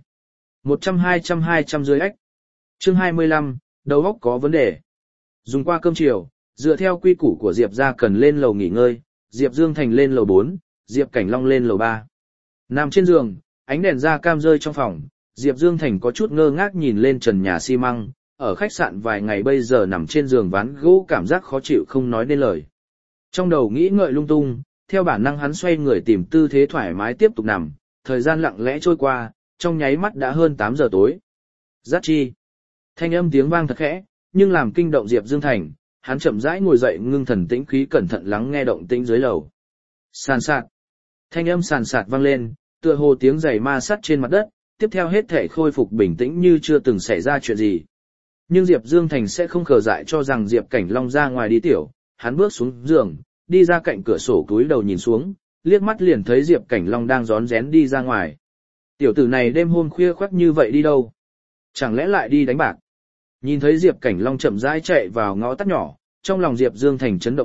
100-200 dưới ếch. Chương 25, đầu óc có vấn đề. Dùng qua cơm chiều, dựa theo quy củ của Diệp gia cần lên lầu nghỉ ngơi, Diệp Dương Thành lên lầu 4, Diệp Cảnh Long lên lầu 3. Nằm trên giường, ánh đèn da cam rơi trong phòng, Diệp Dương Thành có chút ngơ ngác nhìn lên trần nhà xi măng, ở khách sạn vài ngày bây giờ nằm trên giường ván gỗ cảm giác khó chịu không nói nên lời. Trong đầu nghĩ ngợi lung tung, theo bản năng hắn xoay người tìm tư thế thoải mái tiếp tục nằm, thời gian lặng lẽ trôi qua, trong nháy mắt đã hơn 8 giờ tối. Giác chi. Thanh âm tiếng vang thật khẽ, nhưng làm kinh động Diệp Dương Thành, hắn chậm rãi ngồi dậy ngưng thần tĩnh khí cẩn thận lắng nghe động tĩnh dưới lầu. Sàn sạt. Thanh âm sàn sạt vang lên, tựa hồ tiếng giày ma sắt trên mặt đất, tiếp theo hết thể khôi phục bình tĩnh như chưa từng xảy ra chuyện gì. Nhưng Diệp Dương Thành sẽ không khờ dại cho rằng Diệp Cảnh Long ra ngoài đi tiểu, hắn bước xuống giường, đi ra cạnh cửa sổ cúi đầu nhìn xuống, liếc mắt liền thấy Diệp Cảnh Long đang rón rén đi ra ngoài. Tiểu tử này đêm hôm khuya khoắt như vậy đi đâu? Chẳng lẽ lại đi đánh bạc? Nhìn thấy Diệp Cảnh Long chậm rãi chạy vào ngõ tắt nhỏ, trong lòng Diệp Dương Thành chấn động mạnh,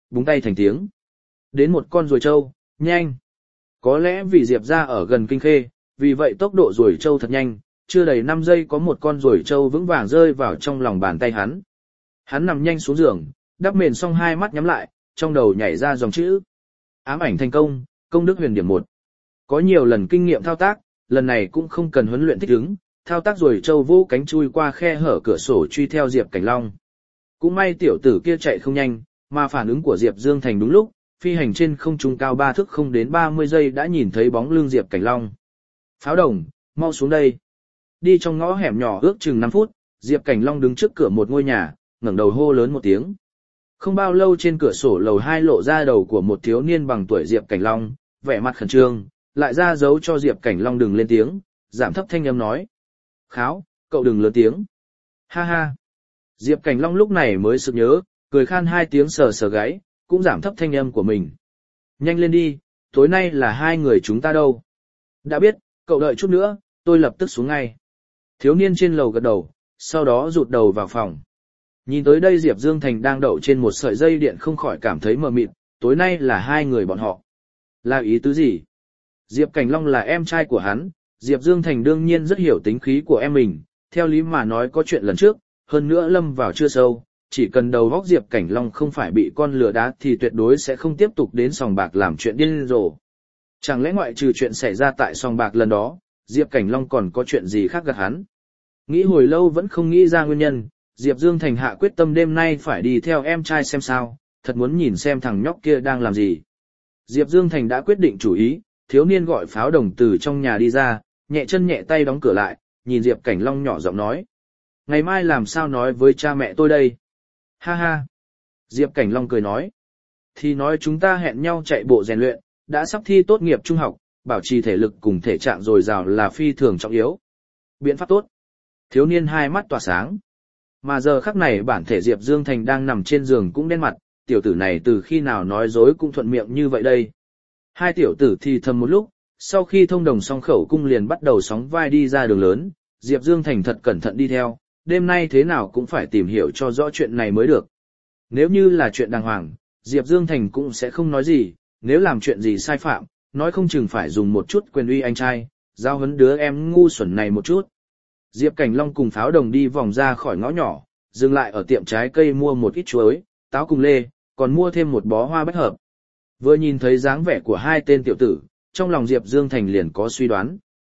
búng tay thành tiếng. Đến một con ruồi trâu, nhanh. Có lẽ vì Diệp ra ở gần Kinh Khê, vì vậy tốc độ ruồi trâu thật nhanh, chưa đầy 5 giây có một con ruồi trâu vững vàng rơi vào trong lòng bàn tay hắn. Hắn nằm nhanh xuống giường, đắp mền xong hai mắt nhắm lại, trong đầu nhảy ra dòng chữ. Ám ảnh thành công, công đức huyền điểm 1. Có nhiều lần kinh nghiệm thao tác, lần này cũng không cần huấn luyện thích ứng, thao tác ruồi trâu vô cánh chui qua khe hở cửa sổ truy theo Diệp Cảnh Long. Cũng may tiểu tử kia chạy không nhanh, mà phản ứng của Diệp Dương Thành đúng lúc, phi hành trên không trung cao 3 thước không đến 30 giây đã nhìn thấy bóng lưng Diệp Cảnh Long. Pháo đồng, mau xuống đây. Đi trong ngõ hẻm nhỏ ước chừng 5 phút, Diệp Cảnh Long đứng trước cửa một ngôi nhà, ngẩng đầu hô lớn một tiếng. Không bao lâu trên cửa sổ lầu 2 lộ ra đầu của một thiếu niên bằng tuổi Diệp Cảnh Long, vẻ mặt khẩn trương, lại ra dấu cho Diệp Cảnh Long đừng lên tiếng, giảm thấp thanh âm nói. Kháo, cậu đừng lớn tiếng. Ha ha. Diệp Cảnh Long lúc này mới sực nhớ, cười khan 2 tiếng sờ sờ gáy, cũng giảm thấp thanh âm của mình. Nhanh lên đi, tối nay là 2 người chúng ta đâu. Đã biết, cậu đợi chút nữa, tôi lập tức xuống ngay. Thiếu niên trên lầu gật đầu, sau đó rụt đầu vào phòng. Nhìn tới đây Diệp Dương Thành đang đậu trên một sợi dây điện không khỏi cảm thấy mờ mịt, tối nay là 2 người bọn họ. Là ý tứ gì? Diệp Cảnh Long là em trai của hắn, Diệp Dương Thành đương nhiên rất hiểu tính khí của em mình, theo lý mà nói có chuyện lần trước, hơn nữa lâm vào chưa sâu, chỉ cần đầu góc Diệp Cảnh Long không phải bị con lừa đá thì tuyệt đối sẽ không tiếp tục đến sòng bạc làm chuyện điên rồ. Chẳng lẽ ngoại trừ chuyện xảy ra tại sòng bạc lần đó, Diệp Cảnh Long còn có chuyện gì khác gạt hắn? Nghĩ hồi lâu vẫn không nghĩ ra nguyên nhân, Diệp Dương Thành hạ quyết tâm đêm nay phải đi theo em trai xem sao, thật muốn nhìn xem thằng nhóc kia đang làm gì. Diệp Dương Thành đã quyết định chủ ý, thiếu niên gọi Pháo Đồng từ trong nhà đi ra, nhẹ chân nhẹ tay đóng cửa lại, nhìn Diệp Cảnh Long nhỏ giọng nói. Ngày mai làm sao nói với cha mẹ tôi đây? Ha ha. Diệp Cảnh Long cười nói. Thì nói chúng ta hẹn nhau chạy bộ rèn luyện, đã sắp thi tốt nghiệp trung học, bảo trì thể lực cùng thể trạng dồi dào là phi thường trọng yếu. Biện pháp tốt. Thiếu niên hai mắt tỏa sáng. Mà giờ khắc này bản thể Diệp Dương Thành đang nằm trên giường cũng đen mặt, tiểu tử này từ khi nào nói dối cũng thuận miệng như vậy đây. Hai tiểu tử thì thầm một lúc, sau khi thông đồng xong khẩu cung liền bắt đầu sóng vai đi ra đường lớn, Diệp Dương Thành thật cẩn thận đi theo, đêm nay thế nào cũng phải tìm hiểu cho rõ chuyện này mới được. Nếu như là chuyện đàng hoàng, Diệp Dương Thành cũng sẽ không nói gì, nếu làm chuyện gì sai phạm, nói không chừng phải dùng một chút quyền uy anh trai, giao huấn đứa em ngu xuẩn này một chút. Diệp Cảnh Long cùng Pháo Đồng đi vòng ra khỏi ngõ nhỏ, dừng lại ở tiệm trái cây mua một ít chuối, táo cùng lê, còn mua thêm một bó hoa bách hợp. Vừa nhìn thấy dáng vẻ của hai tên tiểu tử, trong lòng Diệp Dương Thành liền có suy đoán.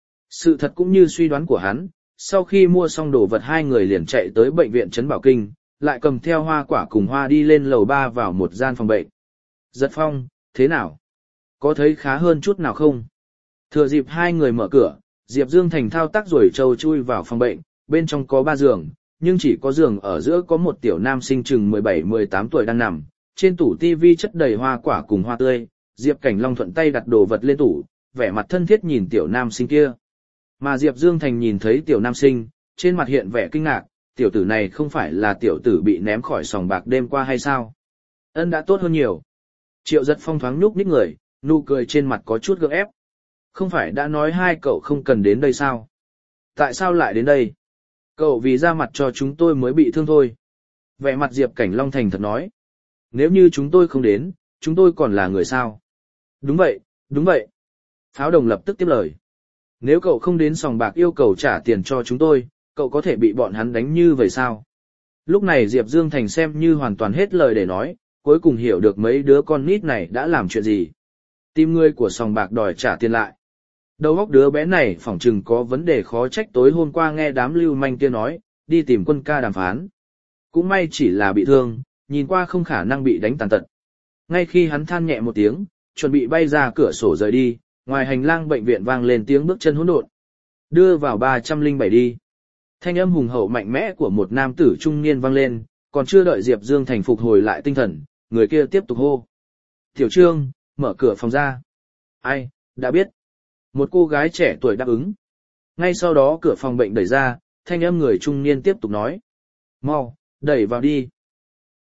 Sự thật cũng như suy đoán của hắn, sau khi mua xong đồ vật hai người liền chạy tới bệnh viện Trấn Bảo Kinh, lại cầm theo hoa quả cùng hoa đi lên lầu 3 vào một gian phòng bệnh. Giật Phong, thế nào? Có thấy khá hơn chút nào không? Thừa dịp hai người mở cửa, Diệp Dương Thành thao tác rồi trâu chui vào phòng bệnh, bên trong có 3 giường, nhưng chỉ có giường ở giữa có một tiểu nam sinh chừng 17-18 tuổi đang nằm, trên tủ tivi chất đầy hoa quả cùng hoa tươi, Diệp Cảnh Long thuận tay đặt đồ vật lên tủ, vẻ mặt thân thiết nhìn tiểu nam sinh kia. Mà Diệp Dương Thành nhìn thấy tiểu nam sinh, trên mặt hiện vẻ kinh ngạc, tiểu tử này không phải là tiểu tử bị ném khỏi sòng bạc đêm qua hay sao? Ân đã tốt hơn nhiều. Triệu Giật Phong thoáng nhúc nhích người, nụ cười trên mặt có chút gượng ép. Không phải đã nói hai cậu không cần đến đây sao? Tại sao lại đến đây? Cậu vì ra mặt cho chúng tôi mới bị thương thôi. Vẻ mặt Diệp Cảnh Long thành thật nói. Nếu như chúng tôi không đến, chúng tôi còn là người sao? Đúng vậy, đúng vậy. Pháo Đồng lập tức tiếp lời. Nếu cậu không đến sòng bạc yêu cầu trả tiền cho chúng tôi, cậu có thể bị bọn hắn đánh như vậy sao? Lúc này Diệp Dương Thành xem như hoàn toàn hết lời để nói, cuối cùng hiểu được mấy đứa con nít này đã làm chuyện gì. Tìm người của sòng bạc đòi trả tiền lại. Đầu óc đứa bé này phỏng chừng có vấn đề khó trách tối hôm qua nghe đám lưu manh kia nói, đi tìm Quân ca đàm phán. Cũng may chỉ là bị thương, nhìn qua không khả năng bị đánh tàn tật. Ngay khi hắn than nhẹ một tiếng, chuẩn bị bay ra cửa sổ rời đi, ngoài hành lang bệnh viện vang lên tiếng bước chân hỗn độn. Đưa vào 307 đi. Thanh âm hùng hậu mạnh mẽ của một nam tử trung niên vang lên, còn chưa đợi Diệp Dương Thành phục hồi lại tinh thần, người kia tiếp tục hô. Tiểu Trương, mở cửa phòng ra. Ai, đã biết. Một cô gái trẻ tuổi đáp ứng. Ngay sau đó cửa phòng bệnh đẩy ra, thanh âm người trung niên tiếp tục nói. Mau, đẩy vào đi.